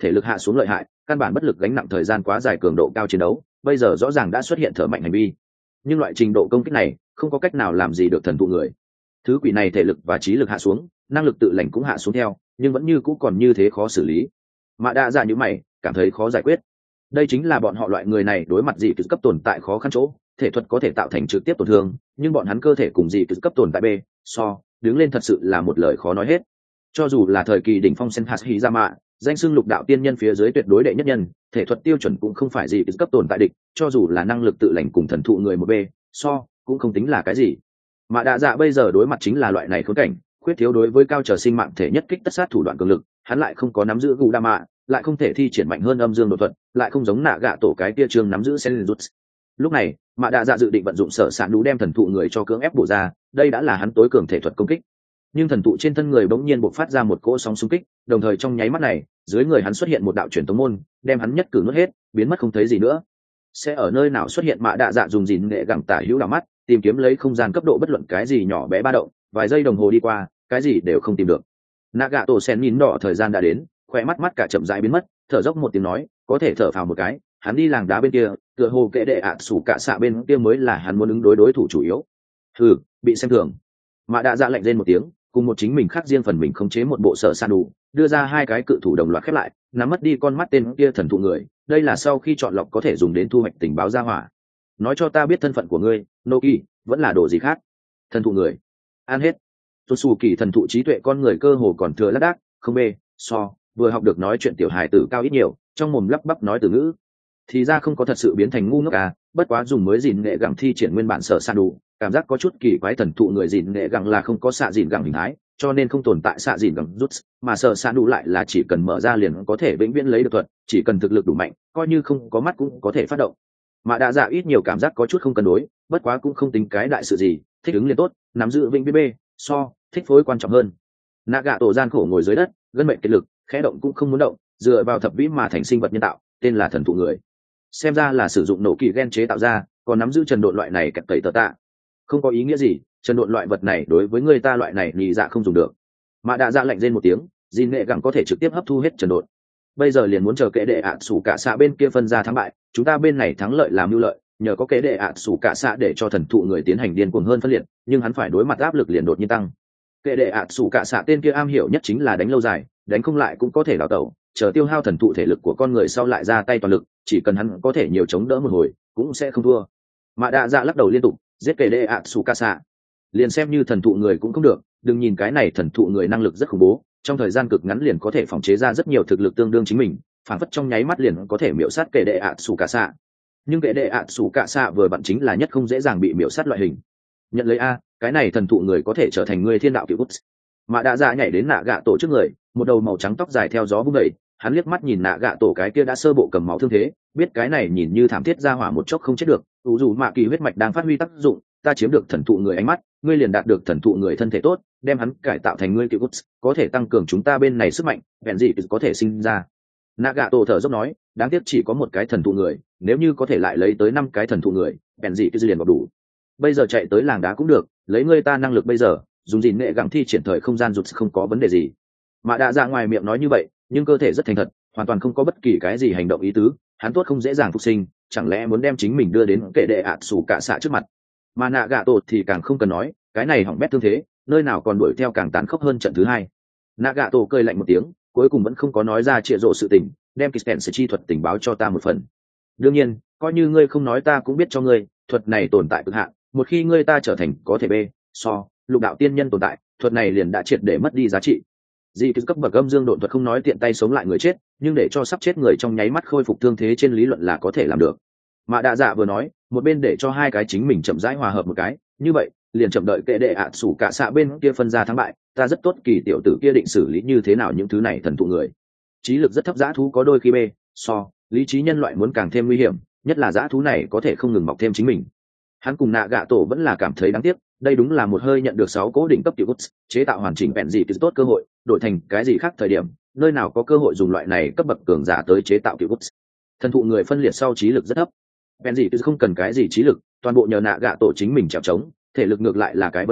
S1: thể lực hạ xuống lợi hại, căn bản bất lực gánh nặng thời gian quá dài cường độ cao chiến đấu, bây giờ rõ ràng đã xuất hiện thở mạnh hành vi. Nhưng loại trình độ công kích này không có cách nào làm gì được thần thụ người. Thứ quỷ này thể lực và trí lực hạ xuống, năng lực tự lành cũng hạ xuống theo, nhưng vẫn như cũ còn như thế khó xử lý. Mạ Đa Dạ như mày, cảm thấy khó giải quyết. Đây chính là bọn họ loại người này đối mặt dị cực cấp tồn tại khó khăn chỗ, thể thuật có thể tạo thành trực tiếp tổn thương, nhưng bọn hắn cơ thể cùng dị cực cấp tồn tại b so đứng lên thật sự là một lời khó nói hết. Cho dù là thời kỳ đỉnh phong Senhas Hizama, danh xưng lục đạo tiên nhân phía dưới tuyệt đối đệ nhất nhân, thể thuật tiêu chuẩn cũng không phải gì cấp tồn tại địch, cho dù là năng lực tự lành cùng thần thụ người một b so cũng không tính là cái gì. Mà Đa Dạ bây giờ đối mặt chính là loại này khốn cảnh, khuyết thiếu đối với cao trở sinh mạng thể nhất kích tất sát thủ đoạn cường lực, hắn lại không có nắm giữ gù đa mạ, lại không thể thi triển mạnh hơn âm dương độ thuật, lại không giống nạ gạ tổ cái kia trường nắm giữ Senjutsu. Lúc này Mạ Đa Dạ dự định vận dụng sở sản đủ đem thần thụ người cho cưỡng ép bổ ra, đây đã là hắn tối cường thể thuật công kích. Nhưng thần thụ trên thân người bỗng nhiên bộc phát ra một cỗ sóng xung kích, đồng thời trong nháy mắt này dưới người hắn xuất hiện một đạo truyền tống môn, đem hắn nhất cử nuốt hết, biến mất không thấy gì nữa. Sẽ ở nơi nào xuất hiện Mạ Đa Dạ dùng gìn nghệ gẳng tả hữu đảo mắt, tìm kiếm lấy không gian cấp độ bất luận cái gì nhỏ bé ba động, vài giây đồng hồ đi qua, cái gì đều không tìm được. Nagato sen nhìn đỏ thời gian đã đến, khỏe mắt mắt cả chậm rãi biến mất, thở dốc một tiếng nói, có thể thở phào một cái, hắn đi làng đá bên kia, tựa hồ kệ đệ ạ sủ cả xạ bên kia mới là hắn muốn ứng đối đối thủ chủ yếu. Hừ, bị xem thường. Mạ Đa Dạ lạnh lên một tiếng, cùng một chính mình khác riêng phần mình khống chế một bộ sở san đủ, đưa ra hai cái cự thủ đồng loạt khép lại, nắm mất đi con mắt tên kia thần thụ người, đây là sau khi chọn lọc có thể dùng đến thu hoạch tình báo ra hỏa. Nói cho ta biết thân phận của ngươi, Noki, vẫn là đồ gì khác? Thần thụ người. Ăn hết. Tôi xù kỳ thần thụ trí tuệ con người cơ hồ còn thừa lác đác, không bê, so, vừa học được nói chuyện tiểu hài tử cao ít nhiều, trong mồm lắp bắp nói từ ngữ. Thì ra không có thật sự biến thành ngu ngốc à, bất quá dùng mới gìn nghệ gẳng thi triển nguyên bản sở san đủ, cảm giác có chút kỳ quái, thần thụ người gìn nghệ gẳng là không có xạ gìn gẳng hình thái, cho nên không tồn tại xạ gìn gẳng rút, mà sở san đủ lại là chỉ cần mở ra liền có thể vĩnh viễn lấy được thuật, chỉ cần thực lực đủ mạnh, coi như không có mắt cũng có thể phát động. Mà Đa Dạ ít nhiều cảm giác có chút không cân đối, bất quá cũng không tính cái đại sự gì, thích ứng liền tốt, nắm giữ vĩnh viễn b so thích phối quan trọng hơn. Nagato gian khổ ngồi dưới đất, gân mệnh kết lực, khẽ động cũng không muốn động, dựa vào thập vĩ mà thành sinh vật nhân tạo, tên là thần thụ người. Xem ra là sử dụng nổ kỳ gen chế tạo ra, còn nắm giữ trần độn loại này kẹt tẩy tờ tạ, không có ý nghĩa gì, trần độn loại vật này đối với người ta loại này nhị dạ không dùng được. Mà Đa Dạ lạnh rên một tiếng, gìn nghệ gẳng có thể trực tiếp hấp thu hết trần độn, bây giờ liền muốn chờ kệ đệ ạ sủ cả xạ bên kia phân ra thắng bại, chúng ta bên này thắng lợi làm mưu lợi, nhờ có kệ đệ ạ sủ cả xạ để cho thần thụ người tiến hành điên cuồng hơn phân liệt, nhưng hắn phải đối mặt áp lực liền đột nhiên tăng. Kệ đệ ạ sủ cả xạ tên kia am hiểu nhất chính là đánh lâu dài, đánh không lại cũng có thể đào tẩu, chờ tiêu hao thần thụ thể lực của con người sau lại ra tay toàn lực, chỉ cần hắn có thể nhiều chống đỡ một hồi cũng sẽ không thua. Mà Đa Dạ lắc đầu liên tục, giết kệ đệ ạ sủ cả xạ liền xem như thần thụ người cũng không được, đừng nhìn cái này thần thụ người năng lực rất khủng bố, trong thời gian cực ngắn liền có thể phòng chế ra rất nhiều thực lực tương đương chính mình, phản phất trong nháy mắt liền có thể miểu sát kệ đệ ạ sủ cả xạ. Nhưng kệ đệ ạ sủ cả xạ vừa vặn chính là nhất không dễ dàng bị miểu sát loại hình. Nhận lấy a, cái này thần thụ người có thể trở thành người thiên đạo cựu bút. Mà Đa Dạ nhảy đến nạ gạ tổ trước người, một đầu màu trắng tóc dài theo gió vung vẩy, hắn liếc mắt nhìn nạ gạ tổ cái kia đã sơ bộ cầm máu thương thế, biết cái này nhìn như thảm thiết ra hỏa một chốc không chết được, dù dù mạ kỳ huyết mạch đang phát huy tác dụng, ta chiếm được thần thụ người ánh mắt, ngươi liền đạt được thần thụ người thân thể tốt, đem hắn cải tạo thành ngươi cựu bút, có thể tăng cường chúng ta bên này sức mạnh, bèn gì có thể sinh ra. Nạ gạ tổ thở dốc nói, đáng tiếc chỉ có một cái thần thụ người, nếu như có thể lại lấy tới năm cái thần thụ người, bèn gì liền vào đủ. Bây giờ chạy tới làng đá cũng được, lấy ngươi ta năng lực bây giờ, dùng gìn nghệ gẳng thi triển thời không gian rụt không có vấn đề gì. Mà Đa Dạ ngoài miệng nói như vậy, nhưng cơ thể rất thành thật, hoàn toàn không có bất kỳ cái gì hành động ý tứ, hắn tốt không dễ dàng phục sinh, chẳng lẽ muốn đem chính mình đưa đến kệ đệ ạt sủ cả xạ trước mặt. Mà nạ gạ tổ thì càng không cần nói, cái này hỏng bét thương thế, nơi nào còn đuổi theo càng tàn khốc hơn trận thứ hai. Nạ gạ tổ cười lạnh một tiếng, cuối cùng vẫn không có nói ra trịa rộ sự tình, đem kịch sẽ chi thuật tình báo cho ta một phần. Đương nhiên, coi như ngươi không nói ta cũng biết cho ngươi, thuật này tồn tại cực hạn, một khi ngươi ta trở thành có thể b so lục đạo tiên nhân tồn tại, thuật này liền đã triệt để mất đi giá trị. Dị cấp bậc âm dương độn thuật không nói tiện tay sống lại người chết, nhưng để cho sắp chết người trong nháy mắt khôi phục thương thế trên lý luận là có thể làm được. Mà Đa Dạ vừa nói, một bên để cho hai cái chính mình chậm rãi hòa hợp một cái, như vậy liền chậm đợi kệ đệ ạ sủ cả xạ bên kia phân ra thắng bại, ta rất tốt kỳ tiểu tử kia định xử lý như thế nào những thứ này thần thụ người. Trí lực rất thấp dã thú có đôi khi b so lý trí nhân loại muốn càng thêm nguy hiểm, nhất là dã thú này có thể không ngừng mọc thêm chính mình. Hắn cùng nạ gạ tổ vẫn là cảm thấy đáng tiếc, đây đúng là một hơi nhận được sáu cố định cấp tiểu boots, chế tạo hoàn chỉnh bèn gì cứ tốt cơ hội, đổi thành cái gì khác thời điểm, nơi nào có cơ hội dùng loại này cấp bậc cường giả tới chế tạo tiểu boots. Thần thụ người phân liệt sau trí lực rất thấp, bèn gì cứ không cần cái gì trí lực, toàn bộ nhờ nạ gạ tổ chính mình trèo trống, thể lực ngược lại là cái vấn đề,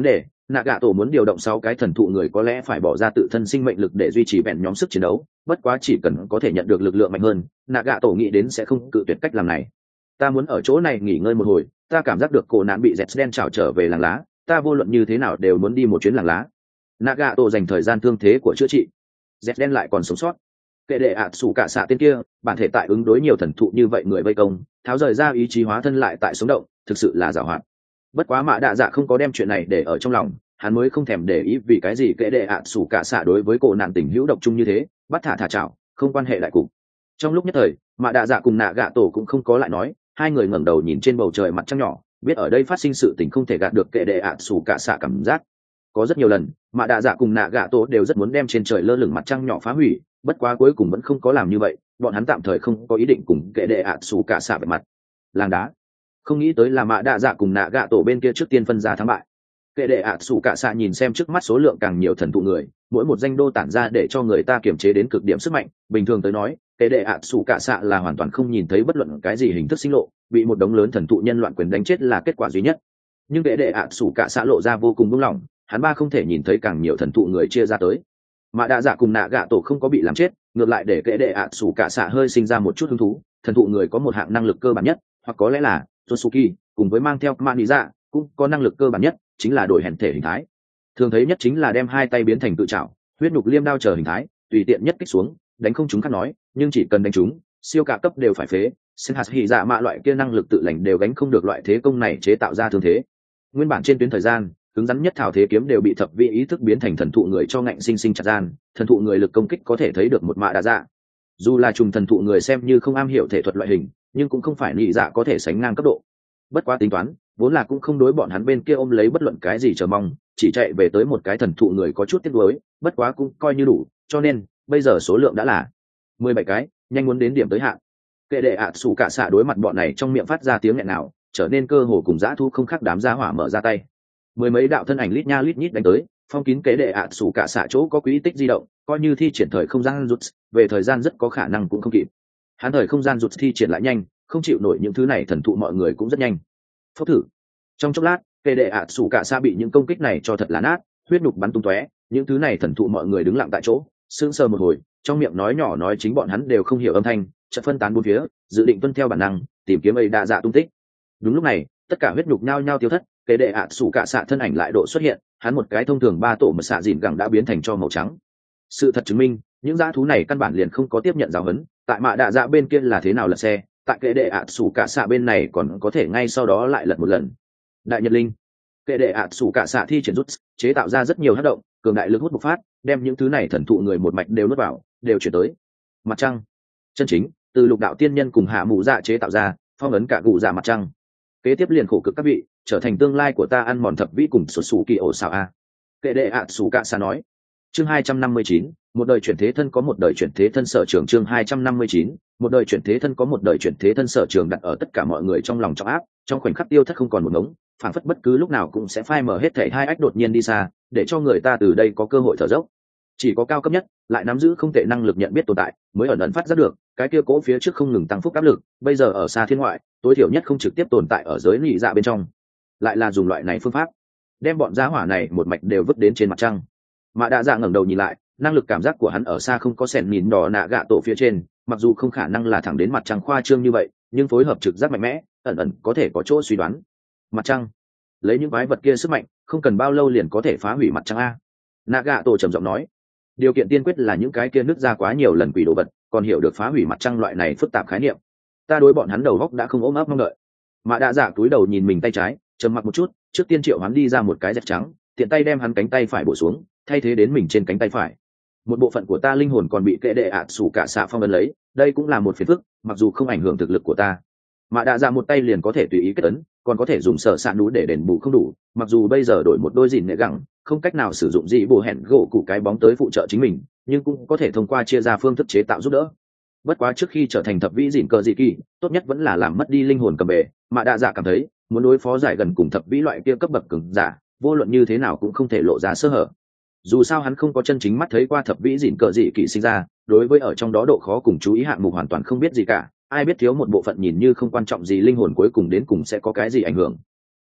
S1: nạ gạ tổ muốn điều động sáu cái thần thụ người có lẽ phải bỏ ra tự thân sinh mệnh lực để duy trì vẹn nhóm sức chiến đấu, bất quá chỉ cần có thể nhận được lực lượng mạnh hơn, nạ gạ tổ nghĩ đến sẽ không cự tuyệt cách làm này. Ta muốn ở chỗ này nghỉ ngơi một hồi, ta cảm giác được cổ nạn bị dẹt đen trào trở về làng lá, ta vô luận như thế nào đều muốn đi một chuyến làng lá. Nạ gạ tổ dành thời gian thương thế của chữa trị. Dẹt đen lại còn sống sót. Kệ đệ ạ sủ cả xạ tên kia, bản thể tại ứng đối nhiều thần thụ như vậy người vây công, tháo rời ra ý chí hóa thân lại tại sống động, thực sự là giàu hoạt. Bất quá mạ đạ dạ không có đem chuyện này để ở trong lòng, hắn mới không thèm để ý vì cái gì kệ đệ ạ sủ cả xạ đối với cổ nạn tình hữu độc chung như thế, bắt thả thả chảo, không quan hệ lại cục. Trong lúc nhất thời, mạ đạ dạ cùng nạ gạ tổ cũng không có lại nói, hai người ngẩng đầu nhìn trên bầu trời mặt trăng nhỏ, biết ở đây phát sinh sự tình không thể gạt được kệ đệ ạ sủ cả xạ cảm giác. Có rất nhiều lần, mạ đạ dạ cùng nạ gạ tổ đều rất muốn đem trên trời lơ lửng mặt trăng nhỏ phá hủy, bất quá cuối cùng vẫn không có làm như vậy, bọn hắn tạm thời không có ý định cùng kệ đệ ạ sủ cả xạ về mặt. Làng đá, không nghĩ tới là mạ đạ dạ cùng nạ gạ tổ bên kia trước tiên phân ra thắng bại. Kệ đệ ạ sủ cả xạ nhìn xem trước mắt số lượng càng nhiều thần thụ người, mỗi một danh đô tản ra để cho người ta kiềm chế đến cực điểm sức mạnh. Bình thường tới nói, kệ đệ ạ sủ cả xạ là hoàn toàn không nhìn thấy bất luận cái gì hình thức sinh lộ, bị một đống lớn thần thụ nhân loạn quyền đánh chết là kết quả duy nhất. Nhưng kệ đệ ạ sủ cả xạ lộ ra vô cùng buông lỏng, hắn ba không thể nhìn thấy càng nhiều thần thụ người chia ra tới. Mạ đạ dạ cùng nạ gạ tổ không có bị làm chết, ngược lại để kệ đệ ạ sủ cả xạ hơi sinh ra một chút hứng thú. Thần thụ người có một hạng năng lực cơ bản nhất, hoặc có lẽ là Tosuki cùng với mang theo mani dạ cũng có năng lực cơ bản nhất, chính là đổi hèn thể hình thái. Thường thấy nhất chính là đem hai tay biến thành cự trảo, huyết nhục liêm đao chờ hình thái, tùy tiện nhất kích xuống, đánh không chúng khác nói, nhưng chỉ cần đánh chúng, siêu cả cấp đều phải phế. Sen hạt hỉ dạ mạ loại kia năng lực tự lành đều gánh không được loại thế công này chế tạo ra thương thế. Nguyên bản trên tuyến thời gian, cứng rắn nhất thảo thế kiếm đều bị thập vị ý thức biến thành thần thụ người cho ngạnh sinh sinh chặt gian, thần thụ người lực công kích có thể thấy được một mạ đa dạ. Dù là trùng thần thụ người xem như không am hiểu thể thuật loại hình, nhưng cũng không phải nhị dạ có thể sánh ngang cấp độ. Bất quá tính toán, vốn là cũng không đối bọn hắn bên kia ôm lấy bất luận cái gì chờ mong, chỉ chạy về tới một cái thần thụ người có chút tiếc nuối, bất quá cũng coi như đủ, cho nên bây giờ số lượng đã là mười bảy cái, nhanh muốn đến điểm tới hạn. Kệ đệ ạ sủ cả xạ đối mặt bọn này trong miệng phát ra tiếng nghẹn nào, trở nên cơ hồ cùng dã thu không khác đám gia hỏa mở ra tay. Mười mấy đạo thân ảnh lít nha lít nhít đánh tới, phong kín kệ đệ ạ sủ cả xạ chỗ có quỹ tích di động, coi như thi triển thời không gian rụt, về thời gian rất có khả năng cũng không kịp. Hắn thời không gian rụt thi triển lại nhanh, không chịu nổi những thứ này thần thụ mọi người cũng rất nhanh. Phốc thử. Trong chốc lát, kệ đệ ạ sủ cả xạ bị những công kích này cho thật là nát, huyết nhục bắn tung tóe, những thứ này thần thụ mọi người đứng lặng tại chỗ, sững sờ một hồi, trong miệng nói nhỏ nói chính bọn hắn đều không hiểu âm thanh, chợt phân tán bốn phía, dự định tuân theo bản năng, tìm kiếm ấy đa dạ tung tích. Đúng lúc này, tất cả huyết nhục nhao nhao tiêu thất, kệ đệ ạ sủ cả xạ thân ảnh lại độ xuất hiện, hắn một cái thông thường ba tổ mà xạ dìn gẳng đã biến thành cho màu trắng. Sự thật chứng minh, những dã thú này căn bản liền không có tiếp nhận giáo huấn, tại mạ đạ dạ bên kia là thế nào lật xe, tại kệ đệ ạ sủ cả xạ bên này còn có thể ngay sau đó lại lật một lần. Đại nhật linh, kệ đệ ạ sủ cả xạ thi triển rút, chế tạo ra rất nhiều hất động, cường đại lực hút bộc phát, đem những thứ này thần thụ người một mạch đều nuốt vào, đều chuyển tới mặt trăng. Chân chính từ lục đạo tiên nhân cùng hạ mù dạ chế tạo ra, phong ấn cả cụ dạ mặt trăng. Kế tiếp liền khổ cực các vị, trở thành tương lai của ta ăn mòn thập vĩ cùng sụt sù kỳ ổ xào a. Kệ đệ ạ sủ cả xạ nói. Chương hai trăm năm mươi chín, một đời chuyển thế thân có một đời chuyển thế thân sở trường. Chương hai trăm năm mươi chín, một đời chuyển thế thân có một đời chuyển thế thân sở trường đặt ở tất cả mọi người trong lòng trọng áp, trong khoảnh khắc tiêu thất không còn một ngống, phản phất bất cứ lúc nào cũng sẽ phai mờ hết thảy hai ách đột nhiên đi xa, để cho người ta từ đây có cơ hội thở dốc. Chỉ có cao cấp nhất, lại nắm giữ không tệ năng lực nhận biết tồn tại, mới ẩn ẩn phát ra được, cái kia cố phía trước không ngừng tăng phúc áp lực, bây giờ ở xa thiên ngoại, tối thiểu nhất không trực tiếp tồn tại ở giới nhị dạ bên trong. Lại là dùng loại này phương pháp, đem bọn giá hỏa này một mạch đều vứt đến trên mặt trăng. Mạ đạ dạ ngẩng đầu nhìn lại, năng lực cảm giác của hắn ở xa không có sẻn nhìn đỏ nạ gạ tổ phía trên, mặc dù không khả năng là thẳng đến mặt trăng khoa trương như vậy, nhưng phối hợp trực giác mạnh mẽ, ẩn ẩn có thể có chỗ suy đoán. Mặt trăng, lấy những quái vật kia sức mạnh, không cần bao lâu liền có thể phá hủy mặt trăng a. Nạ gạ tổ trầm giọng nói, điều kiện tiên quyết là những cái kia nứt ra quá nhiều lần quỷ đồ vật, còn hiểu được phá hủy mặt trăng loại này phức tạp khái niệm. Ta đối bọn hắn đầu góc đã không ốm ấp mong đợi. Mạ đạ dạ túi đầu nhìn mình tay trái, trầm mặc một chút, trước tiên triệu hắn đi ra một cái dẹp trắng, tiện tay đem hắn cánh tay phải bổ xuống, thay thế đến mình trên cánh tay phải. Một bộ phận của ta linh hồn còn bị kệ đệ ạt sủ cả xạ phong ấn lấy, đây cũng là một phiền phức, mặc dù không ảnh hưởng thực lực của ta. Mạ đạ dạ một tay liền có thể tùy ý kết ấn, còn có thể dùng sở sạn núi để đền bù không đủ, mặc dù bây giờ đổi một đôi dìn nệ gẳng, không cách nào sử dụng gì bù hẹn gỗ cụ cái bóng tới phụ trợ chính mình, nhưng cũng có thể thông qua chia ra phương thức chế tạo giúp đỡ. Bất quá trước khi trở thành thập vĩ dìn cờ dị kỳ, tốt nhất vẫn là làm mất đi linh hồn cầm bề. Mạ đạ dạ cảm thấy muốn đối phó giải gần cùng thập vĩ loại kia cấp bậc cường giả, vô luận như thế nào cũng không thể lộ ra sơ hở. Dù sao hắn không có chân chính mắt thấy qua thập vĩ dìn cờ dị kỳ sinh ra, đối với ở trong đó độ khó cùng chú ý hạng mục hoàn toàn không biết gì cả, ai biết thiếu một bộ phận nhìn như không quan trọng gì linh hồn cuối cùng đến cùng sẽ có cái gì ảnh hưởng.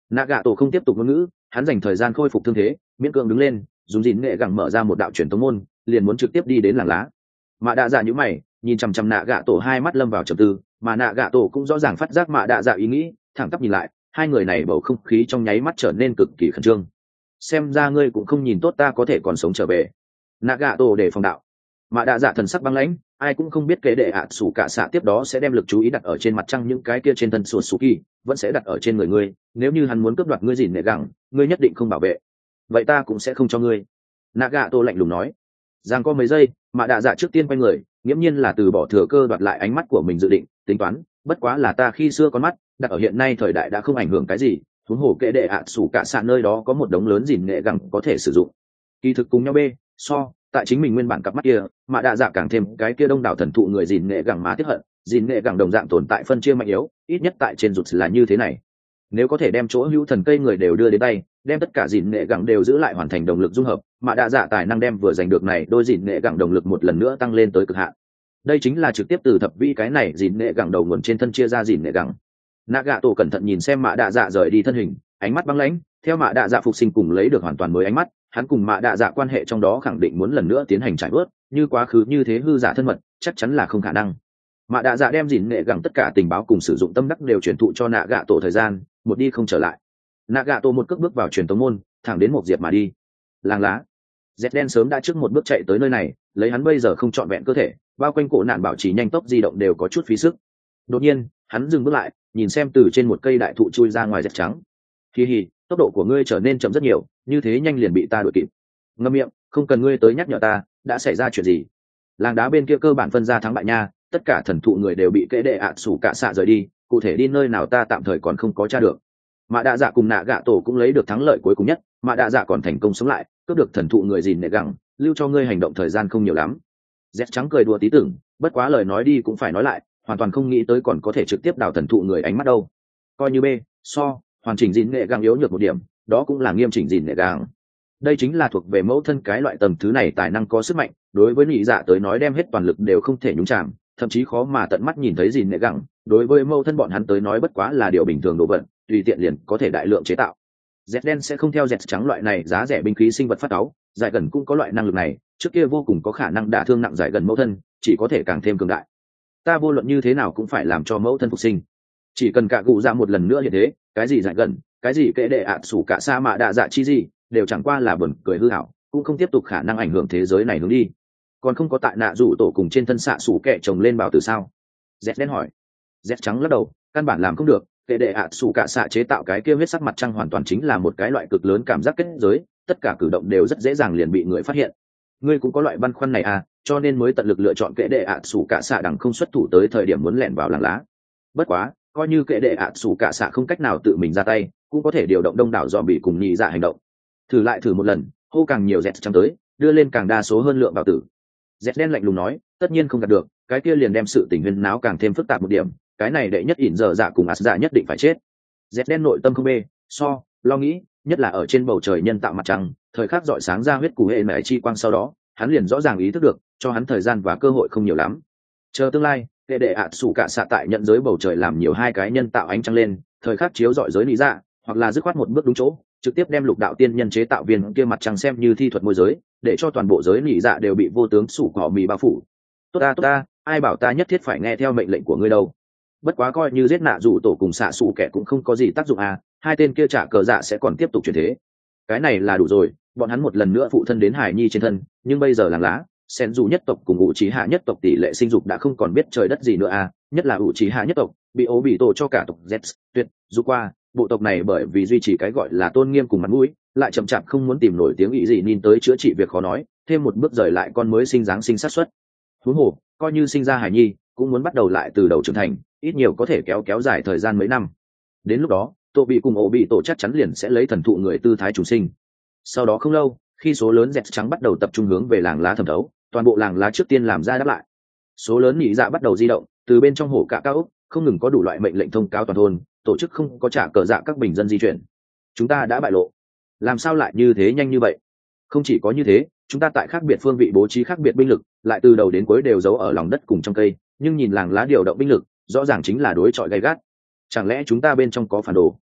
S1: nạ gạ tổ không tiếp tục ngôn ngữ, hắn dành thời gian khôi phục thương thế, miễn cưỡng đứng lên, dùng dìn nghệ gẳng mở ra một đạo truyền tống môn, liền muốn trực tiếp đi đến làng lá. Mạ đạ dạ nhíu mày, nhìn chằm chằm nạ gạ tổ, hai mắt lâm vào trầm tư, mà nạ gạ tổ cũng rõ ràng phát giác mạ đạ dạ ý nghĩ, thẳng tắp nhìn lại, hai người này bầu không khí trong nháy mắt trở nên cực kỳ khẩn trương. Xem ra ngươi cũng không nhìn tốt ta có thể còn sống trở về. Nạ gạ tổ để phòng đạo. Mạ đạ dạ thần sắc băng lãnh, ai cũng không biết kế đệ ạ sủ cả xạ tiếp đó sẽ đem lực chú ý đặt ở trên mặt trăng, những cái kia trên thân sùa sù kỳ vẫn sẽ đặt ở trên người ngươi, nếu như hắn muốn cướp đoạt ngươi dìn nệ gẳng, ngươi nhất định không bảo vệ, vậy ta cũng sẽ không cho ngươi. Nạ gạ tổ lạnh lùng nói. Giang có mấy giây, mạ đạ dạ trước tiên quay người, nghiễm nhiên là từ bỏ thừa cơ đoạt lại ánh mắt của mình, dự định tính toán, bất quá là ta khi xưa con mắt đặt ở hiện nay thời đại đã không ảnh hưởng cái gì, huống hồ kệ đệ ạ sủ cả xạ nơi đó có một đống lớn dìn nghệ gẳng có thể sử dụng. Kỳ thực cùng nhau bê so tại chính mình nguyên bản cặp mắt kia, mạ đạ dạ càng thêm cái kia đông đảo thần thụ người dìn nghệ gẳng má tiếp hận, dìn nghệ gẳng đồng dạng tồn tại phân chia mạnh yếu, ít nhất tại trên rụt là như thế này. Nếu có thể đem chỗ hữu thần cây người đều đưa đến tay, đem tất cả dìn nghệ gẳng đều giữ lại hoàn thành đồng lực dung hợp, mạ đạ dạ tài năng đem vừa giành được này đôi dìn nghệ gẳng đồng lực một lần nữa tăng lên tới cực hạn. Đây chính là trực tiếp từ thập vĩ cái này dìn nghệ gẳng đầu nguồn trên thân chia ra dìn nghệ gẳng. Nạ gạ tổ cẩn thận nhìn xem mạ đạ dạ rời đi thân hình, ánh mắt băng lãnh, theo mạ đạ dạ phục sinh cùng lấy được hoàn toàn mới ánh mắt, hắn cùng mạ đạ dạ quan hệ trong đó khẳng định muốn lần nữa tiến hành trải bớt, như quá khứ như thế hư giả thân mật chắc chắn là không khả năng. Mạ đạ dạ đem dìn nghệ gẳng tất cả tình báo cùng sử dụng tâm đắc đều truyền thụ cho nạ gạ tổ, thời gian một đi không trở lại. Nạ gạ tổ một cước bước vào truyền tống môn, thẳng đến một diệp mà đi. Làng lá, dẹt đen sớm đã trước một bước chạy tới nơi này, lấy hắn bây giờ không trọn vẹn cơ thể, bao quanh cổ nạn bảo trì nhanh tốc di động đều có chút phí sức. Đột nhiên hắn dừng bước lại, nhìn xem từ trên một cây đại thụ chui ra ngoài dẹt trắng. Hi hi, tốc độ của ngươi trở nên chậm rất nhiều, như thế nhanh liền bị ta đuổi kịp. Ngậm miệng, không cần ngươi tới nhắc nhở ta, đã xảy ra chuyện gì? Làng đá bên kia cơ bản phân ra thắng bại nha, tất cả thần thụ người đều bị kẽ đệ ạ sủ cả xạ rời đi, cụ thể đi nơi nào ta tạm thời còn không có tra được. Mạ đạ dạ cùng nạ gạ tổ cũng lấy được thắng lợi cuối cùng nhất, mạ đạ dạ còn thành công sống lại, cướp được thần thụ người dìn nệ gẳng, lưu cho ngươi hành động thời gian không nhiều lắm. Dẹt trắng cười đùa tí tưởng, bất quá lời nói đi cũng phải nói lại, hoàn toàn không nghĩ tới còn có thể trực tiếp đào thần thụ người ánh mắt đâu. Coi như b so hoàn chỉnh dìn nệ gẳng yếu nhược một điểm, đó cũng là nghiêm chỉnh dìn nệ gẳng. Đây chính là thuộc về mẫu thân cái loại tầm thứ này tài năng có sức mạnh, đối với nhị dạ tới nói đem hết toàn lực đều không thể nhúng chạm, thậm chí khó mà tận mắt nhìn thấy dìn nệ gẳng, đối với mẫu thân bọn hắn tới nói bất quá là điều bình thường đồ vật, tùy tiện liền có thể đại lượng chế tạo. Dẹt đen sẽ không theo dẹt trắng loại này giá rẻ binh khí sinh vật phát áo, giải gần cũng có loại năng lực này, trước kia vô cùng có khả năng đả thương nặng giải gần mẫu thân, chỉ có thể càng thêm cường đại. Ta vô luận như thế nào cũng phải làm cho mẫu thân phục sinh, chỉ cần cả cụ ra một lần nữa như thế, cái gì giải gần, cái gì kệ đệ ạt sủ cả sa mạ đạ dạ chi gì, đều chẳng qua là buồn cười hư hảo, cũng không tiếp tục khả năng ảnh hưởng thế giới này hướng đi. Còn không có tại nạ rủ tổ cùng trên thân xạ sủ kệ chồng lên bảo từ sao? Dẹt đen hỏi. Dẹt trắng lắc đầu, căn bản làm không được, kệ đệ ạt sủ cả xạ chế tạo cái kia huyết sắc mặt trăng hoàn toàn chính là một cái loại cực lớn cảm giác kết giới, tất cả cử động đều rất dễ dàng liền bị người phát hiện. Ngươi cũng có loại băn khoăn này à, cho nên mới tận lực lựa chọn kệ đệ ạt sủ cả xạ đằng không xuất thủ tới thời điểm muốn lẻn vào làng lá. Bất quá, coi như kệ đệ ạt sủ cả xạ không cách nào tự mình ra tay, cũng có thể điều động đông đảo dòm bị cùng nhị dạ hành động. Thử lại thử một lần, hô càng nhiều dẹt trắng tới, đưa lên càng đa số hơn lượng vào tử. Dẹt đen lạnh lùng nói, tất nhiên không đạt được, cái kia liền đem sự tình huyên náo càng thêm phức tạp một điểm, cái này đệ nhất ỉn giờ dạ cùng ạt dạ nhất định phải chết. Dẹt đen nội tâm không bê so lo nghĩ, nhất là ở trên bầu trời nhân tạo mặt trăng, thời khắc dọi sáng ra huyết củ hệ mẹ chi quang, sau đó hắn liền rõ ràng ý thức được, cho hắn thời gian và cơ hội không nhiều lắm. Chờ tương lai, kệ đệ ạt sủ cả xạ tại nhận giới bầu trời làm nhiều hai cái nhân tạo ánh trăng lên, thời khắc chiếu dọi giới lý dạ, hoặc là dứt khoát một bước đúng chỗ, trực tiếp đem lục đạo tiên nhân chế tạo viên kia mặt trăng xem như thi thuật môi giới, để cho toàn bộ giới lý dạ đều bị vô tướng sủ cỏ mì bao phủ. Tốt ta tốt ta, ai bảo ta nhất thiết phải nghe theo mệnh lệnh của ngươi đâu. Bất quá coi như giết nạ dù tổ cùng xạ xù kẻ cũng không có gì tác dụng à, hai tên kia trả cờ dạ sẽ còn tiếp tục chuyển thế. Cái này là đủ rồi, bọn hắn một lần nữa phụ thân đến hải nhi trên thân, nhưng bây giờ làng lá sen dù nhất tộc cùng ủ trí hạ nhất tộc tỷ lệ sinh dục đã không còn biết trời đất gì nữa à, nhất là ủ trí hạ nhất tộc bị ố bị tổ cho cả tộc z tuyệt dù qua bộ tộc này bởi vì duy trì cái gọi là tôn nghiêm cùng mặt mũi, lại chậm chạp không muốn tìm nổi tiếng ý gì nên tới chữa trị việc khó nói, thêm một bước rời lại con mới sinh dáng sinh sát xuất. Huống hồ coi như sinh ra hải nhi cũng muốn bắt đầu lại từ đầu trưởng thành, ít nhiều có thể kéo kéo dài thời gian mấy năm. Đến lúc đó tổ bị cùng ổ bị tổ chắc chắn liền sẽ lấy thần thụ người tư thái chủ sinh. Sau đó không lâu, khi số lớn dẹt trắng bắt đầu tập trung hướng về làng lá thẩm thấu, toàn bộ làng lá trước tiên làm ra đáp lại. Số lớn nhị dạ bắt đầu di động, từ bên trong hổ cạ cao ốc không ngừng có đủ loại mệnh lệnh thông cáo toàn thôn, tổ chức không có trả cờ dạ các bình dân di chuyển. Chúng ta đã bại lộ. Làm sao lại như thế nhanh như vậy? Không chỉ có như thế, chúng ta tại khác biệt phương vị bố trí khác biệt binh lực, lại từ đầu đến cuối đều giấu ở lòng đất cùng trong cây, nhưng nhìn làng lá điều động binh lực, rõ ràng chính là đối chọi gay gắt. Chẳng lẽ chúng ta bên trong có phản đồ?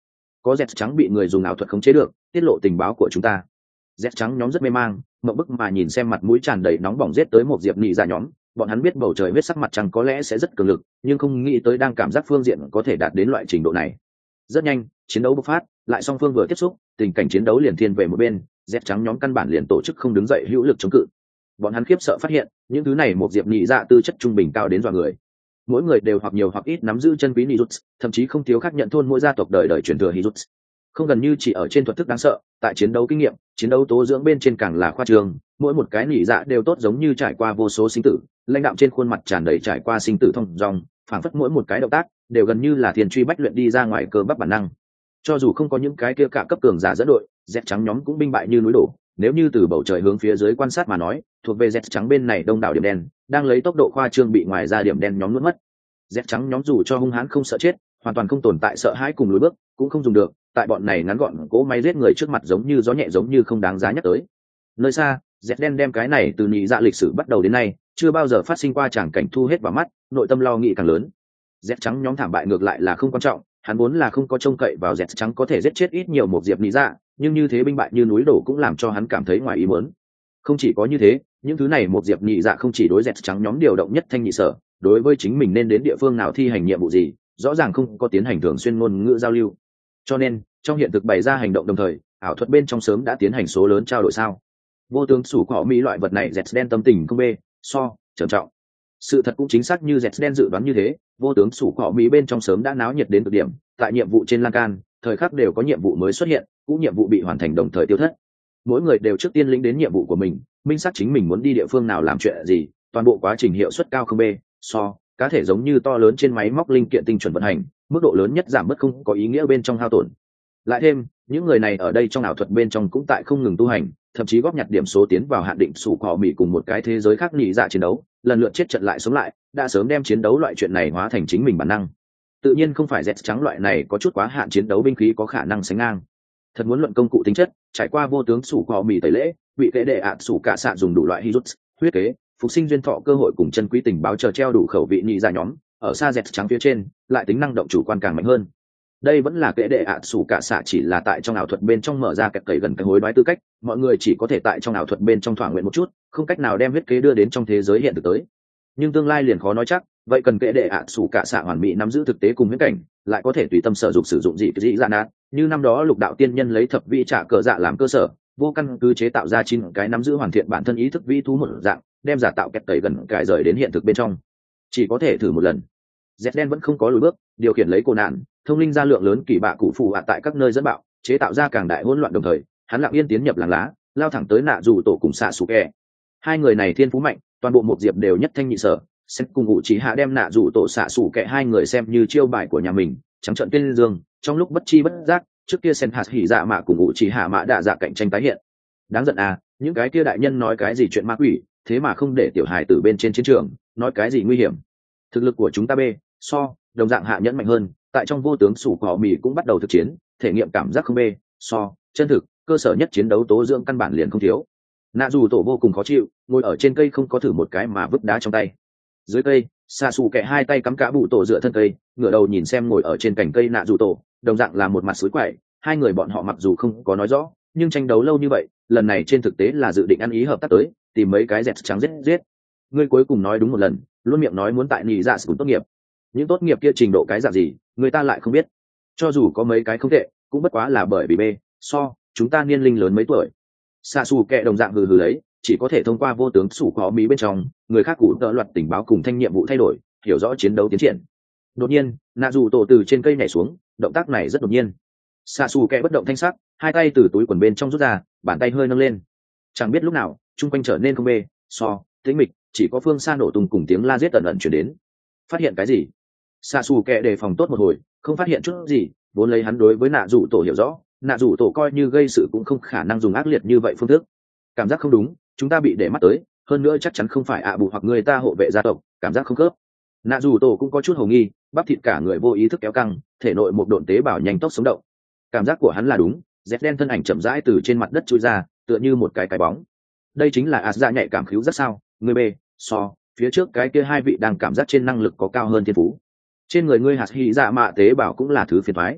S1: có Z trắng bị người dùng ảo thuật khống chế được, tiết lộ tình báo của chúng ta. Z trắng nhóm rất mê mang, mộng bức mà nhìn xem mặt mũi tràn đầy nóng bỏng giết tới một diệp nhị dạ nhóm. Bọn hắn biết bầu trời huyết sắc mặt trăng có lẽ sẽ rất cường lực, nhưng không nghĩ tới đang cảm giác phương diện có thể đạt đến loại trình độ này. Rất nhanh, chiến đấu bộc phát, lại song phương vừa tiếp xúc, tình cảnh chiến đấu liền thiên về một bên, Z trắng nhóm căn bản liền tổ chức không đứng dậy hữu lực chống cự. Bọn hắn khiếp sợ phát hiện, những thứ này một diệp nhị dạ tư chất trung bình cao đến dọa người. Mỗi người đều hoặc nhiều hoặc ít nắm giữ chân quý Nijutsu, thậm chí không thiếu khác nhận thôn mỗi gia tộc đời đời truyền thừa Nijutsu. Không gần như chỉ ở trên thuật thức đáng sợ, tại chiến đấu kinh nghiệm, chiến đấu tố dưỡng bên trên càng là khoa trương, mỗi một cái nỉ dạ đều tốt giống như trải qua vô số sinh tử, lãnh đạm trên khuôn mặt tràn đầy trải qua sinh tử thông dong, phảng phất mỗi một cái động tác đều gần như là thiên truy bách luyện đi ra ngoài cơ bắp bản năng. Cho dù không có những cái kia cả cấp cường giả dẫn đội, dẹt trắng nhóm cũng binh bại như núi đổ. Nếu như từ bầu trời hướng phía dưới quan sát mà nói, thuộc về dẹt trắng bên này đông đảo điểm đen, đang lấy tốc độ khoa trương bị ngoài ra điểm đen nhóm nuốt mất. Dẹt trắng nhóm dù cho hung hãn không sợ chết, hoàn toàn không tồn tại sợ hãi cùng lùi bước, cũng không dùng được. Tại bọn này ngắn gọn cỗ máy giết người trước mặt giống như gió nhẹ giống như không đáng giá nhắc tới. Nơi xa, dẹt đen đem cái này từ nhị dạ lịch sử bắt đầu đến nay chưa bao giờ phát sinh qua tràng cảnh thu hết vào mắt, nội tâm lo nghĩ càng lớn. Dẹt trắng nhóm thảm bại ngược lại là không quan trọng, hắn vốn là không có trông cậy vào dẹt trắng có thể giết chết ít nhiều một diệp nhị dạ, nhưng như thế binh bại như núi đổ cũng làm cho hắn cảm thấy ngoài ý muốn. Không chỉ có như thế, những thứ này một diệp nhị dạ không chỉ đối dẹt trắng nhóm điều động nhất thanh nhị sở, đối với chính mình nên đến địa phương nào thi hành nhiệm vụ gì, rõ ràng không có tiến hành thường xuyên ngôn ngữ giao lưu. Cho nên, trong hiện thực bày ra hành động đồng thời, ảo thuật bên trong sớm đã tiến hành số lớn trao đổi sao. Vô tướng sủ cỏ mỹ loại vật này dẹt đen tâm tình không bê so trầm trọng. Sự thật cũng chính xác như dẹt đen dự đoán như thế, vô tướng sủ cỏ mỹ bên trong sớm đã náo nhiệt đến cực điểm. Tại nhiệm vụ trên lan can, thời khắc đều có nhiệm vụ mới xuất hiện, cũng nhiệm vụ bị hoàn thành đồng thời tiêu thất. Mỗi người đều trước tiên lĩnh đến nhiệm vụ của mình, minh xác chính mình muốn đi địa phương nào làm chuyện gì, toàn bộ quá trình hiệu suất cao không bê so cá thể giống như to lớn trên máy móc linh kiện tinh chuẩn vận hành, mức độ lớn nhất giảm bớt không có ý nghĩa bên trong hao tổn. Lại thêm, những người này ở đây trong ảo thuật bên trong cũng tại không ngừng tu hành, thậm chí góp nhặt điểm số tiến vào hạn định sủ cỏ mỹ cùng một cái thế giới khác nhị dạ chiến đấu, lần lượt chết trận lại sống lại, đã sớm đem chiến đấu loại chuyện này hóa thành chính mình bản năng. Tự nhiên không phải dẹt trắng loại này có chút quá hạn chiến đấu binh khí có khả năng sánh ngang. Thật muốn luận công cụ tính chất, trải qua vô tướng sủ cỏ mỹ tẩy lễ, bị kệ đệ ạt sủ cả xạ dùng đủ loại hijut, huyết kế, phục sinh duyên thọ cơ hội cùng chân quý tình báo chờ treo đủ khẩu vị nhị dạ nhóm, ở xa dẹt trắng phía trên, lại tính năng động chủ quan càng mạnh hơn. Đây vẫn là kệ đệ ạt sủ cả xạ chỉ là tại trong ảo thuật bên trong mở ra kẹt cầy gần cái hối đoái tư cách, mọi người chỉ có thể tại trong ảo thuật bên trong thỏa nguyện một chút, không cách nào đem huyết kế đưa đến trong thế giới hiện thực tới. Nhưng tương lai liền khó nói chắc, vậy cần kệ đệ ạt sủ cả xạ hoàn mỹ nắm giữ thực tế cùng huyễn cảnh, lại có thể tùy tâm sở dụng sử dụng gì dị dạ nát, như năm đó lục đạo tiên nhân lấy thập vị trả cờ dạ làm cơ sở, vô căn cứ chế tạo ra chín cái nắm giữ hoàn thiện bản thân ý thức vĩ thú một dạng, đem giả tạo kẹt cầy gần cải rời đến hiện thực bên trong. Chỉ có thể thử một lần. Z đen vẫn không có lùi bước, điều khiển lấy cô nạn, thông linh ra lượng lớn kỳ bạ cụ phù hạ tại các nơi dẫn bạo, chế tạo ra càng đại hỗn loạn đồng thời, hắn lặng yên tiến nhập làng lá, lao thẳng tới nạ dù tổ cùng xạ sủ kẹ. Hai người này thiên phú mạnh, toàn bộ một diệp đều nhất thanh nhị sở, xét cùng ngụ chỉ hạ đem nạ dù tổ xạ sủ kẹ hai người xem như chiêu bài của nhà mình, trắng trợn tuyên dương, trong lúc bất chi bất giác, trước kia sen hạt hỉ dạ mạ cùng ngụ chỉ hạ mạ đạ dạ cạnh tranh tái hiện. Đáng giận à, những cái kia đại nhân nói cái gì chuyện ma quỷ, thế mà không để tiểu hài tử bên trên chiến trường, nói cái gì nguy hiểm. Thực lực của chúng ta bê so đồng dạng hạ nhẫn mạnh hơn, tại trong vô tướng sủ cỏ mì cũng bắt đầu thực chiến, thể nghiệm cảm giác không bê so chân thực, cơ sở nhất chiến đấu tố dưỡng căn bản liền không thiếu. Nạ dù tổ vô cùng khó chịu, ngồi ở trên cây không có thử một cái mà vứt đá trong tay. Dưới cây, xạ xù kẹ hai tay cắm cả bụ tổ dựa thân cây, ngửa đầu nhìn xem ngồi ở trên cành cây nạ dù tổ, đồng dạng là một mặt suối quậy. Hai người bọn họ mặc dù không có nói rõ, nhưng tranh đấu lâu như vậy, lần này trên thực tế là dự định ăn ý hợp tác tới, tìm mấy cái dẹt trắng giết giết. Ngươi cuối cùng nói đúng một lần, luôn miệng nói muốn tại nhị dạ sử tốt nghiệp. Những tốt nghiệp kia trình độ cái dạng gì, người ta lại không biết. Cho dù có mấy cái không tệ, cũng bất quá là bởi vì bê so chúng ta niên linh lớn mấy tuổi. Xạ xù kẹ đồng dạng hừ hừ đấy, chỉ có thể thông qua vô tướng sủ có mỹ bên trong, người khác cụ tợ loạt tình báo cùng thanh nhiệm vụ thay đổi, hiểu rõ chiến đấu tiến triển. Đột nhiên, nạ dù tổ từ trên cây nhảy xuống, động tác này rất đột nhiên. Xạ xù kẹ bất động thanh sắc, hai tay từ túi quần bên trong rút ra, bàn tay hơi nâng lên. Chẳng biết lúc nào, chung quanh trở nên không bê so tĩnh mịch, chỉ có phương xa nổ tung cùng tiếng la giết ẩn ẩn chuyển đến. Phát hiện cái gì? Xạ xù kẹ đề phòng tốt một hồi, không phát hiện chút gì, vốn lấy hắn đối với nạ dù tổ hiểu rõ, nạ dù tổ coi như gây sự cũng không khả năng dùng ác liệt như vậy phương thức. Cảm giác không đúng, chúng ta bị để mắt tới, hơn nữa chắc chắn không phải ạ bù hoặc người ta hộ vệ gia tộc, cảm giác không khớp. Nạ dù tổ cũng có chút hồ nghi, bắp thịt cả người vô ý thức kéo căng, thể nội một độn tế bào nhanh tốc sống động. Cảm giác của hắn là đúng, dép đen thân ảnh chậm rãi từ trên mặt đất chui ra, tựa như một cái cái bóng. Đây chính là ạt dạ nhạy cảm khứu rất sao, người bê so phía trước cái kia hai vị đang cảm giác trên năng lực có cao hơn thiên phú. Trên người ngươi hạt hy dạ mạ tế bào cũng là thứ phiền toái.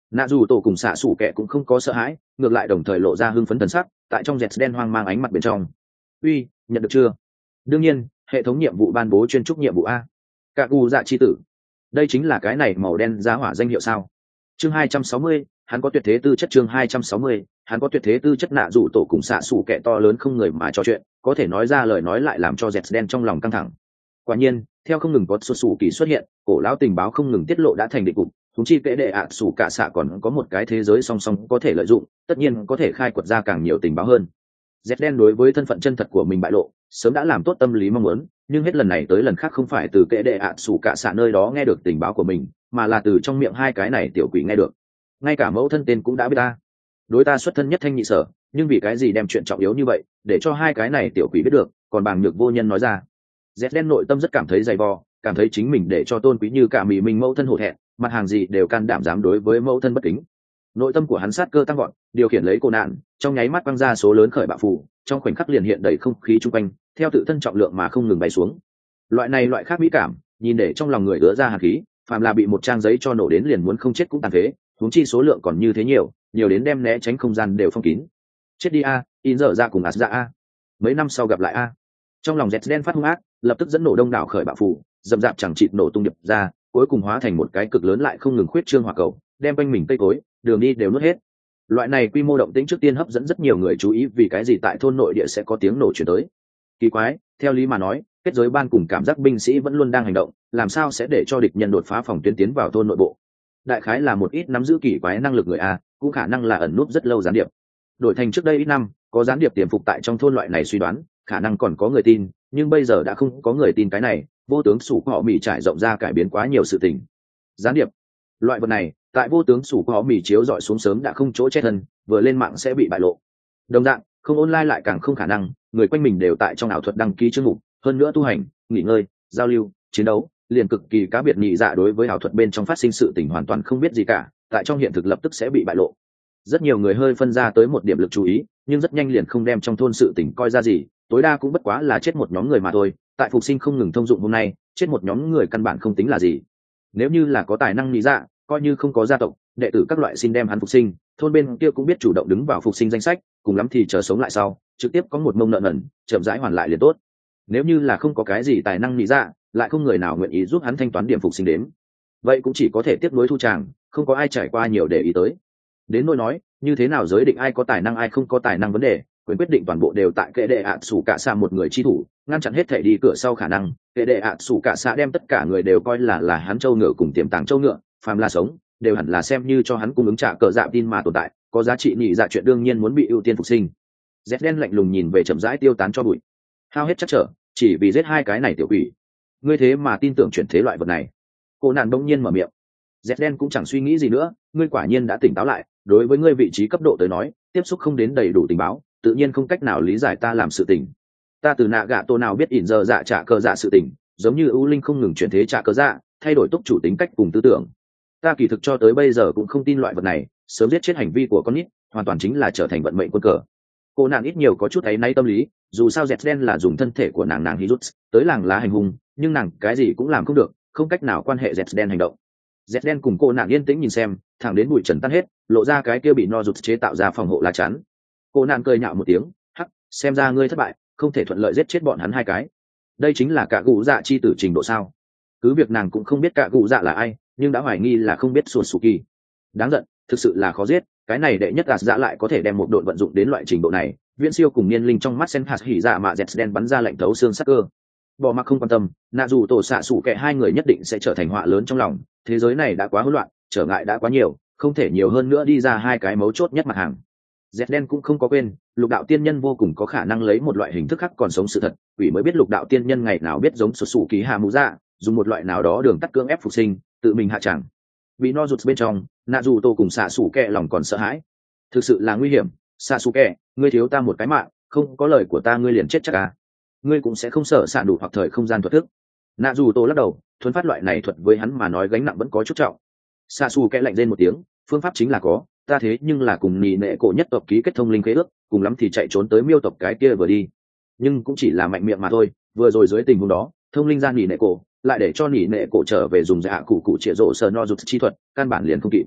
S1: nạ dù tổ cùng xạ xủ kẹ cũng không có sợ hãi, ngược lại đồng thời lộ ra hưng phấn thần sắc tại trong dẹt đen hoang mang ánh mặt bên trong. Uy, nhận được chưa? Đương nhiên, hệ thống nhiệm vụ ban bố chuyên trúc nhiệm vụ a. Cả cù dạ chi tử. Đây chính là cái này màu đen giá hỏa danh hiệu sao? Chương hai trăm sáu mươi, hắn có tuyệt thế tư chất. Chương hai trăm sáu mươi, hắn có tuyệt thế tư chất. Nạ dù tổ cùng xạ xủ kẹ to lớn không người mà trò chuyện, có thể nói ra lời nói lại làm cho dẹt đen trong lòng căng thẳng. Quả nhiên, theo không ngừng có xuất xù kỳ xuất hiện, cổ lão tình báo không ngừng tiết lộ đã thành định cục. Chúng chi kệ đệ ạ sủ cả xạ còn có một cái thế giới song song có thể lợi dụng, tất nhiên có thể khai quật ra càng nhiều tình báo hơn. Dẹt đen đối với thân phận chân thật của mình bại lộ, sớm đã làm tốt tâm lý mong muốn, nhưng hết lần này tới lần khác không phải từ kệ đệ ạ sủ cả xạ nơi đó nghe được tình báo của mình, mà là từ trong miệng hai cái này tiểu quỷ nghe được. Ngay cả mẫu thân tên cũng đã biết ta. Đối ta xuất thân nhất thanh nhị sở, nhưng vì cái gì đem chuyện trọng yếu như vậy để cho hai cái này tiểu quỷ biết được, còn bàng nhược vô nhân nói ra. Dẹt đen nội tâm rất cảm thấy dày vò, cảm thấy chính mình để cho tôn quý như cả mì mình mẫu thân hổ thẹn, mặt hàng gì đều can đảm dám đối với mẫu thân bất kính. Nội tâm của hắn sát cơ tăng gọn, điều khiển lấy cô nạn, trong nháy mắt băng ra số lớn khởi bạo phù, trong khoảnh khắc liền hiện đầy không khí chung quanh, theo tự thân trọng lượng mà không ngừng bay xuống. Loại này loại khác mỹ cảm, nhìn để trong lòng người ứa ra hàn khí, phàm là bị một trang giấy cho nổ đến liền muốn không chết cũng tàn phế, huống chi số lượng còn như thế nhiều, nhiều đến đem né tránh không gian đều phong kín. Chết đi a, in dở ra cùng ạt ra a. Mấy năm sau gặp lại a. Trong lòng Dẹt đen phát hung ác, lập tức dẫn nổ đông đảo khởi bạo phù, dầm dạp chẳng chịt nổ tung điệp ra, cuối cùng hóa thành một cái cực lớn lại không ngừng khuyết trương hỏa cầu, đem quanh mình cây cối, đường đi đều nuốt hết. Loại này quy mô động tĩnh trước tiên hấp dẫn rất nhiều người chú ý, vì cái gì tại thôn nội địa sẽ có tiếng nổ truyền tới. Kỳ quái, theo lý mà nói, kết giới ban cùng cảm giác binh sĩ vẫn luôn đang hành động, làm sao sẽ để cho địch nhân đột phá phòng tuyến tiến vào thôn nội bộ? Đại khái là một ít nắm giữ kỳ quái năng lực người a, cũng khả năng là ẩn núp rất lâu gián điệp. Đổi thành trước đây ít năm, có gián điệp tiềm phục tại trong thôn, loại này suy đoán, khả năng còn có người tin, nhưng bây giờ đã không có người tin cái này. Vô tướng sủ họ mì trải rộng ra cải biến quá nhiều sự tình. Gián điệp, loại vật này tại vô tướng sủ họ mì chiếu dọi xuống sớm đã không chỗ chết thân, vừa lên mạng sẽ bị bại lộ. Đồng dạng, không online lại càng không khả năng, người quanh mình đều tại trong ảo thuật đăng ký chương mục, hơn nữa tu hành, nghỉ ngơi, giao lưu, chiến đấu, liền cực kỳ cá biệt nhị dạ đối với ảo thuật bên trong phát sinh sự tình hoàn toàn không biết gì cả, tại trong hiện thực lập tức sẽ bị bại lộ. Rất nhiều người hơi phân ra tới một điểm lực chú ý, nhưng rất nhanh liền không đem trong thôn sự tình coi ra gì, tối đa cũng bất quá là chết một nhóm người mà thôi. Tại phục sinh không ngừng thông dụng hôm nay, chết một nhóm người căn bản không tính là gì. Nếu như là có tài năng lý dạ, coi như không có gia tộc, đệ tử các loại xin đem hắn phục sinh, thôn bên kia cũng biết chủ động đứng vào phục sinh danh sách, cùng lắm thì chờ sống lại sau, trực tiếp có một mông nợ nần, chậm rãi hoàn lại liền tốt. Nếu như là không có cái gì tài năng lý dạ, lại không người nào nguyện ý giúp hắn thanh toán điểm phục sinh đến, vậy cũng chỉ có thể tiếp nối thu tràng, không có ai trải qua nhiều để ý tới. Đến nỗi nói, như thế nào giới định ai có tài năng ai không có tài năng vấn đề, quyền quyết định toàn bộ đều tại kệ đệ ạ sủ cả xạ một người chi thủ, ngăn chặn hết thể đi cửa sau khả năng. Kệ đệ ạ sủ cả xạ đem tất cả người đều coi là là hắn châu ngựa cùng tiềm tàng châu ngựa, phàm là sống đều hẳn là xem như cho hắn cung ứng trả cờ dạ tin mà tồn tại, có giá trị nhị dạ chuyện đương nhiên muốn bị ưu tiên phục sinh. Dẹt đen lạnh lùng nhìn về chậm rãi tiêu tán cho bụi, hao hết chắc trở chỉ vì giết hai cái này tiểu quỷ, ngươi thế mà tin tưởng chuyển thế loại vật này? Cô nạn bỗng nhiên mở miệng. Dẹt đen cũng chẳng suy nghĩ gì nữa, ngươi quả nhiên đã tỉnh táo lại, đối với ngươi vị trí cấp độ tới nói, tiếp xúc không đến đầy đủ tình báo, tự nhiên không cách nào lý giải ta làm sự tình. Ta từ nạ gạ tô nào biết ỉn giờ dạ trả cờ dạ sự tình, giống như ưu linh không ngừng chuyển thế trả cờ dạ, thay đổi túc chủ tính cách cùng tư tưởng. Ta kỳ thực cho tới bây giờ cũng không tin loại vật này, sớm giết chết hành vi của con nít, hoàn toàn chính là trở thành vận mệnh quân cờ. Cô nàng ít nhiều có chút thấy nay tâm lý, dù sao dẹt đen là dùng thân thể của nàng nàng Hirut tới làng lá hành hung, nhưng nàng cái gì cũng làm không được, không cách nào quan hệ dẹt đen hành động. Dẹt đen cùng cô nàng yên tĩnh nhìn xem, thẳng đến bụi trần tan hết, lộ ra cái kia bị no rụt chế tạo ra phòng hộ lá chắn. Cô nàng cười nhạo một tiếng, hắc, xem ra ngươi thất bại, không thể thuận lợi giết chết bọn hắn hai cái. Đây chính là cả gù dạ chi tử trình độ sao? Cứ việc nàng cũng không biết cả gù dạ là ai, nhưng đã hoài nghi là không biết sùn sù kỳ. Đáng giận, thực sự là khó giết, cái này đệ nhất gạt dạ lại có thể đem một đội vận dụng đến loại trình độ này. Viễn siêu cùng niên linh trong mắt sen hạt hỉ dạ mà dẹt đen bắn ra lạnh thấu xương sắc cơ. Bỏ mặc không quan tâm, nạ dù tổ xạ sủ kệ hai người nhất định sẽ trở thành họa lớn trong lòng. Thế giới này đã quá hỗn loạn, trở ngại đã quá nhiều, không thể nhiều hơn nữa đi ra hai cái mấu chốt nhất mặt hàng. Dẹt đen cũng không có quên, lục đạo tiên nhân vô cùng có khả năng lấy một loại hình thức khác còn sống sự thật. Quỷ mới biết lục đạo tiên nhân ngày nào biết giống sụt sủ ký hà mũ dạ, dùng một loại nào đó đường tắt cưỡng ép phục sinh, tự mình hạ tràng. Vì no rụt bên trong, nạ dù tổ cùng xạ sủ kệ lòng còn sợ hãi. Thực sự là nguy hiểm, xạ sủ kệ, ngươi thiếu ta một cái mạng, không có lời của ta ngươi liền chết chắc à. Ngươi cũng sẽ không sợ xạ đủ hoặc thời không gian thuật thức. Nạ dù tổ lắc đầu, thuần phát loại này thuật với hắn mà nói gánh nặng vẫn có chút trọng. Xạ sủ kệ lạnh lên một tiếng, phương pháp chính là có, ta thế nhưng là cùng nhị nệ cổ nhất tộc ký kết thông linh khế ước, cùng lắm thì chạy trốn tới miêu tộc cái kia vừa đi. Nhưng cũng chỉ là mạnh miệng mà thôi, vừa rồi dưới tình huống đó, thông linh ra nhị nệ cổ, lại để cho nhị nệ cổ trở về dùng dạ cụ cụ triệt rộ sờ no rụt chi thuật, căn bản liền không kịp.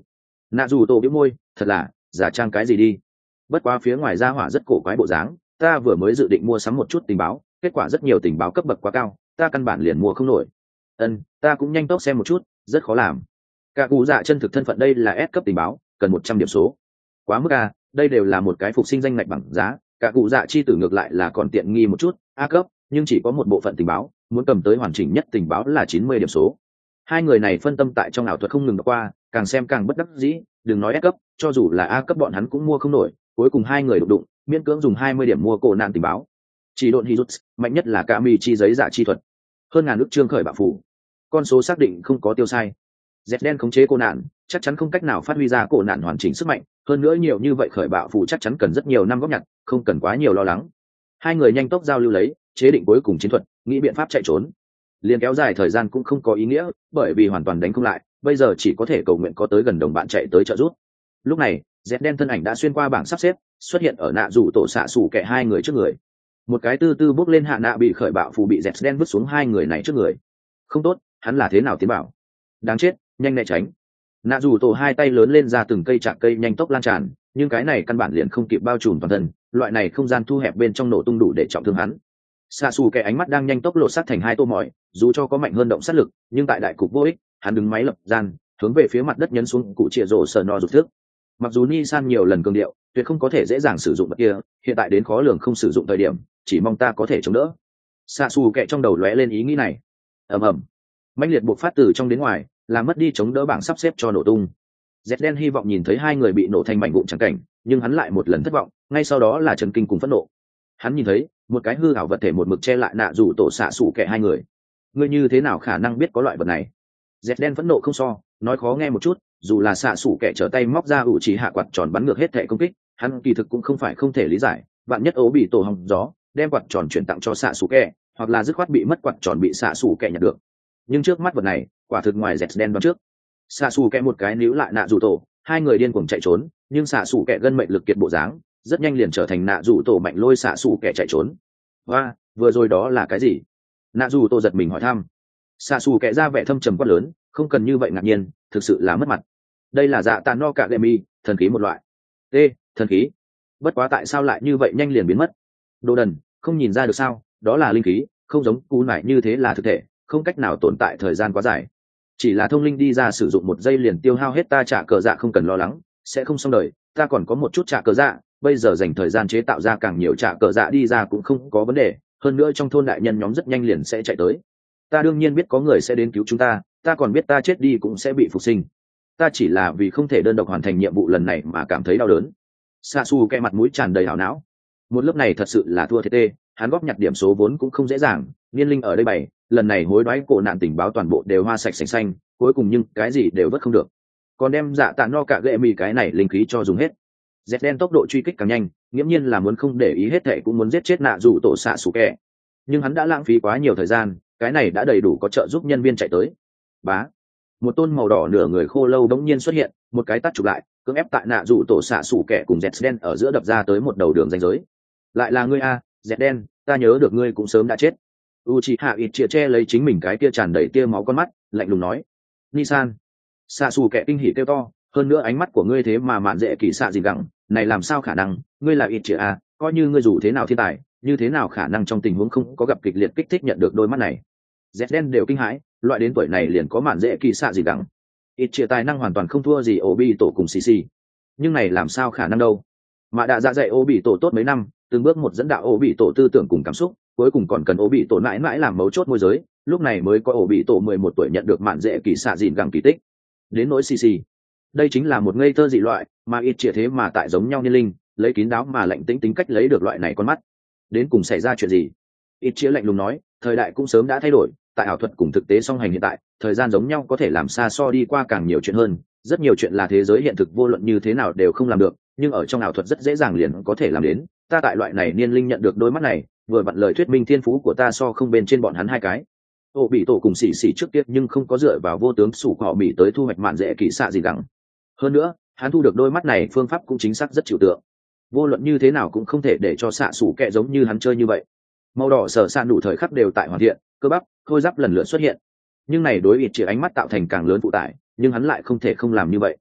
S1: nạ dù tổ biếu môi, thật là giả trang cái gì đi. Bất quá phía ngoài ra hỏa rất cổ quái bộ dáng, ta vừa mới dự định mua sắm một chút tình báo, kết quả rất nhiều tình báo cấp bậc quá cao, ta căn bản liền mua không nổi. Ân, ta cũng nhanh tốc xem một chút, rất khó làm. Cả cụ dạ chân thực thân phận đây là S cấp tình báo, cần một trăm điểm số. Quá mức a, đây đều là một cái phục sinh danh ngạch bằng giá, cả cụ dạ chi tử ngược lại là còn tiện nghi một chút, A cấp, nhưng chỉ có một bộ phận tình báo, muốn cầm tới hoàn chỉnh nhất tình báo là chín mươi điểm số. Hai người này phân tâm tại trong ảo thuật không ngừng đọc qua, càng xem càng bất đắc dĩ, đừng nói S cấp, cho dù là A cấp bọn hắn cũng mua không nổi, cuối cùng hai người đụng đụng, miễn cưỡng dùng hai mươi điểm mua cổ nạn tình báo. Chỉ độn Hizut, mạnh nhất là Kami chi giấy giả chi thuật. Hơn ngàn nước trương khởi bạo phủ. Con số xác định không có tiêu sai. Dẹt đen khống chế cô nạn, chắc chắn không cách nào phát huy ra cổ nạn hoàn chỉnh sức mạnh, hơn nữa nhiều như vậy khởi bạo phủ chắc chắn cần rất nhiều năm góp nhặt, không cần quá nhiều lo lắng. Hai người nhanh tốc giao lưu lấy, chế định cuối cùng chiến thuật, nghĩ biện pháp chạy trốn. Liên kéo dài thời gian cũng không có ý nghĩa, bởi vì hoàn toàn đánh không lại, bây giờ chỉ có thể cầu nguyện có tới gần đồng bạn chạy tới trợ giúp. Lúc này, dẹt đen thân ảnh đã xuyên qua bảng sắp xếp, xuất hiện ở nạ rủ tổ xạ sủ kẻ hai người trước người. Một cái tư tư bước lên hạ nạ bị khởi bạo phù bị dẹt đen vứt xuống hai người này trước người. Không tốt, hắn là thế nào tiến bảo? Đáng chết, nhanh né tránh. Nạ rủ tổ hai tay lớn lên ra từng cây chạc cây nhanh tốc lan tràn, nhưng cái này căn bản liền không kịp bao trùm toàn thân, loại này không gian thu hẹp bên trong nổ tung đủ để trọng thương hắn. Xạ xù kẻ ánh mắt đang nhanh tốc lột xác thành hai tô mỏi, dù cho có mạnh hơn động sát lực, nhưng tại đại cục vô ích, hắn đứng máy lập gian, hướng về phía mặt đất nhấn xuống cụ chĩa rổ sờ no rụt thước. Mặc dù Nissan nhiều lần cường điệu, tuyệt không có thể dễ dàng sử dụng vật kia, hiện tại đến khó lường không sử dụng thời điểm, chỉ mong ta có thể chống đỡ. Xạ xù kẻ trong đầu lóe lên ý nghĩ này. Ầm ầm, mãnh liệt buộc phát từ trong đến ngoài, làm mất đi chống đỡ bảng sắp xếp cho nổ tung. Dẹt đen hy vọng nhìn thấy hai người bị nổ thành mảnh vụn chẳng cảnh, nhưng hắn lại một lần thất vọng, ngay sau đó là chấn kinh cùng phẫn nộ. Hắn nhìn thấy một cái hư ảo vật thể một mực che lại nạ rủ tổ xạ xù kẻ hai người. Ngươi như thế nào khả năng biết có loại vật này? Dẹt đen phẫn nộ không so, nói khó nghe một chút, dù là xạ xù kẻ trở tay móc ra ủ chỉ hạ quạt tròn bắn ngược hết thể công kích, hắn kỳ thực cũng không phải không thể lý giải, vạn nhất ố bị tổ hòng gió, đem quạt tròn chuyển tặng cho xạ xù kẻ, hoặc là dứt khoát bị mất quạt tròn bị xạ xù kẻ nhặt được. Nhưng trước mắt vật này, quả thực ngoài dẹt đen đoán trước. Xạ xù kẻ một cái níu lại nạ rủ tổ, hai người điên cuồng chạy trốn, nhưng xạ xù kẻ gân mệnh lực kiệt bộ dáng, rất nhanh liền trở thành nạ rủ tổ mạnh lôi xạ xù kẻ chạy trốn. Và vừa rồi đó là cái gì? Nạ rủ tổ giật mình hỏi thăm. Xạ xù kẻ ra vẻ thâm trầm quát lớn, không cần như vậy ngạc nhiên, thực sự là mất mặt. Đây là dạ tàn no cả gậy mi, thần khí một loại. T, thần khí. Bất quá tại sao lại như vậy nhanh liền biến mất? Đồ đần, không nhìn ra được sao? Đó là linh khí, không giống cú nải như thế là thực thể, không cách nào tồn tại thời gian quá dài. Chỉ là thông linh đi ra sử dụng một giây liền tiêu hao hết, ta trả cờ dạ không cần lo lắng, sẽ không xong đời, ta còn có một chút trả cờ dạ, bây giờ dành thời gian chế tạo ra càng nhiều trả cờ dạ đi ra cũng không có vấn đề, hơn nữa trong thôn đại nhân nhóm rất nhanh liền sẽ chạy tới. Ta đương nhiên biết có người sẽ đến cứu chúng ta, ta còn biết ta chết đi cũng sẽ bị phục sinh. Ta chỉ là vì không thể đơn độc hoàn thành nhiệm vụ lần này mà cảm thấy đau đớn. Sa su cái mặt mũi tràn đầy hảo não. Một lớp này thật sự là thua thiệt tê, hắn góp nhặt điểm số vốn cũng không dễ dàng, niên linh ở đây bảy, lần này hối đoái cổ nạn tình báo toàn bộ đều hoa sạch sành xanh, cuối cùng nhưng cái gì đều vất không được. Còn đem dạ tạ no cả gệ mì cái này linh khí cho dùng hết. Dẹt đen tốc độ truy kích càng nhanh, nghiễm nhiên là muốn không để ý hết thệ cũng muốn giết chết nạ rủ tổ xạ sủ kẻ. Nhưng hắn đã lãng phí quá nhiều thời gian, cái này đã đầy đủ có trợ giúp nhân viên chạy tới. Bá, một tôn màu đỏ nửa người khô lâu đống nhiên xuất hiện, một cái tát chụp lại, cưỡng ép tại nạ rủ tổ xạ sủ kẻ cùng dẹt đen ở giữa đập ra tới một đầu đường ranh giới. Lại là ngươi a, dẹt đen, ta nhớ được ngươi cũng sớm đã chết. Uchiha Itachi che lấy chính mình cái kia tràn đầy tia máu con mắt, lạnh lùng nói. Nisan, xạ sủ kẻ kinh hỉ kêu to, hơn nữa ánh mắt của ngươi thế mà mạn dễ kỳ xạ gì gặng, này làm sao khả năng? Ngươi là Itachi a, coi như ngươi dù thế nào thiên tài, như thế nào khả năng trong tình huống không có gặp kịch liệt kích thích nhận được đôi mắt này? Dẹt đen đều kinh hãi, loại đến tuổi này liền có mạn dễ kỳ xạ gì gặng. Itachi tài năng hoàn toàn không thua gì Obi tổ cùng xê xê. Nhưng này làm sao khả năng đâu? Mà đã dạ dạy Obi tổ tốt mấy năm, từng bước một dẫn đạo Obi tổ tư tưởng cùng cảm xúc, cuối cùng còn cần Obi tổ mãi mãi làm mấu chốt môi giới, lúc này mới có Obi tổ mười một tuổi nhận được mạn dễ kỳ xạ dìn gặng kỳ tích. Đến nỗi xê xê, đây chính là một ngây thơ dị loại, mà ít chia thế mà tại giống nhau niên linh, lấy kín đáo mà lạnh tĩnh tính cách lấy được loại này con mắt. Đến cùng xảy ra chuyện gì? Ít chia lạnh lùng nói, thời đại cũng sớm đã thay đổi, tại ảo thuật cùng thực tế song hành hiện tại, thời gian giống nhau có thể làm xa so đi qua càng nhiều chuyện hơn, rất nhiều chuyện là thế giới hiện thực vô luận như thế nào đều không làm được, nhưng ở trong ảo thuật rất dễ dàng liền có thể làm đến. Ta tại loại này niên linh nhận được đôi mắt này, vừa vặn lời thuyết minh thiên phú của ta so không bên trên bọn hắn hai cái. Ô bị tổ cùng xỉ xỉ trước tiết nhưng không có dựa vào vô tướng sủ họ bị tới thu hoạch mạn dễ kỳ xạ gì gặng. Hơn nữa, hắn thu được đôi mắt này phương pháp cũng chính xác rất chịu tượng. Vô luận như thế nào cũng không thể để cho xạ sủ kẹ giống như hắn chơi như vậy. Màu đỏ sở sạn đủ thời khắc đều tại hoàn thiện, cơ bắp, khôi giáp lần lượt xuất hiện. Nhưng này đối ít chỉ ánh mắt tạo thành càng lớn phụ tải, nhưng hắn lại không thể không làm như vậy.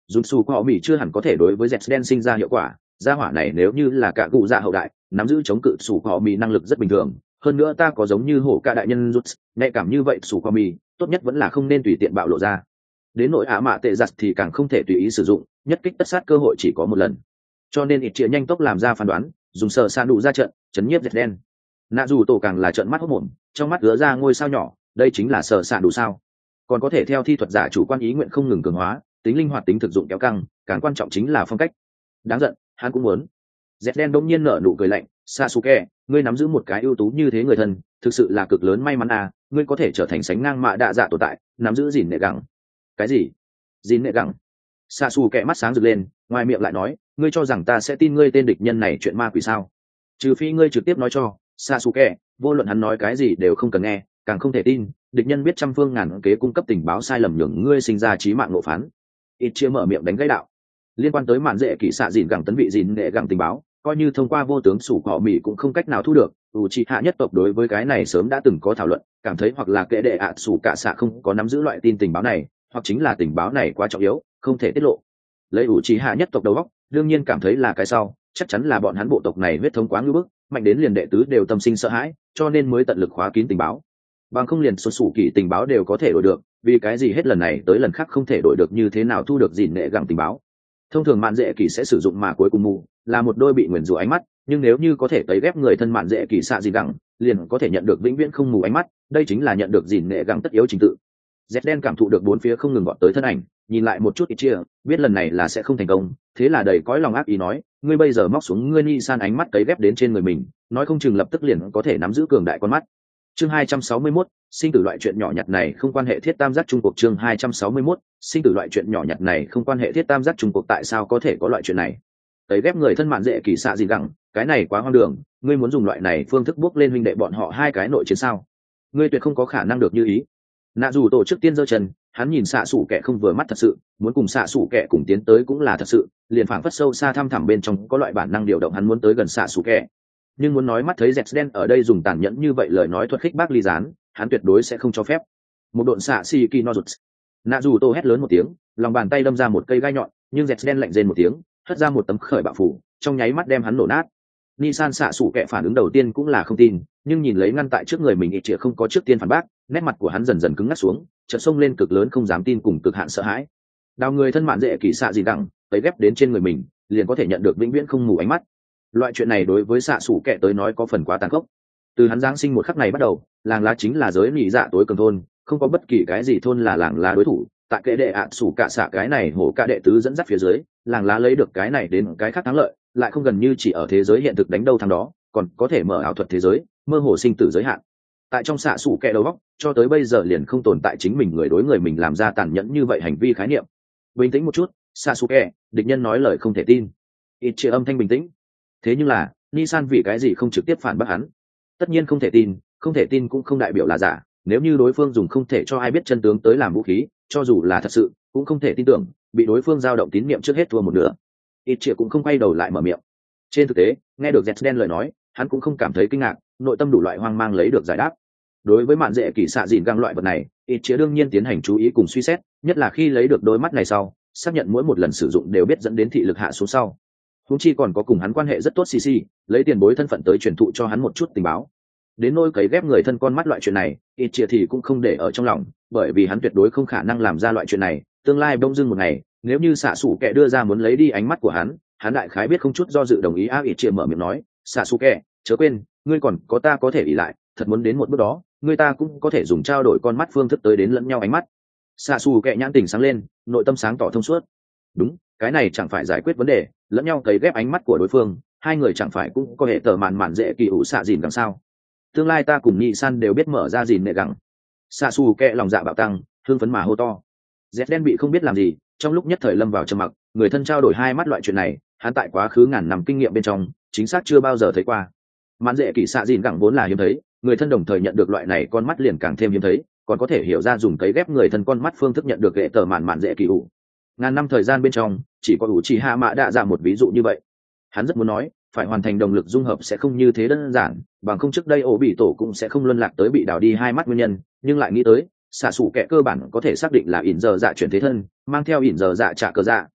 S1: Dùn xù họ mỹ chưa hẳn có thể đối với dẹt đen sinh ra hiệu quả, gia hỏa này nếu như là cả cụ dạ hậu đại, nắm giữ chống cự xù họ mỹ năng lực rất bình thường. Hơn nữa ta có giống như hổ ca đại nhân rút nhạy cảm như vậy xù họ mỹ, tốt nhất vẫn là không nên tùy tiện bạo lộ ra. Đến nội ả mạ tệ giặt thì càng không thể tùy ý sử dụng, nhất kích tất sát cơ hội chỉ có một lần. Cho nên ít chia nhanh tốc làm ra phán đoán, dùng sờ san đủ ra trận, chấn nhiếp dẹt đen. Nạ dù tổ càng là trận mắt hốt mồm, trong mắt ứa ra ngôi sao nhỏ, đây chính là sờ san đủ sao? Còn có thể theo thi thuật giả chủ quan ý nguyện không ngừng cường hóa, tính linh hoạt tính thực dụng kéo căng, càng quan trọng chính là phong cách. Đáng giận, hắn cũng muốn. Dẹt đen đột nhiên nở nụ cười lạnh, Sasuke, ngươi nắm giữ một cái ưu tú như thế người thân, thực sự là cực lớn may mắn à, ngươi có thể trở thành sánh ngang mạ đạ dạ tồn tại, nắm giữ gìn nệ gẳng. Cái gì? Gìn nệ gẳng? Sasuke mắt sáng rực lên, ngoài miệng lại nói, ngươi cho rằng ta sẽ tin ngươi tên địch nhân này chuyện ma quỷ sao? Trừ phi ngươi trực tiếp nói cho, Sasuke, vô luận hắn nói cái gì đều không cần nghe, càng không thể tin, địch nhân biết trăm phương ngàn kế cung cấp tình báo sai lầm nhường ngươi sinh ra chí mạng ngộ phán. Ít chia mở miệng đánh gãy đạo. Liên quan tới mạn dễ kỹ xạ dìn gẳng tấn vị dìn nghệ gẳng tình báo, coi như thông qua vô tướng sủ họ mỹ cũng không cách nào thu được. U chi hạ nhất tộc đối với cái này sớm đã từng có thảo luận, cảm thấy hoặc là kệ đệ ạ sủ cả xạ không có nắm giữ loại tin tình báo này, hoặc chính là tình báo này quá trọng yếu, không thể tiết lộ. Lấy U chi hạ nhất tộc đầu óc, đương nhiên cảm thấy là cái sau, chắc chắn là bọn hắn bộ tộc này huyết thống quá ngưỡng bức, mạnh đến liền đệ tứ đều tâm sinh sợ hãi, cho nên mới tận lực khóa kín tình báo. Bằng không liền xuất sủ kỳ tình báo đều có thể đổi được, vì cái gì hết lần này tới lần khác không thể đổi được, như thế nào thu được gìn nệ gẳng tình báo. Thông thường mạn dễ kỳ sẽ sử dụng mà cuối cùng mù là một đôi bị nguyền rủa ánh mắt, nhưng nếu như có thể tấy ghép người thân mạn dễ kỳ xạ dìn gẳng, liền có thể nhận được vĩnh viễn không mù ánh mắt, đây chính là nhận được gìn nệ gẳng tất yếu trình tự. Dẹt đen cảm thụ được bốn phía không ngừng gọn tới thân ảnh, nhìn lại một chút ít chia, biết lần này là sẽ không thành công, thế là đầy cõi lòng ác ý nói, ngươi bây giờ móc xuống ngươi ni san ánh mắt tấy ghép đến trên người mình, nói không chừng lập tức liền có thể nắm giữ cường đại con mắt. Chương hai trăm sáu mươi mốt, sinh tử loại chuyện nhỏ nhặt này không quan hệ thiết tam giác trung cuộc. Chương hai trăm sáu mươi mốt, sinh tử loại chuyện nhỏ nhặt này không quan hệ thiết tam giác trung cuộc. Tại sao có thể có loại chuyện này? Tấy ghép người thân mạn dễ kỳ xạ gì gẳng, cái này quá hoang đường, ngươi muốn dùng loại này phương thức bước lên huynh đệ bọn họ hai cái nội chiến sao? Ngươi tuyệt không có khả năng được như ý. Nạ dù tổ trước tiên giơ chân, hắn nhìn xạ sủ kẻ không vừa mắt thật sự, muốn cùng xạ sủ kẻ cùng tiến tới cũng là thật sự, liền phảng phất sâu xa thăm thẳm bên trong có loại bản năng điều động hắn muốn tới gần xạ sủ kẻ. Nhưng muốn nói mắt thấy dẹt đen ở đây dùng tàn nhẫn như vậy lời nói thuật khích bác ly gián, hắn tuyệt đối sẽ không cho phép. Một độn xạ xì kỳ no rụt, nạ dù tô hét lớn một tiếng, lòng bàn tay đâm ra một cây gai nhọn, nhưng dẹt đen lạnh rên một tiếng, hất ra một tấm khởi bạo phủ, trong nháy mắt đem hắn nổ nát. Nisan xạ sủ kẻ phản ứng đầu tiên cũng là không tin, nhưng nhìn lấy ngăn tại trước người mình ít chĩa không có trước tiên phản bác, nét mặt của hắn dần dần cứng ngắc xuống, chợt sông lên cực lớn không dám tin cùng cực hạn sợ hãi. Đào người thân mạn dễ kỳ xạ gì đẳng, tới ghép đến trên người mình, liền có thể nhận được vĩnh viễn không mù ánh mắt. Loại chuyện này đối với xạ sủ kẻ tới nói có phần quá tàn khốc. Từ hắn giáng sinh một khắc này bắt đầu, làng lá chính là giới nỉ dạ tối cường thôn, không có bất kỳ cái gì thôn là làng lá đối thủ. Tại kệ đệ ạ sủ cả xạ cái này hổ ca đệ tứ dẫn dắt phía dưới, làng lá lấy được cái này đến cái khác thắng lợi, lại không gần như chỉ ở thế giới hiện thực đánh đâu thắng đó, còn có thể mở ảo thuật thế giới, mơ hồ sinh tử giới hạn. Tại trong xạ sủ kẻ đầu góc, cho tới bây giờ liền không tồn tại chính mình người đối người mình làm ra tàn nhẫn như vậy hành vi khái niệm. Bình tĩnh một chút, xạ sủ kẻ, địch nhân nói lời không thể tin. Ít chia âm thanh bình tĩnh. Thế nhưng là, Nisan vì cái gì không trực tiếp phản bác hắn? Tất nhiên không thể tin, không thể tin cũng không đại biểu là giả. Nếu như đối phương dùng không thể cho ai biết chân tướng tới làm vũ khí, cho dù là thật sự, cũng không thể tin tưởng, bị đối phương dao động tín niệm trước hết thua một nửa. Ít chia cũng không quay đầu lại mở miệng. Trên thực tế, nghe được Zetsu đen lời nói, hắn cũng không cảm thấy kinh ngạc, nội tâm đủ loại hoang mang lấy được giải đáp. Đối với mạn dễ kỳ xạ dìn găng loại vật này, ít chia đương nhiên tiến hành chú ý cùng suy xét, nhất là khi lấy được đôi mắt này sau, xác nhận mỗi một lần sử dụng đều biết dẫn đến thị lực hạ xuống sau. Huống chi còn có cùng hắn quan hệ rất tốt xì xì, lấy tiền bối thân phận tới truyền thụ cho hắn một chút tình báo. Đến nỗi cấy ghép người thân con mắt loại chuyện này, ít chia thì cũng không để ở trong lòng, bởi vì hắn tuyệt đối không khả năng làm ra loại chuyện này. Tương lai bỗng dưng một ngày, nếu như xạ sủ kẻ đưa ra muốn lấy đi ánh mắt của hắn, hắn đại khái biết không chút do dự đồng ý. Áo ít chia mở miệng nói, xạ sủ kẻ, chớ quên, ngươi còn có ta có thể ỷ lại, thật muốn đến một bước đó, người ta cũng có thể dùng trao đổi con mắt phương thức tới đến lẫn nhau ánh mắt. Xạ xù kẹ nhãn tình sáng lên, nội tâm sáng tỏ thông suốt. Đúng, cái này chẳng phải giải quyết vấn đề, lẫn nhau cấy ghép ánh mắt của đối phương, hai người chẳng phải cũng có hệ tờ màn màn dễ kỳ ủ xạ dìn gẳng sao? Tương lai ta cùng nhị san đều biết mở ra dìn nệ gẳng. Xạ xù kẹ lòng dạ bạo tăng, hương phấn mà hô to. Dẹt đen bị không biết làm gì, trong lúc nhất thời lâm vào trầm mặc, người thân trao đổi hai mắt loại chuyện này, hắn tại quá khứ ngàn năm kinh nghiệm bên trong, chính xác chưa bao giờ thấy qua. Màn dễ kỳ xạ dìn gẳng vốn là hiếm thấy, người thân đồng thời nhận được loại này con mắt liền càng thêm hiếm thấy, còn có thể hiểu ra dùng cấy ghép người thân con mắt phương thức nhận được hệ tờ màn màn dễ kỳ ủ. Ngàn năm thời gian bên trong, chỉ có ủ trì hạ mã đã ra một ví dụ như vậy. Hắn rất muốn nói, phải hoàn thành đồng lực dung hợp sẽ không như thế đơn giản, bằng không trước đây ổ bị tổ cũng sẽ không luân lạc tới bị đào đi hai mắt nguyên nhân, nhưng lại nghĩ tới xạ xủ kẻ cơ bản có thể xác định là ỉn giờ dạ chuyển thế thân, mang theo ỉn giờ dạ trả cờ dạ,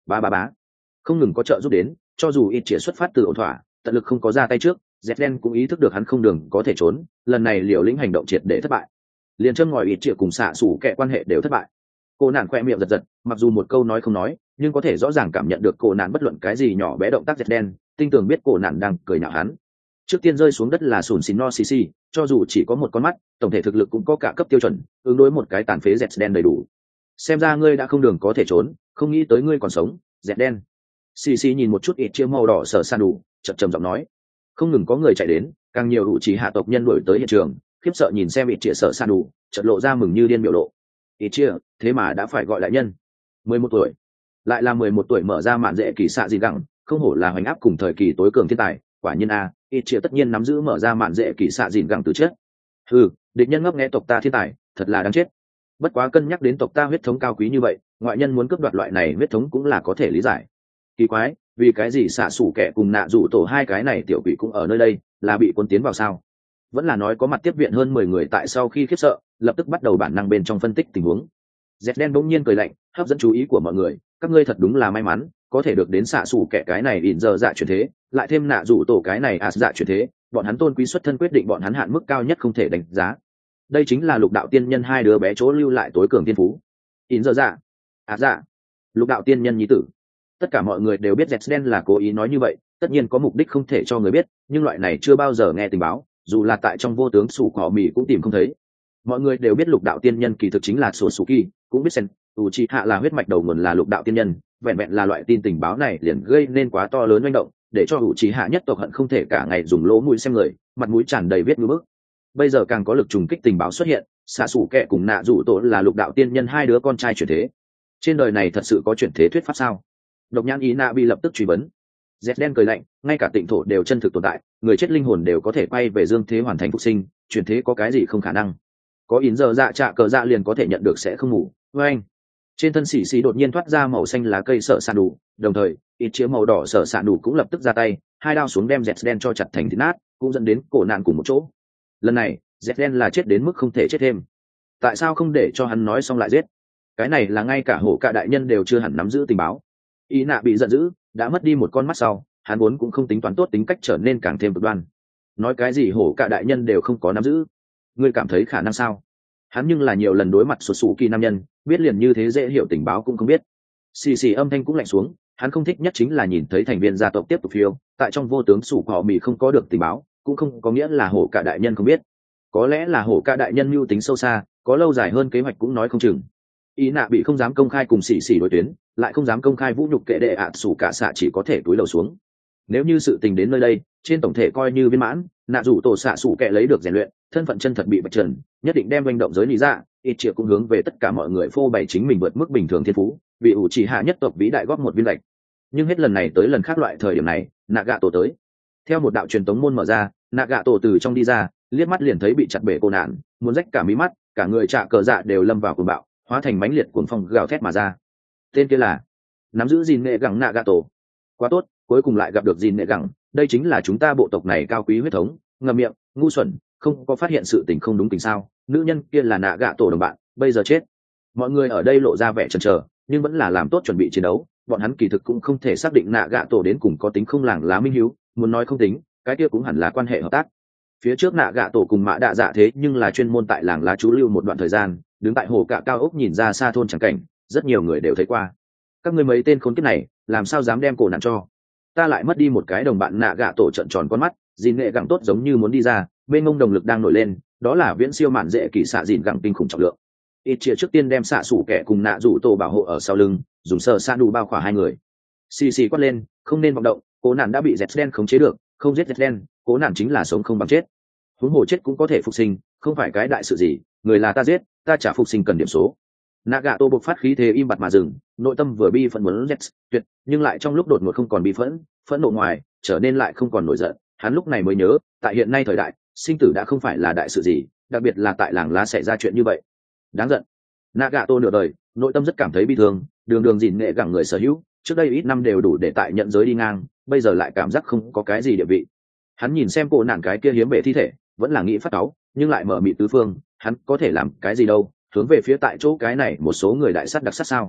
S1: ba ba bá không ngừng có trợ giúp đến, cho dù ít chia xuất phát từ ổn thỏa tận lực không có ra tay trước, Zden cũng ý thức được hắn không đường có thể trốn, lần này liều lĩnh hành động triệt để thất bại. Liền châm ngòi ít chia cùng xạ sủ kẹ quan hệ đều thất bại. Cô nạn khoe miệng giật giật, mặc dù một câu nói không nói, nhưng có thể rõ ràng cảm nhận được cô nạn bất luận cái gì nhỏ bé động tác Zden, tinh tường biết cô nạn đang cười nhạo hắn. Trước tiên rơi xuống đất là sùn xìn no xì xì, cho dù chỉ có một con mắt, tổng thể thực lực cũng có cả cấp tiêu chuẩn, ứng đối một cái tàn phế Zden đầy đủ. Xem ra ngươi đã không đường có thể trốn, không nghĩ tới ngươi còn sống, Zden. Xì xì nhìn một chút ít chia màu đỏ sở san đủ, chậm trầm giọng nói. Không ngừng có người chạy đến, càng nhiều ủ chỉ hạ tộc nhân đuổi tới hiện trường, khiếp sợ nhìn xem ít chia sở san đủ, chợt lộ ra mừng như điên biểu lộ. Ít chia, thế mà đã phải gọi đại nhân. mười một tuổi, lại là mười một tuổi mở ra mạn dễ kỳ xạ gì gẳng, không hổ là hoành áp cùng thời kỳ tối cường thiên tài, quả nhiên a, ít chia tất nhiên nắm giữ mở ra mạn dễ kỳ xạ dìn gẳng từ trước. Ừ, địch nhân ngấp nghé tộc ta thiên tài, thật là đáng chết. Bất quá cân nhắc đến tộc ta huyết thống cao quý như vậy, ngoại nhân muốn cướp đoạt loại này huyết thống cũng là có thể lý giải. Kỳ quái, vì cái gì xạ xủ kẻ cùng nạ rủ tổ hai cái này tiểu quỷ cũng ở nơi đây, là bị cuốn tiến vào sao? Vẫn là nói có mặt tiếp viện hơn mười người tại sau khi khiếp sợ, lập tức bắt đầu bản năng bên trong phân tích tình huống. Zden bỗng nhiên cười lạnh, hấp dẫn chú ý của mọi người, các ngươi thật đúng là may mắn, có thể được đến xạ xủ kẻ cái này ỉn giờ dạ chuyển thế, lại thêm nạ rủ tổ cái này ạt dạ chuyển thế, bọn hắn tôn quý xuất thân quyết định bọn hắn hạn mức cao nhất không thể đánh giá. Đây chính là lục đạo tiên nhân hai đứa bé chỗ lưu lại tối cường tiên phú. ỉn giờ dạ, ạt dạ, lục đạo tiên nhân nhi tử. Tất cả mọi người đều biết Zden là cố ý nói như vậy, tất nhiên có mục đích không thể cho người biết, nhưng loại này chưa bao giờ nghe tình báo, dù là tại trong vô tướng sủ cỏ mì cũng tìm không thấy. Mọi người đều biết lục đạo tiên nhân kỳ thực chính là Sasuke, cũng biết Sen, Uchiha là huyết mạch đầu nguồn là lục đạo tiên nhân, vẹn vẹn là loại tin tình báo này liền gây nên quá to lớn manh động, để cho Uchiha nhất tộc hận không thể cả ngày dùng lỗ mũi xem người, mặt mũi tràn đầy viết ngữ bức. Bây giờ càng có lực trùng kích tình báo xuất hiện, Sasuke cùng nạ rủ tổ là lục đạo tiên nhân hai đứa con trai chuyển thế. Trên đời này thật sự có chuyển thế thuyết pháp sao? Độc nhãn ý nạ bị lập tức truy vấn. Zden cười lạnh, ngay cả tịnh thổ đều chân thực tồn tại, người chết linh hồn đều có thể quay về dương thế hoàn thành phục sinh, chuyển thế có cái gì không khả năng? Có ỉn giờ dạ trạ cờ dạ liền có thể nhận được sẽ không ngủ. Với anh, trên thân xì xì đột nhiên thoát ra màu xanh lá cây sợ sạn đủ, đồng thời ít chiếu màu đỏ sợ sạn đủ cũng lập tức ra tay, hai đao xuống đem Zden cho chặt thành thịt nát, cũng dẫn đến cổ nạn cùng một chỗ. Lần này Zden là chết đến mức không thể chết thêm. Tại sao không để cho hắn nói xong lại giết? Cái này là ngay cả hổ cả đại nhân đều chưa hẳn nắm giữ tình báo. Y nạ bị giận dữ, đã mất đi một con mắt sau, hắn vốn cũng không tính toán tốt tính cách trở nên càng thêm cực đoan. Nói cái gì hổ cả đại nhân đều không có nắm giữ, ngươi cảm thấy khả năng sao? Hắn nhưng là nhiều lần đối mặt sụt sụ kỳ nam nhân, biết liền như thế dễ hiểu tình báo cũng không biết. Xì xì âm thanh cũng lạnh xuống, hắn không thích nhất chính là nhìn thấy thành viên gia tộc tiếp tục phiêu, tại trong vô tướng sủ họ mì không có được tình báo, cũng không có nghĩa là hổ cả đại nhân không biết. Có lẽ là hổ cả đại nhân mưu tính sâu xa, có lâu dài hơn kế hoạch cũng nói không chừng. Ý nạ bị không dám công khai cùng xì xì đối tuyến, lại không dám công khai vũ nhục kệ đệ ạt sủ cả xạ chỉ có thể túi đầu xuống. Nếu như sự tình đến nơi đây, trên tổng thể coi như viên mãn, nạ rủ tổ xạ sủ kệ lấy được rèn luyện, thân phận chân thật bị bạch trần, nhất định đem manh động giới lý ra, ít triệu cũng hướng về tất cả mọi người phô bày chính mình vượt mức bình thường thiên phú, vì ủ chỉ hạ nhất tộc vĩ đại góp một viên lệch. Nhưng hết lần này tới lần khác loại thời điểm này, nạ gạ tổ tới. Theo một đạo truyền tống môn mở ra, nạ gạ tổ từ trong đi ra, liếc mắt liền thấy bị chặt bể cô nạn, muốn rách cả mí mắt, cả người trạ cờ dạ đều lâm vào cuồng bạo, hóa thành mãnh liệt cuồng phong gào thét mà ra. Tên kia là nắm giữ gìn nghệ gẳng nạ gạ tổ. Quá tốt, cuối cùng lại gặp được gìn nghệ gẳng, đây chính là chúng ta bộ tộc này cao quý huyết thống. Ngậm miệng, ngu xuẩn, không có phát hiện sự tình không đúng tình sao? Nữ nhân kia là nạ gạ tổ đồng bạn, bây giờ chết. Mọi người ở đây lộ ra vẻ chần chờ, nhưng vẫn là làm tốt chuẩn bị chiến đấu. Bọn hắn kỳ thực cũng không thể xác định nạ gạ tổ đến cùng có tính không làng lá minh hiếu, muốn nói không tính, cái kia cũng hẳn là quan hệ hợp tác. Phía trước nạ gạ tổ cùng mã đạ dạ thế nhưng là chuyên môn tại làng lá trú lưu một đoạn thời gian, đứng tại hồ cạ cao ốc nhìn ra xa thôn chẳng cảnh, rất nhiều người đều thấy qua. Các ngươi mấy tên khốn kiếp này, làm sao dám đem cổ nạn cho? Ta lại mất đi một cái đồng bạn. Nạ gạ tổ trợn tròn con mắt, dìn nghệ gẳng tốt giống như muốn đi ra, bên ngông đồng lực đang nổi lên, đó là viễn siêu mạn dễ kỳ xạ dìn gẳng kinh khủng trọng lượng. Ít chia trước tiên đem xạ sủ kẻ cùng nạ rủ tổ bảo hộ ở sau lưng, dùng sờ sa đủ bao khỏa hai người. Xì xì quát lên, không nên vọng động, cố nạn đã bị Zden khống chế được, không giết Zden, cố nạn chính là sống không bằng chết. Huống hồ chết cũng có thể phục sinh, không phải cái đại sự gì, người là ta giết, ta trả phục sinh cần điểm số. Nagato bộc phát khí thế im bặt mà dừng, nội tâm vừa bi phẫn muốn Z tuyệt, nhưng lại trong lúc đột ngột không còn bi phẫn, phẫn nộ ngoài, trở nên lại không còn nổi giận. Hắn lúc này mới nhớ, tại hiện nay thời đại, sinh tử đã không phải là đại sự gì, đặc biệt là tại làng lá xảy ra chuyện như vậy. Đáng giận. Nagato nửa đời, nội tâm rất cảm thấy bi thương, đường đường gìn nghệ gẳng người sở hữu, trước đây ít năm đều đủ để tại nhận giới đi ngang, bây giờ lại cảm giác không có cái gì địa vị. Hắn nhìn xem cổ nạn cái kia hiếm bể thi thể, vẫn là nghĩ phát cáu, nhưng lại mở mịt tứ phương, hắn có thể làm cái gì đâu, hướng về phía tại chỗ cái này một số người đại sắt đặc sắc sao?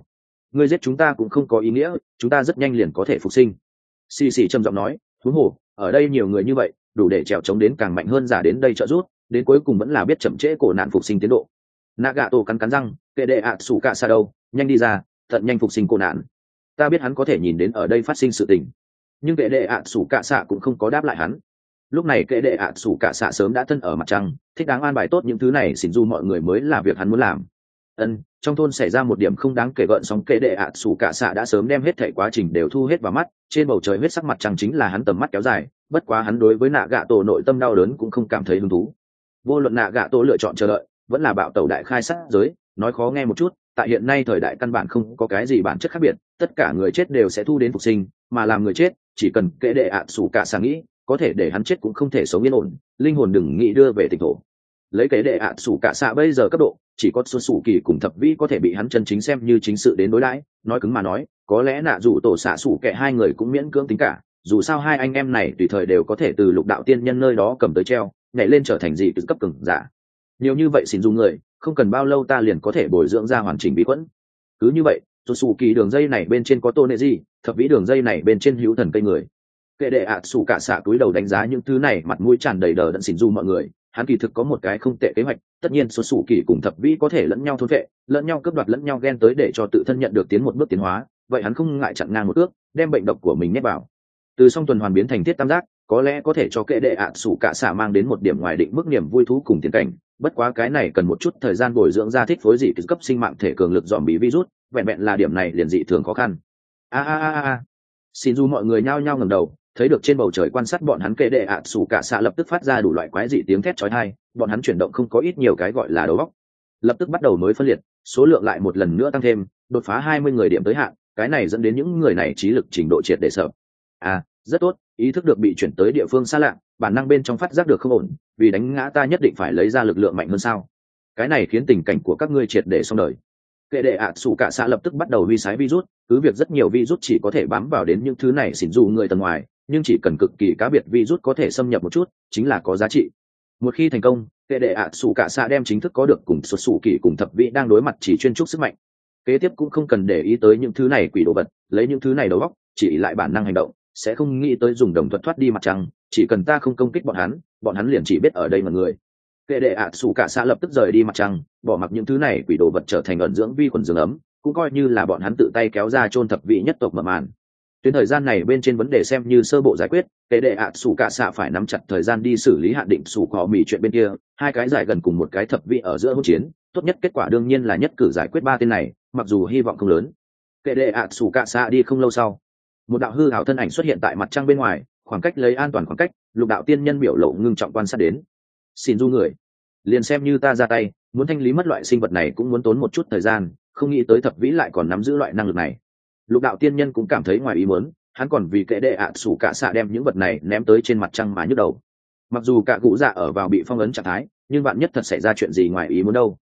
S1: ngươi giết chúng ta cũng không có ý nghĩa, chúng ta rất nhanh liền có thể phục sinh. Xì xì trầm giọng nói, huống hồ ở đây nhiều người như vậy, đủ để trèo chống đến càng mạnh hơn giả đến đây trợ giúp, đến cuối cùng vẫn là biết chậm trễ cổ nạn phục sinh tiến độ. Nagato cắn cắn răng, kệ đệ ạ sủ cả xa đâu, nhanh đi ra, tận nhanh phục sinh cổ nạn. Ta biết hắn có thể nhìn đến ở đây phát sinh sự tình, nhưng kệ đệ ạ sủ cả xạ cũng không có đáp lại hắn. Lúc này kệ đệ ạ sủ cả xạ sớm đã thân ở mặt trăng, thích đáng an bài tốt những thứ này, xỉn du mọi người mới là việc hắn muốn làm. Ân, trong thôn xảy ra một điểm không đáng kể gợn sóng, kệ đệ ạ sủ cả xạ đã sớm đem hết thảy quá trình đều thu hết vào mắt, trên bầu trời huyết sắc mặt trăng chính là hắn tầm mắt kéo dài, bất quá hắn đối với nạ gạ tổ nội tâm đau đớn cũng không cảm thấy hứng thú. Vô luận nạ gạ tổ lựa chọn chờ đợi, vẫn là bạo tẩu đại khai sát giới, nói khó nghe một chút, tại hiện nay thời đại căn bản không có cái gì bản chất khác biệt, tất cả người chết đều sẽ thu đến phục sinh, mà làm người chết, chỉ cần kệ đệ ạ sủ cả xạ nghĩ, có thể để hắn chết cũng không thể sống yên ổn, linh hồn đừng nghĩ đưa về tịch thổ. Lấy kệ đệ ạ sủ cả xạ bây giờ cấp độ, chỉ có xuân sủ kỳ cùng thập vĩ có thể bị hắn chân chính xem như chính sự đến đối đãi. Nói cứng mà nói, có lẽ nạ dù tổ xạ sủ kệ hai người cũng miễn cưỡng tính cả, dù sao hai anh em này tùy thời đều có thể từ lục đạo tiên nhân nơi đó cầm tới treo, nhảy lên trở thành gì từ cấp cường giả. Nhiều như vậy xin dùng người, không cần bao lâu ta liền có thể bồi dưỡng ra hoàn chỉnh bí quẫn. Cứ như vậy, xuân sủ kỳ đường dây này bên trên có tôn nệ gì, thập vĩ đường dây này bên trên hữu thần cây người. Kệ đệ ạ sủ cả xạ túi đầu đánh giá những thứ này, mặt mũi tràn đầy đờ đẫn xỉn du mọi người. Hắn kỳ thực có một cái không tệ kế hoạch, tất nhiên số sủ kỳ cùng thập vĩ có thể lẫn nhau thôn vệ, lẫn nhau cướp đoạt lẫn nhau ghen tới để cho tự thân nhận được tiến một bước tiến hóa, vậy hắn không ngại chặn ngang một ước, đem bệnh độc của mình nhét vào. Từ song tuần hoàn biến thành thiết tam giác, có lẽ có thể cho kệ đệ ạ sủ cả xạ mang đến một điểm ngoài định mức niềm vui thú cùng tiến cảnh, bất quá cái này cần một chút thời gian bồi dưỡng ra thích phối dị cấp sinh mạng thể cường lực dòm bị virus, vẹn vẹn là điểm này liền dị thường khó khăn. A a a a. Xin du mọi người nhao nhao ngẩng đầu, thấy được trên bầu trời quan sát bọn hắn, kệ đệ ạ sủ cả xạ lập tức phát ra đủ loại quái dị tiếng thét chói tai, bọn hắn chuyển động không có ít nhiều cái gọi là đầu óc, lập tức bắt đầu mới phân liệt, số lượng lại một lần nữa tăng thêm, đột phá hai mươi người điểm tới hạn, cái này dẫn đến những người này trí lực trình độ triệt để sợ. À, rất tốt, ý thức được bị chuyển tới địa phương xa lạ, bản năng bên trong phát giác được không ổn, vì đánh ngã ta nhất định phải lấy ra lực lượng mạnh hơn sao? Cái này khiến tình cảnh của các ngươi triệt để xong đời. Kệ đệ ạ sủ cả xạ lập tức bắt đầu huy sái virus, cứ việc rất nhiều virus chỉ có thể bám vào đến những thứ này xỉn dù người tầng ngoài, nhưng chỉ cần cực kỳ cá biệt virus có thể xâm nhập một chút, chính là có giá trị. Một khi thành công, kệ đệ ạ sủ cả xạ đem chính thức có được cùng xuất sủ kỳ cùng thập vị đang đối mặt chỉ chuyên trúc sức mạnh. Kế tiếp cũng không cần để ý tới những thứ này quỷ đồ vật, lấy những thứ này đầu óc, chỉ lại bản năng hành động, sẽ không nghĩ tới dùng đồng thuật thoát đi mặt trăng, chỉ cần ta không công kích bọn hắn, bọn hắn liền chỉ biết ở đây mà người. Kệ đệ ạ sủ cả xạ lập tức rời đi mặt trăng, bỏ mặc những thứ này quỷ đồ vật trở thành ẩn dưỡng vi khuẩn giường ấm, cũng coi như là bọn hắn tự tay kéo ra chôn thập vị nhất tộc mở màn. Tuyến thời gian này bên trên vấn đề xem như sơ bộ giải quyết, kệ đệ ạ sủ cả xạ phải nắm chặt thời gian đi xử lý hạn định sủ cỏ mì chuyện bên kia, hai cái giải gần cùng một cái thập vị ở giữa hỗn chiến, tốt nhất kết quả đương nhiên là nhất cử giải quyết ba tên này, mặc dù hy vọng không lớn. Kệ đệ ạ sủ cả xạ đi không lâu sau, một đạo hư ảo thân ảnh xuất hiện tại mặt trăng bên ngoài, khoảng cách lấy an toàn khoảng cách, lục đạo tiên nhân biểu lộ ngưng trọng quan sát đến. Xin du người, liền xem như ta ra tay, muốn thanh lý mất loại sinh vật này cũng muốn tốn một chút thời gian, không nghĩ tới thập vĩ lại còn nắm giữ loại năng lực này. Lục đạo tiên nhân cũng cảm thấy ngoài ý muốn, hắn còn vì kệ đệ ạ sủ cả xạ đem những vật này ném tới trên mặt trăng mà nhức đầu. Mặc dù cả cụ dạ ở vào bị phong ấn trạng thái, nhưng bạn nhất thật xảy ra chuyện gì ngoài ý muốn đâu.